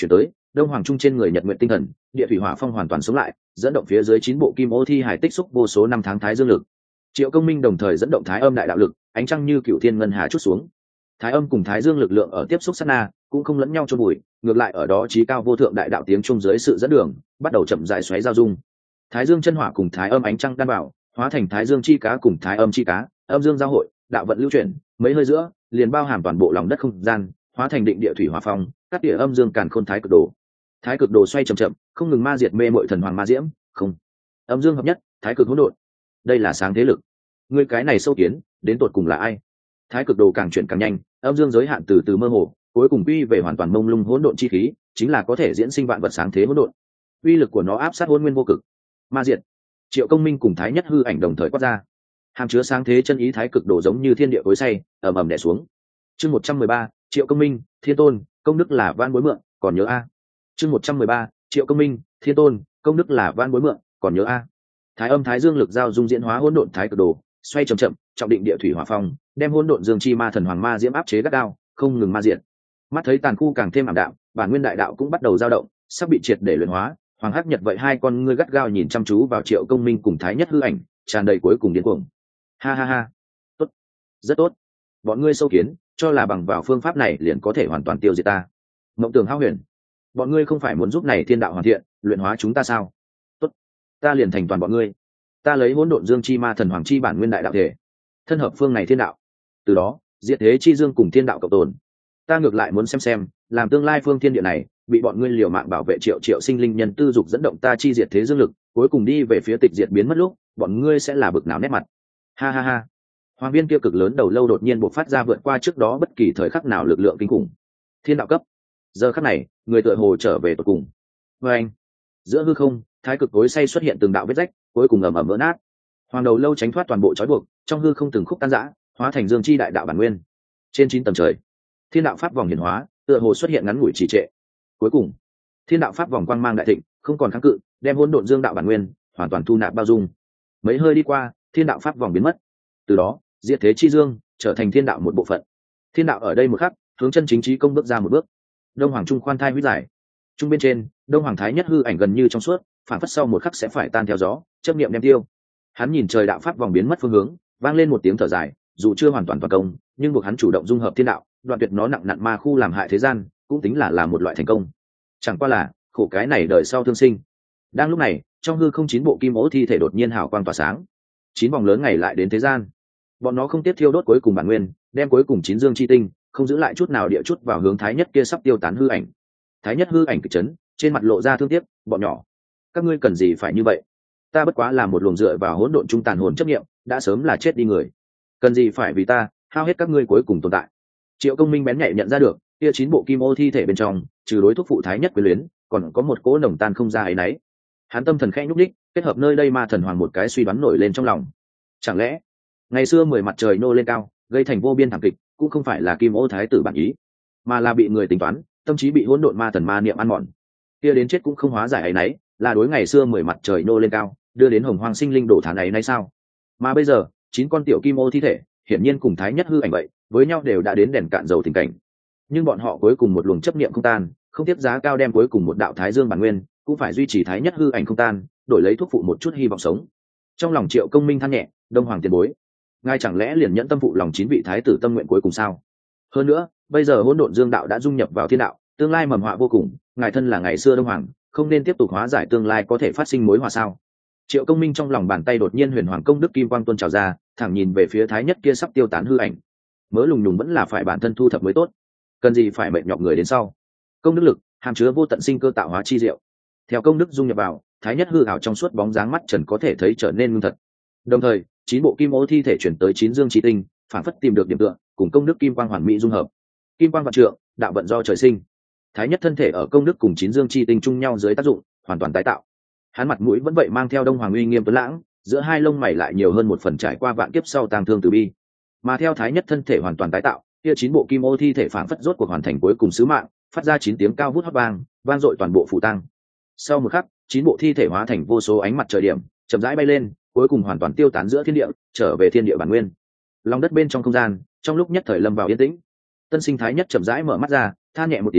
đông hoàng trung trên người nhật nguyện tinh thần, địa thủy hỏa phong hoàn toàn sống lại, dẫn động phía dưới 9 bộ kim ô thi hải tích xúc vô số năm tháng thái dương lực. Triệu Công Minh đồng thời dẫn động thái âm đại đạo lực, ánh trăng như cựu thiên ngân hà chút xuống. Thái âm cùng thái dương lực lượng ở tiếp xúc sát na cũng không lẫn nhau chôn bụi, ngược lại ở đó chí cao vô thượng đại đạo tiếng trung dưới sự dẫn đường, bắt đầu chậm rãi xoáy giao dung. Thái dương chân hỏa cùng thái âm ánh trăng đan bảo, hóa thành thái dương chi cá cùng thái âm chi cá, âm dương giao hội, đạo vận lưu chuyển, mấy hơi giữa, liền bao hàm toàn bộ lòng đất không gian, hóa thành định địa thủy hỏa phong, cắt địa âm dương càn khôn thái cực đồ. Thái cực đồ xoay chậm chậm, không ngừng ma diệt mê muội thần hoàng ma diễm, không. Âm dương hợp nhất, thái cực hỗn độn. Đây là sáng thế lực. Ngươi cái này sâu kiến, đến tột cùng là ai? Thái cực đồ càng chuyển càng nhanh, âm dương giới hạn từ từ mơ hồ, cuối cùng quy về hoàn toàn mông lung hỗn độn chi khí, chính là có thể diễn sinh vạn vật sáng thế hỗn độn. Uy lực của nó áp sát hỗn nguyên vô cực. Ma diệt. Triệu Công Minh cùng thái nhất hư ảnh đồng thời quát ra. Hàm chứa sáng thế chân ý thái cực đồ giống như thiên địa cối say, ầm ầm đè xuống. Chương 113, Triệu Công Minh, Thiên Tôn, công đức là van bối mượn, còn nhớ a. Chương 113, Triệu Công Minh, Thiên Tôn, công đức là van bối mượn, còn nhớ a. Thái âm thái dương lực giao dung diễn hóa hỗn độn thái cực đồ, xoay chậm chậm, trọng định địa thủy hỏa phong, đem hỗn độn dương chi ma thần hoàng ma diễm áp chế gắt gao, không ngừng ma diệt. Mắt thấy tàn khu càng thêm ảm đạm, bản nguyên đại đạo cũng bắt đầu dao động, sắp bị triệt để luyện hóa. Hoàng hắc nhật vậy hai con ngươi gắt gao nhìn chăm chú vào Triệu Công Minh cùng thái nhất hư ảnh, tràn đầy cuối cùng điên cuồng. Ha ha ha, tốt, rất tốt. Bọn ngươi sâu kiến, cho là bằng vào phương pháp này liền có thể hoàn toàn tiêu diệt ta. Mộng tưởng hao huyền, bọn ngươi không phải muốn giúp này thiên đạo hoàn thiện, luyện hóa chúng ta sao? Tốt, ta liền thành toàn bọn ngươi. Ta lấy hỗn độn dương chi ma thần hoàng chi bản nguyên đại đạo thể, thân hợp phương này thiên đạo, từ đó diệt thế chi dương cùng thiên đạo cộng tồn. Ta ngược lại muốn xem làm tương lai phương thiên địa này bị bọn ngươi liều mạng bảo vệ triệu triệu sinh linh nhân tư dục dẫn động ta chi diệt thế dương lực, cuối cùng đi về phía tịch diệt biến mất lúc, bọn ngươi sẽ là bực nào nét mặt. Ha ha ha. Hoàng viên kia cực lớn đầu lâu đột nhiên bộc phát ra vượt qua trước đó bất kỳ thời khắc nào lực lượng kinh khủng. Thiên đạo cấp. Giờ khắc này, người tựa hồ trở về tột cùng. Và anh, giữa hư không, thái cực cối say xuất hiện từng đạo vết rách, cuối cùng ầm ầm vỡ nát. Hoàng đầu lâu tránh thoát toàn bộ trói buộc, trong hư không từng khúc tan rã, hóa thành dương chi đại đạo bản nguyên. Trên 9 tầng trời, thiên đạo pháp vòng hiển hóa, tựa hồ xuất hiện ngắn ngủi trì trệ. Cuối cùng, thiên đạo pháp vòng quang mang đại thịnh, không còn kháng cự, đem hỗn độn dương đạo bản nguyên hoàn toàn thu nạp bao dung. Mấy hơi đi qua, thiên đạo pháp vòng biến mất. Từ đó, diệt thế chi dương trở thành thiên đạo một bộ phận. Thiên đạo ở đây một khắc, hướng chân chính trí công bước ra một bước. Đông hoàng trung khoan thai huyết giải, trung bên trên, đông hoàng thái nhất hư ảnh gần như trong suốt, phản phất sau một khắc sẽ phải tan theo gió, chấp niệm đem tiêu. Hắn nhìn trời đạo pháp vòng biến mất phương hướng, vang lên một tiếng thở dài, dù chưa hoàn toàn toàn công, nhưng buộc hắn chủ động dung hợp thiên đạo, đoạn tuyệt nó nặng nặn ma khu làm hại thế gian, cũng tính là một loại thành công. Chẳng qua là khổ cái này đời sau thương sinh. Đang lúc này, trong hư không 9 bộ kim ố thi thể đột nhiên hào quang tỏa sáng, 9 vòng lớn ngày lại đến thế gian. Bọn nó không tiếp thiêu đốt cuối cùng bản nguyên, đem cuối cùng 9 dương chi tinh, không giữ lại chút nào địa chút vào hướng thái nhất kia sắp tiêu tán hư ảnh. Thái nhất hư ảnh kịch chấn, trên mặt lộ ra thương tiếc, bọn nhỏ, các ngươi cần gì phải như vậy? Ta bất quá là một luồng dựa vào hỗn độn trung tàn hồn chấp niệm, đã sớm là chết đi người. Cần gì phải vì ta hao hết các ngươi cuối cùng tồn tại? Triệu Công Minh bén nhạy nhận ra được, kia 9 bộ kim ô thi thể bên trong, trừ đối thúc phụ thái nhất quyến luyến, còn có một cỗ nồng tan không ra ấy nấy. Hắn tâm thần khẽ nhúc nhích, kết hợp nơi đây ma thần hoàng một cái suy đoán nổi lên trong lòng. Chẳng lẽ ngày xưa 10 mặt trời nô lên cao, gây thành vô biên thảm kịch, cũng không phải là kim ô thái tử bản ý, mà là bị người tính toán, tâm trí bị hỗn độn ma thần ma niệm ăn mòn. Kia đến chết cũng không hóa giải ấy nấy, là đối ngày xưa 10 mặt trời nô lên cao, đưa đến hồng hoang sinh linh đổ thán ấy nay sao? Mà bây giờ, 9 con tiểu kim ô thi thể, hiển nhiên cùng thái nhất hư ảnh vậy, với nhau đều đã đến đèn cạn dầu tình cảnh. Nhưng bọn họ cuối cùng một luồng chấp niệm không tan, không tiếp giá cao đem cuối cùng một đạo thái dương bản nguyên, cũng phải duy trì thái nhất hư ảnh không tan, đổi lấy thuốc phụ một chút hy vọng sống. Trong lòng Triệu Công Minh than nhẹ, đông hoàng tiền bối, ngài chẳng lẽ liền nhẫn tâm phụ lòng 9 vị thái tử tâm nguyện cuối cùng sao? Hơn nữa, bây giờ hỗn độn dương đạo đã dung nhập vào thiên đạo, tương lai mầm họa vô cùng, ngài thân là ngày xưa đông hoàng, không nên tiếp tục hóa giải tương lai có thể phát sinh mối họa sao? Triệu Công Minh trong lòng bàn tay đột nhiên huyền hoàng công đức kim quang tuôn trào ra, thẳng nhìn về phía thái nhất kia sắp tiêu tán hư ảnh. Mớ lùng nhùng vẫn là phải bản thân thu thập mới tốt, cần gì phải mệt nhọc người đến sau. Công đức lực hàm chứa vô tận sinh cơ tạo hóa chi diệu, theo công đức dung nhập vào, thái nhất hư ảo trong suốt bóng dáng mắt trần có thể thấy trở nên ngưng thật. Đồng thời, 9 bộ kim ô thi thể chuyển tới 9 dương chi tinh, phản phất tìm được điểm tựa, cùng công đức kim quang hoàn mỹ dung hợp. Kim quang vạn trượng, đạo vận do trời sinh. Thái nhất thân thể ở công đức cùng 9 dương chi tinh chung nhau dưới tác dụng, hoàn toàn tái tạo. Hắn mặt mũi vẫn vậy mang theo đông hoàng uy nghiêm tuấn lãng, giữa hai lông mày lại nhiều hơn một phần trải qua vạn kiếp sau tang thương từ bi. Mà theo thái nhất thân thể hoàn toàn tái tạo, kia 9 bộ kim ô thi thể phản phất rốt cuộc hoàn thành cuối cùng sứ mạng, phát ra 9 tiếng cao vút hót vang, vang dội toàn bộ phủ tăng. Sau một khắc, 9 bộ thi thể hóa thành vô số ánh mặt trời điểm, chậm rãi bay lên, cuối cùng hoàn toàn tiêu tán giữa thiên địa, trở về thiên địa bản nguyên. Lòng đất bên trong không gian, trong lúc nhất thời lâm vào yên tĩnh. Tân sinh thái nhất chậm rãi mở mắt ra, than nhẹ một tiếng,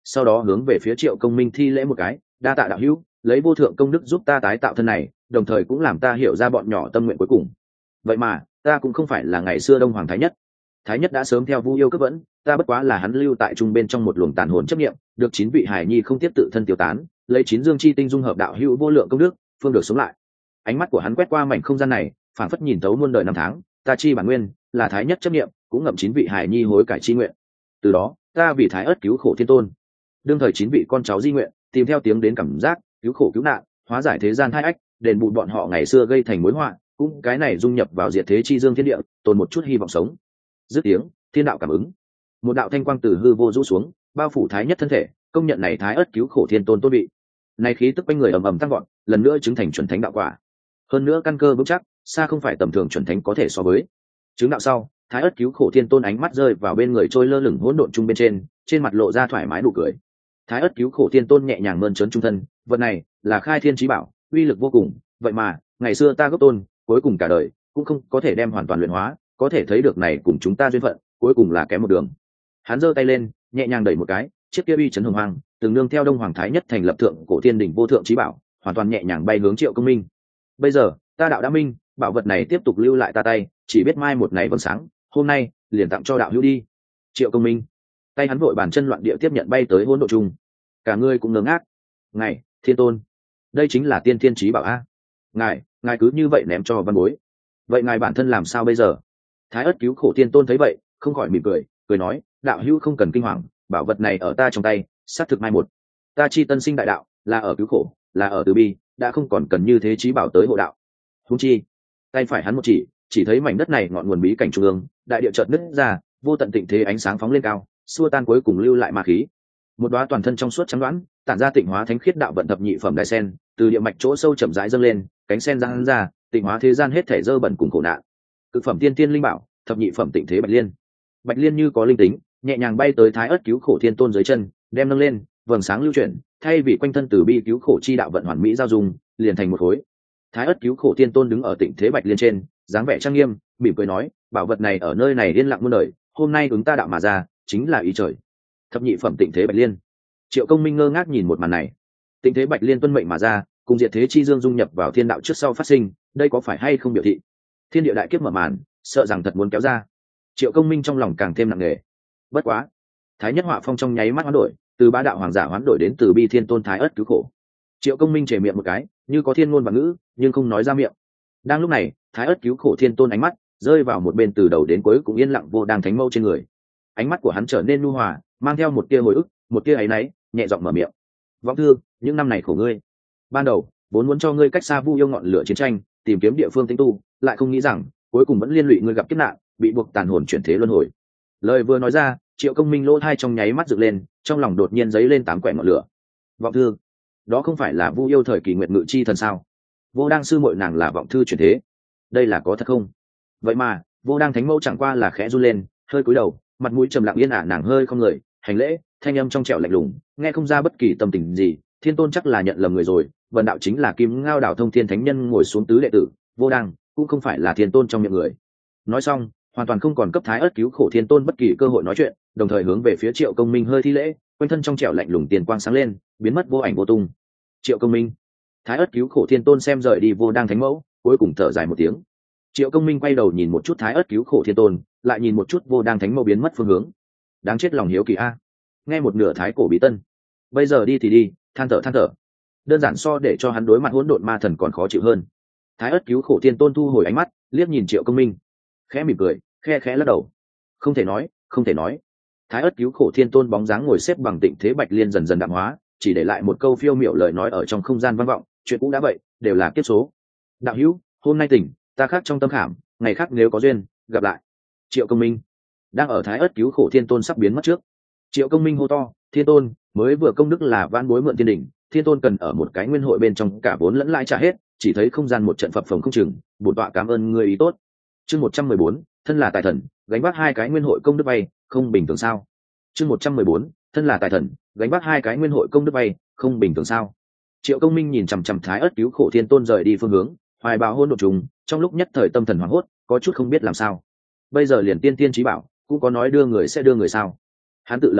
sau đó hướng về phía Triệu Công Minh thi lễ một cái, đa tạ đạo hữu, lấy vô thượng công đức giúp ta tái tạo thân này, đồng thời cũng làm ta hiểu ra bọn nhỏ tâm nguyện cuối cùng. Vậy mà ta cũng không phải là ngày xưa Đông Hoàng Thái Nhất. Thái Nhất đã sớm theo Vu yêu cướp vẫn, ta bất quá là hắn lưu tại trung bên trong một luồng tàn hồn chấp niệm, được 9 vị hài nhi không tiếp tự thân tiêu tán, lấy 9 dương chi tinh dung hợp đạo hữu vô lượng công đức, phương được sống lại. Ánh mắt của hắn quét qua mảnh không gian này, phảng phất nhìn thấu muôn đời năm tháng, ta chi bản nguyên, là Thái Nhất chấp niệm, cũng ngậm 9 vị hài nhi hối cải chi nguyện. Từ đó, ta vì Thái Ất cứu khổ thiên tôn. Đương thời 9 vị con cháu di nguyện, tìm theo tiếng đến cảm giác, cứu khổ cứu nạn, hóa giải thế gian hai ách, đền bù bọn họ ngày xưa gây thành mối họa, cũng cái này dung nhập vào diệt thế chi dương thiên địa, tồn một chút hy vọng sống. Dứt tiếng, thiên đạo cảm ứng, một đạo thanh quang từ hư vô rũ xuống, bao phủ Thái Nhất thân thể, công nhận này Thái Ất cứu khổ thiên tôn tôn vị. Này khí tức quanh người ầm ầm tăng vọt, lần nữa chứng thành chuẩn thánh đạo quả. Hơn nữa căn cơ vững chắc, xa không phải tầm thường chuẩn thánh có thể so với. Chứng đạo sau, Thái Ất cứu khổ thiên tôn ánh mắt rơi vào bên người trôi lơ lửng hỗn độn trung bên trên mặt lộ ra thoải mái nụ cười. Thái Ất cứu khổ thiên tôn nhẹ nhàng mơn trớn trung thân, vật này là khai thiên chí bảo, uy lực vô cùng, vậy mà ngày xưa ta gốc tôn, cuối cùng cả đời cũng không có thể đem hoàn toàn luyện hóa, có thể thấy được này cùng chúng ta duyên phận, cuối cùng là kém một đường. Hắn giơ tay lên, nhẹ nhàng đẩy một cái, chiếc kia uy chấn hồng hoang, từng nương theo Đông Hoàng Thái Nhất thành lập thượng cổ thiên đỉnh vô thượng chí bảo, hoàn toàn nhẹ nhàng bay hướng Triệu Công Minh. Bây giờ, ta đạo đã minh, bảo vật này tiếp tục lưu lại ta tay, chỉ biết mai một ngày vầng sáng, hôm nay liền tặng cho đạo hữu đi. Triệu Công Minh, tay hắn vội bàn chân loạn địa tiếp nhận bay tới hỗn độn trung. Cả người cũng ngớ ngác. Ngài, Thiên Tôn, đây chính là tiên thiên chí bảo a. Ngài cứ như vậy ném cho văn bối. Vậy ngài bản thân làm sao bây giờ? Thái Ất cứu khổ Thiên Tôn thấy vậy, không khỏi mỉm cười nói, đạo hữu không cần kinh hoàng, bảo vật này ở ta trong tay, sát thực mai một. Ta chi tân sinh đại đạo, là ở cứu khổ, là ở từ bi, đã không còn cần như thế chí bảo tới hộ đạo. Huống chi, tay phải hắn một chỉ thấy mảnh đất này ngọn nguồn bí cảnh trung ương, đại địa chợt nứt ra, vô tận tịnh thế ánh sáng phóng lên cao, xua tan cuối cùng lưu lại ma khí. Một đóa toàn thân trong suốt trắng đoán, tản ra tịnh hóa thánh khiết đạo vận thập nhị phẩm đại sen, từ địa mạch chỗ sâu chậm rãi dâng lên, cánh sen giang ra, tịnh hóa thế gian hết thể dơ bẩn cùng khổ nạn. Cực phẩm tiên tiên linh bảo, thập nhị phẩm tịnh thế bạch liên. Bạch liên như có linh tính, nhẹ nhàng bay tới Thái Ất cứu khổ Thiên Tôn dưới chân, đem nâng lên, vầng sáng lưu chuyển, thay vì quanh thân từ bi cứu khổ chi đạo vận hoàn mỹ giao dung, liền thành một khối. Thái Ất cứu khổ Thiên Tôn đứng ở tịnh thế bạch liên trên, dáng vẻ trang nghiêm, mỉm cười nói, bảo vật này ở nơi này yên lặng muôn đời, hôm nay ứng ta đạo mà ra, chính là ý trời. Thập nhị phẩm tịnh thế bạch liên. Triệu Công Minh ngơ ngác nhìn một màn này. Tịnh thế bạch liên tuân mệnh mà ra, cùng diệt thế chi dương dung nhập vào thiên đạo trước sau phát sinh, đây có phải hay không biểu thị thiên địa đại kiếp mở màn, sợ rằng thật muốn kéo ra. Triệu Công Minh trong lòng càng thêm nặng nề. Bất quá, Thái Nhất họa phong trong nháy mắt hoán đổi, từ ba đạo hoàng giả hoán đổi đến từ bi thiên tôn Thái Ất cứu khổ. Triệu Công Minh chề miệng một cái, như có thiên ngôn và ngữ, nhưng không nói ra miệng. Đang lúc này, Thái Ất cứu khổ Thiên Tôn ánh mắt rơi vào một bên từ đầu đến cuối cũng yên lặng vô đang thánh mâu trên người. Ánh mắt của hắn trở nên nhu hòa, mang theo một tia hồi ức, một tia áy náy, nhẹ giọng mở miệng. Vọng Thư, những năm này khổ ngươi. Ban đầu, vốn muốn cho ngươi cách xa Vu yêu ngọn lửa chiến tranh, tìm kiếm địa phương tĩnh tu, lại không nghĩ rằng cuối cùng vẫn liên lụy ngươi gặp kiếp nạn, bị buộc tàn hồn chuyển thế luân hồi. Lời vừa nói ra, Triệu Công Minh lỗ tai trong nháy mắt dựng lên, trong lòng đột nhiên dấy lên tám quẻ ngọn lửa. Vọng Thư, đó không phải là Vu yêu thời kỳ nguyệt ngự chi thần sao? Vô Đang sư muội nàng là Vọng Thư chuyển thế, đây là có thật không? Vậy mà Vô Đang thánh mẫu chẳng qua là khẽ run lên, hơi cúi đầu, mặt mũi trầm lặng yên ả, nàng hơi không người hành lễ, thanh âm trong trẻo lạnh lùng, nghe không ra bất kỳ tâm tình gì. Thiên Tôn chắc là nhận lầm người rồi, vần đạo chính là Kim Ngao đảo thông thiên thánh nhân ngồi xuống tứ đệ tử, Vô Đang cũng không phải là Thiên Tôn trong miệng người. Nói xong, hoàn toàn không còn cấp Thái Ất cứu khổ Thiên Tôn bất kỳ cơ hội nói chuyện, đồng thời hướng về phía Triệu Công Minh hơi thi lễ, quanh thân trong trẻo lạnh lùng tiền quang sáng lên, biến mất vô ảnh vô tung. Triệu Công Minh. Thái Ất cứu khổ Thiên Tôn xem rời đi Vô Đang thánh mẫu, cuối cùng thở dài một tiếng. Triệu Công Minh quay đầu nhìn một chút Thái Ất cứu khổ Thiên Tôn, lại nhìn một chút Vô Đang thánh mẫu biến mất phương hướng. Đáng chết lòng hiếu kỳ a. Nghe một nửa thái cổ bí tân, bây giờ đi thì đi, than thở, đơn giản so để cho hắn đối mặt hỗn độn ma thần còn khó chịu hơn. Thái Ất cứu khổ Thiên Tôn thu hồi ánh mắt, liếc nhìn Triệu Công Minh, khẽ mỉm cười, khẽ lắc đầu. Không thể nói. Thái Ất cứu khổ Thiên Tôn bóng dáng ngồi xếp bằng tịnh thế bạch liên dần dần đạm hóa, chỉ để lại một câu phiêu miểu lời nói ở trong không gian vang vọng, chuyện cũng đã vậy, đều là kiếp số. Đạo hữu, hôm nay tỉnh, ta khác trong tâm khảm, ngày khác nếu có duyên, gặp lại. Triệu Công Minh đang ở Thái Ất cứu khổ Thiên Tôn sắp biến mất trước. Triệu Công Minh hô to, Thiên Tôn, mới vừa công đức là van bối mượn thiên đỉnh, Thiên Tôn cần ở một cái nguyên hội bên trong cả vốn lẫn lãi trả hết, chỉ thấy không gian một trận phập phồng không chừng, bổn tọa cảm ơn ngươi ý tốt. Chương 114, thân là tài thần, gánh vác hai cái nguyên hội công đức vay, không bình thường sao? Chương 114, thân là tài thần, gánh vác hai cái nguyên hội công đức vay, không bình thường sao? Triệu Công Minh nhìn chằm chằm Thái Ất cứu khổ Thiên Tôn rời đi phương hướng, hoài bão hỗn độn trùng, trong lúc nhất thời tâm thần hoảng hốt, có chút không biết làm sao. Bây giờ liền tiên tiên chí bảo, cũng có nói đưa người sẽ đưa người sao? Hắn tự lẩm bẩm,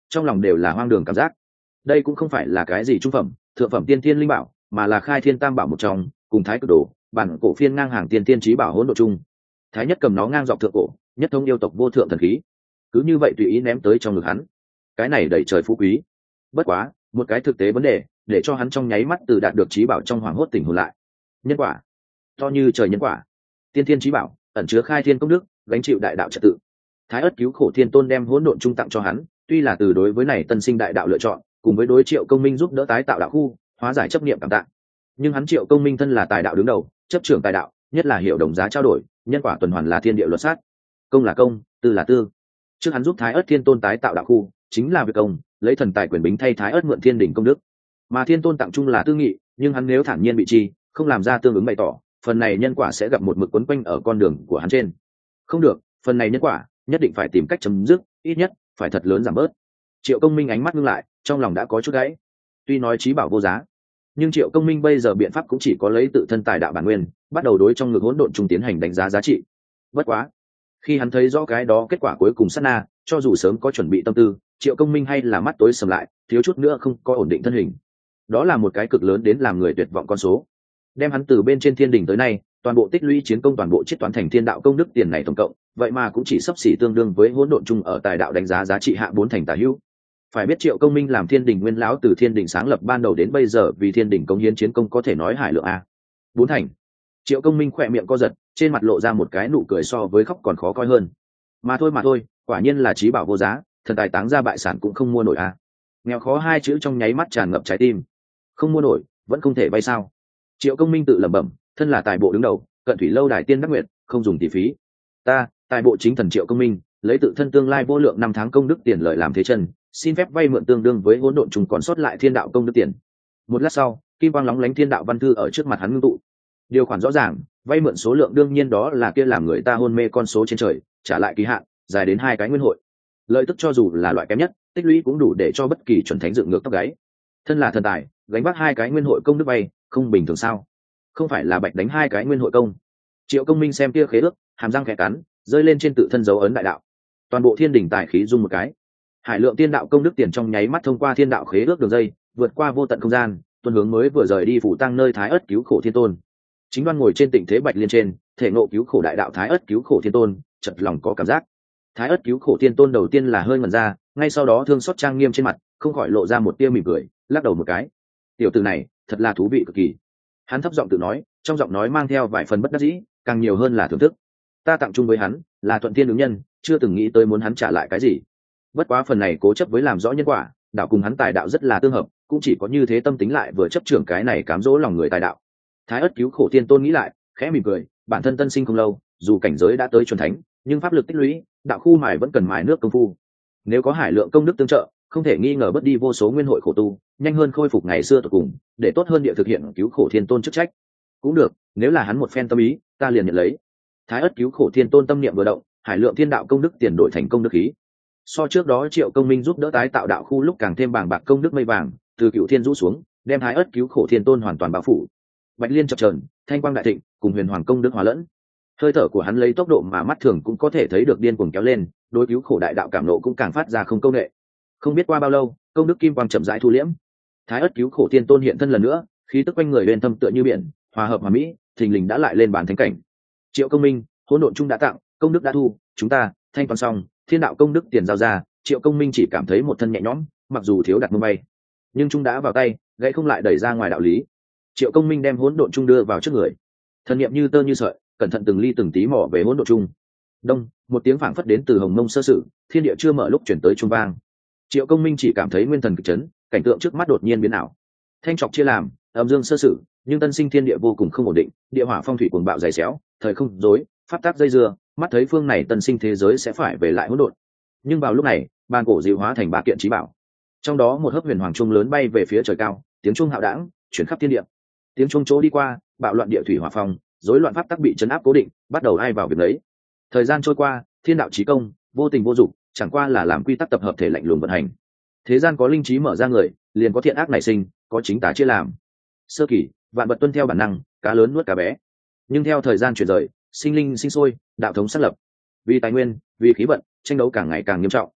trong lòng đều là hoang đường cảm giác. Đây cũng không phải là cái gì trung phẩm thượng phẩm tiên thiên linh bảo, mà là khai thiên tam bảo một trong, cùng thái cực đồ bản cổ phiên ngang hàng tiên tiên trí bảo hỗn độ chung. Thái nhất cầm nó ngang dọc thượng cổ, nhất thông yêu tộc vô thượng thần khí, cứ như vậy tùy ý ném tới trong ngực hắn. Cái này đẩy trời phú quý. Bất quá một cái thực tế vấn đề để cho hắn trong nháy mắt từ đạt được trí bảo trong hoàng hốt tỉnh hồn lại. Nhân quả to như trời, nhân quả. Tiên thiên trí bảo ẩn chứa khai thiên công đức, gánh chịu đại đạo trật tự. Thái ất cứu khổ thiên tôn đem hỗn độn trung tặng cho hắn, tuy là từ đối với này tân sinh đại đạo lựa chọn, cùng với đối Triệu Công Minh giúp đỡ tái tạo đạo khu, hóa giải chấp niệm cảm tạ. Nhưng hắn Triệu Công Minh thân là tài đạo đứng đầu, chấp trưởng tài đạo, nhất là hiểu đồng giá trao đổi, nhân quả tuần hoàn là thiên địa luật sát. Công là công, tư là tư. Trước hắn giúp Thái ất thiên tôn tái tạo đạo khu, chính là việc công, lấy thần tài quyền bính thay Thái ất mượn thiên đỉnh công đức. Mà thiên tôn tặng chung là tư nghị, nhưng hắn nếu thản nhiên bị chi, không làm ra tương ứng bày tỏ, phần này nhân quả sẽ gặp một mực quấn quanh ở con đường của hắn trên. Không được, phần này nhân quả nhất định phải tìm cách chấm dứt, ít nhất phải thật lớn giảm bớt. Triệu Công Minh ánh mắt ngưng lại, trong lòng đã có chút gãy. Tuy nói trí bảo vô giá, nhưng Triệu Công Minh bây giờ biện pháp cũng chỉ có lấy tự thân tài đạo bản nguyên, bắt đầu đối trong ngực hỗn độn trung tiến hành đánh giá giá trị. Bất quá, khi hắn thấy rõ cái đó kết quả cuối cùng sát na, cho dù sớm có chuẩn bị tâm tư, Triệu Công Minh hay là mắt tối sầm lại, thiếu chút nữa không có ổn định thân hình. Đó là một cái cực lớn đến làm người tuyệt vọng con số. Đem hắn từ bên trên thiên đỉnh tới nay, toàn bộ tích lũy chiến công toàn bộ chiết toán thành thiên đạo công đức tiền này tổng cộng, vậy mà cũng chỉ xấp xỉ tương đương với hỗn độn chung ở tài đạo đánh giá giá trị hạ 4 thành tả hữu. Phải biết Triệu Công Minh làm thiên đỉnh nguyên lão từ thiên đỉnh sáng lập ban đầu đến bây giờ vì thiên đỉnh công hiến chiến công có thể nói hải lượng a. 4 thành. Triệu Công Minh khỏe miệng co giật, trên mặt lộ ra một cái nụ cười so với khóc còn khó coi hơn. Mà thôi, quả nhiên là trí bảo vô giá, thần tài táng ra bại sản cũng không mua nổi a. Nghèo khó hai chữ trong nháy mắt tràn ngập trái tim. Không mua nổi, vẫn không thể vay sao? Triệu Công Minh tự lẩm bẩm, thân là tài bộ đứng đầu, cận thủy lâu đài tiên đắc nguyện, không dùng tỷ phí. Ta, tài bộ chính thần Triệu Công Minh, lấy tự thân tương lai vô lượng năm tháng công đức tiền lợi làm thế chân, xin phép vay mượn tương đương với hỗn độn trùng còn sót lại thiên đạo công đức tiền. Một lát sau, kim quang lóng lánh thiên đạo văn thư ở trước mặt hắn ngưng tụ. Điều khoản rõ ràng, vay mượn số lượng đương nhiên đó là kia làm người ta hôn mê con số trên trời, trả lại kỳ hạn, dài đến 2 cái nguyên hội. Lợi tức cho dù là loại kém nhất, tích lũy cũng đủ để cho bất kỳ chuẩn thánh dựng ngược tóc gáy. Thân là thần tài, gánh vác 2 cái nguyên hội công đức vay, không bình thường sao? Không phải là bạch đánh 2 cái nguyên hội công. Triệu Công Minh xem kia khế ước, hàm răng khẽ cắn, rơi lên trên tự thân dấu ấn đại đạo. Toàn bộ thiên đỉnh tài khí rung một cái. Hải lượng tiên đạo công đức tiền trong nháy mắt thông qua thiên đạo khế ước đường dây, vượt qua vô tận không gian, tuần hướng mới vừa rời đi phủ tăng nơi Thái ất cứu khổ thiên tôn. Chính Đoan ngồi trên tịnh thế bạch liên trên, thể ngộ cứu khổ đại đạo Thái ất cứu khổ thiên tôn, chợt lòng có cảm giác. Thái ất cứu khổ thiên tôn đầu tiên là hơi ngẩn ra, ngay sau đó thương xót trang nghiêm trên mặt, không khỏi lộ ra một tia mỉm cười, lắc đầu một cái. Tiểu tử này, thật là thú vị cực kỳ. Hắn thấp giọng tự nói, trong giọng nói mang theo vài phần bất đắc dĩ, càng nhiều hơn là thưởng thức. Ta tặng chung với hắn, là thuận thiên ứng nhân, chưa từng nghĩ tới muốn hắn trả lại cái gì. Bất quá phần này cố chấp với làm rõ nhân quả, đạo cùng hắn tài đạo rất là tương hợp, cũng chỉ có như thế tâm tính lại vừa chấp trưởng cái này cám dỗ lòng người tài đạo. Thái ất cứu khổ thiên tôn nghĩ lại, khẽ mỉm cười, bản thân tân sinh không lâu, dù cảnh giới đã tới chuẩn thánh, nhưng pháp lực tích lũy, đạo khu mài vẫn cần mài nước công phu. Nếu có hải lượng công đức tương trợ, không thể nghi ngờ bớt đi vô số nguyên hội khổ tu, nhanh hơn khôi phục ngày xưa tột cùng, để tốt hơn địa thực hiện cứu khổ thiên tôn chức trách. Cũng được, nếu là hắn một phen tâm ý, ta liền nhận lấy. Thái ất cứu khổ thiên tôn tâm niệm vừa động, hải lượng thiên đạo công đức tiền đổi thành công đức khí. So trước đó Triệu Công Minh giúp đỡ tái tạo đạo khu lúc càng thêm bàng bạc công đức mây vàng, từ cựu thiên rũ xuống, đem Thái ất cứu khổ thiên tôn hoàn toàn bao phủ. Bạch liên chập chờn, thanh quang đại thịnh, cùng huyền hoàng công đức hòa lẫn. Hơi thở của hắn lấy tốc độ mà mắt thường cũng có thể thấy được điên cuồng kéo lên, đối cứu khổ đại đạo cảm nộ cũng càng phát ra không câu nệ. Không biết qua bao lâu, công đức kim quang chậm rãi thu liễm. Thái ất cứu khổ thiên tôn hiện thân lần nữa, khí tức quanh người bên thâm tựa như biển, hòa hợp hòa mỹ, thình lình đã lại lên bàn thánh cảnh. Triệu Công Minh, hỗn độn chung đã tặng, công đức đã thu, chúng ta thanh toán xong, thiên đạo công đức tiền giao ra. Triệu Công Minh chỉ cảm thấy một thân nhẹ nhõm, mặc dù thiếu đặt mông bay, nhưng chung đã vào tay, gãy không lại đẩy ra ngoài đạo lý. Triệu Công Minh đem hỗn độn chung đưa vào trước người, thần niệm như tơ như sợi, cẩn thận từng ly từng tí mò về hỗn độn chung. Đông, một tiếng phảng phất đến từ hồng mông sơ sự, thiên địa chưa mở lúc chuyển tới trung vang. Triệu Công Minh chỉ cảm thấy nguyên thần kịch chấn, cảnh tượng trước mắt đột nhiên biến ảo. Thanh trọc chia làm, âm dương sơ sự, nhưng tân sinh thiên địa vô cùng không ổn định, địa hỏa phong thủy cuồng bạo dày xéo, thời không rối, pháp tác dây dưa, mắt thấy phương này tân sinh thế giới sẽ phải về lại hỗn độn. Nhưng vào lúc này, bàn cổ diệu hóa thành 3 kiện chí bảo. Trong đó một hớp huyền hoàng trung lớn bay về phía trời cao, tiếng trung hạo đãng, chuyển khắp thiên địa. Tiếng trung chỗ đi qua, bạo loạn địa thủy hỏa phong, rối loạn pháp tắc bị chấn áp cố định, bắt đầu ai vào việc đấy. Thời gian trôi qua, thiên đạo chí công, vô tình vô dụng, chẳng qua là làm quy tắc tập hợp thể lạnh lùng vận hành. Thế gian có linh trí mở ra người, liền có thiện ác nảy sinh, có chính tà chia làm. Sơ kỳ, vạn vật tuân theo bản năng, cá lớn nuốt cá bé. Nhưng theo thời gian chuyển rời, sinh linh sinh sôi, đạo thống xác lập. Vì tài nguyên, vì khí vận, tranh đấu càng ngày càng nghiêm trọng.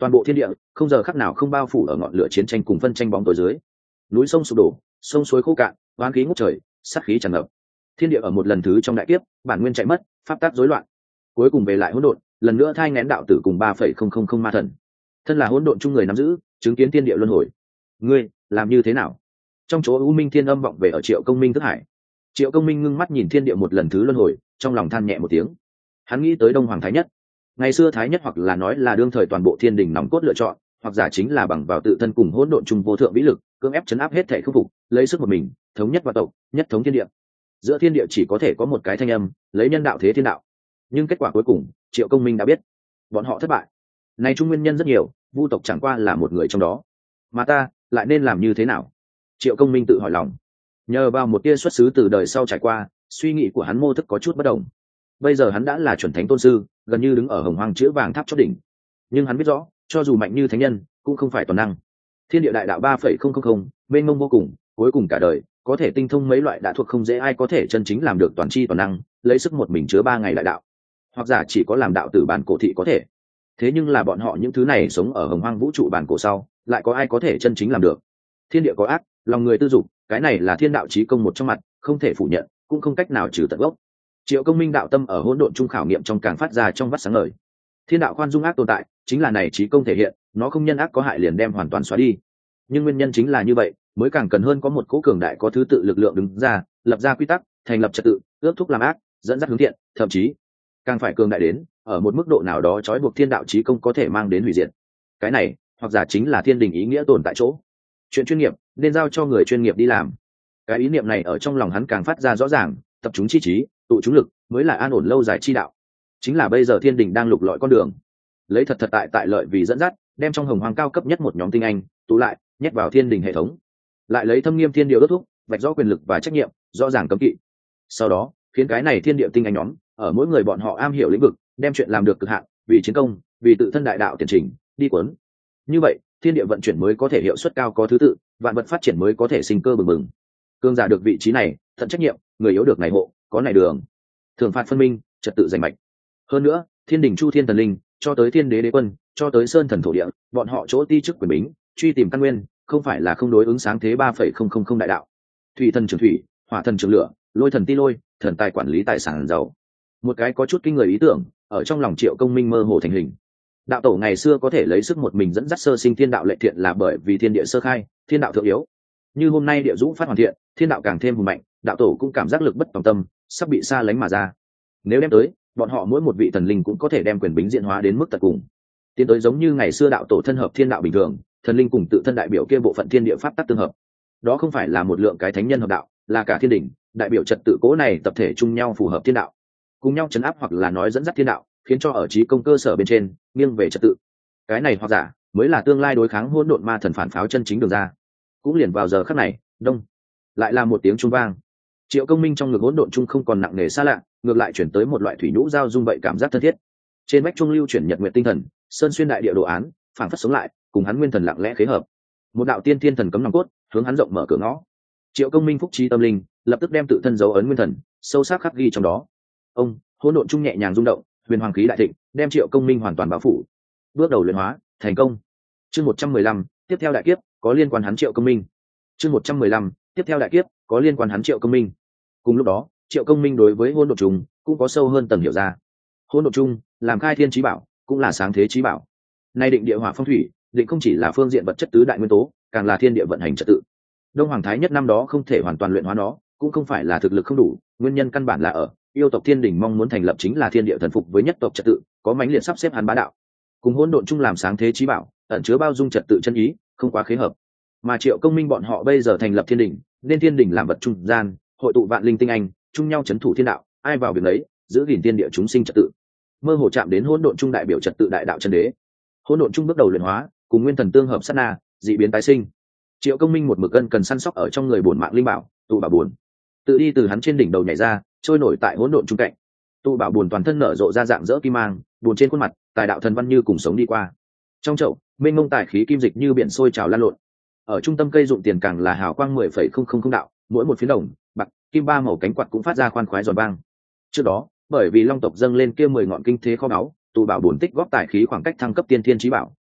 toàn bộ thiên địa không giờ khắc nào không bao phủ ở ngọn lửa chiến tranh cùng phân tranh bóng tối dưới. Núi sông sụp đổ, sông suối khô cạn, oán khí ngút trời, sát khí tràn ngập. Thiên địa ở một lần thứ trong đại kiếp, bản nguyên chạy mất, pháp tắc rối loạn, cuối cùng về lại hỗn độn, lần nữa thai nghén đạo tử cùng 3,000 ma thần. Thân là hỗn độn chung người nắm giữ, chứng kiến thiên địa luân hồi. Ngươi làm như thế nào? Trong chỗ u minh thiên âm vọng về ở Triệu Công Minh thức hải. Triệu Công Minh ngưng mắt nhìn thiên địa một lần thứ luân hồi, trong lòng than nhẹ một tiếng. Hắn nghĩ tới Đông Hoàng Thái Nhất. Ngày xưa Thái Nhất hoặc là nói là đương thời toàn bộ thiên đình nòng cốt lựa chọn, hoặc giả chính là bằng vào tự thân cùng hỗn độn chung vô thượng vĩ lực, cưỡng ép chấn áp hết thể khắc phục, lấy sức một mình, thống nhất vạn tộc, nhất thống thiên địa. Giữa thiên địa chỉ có thể có một cái thanh âm, lấy nhân đạo thế thiên đạo. Nhưng kết quả cuối cùng, Triệu Công Minh đã biết, bọn họ thất bại. Này trung nguyên nhân rất nhiều, vu tộc chẳng qua là một người trong đó. Mà ta lại nên làm như thế nào? Triệu Công Minh tự hỏi lòng. Nhờ vào một tia xuất xứ từ đời sau trải qua, suy nghĩ của hắn mô thức có chút bất đồng. Bây giờ hắn đã là chuẩn thánh tôn sư, gần như đứng ở hồng hoang chữ vàng tháp chót đỉnh. Nhưng hắn biết rõ, cho dù mạnh như thánh nhân, cũng không phải toàn năng. Thiên địa đại đạo 3,000, mênh mông vô cùng, cuối cùng cả đời có thể tinh thông mấy loại đã thuộc không dễ ai có thể chân chính làm được toàn chi toàn năng, lấy sức một mình chứa 3 ngày đại đạo. Hoặc giả chỉ có làm đạo tử bản cổ thị có thể. Thế nhưng là bọn họ những thứ này sống ở hồng hoang vũ trụ bản cổ sau, lại có ai có thể chân chính làm được? Thiên địa có ác, lòng người tư dục, cái này là thiên đạo chí công một trong mặt, không thể phủ nhận, cũng không cách nào trừ tận gốc. Triệu Công Minh đạo tâm ở hỗn độn trung khảo nghiệm trong càng phát ra trong vắt sáng ngời. Thiên đạo khoan dung ác tồn tại, chính là này chí công thể hiện, nó không nhân ác có hại liền đem hoàn toàn xóa đi. Nhưng nguyên nhân chính là như vậy, mới càng cần hơn có một cỗ cường đại có thứ tự lực lượng đứng ra, lập ra quy tắc, thành lập trật tự, ước thúc làm ác, dẫn dắt hướng thiện, thậm chí càng phải cường đại đến ở một mức độ nào đó trói buộc thiên đạo chí công có thể mang đến hủy diệt. Cái này, hoặc giả chính là thiên đình ý nghĩa tồn tại chỗ. Chuyện chuyên nghiệp nên giao cho người chuyên nghiệp đi làm. Cái ý niệm này ở trong lòng hắn càng phát ra rõ ràng, tập trung chi trí, tụ chúng lực mới là an ổn lâu dài chi đạo. Chính là bây giờ thiên đình đang lục lọi con đường, lấy thật tại lợi vì dẫn dắt, đem trong hồng hoang cao cấp nhất một nhóm tinh anh tụ lại, nhét vào thiên đình hệ thống, lại lấy thâm nghiêm thiên điều đốc thúc, vạch rõ quyền lực và trách nhiệm, rõ ràng cấm kỵ. Sau đó khiến cái này thiên địa tinh anh nhóm ở mỗi người bọn họ am hiểu lĩnh vực, đem chuyện làm được cực hạn, vì chiến công, vì tự thân đại đạo tiền trình đi cuốn. Như vậy thiên địa vận chuyển mới có thể hiệu suất cao có thứ tự, vạn vật phát triển mới có thể sinh cơ bừng bừng. Cương giả được vị trí này, thận trách nhiệm, người yếu được này hộ, có này đường. Thường phạt phân minh, trật tự giành mạch. Hơn nữa, thiên đình chu thiên thần linh, cho tới thiên đế đế quân, cho tới sơn thần thổ địa, bọn họ chỗ ti chức quyền bính, truy tìm căn nguyên, không phải là không đối ứng sáng thế 3,000 đại đạo. Thủy thần trường thủy, hỏa thần trường lửa, lôi thần ti lôi, thần tài quản lý tài sản giàu. Một cái có chút kinh người ý tưởng, ở trong lòng Triệu Công Minh mơ hồ thành hình. Đạo tổ ngày xưa có thể lấy sức một mình dẫn dắt sơ sinh thiên đạo lệ thiện là bởi vì thiên địa sơ khai, thiên đạo thượng yếu. Như hôm nay địa dũng phát hoàn thiện, thiên đạo càng thêm hùng mạnh, đạo tổ cũng cảm giác lực bất tòng tâm, sắp bị xa lánh mà ra. Nếu đem tới, bọn họ mỗi một vị thần linh cũng có thể đem quyền bính diễn hóa đến mức tận cùng, tiến tới giống như ngày xưa đạo tổ thân hợp thiên đạo bình thường, thần linh cùng tự thân đại biểu kia bộ phận thiên địa pháp tắc tương hợp. Đó không phải là một lượng cái thánh nhân hợp đạo, là cả thiên đình đại biểu trật tự cố này tập thể chung nhau phù hợp thiên đạo, cùng nhau chấn áp hoặc là nói dẫn dắt thiên đạo, khiến cho ở trí công cơ sở bên trên nghiêng về trật tự. Cái này hoặc giả mới là tương lai đối kháng hỗn độn ma thần phản pháo chân chính đường ra. Cũng liền vào giờ khắc này, đông lại là một tiếng trung vang. Triệu Công Minh trong ngực hỗn độn chung không còn nặng nề xa lạ, ngược lại chuyển tới một loại thủy nhũ giao dung vậy cảm giác thân thiết. Trên vách trung lưu chuyển nhật nguyện tinh thần, sơn xuyên đại địa đồ án phảng phất sống lại, cùng hắn nguyên thần lặng lẽ khế hợp. Một đạo tiên thiên thần cấm nòng cốt hướng hắn rộng mở cửa ngõ. Triệu Công Minh phúc trí tâm linh, lập tức đem tự thân dấu ấn nguyên thần sâu sắc khắc ghi trong đó. Ông hỗn độn chung nhẹ nhàng rung động, huyền hoàng khí đại thịnh, đem Triệu Công Minh hoàn toàn bao phủ. Bước đầu luyện hóa thành công. Chương 115, tiếp theo đại kiếp có liên quan hắn Triệu Công Minh. Chương 115, tiếp theo đại kiếp có liên quan hắn Triệu Công Minh. Cùng lúc đó, Triệu Công Minh đối với hỗn độn chung cũng có sâu hơn tầng hiểu ra. Hỗn độn chung làm khai thiên chí bảo, cũng là sáng thế chí bảo. Nay định địa hỏa phong thủy, định không chỉ là phương diện vật chất tứ đại nguyên tố, càng là thiên địa vận hành trật tự. Đông Hoàng Thái Nhất năm đó không thể hoàn toàn luyện hóa nó, cũng không phải là thực lực không đủ, nguyên nhân căn bản là ở yêu tộc thiên đình mong muốn thành lập chính là thiên địa thần phục với nhất tộc trật tự, có mãnh liệt sắp xếp hắn bá đạo. Cùng hỗn độn chung làm sáng thế chí bảo, ẩn chứa bao dung trật tự chân ý, không quá khế hợp. Mà Triệu Công Minh bọn họ bây giờ thành lập thiên đình, nên thiên đình làm vật trung gian, hội tụ vạn linh tinh anh, chung nhau chấn thủ thiên đạo, ai vào việc ấy, giữ gìn thiên địa chúng sinh trật tự. Mơ hồ chạm đến hỗn độn chung đại biểu trật tự đại đạo chân đế. Hỗn độn chung bước đầu luyện hóa, cùng nguyên thần tương hợp sát na, dị biến tái sinh. Triệu Công Minh một mực ân cần săn sóc ở trong người bổn mạng linh bảo, tụ bảo buồn, tự đi từ hắn trên đỉnh đầu nhảy ra, trôi nổi tại hỗn độn chung cạnh. Tụ bảo buồn toàn thân nở rộ ra dạng dỡ kim mang, buồn trên khuôn mặt, tài đạo thần văn như cùng sống đi qua. Trong chậu, mênh mông tài khí kim dịch như biển sôi trào lan lộn. Ở trung tâm cây dụng tiền càng là hào quang 10,000 đạo, mỗi một phiến đồng, bạc, kim ba màu cánh quạt cũng phát ra khoan khoái giòn vang. Trước đó, bởi vì long tộc dâng lên kia 10 ngọn kinh thế kho báu, tụ bảo bổn tích góp tài khí khoảng cách thăng cấp tiên thiên chí bảo,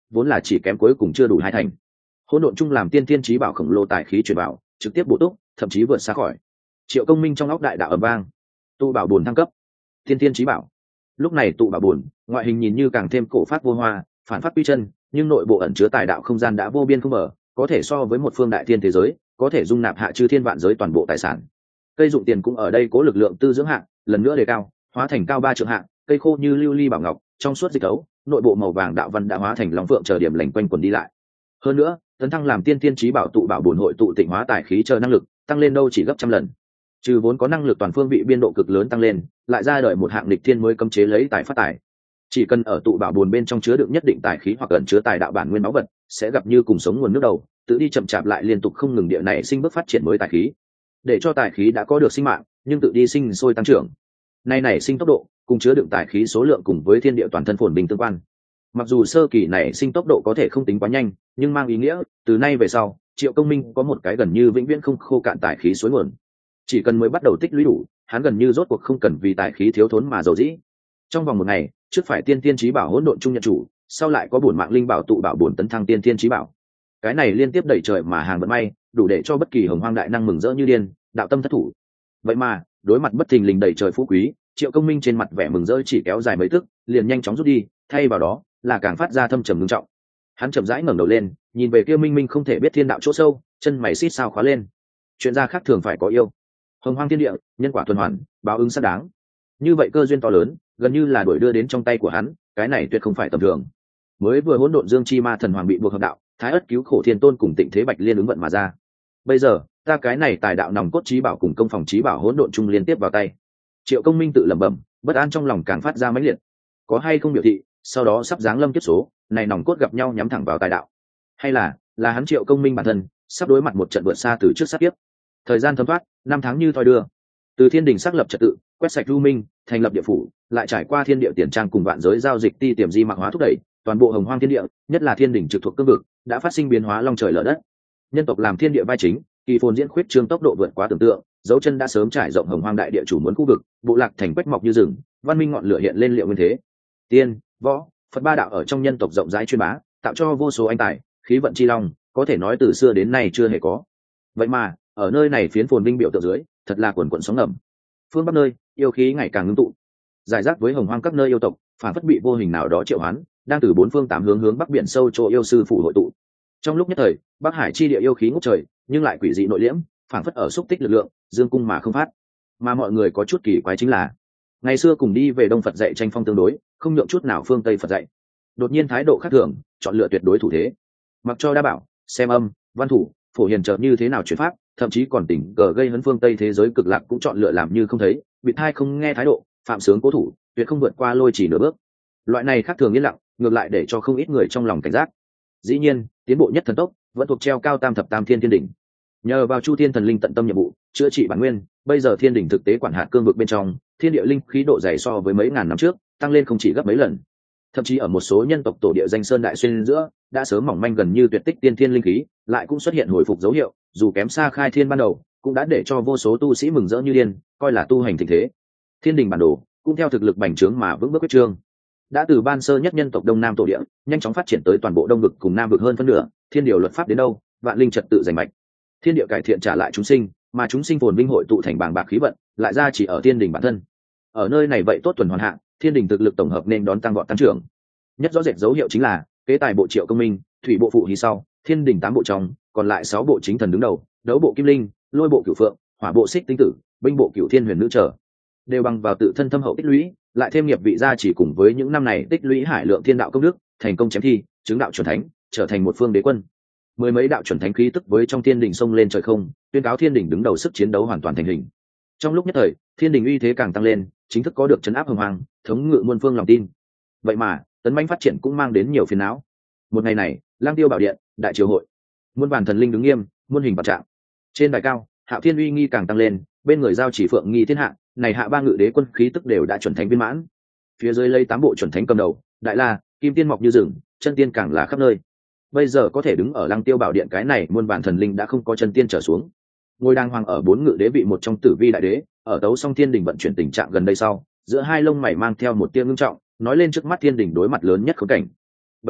vốn là chỉ kém cuối cùng chưa đủ 2 thành. Hỗn độn chung làm tiên thiên chí bảo khổng lồ tài khí truyền bảo, trực tiếp bổ túc, thậm chí vượt xa khỏi. Triệu Công Minh trong óc đại đạo ầm vang. Tụ bảo buồn thăng cấp. Tiên thiên chí bảo. Lúc này tụ bảo buồn, ngoại hình nhìn như càng thêm cổ phát vô hoa, phản phát quy chân, nhưng nội bộ ẩn chứa tài đạo không gian đã vô biên không mở, có thể so với một phương đại thiên thế giới, có thể dung nạp hạ chư thiên vạn giới toàn bộ tài sản. Cây dụng tiền cũng ở đây cố lực lượng tư dưỡng hạng, lần nữa đề cao, hóa thành cao 3 trượng hạng, cây khô như lưu ly bảo ngọc, trong suốt dịch tấu, nội bộ màu vàng đạo văn đã hóa thành long phượng chờ điểm lành quanh quần đi lại. Hơn nữa, tấn thăng làm tiên tiên chí bảo tụ bảo bổn hội tụ tịnh hóa tài khí chờ năng lực, tăng lên đâu chỉ gấp trăm lần. Trừ vốn có năng lực toàn phương vị biên độ cực lớn tăng lên, lại ra đời một hạng lịch thiên mới cấm chế lấy tài phát tài. Chỉ cần ở tụ bảo bồn bên trong chứa đựng nhất định tài khí hoặc ẩn chứa tài đạo bản nguyên báu vật, sẽ gặp như cùng sống nguồn nước đầu, tự đi chậm chạp lại liên tục không ngừng địa này sinh bước phát triển mới tài khí. Để cho tài khí đã có được sinh mạng, nhưng tự đi sinh sôi tăng trưởng. Nay nảy sinh tốc độ, cùng chứa đựng tài khí số lượng cùng với thiên địa toàn thân phồn bình tương quan. Mặc dù sơ kỳ này sinh tốc độ có thể không tính quá nhanh, nhưng mang ý nghĩa từ nay về sau, Triệu Công Minh có một cái gần như vĩnh viễn không khô cạn tài khí suối nguồn. Chỉ cần mới bắt đầu tích lũy đủ, hắn gần như rốt cuộc không cần vì tài khí thiếu thốn mà dầu dĩ. Trong vòng một ngày, trước phải tiên tiên chí bảo hỗn độn trung nhận chủ, sau lại có bổn mạng linh bảo tụ bảo bổn tấn thăng tiên tiên chí bảo. Cái này liên tiếp đẩy trời mà hàng vận may, đủ để cho bất kỳ hồng hoang đại năng mừng rỡ như điên, đạo tâm thất thủ. Vậy mà, đối mặt bất thình lình đẩy trời phú quý, Triệu Công Minh trên mặt vẻ mừng rỡ chỉ kéo dài mấy tức, liền nhanh chóng rút đi, thay vào đó là càng phát ra thâm trầm nghiêm trọng. Hắn chậm rãi ngẩng đầu lên, nhìn về kia minh minh không thể biết thiên đạo chỗ sâu, chân mày xít sao khóa lên. Chuyện gia khác thường phải có yêu. Hồng hoang thiên địa, nhân quả tuần hoàn, báo ứng xác đáng. Như vậy cơ duyên to lớn, gần như là đuổi đưa đến trong tay của hắn, cái này tuyệt không phải tầm thường. Mới vừa hỗn độn dương chi ma thần hoàng bị buộc hợp đạo, thái ất cứu khổ thiên tôn cùng tịnh thế bạch liên ứng vận mà ra. Bây giờ, ta cái này tài đạo nòng cốt chí bảo cùng công phòng chí bảo hỗn độn chung liên tiếp vào tay. Triệu Công Minh tự lẩm bẩm, bất an trong lòng càng phát ra mãnh liệt. Có hay không biểu thị, sau đó sắp giáng lâm kiếp số, này nòng cốt gặp nhau nhắm thẳng vào tài đạo, hay là hắn Triệu Công Minh bản thân sắp đối mặt một trận vượt xa từ trước sát kiếp. Thời gian thấm thoát, năm tháng như thoi đưa. Từ thiên đình xác lập trật tự, quét sạch lưu minh, thành lập địa phủ, lại trải qua thiên địa tiền trang cùng vạn giới giao dịch ti tiềm di mạc hóa thúc đẩy, toàn bộ hồng hoang thiên địa, nhất là thiên đình trực thuộc cương vực, đã phát sinh biến hóa long trời lở đất. Nhân tộc làm thiên địa vai chính, kỳ phồn diễn khuyết trương tốc độ vượt quá tưởng tượng, dấu chân đã sớm trải rộng hồng hoang đại địa chủ muốn khu vực, bộ lạc thành quách mọc như rừng, văn minh ngọn lửa hiện lên liệu nguyên thế. Tiên, võ, Phật ba đạo ở trong nhân tộc rộng rãi chuyên bá, tạo cho vô số anh tài, khí vận chi long, có thể nói từ xưa đến nay chưa hề có. Vậy mà, ở nơi này phiến phồn vinh biểu tượng dưới, thật là quần quần sóng ngầm. Phương Bắc nơi, yêu khí ngày càng ngưng tụ. Giải rác với hồng hoang các nơi yêu tộc, phản phất bị vô hình nào đó triệu hoán, đang từ bốn phương tám hướng hướng bắc biển sâu chỗ yêu sư phủ hội tụ. Trong lúc nhất thời, Bắc Hải chi địa yêu khí ngút trời, nhưng lại quỷ dị nội liễm, phản phất ở xúc tích lực lượng, dương cung mà không phát. Mà mọi người có chút kỳ quái chính là, ngày xưa cùng đi về Đông Phật dạy tranh phong tương đối, không nhượng chút nào phương Tây Phật dạy. Đột nhiên thái độ khác thường, chọn lựa tuyệt đối thủ thế. Mặc cho đa bảo, xem âm, văn thủ, phổ hiền chợt như thế nào chuyển pháp, thậm chí còn tỉnh cờ gây hấn phương Tây thế giới cực lạc cũng chọn lựa làm như không thấy, bị thai không nghe thái độ, phạm sướng cố thủ, tuyệt không vượt qua lôi chỉ nửa bước. Loại này khác thường yên lặng, ngược lại để cho không ít người trong lòng cảnh giác. Dĩ nhiên, tiến bộ nhất thần tốc, vẫn thuộc treo cao tam thập tam thiên thiên đỉnh. Nhờ vào Chu Thiên thần linh tận tâm nhiệm vụ, chữa trị bản nguyên, bây giờ thiên đỉnh thực tế quản hạt cương vực bên trong, thiên địa linh khí độ dày so với mấy ngàn năm trước, tăng lên không chỉ gấp mấy lần. Thậm chí ở một số nhân tộc tổ địa danh sơn đại xuyên giữa, đã sớm mỏng manh gần như tuyệt tích tiên thiên linh khí, lại cũng xuất hiện hồi phục dấu hiệu, dù kém xa khai thiên ban đầu, cũng đã để cho vô số tu sĩ mừng rỡ như điên, coi là tu hành thịnh thế. Thiên đình bản đồ cũng theo thực lực bành trướng mà vững bước quyết trương. Đã từ ban sơ nhất nhân tộc đông nam tổ địa, nhanh chóng phát triển tới toàn bộ đông vực cùng nam vực hơn phân nửa, thiên điều luật pháp đến đâu, vạn linh trật tự giành mạch. Thiên địa cải thiện trả lại chúng sinh, mà chúng sinh phồn vinh hội tụ thành bàng bạc khí vận, lại ra chỉ ở thiên đình bản thân. Ở nơi này vậy tốt tuần hoàn hạ, thiên đình thực lực tổng hợp nên đón tăng vọt tăng trưởng. Nhất rõ rệt dấu hiệu chính là kế tài bộ Triệu Công Minh, thủy bộ phụ hí sau, thiên đình 8 bộ trong, còn lại 6 bộ chính thần đứng đầu, đấu bộ kim linh, lôi bộ cửu phượng, hỏa bộ xích tinh tử, binh bộ cửu thiên huyền nữ trở, đều bằng vào tự thân thâm hậu tích lũy, lại thêm nghiệp vị gia chỉ cùng với những năm này tích lũy hải lượng thiên đạo công đức, thành công chém thi, chứng đạo chuẩn thánh, trở thành một phương đế quân. Mười mấy đạo chuẩn thánh khí tức với trong thiên đình xông lên trời không, tuyên cáo thiên đình đứng đầu sức chiến đấu hoàn toàn thành hình. Trong lúc nhất thời, thiên đình uy thế càng tăng lên, chính thức có được trấn áp hồng hoàng, thống ngự muôn phương lòng tin. Vậy mà, tấn mãnh phát triển cũng mang đến nhiều phiền não. Một ngày này, Lang Tiêu Bảo Điện, đại triều hội, muôn vàn thần linh đứng nghiêm, muôn hình vạn trạng. Trên đài cao, Hạo Thiên uy nghi càng tăng lên, bên người giao chỉ phượng nghi thiên hạ, này hạ ba ngự đế quân khí tức đều đã chuẩn thánh viên mãn. Phía dưới lấy 8 bộ chuẩn thánh cầm đầu, đại la, kim tiên mọc như rừng, chân tiên càng là khắp nơi. Bây giờ có thể đứng ở Lăng Tiêu Bảo Điện cái này muôn vàn thần linh đã không có chân tiên trở xuống. Ngôi đang hoàng ở 4 ngự đế vị một trong Tử Vi đại đế, ở Tấu Song Thiên Đình vận chuyển tình trạng gần đây sau, giữa hai lông mày mang theo một tia ngưng trọng, nói lên trước mắt thiên đình đối mặt lớn nhất khốn cảnh. Vậy hạ,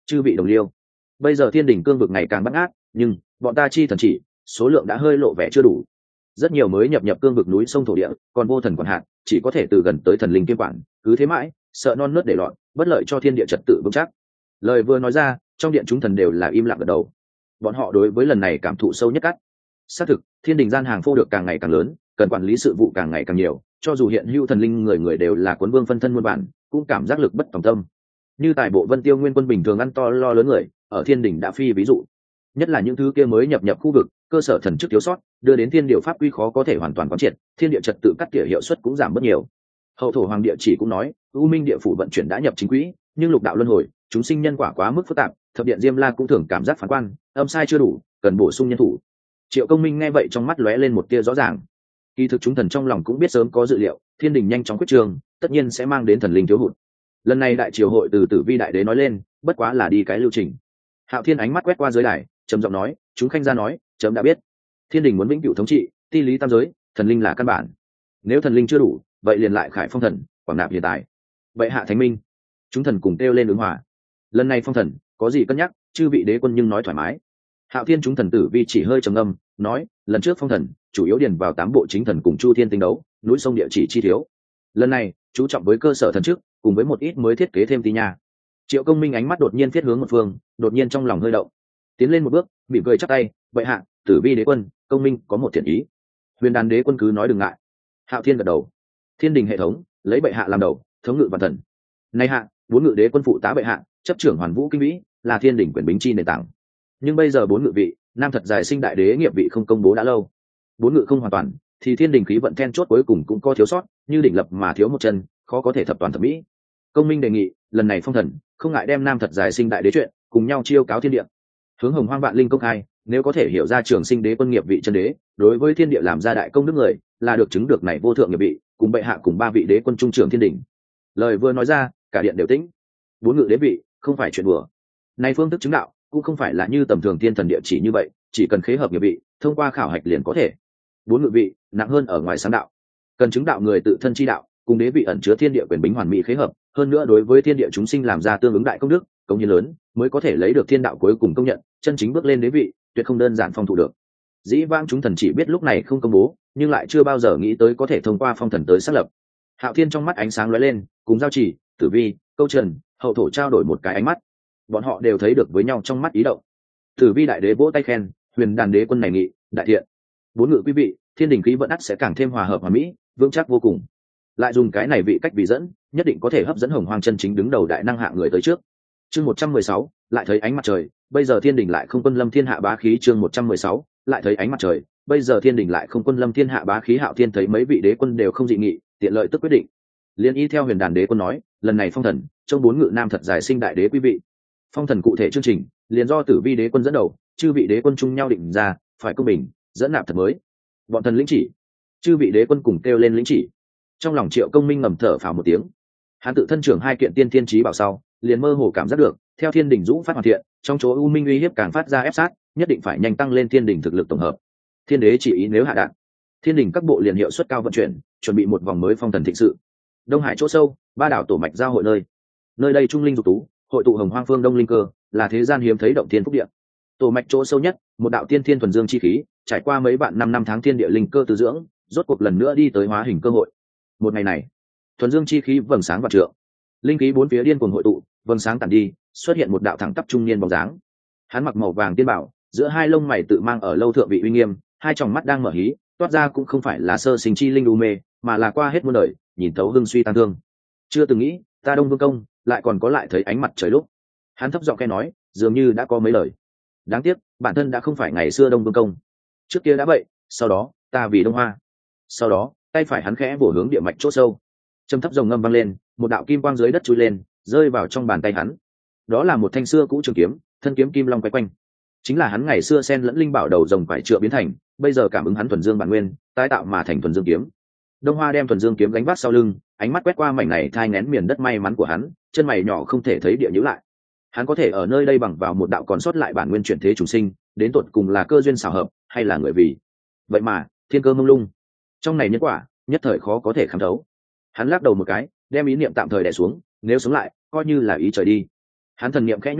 chư vị đồng liêu, bây giờ thiên đình cương vực ngày càng bắt ngát, nhưng bọn ta chi thần chỉ số lượng đã hơi lộ vẻ chưa đủ. Rất nhiều mới nhập cương vực núi sông thổ địa còn vô thần quản hạt, chỉ có thể từ gần tới thần linh kiêm quản, cứ thế mãi sợ non nớt để loạn, bất lợi cho thiên địa trật tự vững chắc. Lời vừa nói ra, trong điện chúng thần đều là im lặng gật đầu. Bọn họ đối với lần này cảm thụ sâu nhất cắt. Xác thực, thiên đình gian hàng phô được càng ngày càng lớn, cần quản lý sự vụ càng ngày càng nhiều, cho dù hiện hữu thần linh người người đều là cuốn vương phân thân muôn bản, cũng cảm giác lực bất tòng tâm. Như tại bộ Vân Tiêu Nguyên Quân bình thường ăn to lo lớn người, ở thiên đình đã phi ví dụ. Nhất là những thứ kia mới nhập khu vực, cơ sở thần chức thiếu sót, đưa đến thiên điều pháp quy khó có thể hoàn toàn quán triệt, thiên địa trật tự cắt tỉa hiệu suất cũng giảm bất nhiều. Hậu thổ hoàng địa chỉ cũng nói, U Minh địa phủ vận chuyển đã nhập chính quỹ, nhưng lục đạo luân hồi, chúng sinh nhân quả quá mức phức tạp, thập điện Diêm La cũng thường cảm giác phán quan, âm sai chưa đủ, cần bổ sung nhân thủ. Triệu Công Minh nghe vậy trong mắt lóe lên một tia rõ ràng. Kỳ thực chúng thần trong lòng cũng biết sớm có dự liệu, thiên đình nhanh chóng quyết trường, tất nhiên sẽ mang đến thần linh thiếu hụt. Lần này đại triều hội từ Tử Vi đại đế nói lên, bất quá là đi cái lưu trình. Hạo Thiên ánh mắt quét qua dưới đài, trầm giọng nói, chúng khanh gia nói, chấm đã biết. Thiên đình muốn vĩnh cửu thống trị, ti lý tam giới, thần linh là căn bản. Nếu thần linh chưa đủ, vậy liền lại khải phong thần, quảng nạp hiện tại. Vậy hạ thánh minh, chúng thần cùng kêu lên ứng hòa. Lần này phong thần, có gì cân nhắc, chư vị đế quân nhưng nói thoải mái. Hạo Thiên chúng thần Tử Vi chỉ hơi trầm ngâm, nói, lần trước phong thần, chủ yếu điền vào 8 bộ chính thần cùng Chu Thiên tinh đấu, núi sông địa chỉ chi thiếu. Lần này, chú trọng với cơ sở thần trước, cùng với một ít mới thiết kế thêm tí nha. Triệu Công Minh ánh mắt đột nhiên viết hướng một phương, đột nhiên trong lòng hơi động, tiến lên một bước, mỉm cười chắp tay, vậy hạ, Tử Vi đế quân, Công Minh có một thiện ý. Huyền Đàn đế quân cứ nói đừng ngại. Hạo Thiên gật đầu. Thiên đình hệ thống, lấy bệ hạ làm đầu, thống ngự vạn thần. Nay hạ, 4 ngự đế quân phụ tá bệ hạ, chấp trưởng hoàn vũ kinh vĩ, là thiên đình quyền bính chi nền tảng. Nhưng bây giờ 4 ngự vị, nam thật dài sinh đại đế nghiệp vị không công bố đã lâu. 4 ngự không hoàn toàn, thì thiên đình khí vận then chốt cuối cùng cũng có thiếu sót, như đỉnh lập mà thiếu một chân, khó có thể thập toàn thập mỹ. Công Minh đề nghị, lần này phong thần, không ngại đem nam thật dài sinh đại đế chuyện, cùng nhau chiêu cáo thiên địa. Hướng Hồng Hoang vạn linh công khai, nếu có thể hiểu ra trường sinh đế quân nghiệp vị chân đế, đối với thiên địa làm ra đại công đức người, là được chứng được này vô thượng nghiệp vị, cùng bệ hạ cùng 3 vị đế quân trung trưởng thiên đình. Lời vừa nói ra, cả điện đều tĩnh. 4 ngự đế vị, không phải chuyện đùa. Này phương thức chứng đạo, cũng không phải là như tầm thường thiên thần địa chỉ như vậy, chỉ cần khế hợp nghiệp vị, thông qua khảo hạch liền có thể. 4 ngự vị, nặng hơn ở ngoài sáng đạo, cần chứng đạo người tự thân chi đạo, cùng đế vị ẩn chứa thiên địa quyền bính hoàn mỹ khế hợp, hơn nữa đối với thiên địa chúng sinh làm ra tương ứng đại công đức, công hiến lớn, mới có thể lấy được thiên đạo cuối cùng công nhận, chân chính bước lên đế vị, tuyệt không đơn giản phong thụ được. Dĩ vãng chúng thần chỉ biết lúc này không công bố, nhưng lại chưa bao giờ nghĩ tới có thể thông qua phong thần tới xác lập. Hạo Thiên trong mắt ánh sáng lóe lên, cùng Giao Chỉ, Tử Vi, Câu Trần, Hậu Thổ trao đổi một cái ánh mắt, bọn họ đều thấy được với nhau trong mắt ý động. Tử Vi đại đế vỗ tay khen, Huyền Đàn đế quân này nghị, đại thiện. 4 ngự quý vị, thiên đình khí vận ắt sẽ càng thêm hòa hợp hòa mỹ, vững chắc vô cùng. Lại dùng cái này vị cách vì dẫn, nhất định có thể hấp dẫn Hồng Hoang chân chính đứng đầu đại năng hạng người tới trước. Chương 116, lại thấy ánh mặt trời, bây giờ thiên đình lại không quân lâm thiên hạ bá khí. Chương 116, lại thấy ánh mặt trời, bây giờ thiên đình lại không quân lâm thiên hạ bá khí. Hạo Thiên thấy mấy vị đế quân đều không dị nghị, tiện lợi tức quyết định. Liên y theo Huyền Đàn đế quân nói, lần này phong thần, trong 4 ngự nam thật dài sinh đại đế quý vị. Phong thần cụ thể chương trình, liền do Tử Vi đế quân dẫn đầu, chư vị đế quân chung nhau định ra, phải công bình, dẫn nạp thật mới. Bọn thần lĩnh chỉ, chư vị đế quân cùng kêu lên lĩnh chỉ. Trong lòng Triệu Công Minh ngầm thở phào một tiếng. Hắn tự thân trưởng 2 kiện tiên thiên chí bảo sau, liền mơ hồ cảm giác được, theo thiên đình dũng phát hoàn thiện, trong chỗ u minh uy hiếp càng phát ra ép sát, nhất định phải nhanh tăng lên thiên đình thực lực tổng hợp. Thiên đế chỉ ý nếu hạ đạn, thiên đình các bộ liền hiệu suất cao vận chuyển, chuẩn bị một vòng mới phong thần thịnh sự. Đông Hải chỗ sâu, 3 đảo tổ mạch giao hội nơi đây trung linh dục tú, hội tụ Hồng Hoang phương đông linh cơ, là thế gian hiếm thấy động thiên phúc địa. Tổ mạch chỗ sâu nhất, một đạo tiên thiên thuần dương chi khí, trải qua mấy vạn năm tháng thiên địa linh cơ từ dưỡng, rốt cuộc lần nữa đi tới hóa hình cơ hội. Một ngày này, thuần dương chi khí vầng sáng vạn trượng, linh khí 4 phía điên cuồng hội tụ, vầng sáng tản đi, xuất hiện một đạo thẳng tắp trung niên bóng dáng. Hắn mặc màu vàng tiên bảo, giữa 2 lông mày tự mang ở lâu thượng vị uy nghiêm, 2 tròng mắt đang mở hí, toát ra cũng không phải là sơ sinh chi linh u mê, mà là qua hết muôn đời, nhìn thấu hưng suy tăng thương. Chưa từng nghĩ, ta Đông Vương công, lại còn có lại thấy ánh mặt trời lúc. Hắn thấp giọng khẽ nói, dường như đã có mấy lời. Đáng tiếc, bản thân đã không phải ngày xưa Đông Vương công. Trước kia đã vậy, sau đó, ta vì Đông Hoa. Sau đó, tay phải hắn khẽ bổ hướng địa mạch chỗ sâu. Trầm thấp rồng ngâm vang lên, một đạo kim quang dưới đất chui lên, rơi vào trong bàn tay hắn. Đó là một thanh xưa cũ trường kiếm, thân kiếm kim long quay quanh. Chính là hắn ngày xưa xen lẫn linh bảo đầu rồng quải trượng biến thành, bây giờ cảm ứng hắn thuần dương bản nguyên, tái tạo mà thành thuần dương kiếm. Đông Hoa đem thuần dương kiếm gánh vác sau lưng, ánh mắt quét qua mảnh này thai nghén miền đất may mắn của hắn, chân mày nhỏ không thể thấy địa nhíu lại. Hắn có thể ở nơi đây bằng vào một đạo còn sót lại bản nguyên chuyển thế chúng sinh, đến tột cùng là cơ duyên xảo hợp, hay là người vì. Vậy mà, thiên cơ mông lung. Trong này nhân quả, nhất thời khó có thể khám thấu. Hắn lắc đầu một cái, đem ý niệm tạm thời đè xuống, nếu sống lại, coi như là ý trời đi. Hắn thần niệm khẽ nhúc đích,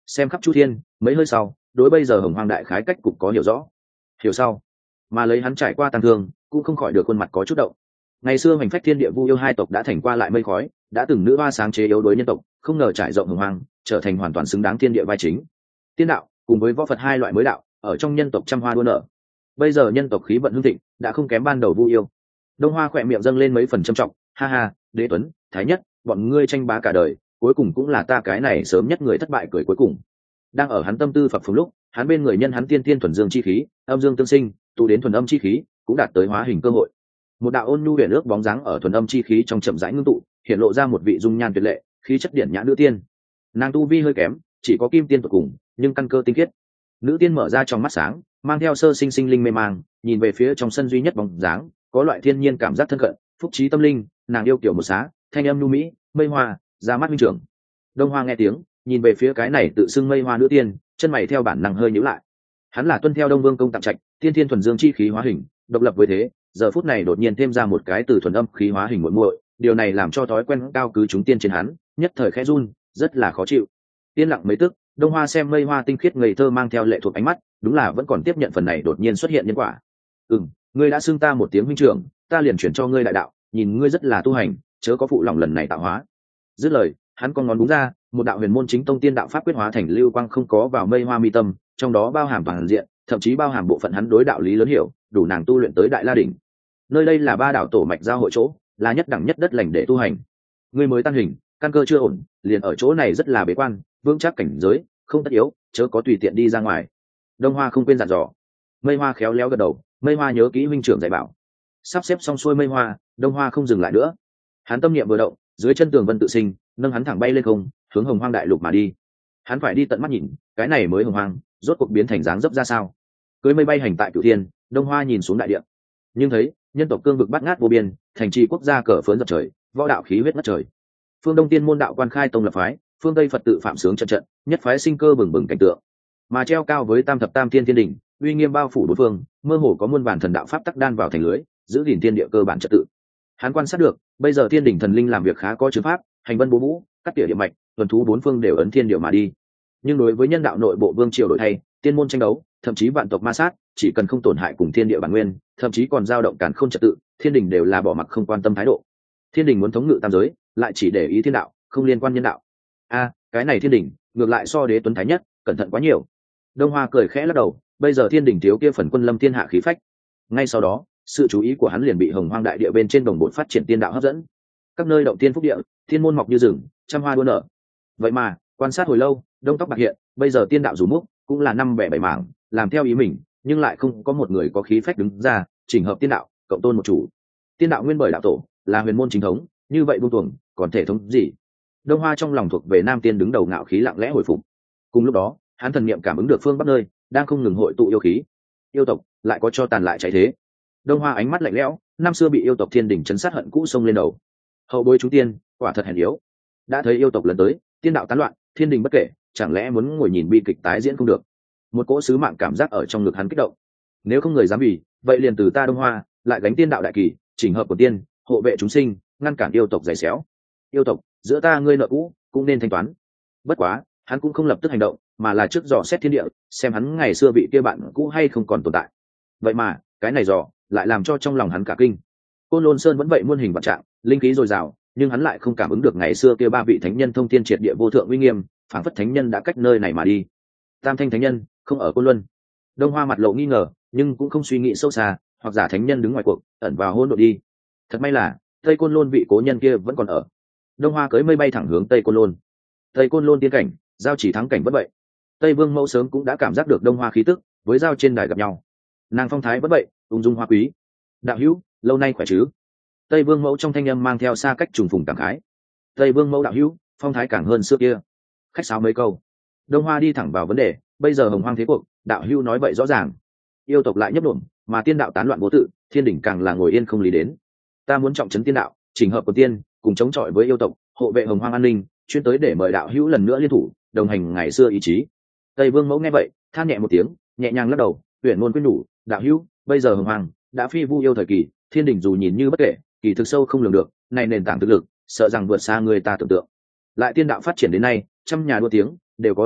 xem khắp chu thiên, mấy hơi sau đối bây giờ hồng hoang đại khái cách cục có hiểu rõ. Hiểu sau mà lấy hắn trải qua tăng thương cũng không khỏi được khuôn mặt có chút động. Ngày xưa hành phách thiên địa vu yêu hai tộc đã thành qua lại mây khói, đã từng nữ hoa sáng chế yếu đối nhân tộc, không ngờ trải rộng hồng hoang trở thành hoàn toàn xứng đáng thiên địa vai chính. Tiên đạo cùng với võ phật hai loại mới đạo ở trong nhân tộc trăm hoa đua nở. Bây giờ nhân tộc khí vận hưng thịnh đã không kém ban đầu vu yêu. Đông Hoa khỏe miệng dâng lên mấy phần trầm trọng, ha ha, Đế Tuấn, Thái Nhất, bọn ngươi tranh bá cả đời, cuối cùng cũng là ta cái này sớm nhất người thất bại cười cuối cùng. Đang ở hắn tâm tư phập phồng lúc, hắn bên người nhân hắn tiên tiên thuần dương chi khí, âm dương tương sinh, tụ đến thuần âm chi khí, cũng đạt tới hóa hình cơ hội. Một đạo ôn nhu huyền ước bóng dáng ở thuần âm chi khí trong chậm rãi ngưng tụ, hiện lộ ra một vị dung nhan tuyệt lệ, khí chất điển nhã nữ tiên. Nàng tu vi hơi kém, chỉ có kim tiên tột cùng, nhưng căn cơ tinh khiết. Nữ tiên mở ra trong mắt sáng, mang theo sơ sinh sinh linh mê mang, nhìn về phía trong sân duy nhất bóng dáng, có loại thiên nhiên cảm giác thân cận, phúc trí tâm linh. Nàng yêu kiểu một xá, thanh âm nhu mỹ, mây hoa, ra mắt minh trưởng. Đông Hoa nghe tiếng, nhìn về phía cái này tự xưng mây hoa nữ tiên, chân mày theo bản năng hơi nhíu lại. Hắn là tuân theo Đông Vương công tạm trạch, tiên thiên thuần dương chi khí hóa hình, độc lập với thế, giờ phút này đột nhiên thêm ra một cái từ thuần âm khí hóa hình muội muội, điều này làm cho thói quen cao cứ chúng tiên trên hắn, nhất thời khẽ run, rất là khó chịu. Tiên lặng mấy tức, Đông Hoa xem mây hoa tinh khiết ngây thơ mang theo lệ thuộc ánh mắt, đúng là vẫn còn tiếp nhận phần này đột nhiên xuất hiện nhân quả. Ngươi đã xưng ta một tiếng huynh trưởng, ta liền chuyển cho ngươi đại đạo, nhìn ngươi rất là tu hành, chớ có phụ lòng lần này tạo hóa. Dứt lời, hắn con ngón đúng ra, một đạo huyền môn chính tông tiên đạo pháp quyết hóa thành lưu quang không có vào mây hoa mi tâm, trong đó bao hàm toàn diện, thậm chí bao hàm bộ phận hắn đối đạo lý lớn hiểu, đủ nàng tu luyện tới đại la đỉnh. Nơi đây là ba đạo tổ mạch giao hội chỗ, là nhất đẳng nhất đất lành để tu hành. Ngươi mới tăng hình, căn cơ chưa ổn, liền ở chỗ này rất là bế quan, vững chắc cảnh giới, không tất yếu, chớ có tùy tiện đi ra ngoài. Đông Hoa không quên dặn dò. Mây hoa khéo léo gật đầu, mây hoa nhớ kỹ huynh trưởng dạy bảo. Sắp xếp xong xuôi mây hoa, Đông Hoa không dừng lại nữa. Hắn tâm niệm vừa động, dưới chân tường vân tự sinh, nâng hắn thẳng bay lên không, hướng hồng hoang đại lục mà đi. Hắn phải đi tận mắt nhìn, cái này mới hồng hoang rốt cuộc biến thành dáng dấp ra sao. Cưới mây bay hành tại cửu thiên, Đông Hoa nhìn xuống đại địa, nhưng thấy nhân tộc cương vực bát ngát vô biên, thành trì quốc gia cờ phớn dập trời, võ đạo khí huyết ngất trời. Phương Đông tiên môn đạo quan khai tông lập phái, phương Tây Phật tự phạm sướng trận trận, nhất phái sinh cơ bừng bừng cảnh tượng. Mà treo cao với tam thập tam thiên thiên đỉnh, uy nghiêm bao phủ bốn phương, mơ hồ có muôn vàn thần đạo pháp tắc đan vào thành lưới, giữ gìn thiên địa cơ bản trật tự. Hắn quan sát được, bây giờ thiên đỉnh thần linh làm việc khá có chứng pháp, hành vân bố vũ, cắt tỉa địa mạch, tuần thú bốn phương đều ấn thiên điệu mà đi. Nhưng đối với nhân đạo nội bộ vương triều đổi thay, tiên môn tranh đấu, thậm chí vạn tộc ma sát, chỉ cần không tổn hại cùng thiên địa bản nguyên, thậm chí còn dao động càn khôn trật tự, thiên đình đều là bỏ mặc không quan tâm thái độ. Thiên đình muốn thống ngự tam giới, lại chỉ để ý thiên đạo, không liên quan nhân đạo. Cái này thiên đình ngược lại so Đế Tuấn Thái Nhất cẩn thận quá nhiều. Đông Hoa cười khẽ lắc đầu, bây giờ thiên đình thiếu kia phần quân lâm thiên hạ khí phách. Ngay sau đó, sự chú ý của hắn liền bị hồng hoang đại địa bên trên đồng bộ phát triển tiên đạo hấp dẫn. Các nơi động tiên phúc địa, thiên môn mọc như rừng, trăm hoa đua nở. Vậy mà quan sát hồi lâu, đông tóc bạc hiện, bây giờ tiên đạo rủ múc cũng là năm bẻ bảy mảng, làm theo ý mình, nhưng lại không có một người có khí phách đứng ra chỉnh hợp tiên đạo, cộng tôn một chủ. Tiên đạo nguyên bởi đạo tổ là huyền môn chính thống, như vậy buông tuồng còn thể thống gì? Đông Hoa trong lòng thuộc về nam tiên đứng đầu ngạo khí lặng lẽ hồi phục. Cùng lúc đó, hắn thần niệm cảm ứng được phương bắc nơi đang không ngừng hội tụ yêu khí. Yêu tộc lại có cho tàn lại cháy thế. Đông Hoa ánh mắt lạnh lẽo, năm xưa bị yêu tộc thiên đỉnh chấn sát hận cũ sông lên đầu. Hậu bối chúng tiên quả thật hèn yếu. Đã thấy yêu tộc lần tới, tiên đạo tán loạn, thiên đình bất kể, chẳng lẽ muốn ngồi nhìn bi kịch tái diễn không được? Một cỗ sứ mạng cảm giác ở trong ngực hắn kích động. Nếu không người dám vì, vậy liền từ ta Đông Hoa lại gánh tiên đạo đại kỳ, chỉnh hợp của tiên, hộ vệ chúng sinh, ngăn cản yêu tộc giày xéo. Yêu tộc, giữa ta ngươi nợ cũ cũng nên thanh toán. Bất quá, hắn cũng không lập tức hành động, mà là trước dò xét thiên địa, xem hắn ngày xưa bị kia bạn cũ hay không còn tồn tại. Vậy mà, cái này dò lại làm cho trong lòng hắn cả kinh. Côn Lôn Sơn vẫn vậy muôn hình vạn trạng, linh khí dồi dào, nhưng hắn lại không cảm ứng được ngày xưa kia ba vị thánh nhân thông thiên triệt địa vô thượng uy nghiêm, phảng phất thánh nhân đã cách nơi này mà đi. Tam thanh thánh nhân không ở Côn Luân. Đông Hoa mặt lộ nghi ngờ, nhưng cũng không suy nghĩ sâu xa, hoặc giả thánh nhân đứng ngoài cuộc, ẩn vào hỗn độn đi. Thật may là Tây Côn Lôn vị cố nhân kia vẫn còn ở. Đông Hoa cưỡi mây bay thẳng hướng Tây Côn Lôn. Tây Côn Lôn tiên cảnh, giao chỉ thắng cảnh bất vậy. Tây Vương Mẫu sớm cũng đã cảm giác được Đông Hoa khí tức, với giao trên đài gặp nhau. Nàng phong thái bất vậy, ung dung hoa quý. Đạo hữu, lâu nay khỏe chứ? Tây Vương Mẫu trong thanh âm mang theo xa cách trùng phùng cảm khái. Tây Vương Mẫu đạo hữu, phong thái càng hơn xưa kia. Khách sáo mấy câu. Đông Hoa đi thẳng vào vấn đề, bây giờ hồng hoang thế cuộc, đạo hữu nói vậy rõ ràng. Yêu tộc lại nhấp nhổm, mà tiên đạo tán loạn vô tự, thiên đỉnh càng là ngồi yên không lý đến. Ta muốn trọng trấn tiên đạo, chỉnh hợp của tiên, cùng chống chọi với yêu tộc, hộ vệ hồng hoang an ninh, chuyên tới để mời đạo hữu lần nữa liên thủ, đồng hành ngày xưa ý chí. Tây Vương Mẫu nghe vậy, than nhẹ một tiếng, nhẹ nhàng lắc đầu, huyền ngôn quyết nhủ, đạo hữu, bây giờ hồng hoang đã phi vu yêu thời kỳ, thiên đỉnh dù nhìn như bất kể, kỳ thực sâu không lường được, này nền tảng thực lực, sợ rằng vượt xa người ta tưởng tượng. Lại tiên đạo phát triển đến nay, trăm nhà đua tiếng, đều có duyên phận,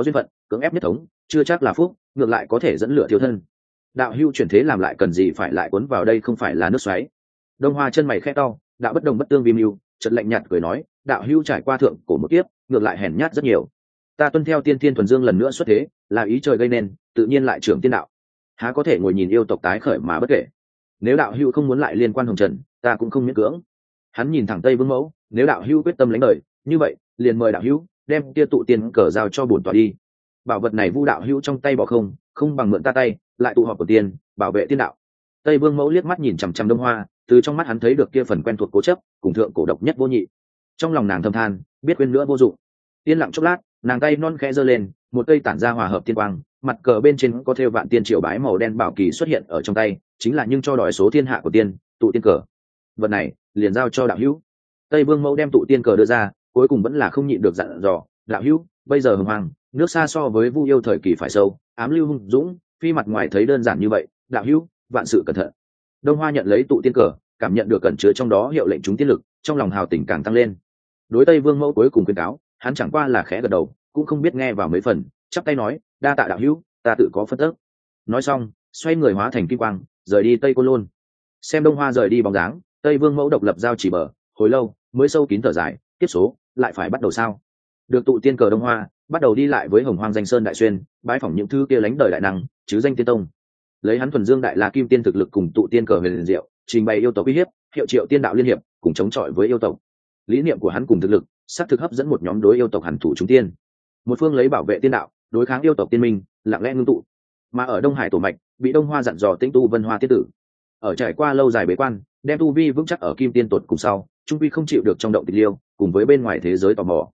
cưỡng ép nhất thống chưa chắc là phúc, ngược lại có thể dẫn lửa thiêu thân. Đạo hưu chuyển thế làm lại cần gì phải lại cuốn vào đây, không phải là nước xoáy. Đông Hoa chân mày khẽ cau, đạo bất đồng bất tương vi mưu, chợt lạnh nhạt cười nói, đạo hưu trải qua thượng cổ một kiếp, ngược lại hèn nhát rất nhiều. Ta tuân theo tiên thiên thuần dương lần nữa xuất thế, là ý trời gây nên, tự nhiên lại trưởng tiên đạo, há có thể ngồi nhìn yêu tộc tái khởi mà bất kể. Nếu đạo hưu không muốn lại liên quan hồng trần, ta cũng không miễn cưỡng. Hắn nhìn thẳng Tây Vương Mẫu, nếu đạo hưu quyết tâm lãnh đời, như vậy liền mời đạo hưu đem kia tụ tiên cờ giao cho bổn tọa đi. Bảo vật này Vu đạo hưu trong tay bỏ không, không bằng mượn ta tay, lại tụ họp của tiên, bảo vệ tiên đạo. Tây Vương Mẫu liếc mắt nhìn chằm chằm Đông Hoa, từ trong mắt hắn thấy được kia phần quen thuộc cố chấp, cùng thượng cổ độc nhất vô nhị. Trong lòng nàng thầm than, biết quên nữa vô dụng. Yên lặng chốc lát, nàng tay non khẽ giơ lên, một cây tản ra hòa hợp tiên quang, mặt cờ bên trên có thêu vạn tiên triều bái màu đen bảo kỳ xuất hiện ở trong tay, chính là nhưng cho đòi số thiên hạ của tiên, tụ tiên cờ. Vật này liền giao cho đạo hữu. Tây Vương Mẫu đem tụ tiên cờ đưa ra, cuối cùng vẫn là không nhịn được dặn dò, đạo hữu, bây giờ hùng hoàng, nước xa so với Vu yêu thời kỳ phải sâu, ám lưu hung dũng, phi mặt ngoài thấy đơn giản như vậy, đạo hữu, vạn sự cẩn thận. Đông Hoa nhận lấy tụ tiên cờ, cảm nhận được cẩn chứa trong đó hiệu lệnh chúng tiên lực, trong lòng hào tình càng tăng lên. Đối Tây Vương Mẫu cuối cùng khuyên cáo, hắn chẳng qua là khẽ gật đầu, cũng không biết nghe vào mấy phần, chắp tay nói, đa tạ đạo hữu, ta tự có phân tức. Nói xong, xoay người hóa thành kim quang, rời đi Tây Côn Lôn. Xem Đông Hoa rời đi bóng dáng, Tây Vương Mẫu độc lập giao chỉ bờ, hồi lâu mới sâu kín thở dài, tiếp số lại phải bắt đầu sao? Được tụ tiên cờ Đông Hoa, bắt đầu đi lại với Hồng Hoang Danh Sơn Đại Xuyên, bái phỏng những thứ kia lánh đời đại năng, chứ danh tiên tông. Lấy hắn thuần dương đại la kim tiên thực lực cùng tụ tiên cờ huyền liền diệu, trình bày yêu tộc uy hiếp, hiệu triệu tiên đạo liên hiệp, cùng chống chọi với yêu tộc. Lý niệm của hắn cùng thực lực, sát thực hấp dẫn một nhóm đối yêu tộc hẳn thủ chúng tiên. Một phương lấy bảo vệ tiên đạo, đối kháng yêu tộc tiên minh, lặng lẽ ngưng tụ. Mà ở Đông Hải tổ mạch, bị Đông Hoa dặn dò tĩnh tu Vân Hoa tiên tử. Ở trải qua lâu dài bế quan, đem tu vi vững chắc ở kim tiên tột cùng sau, trung quy không chịu được trong động tịch liêu, cùng với bên ngoài thế giới tò mò.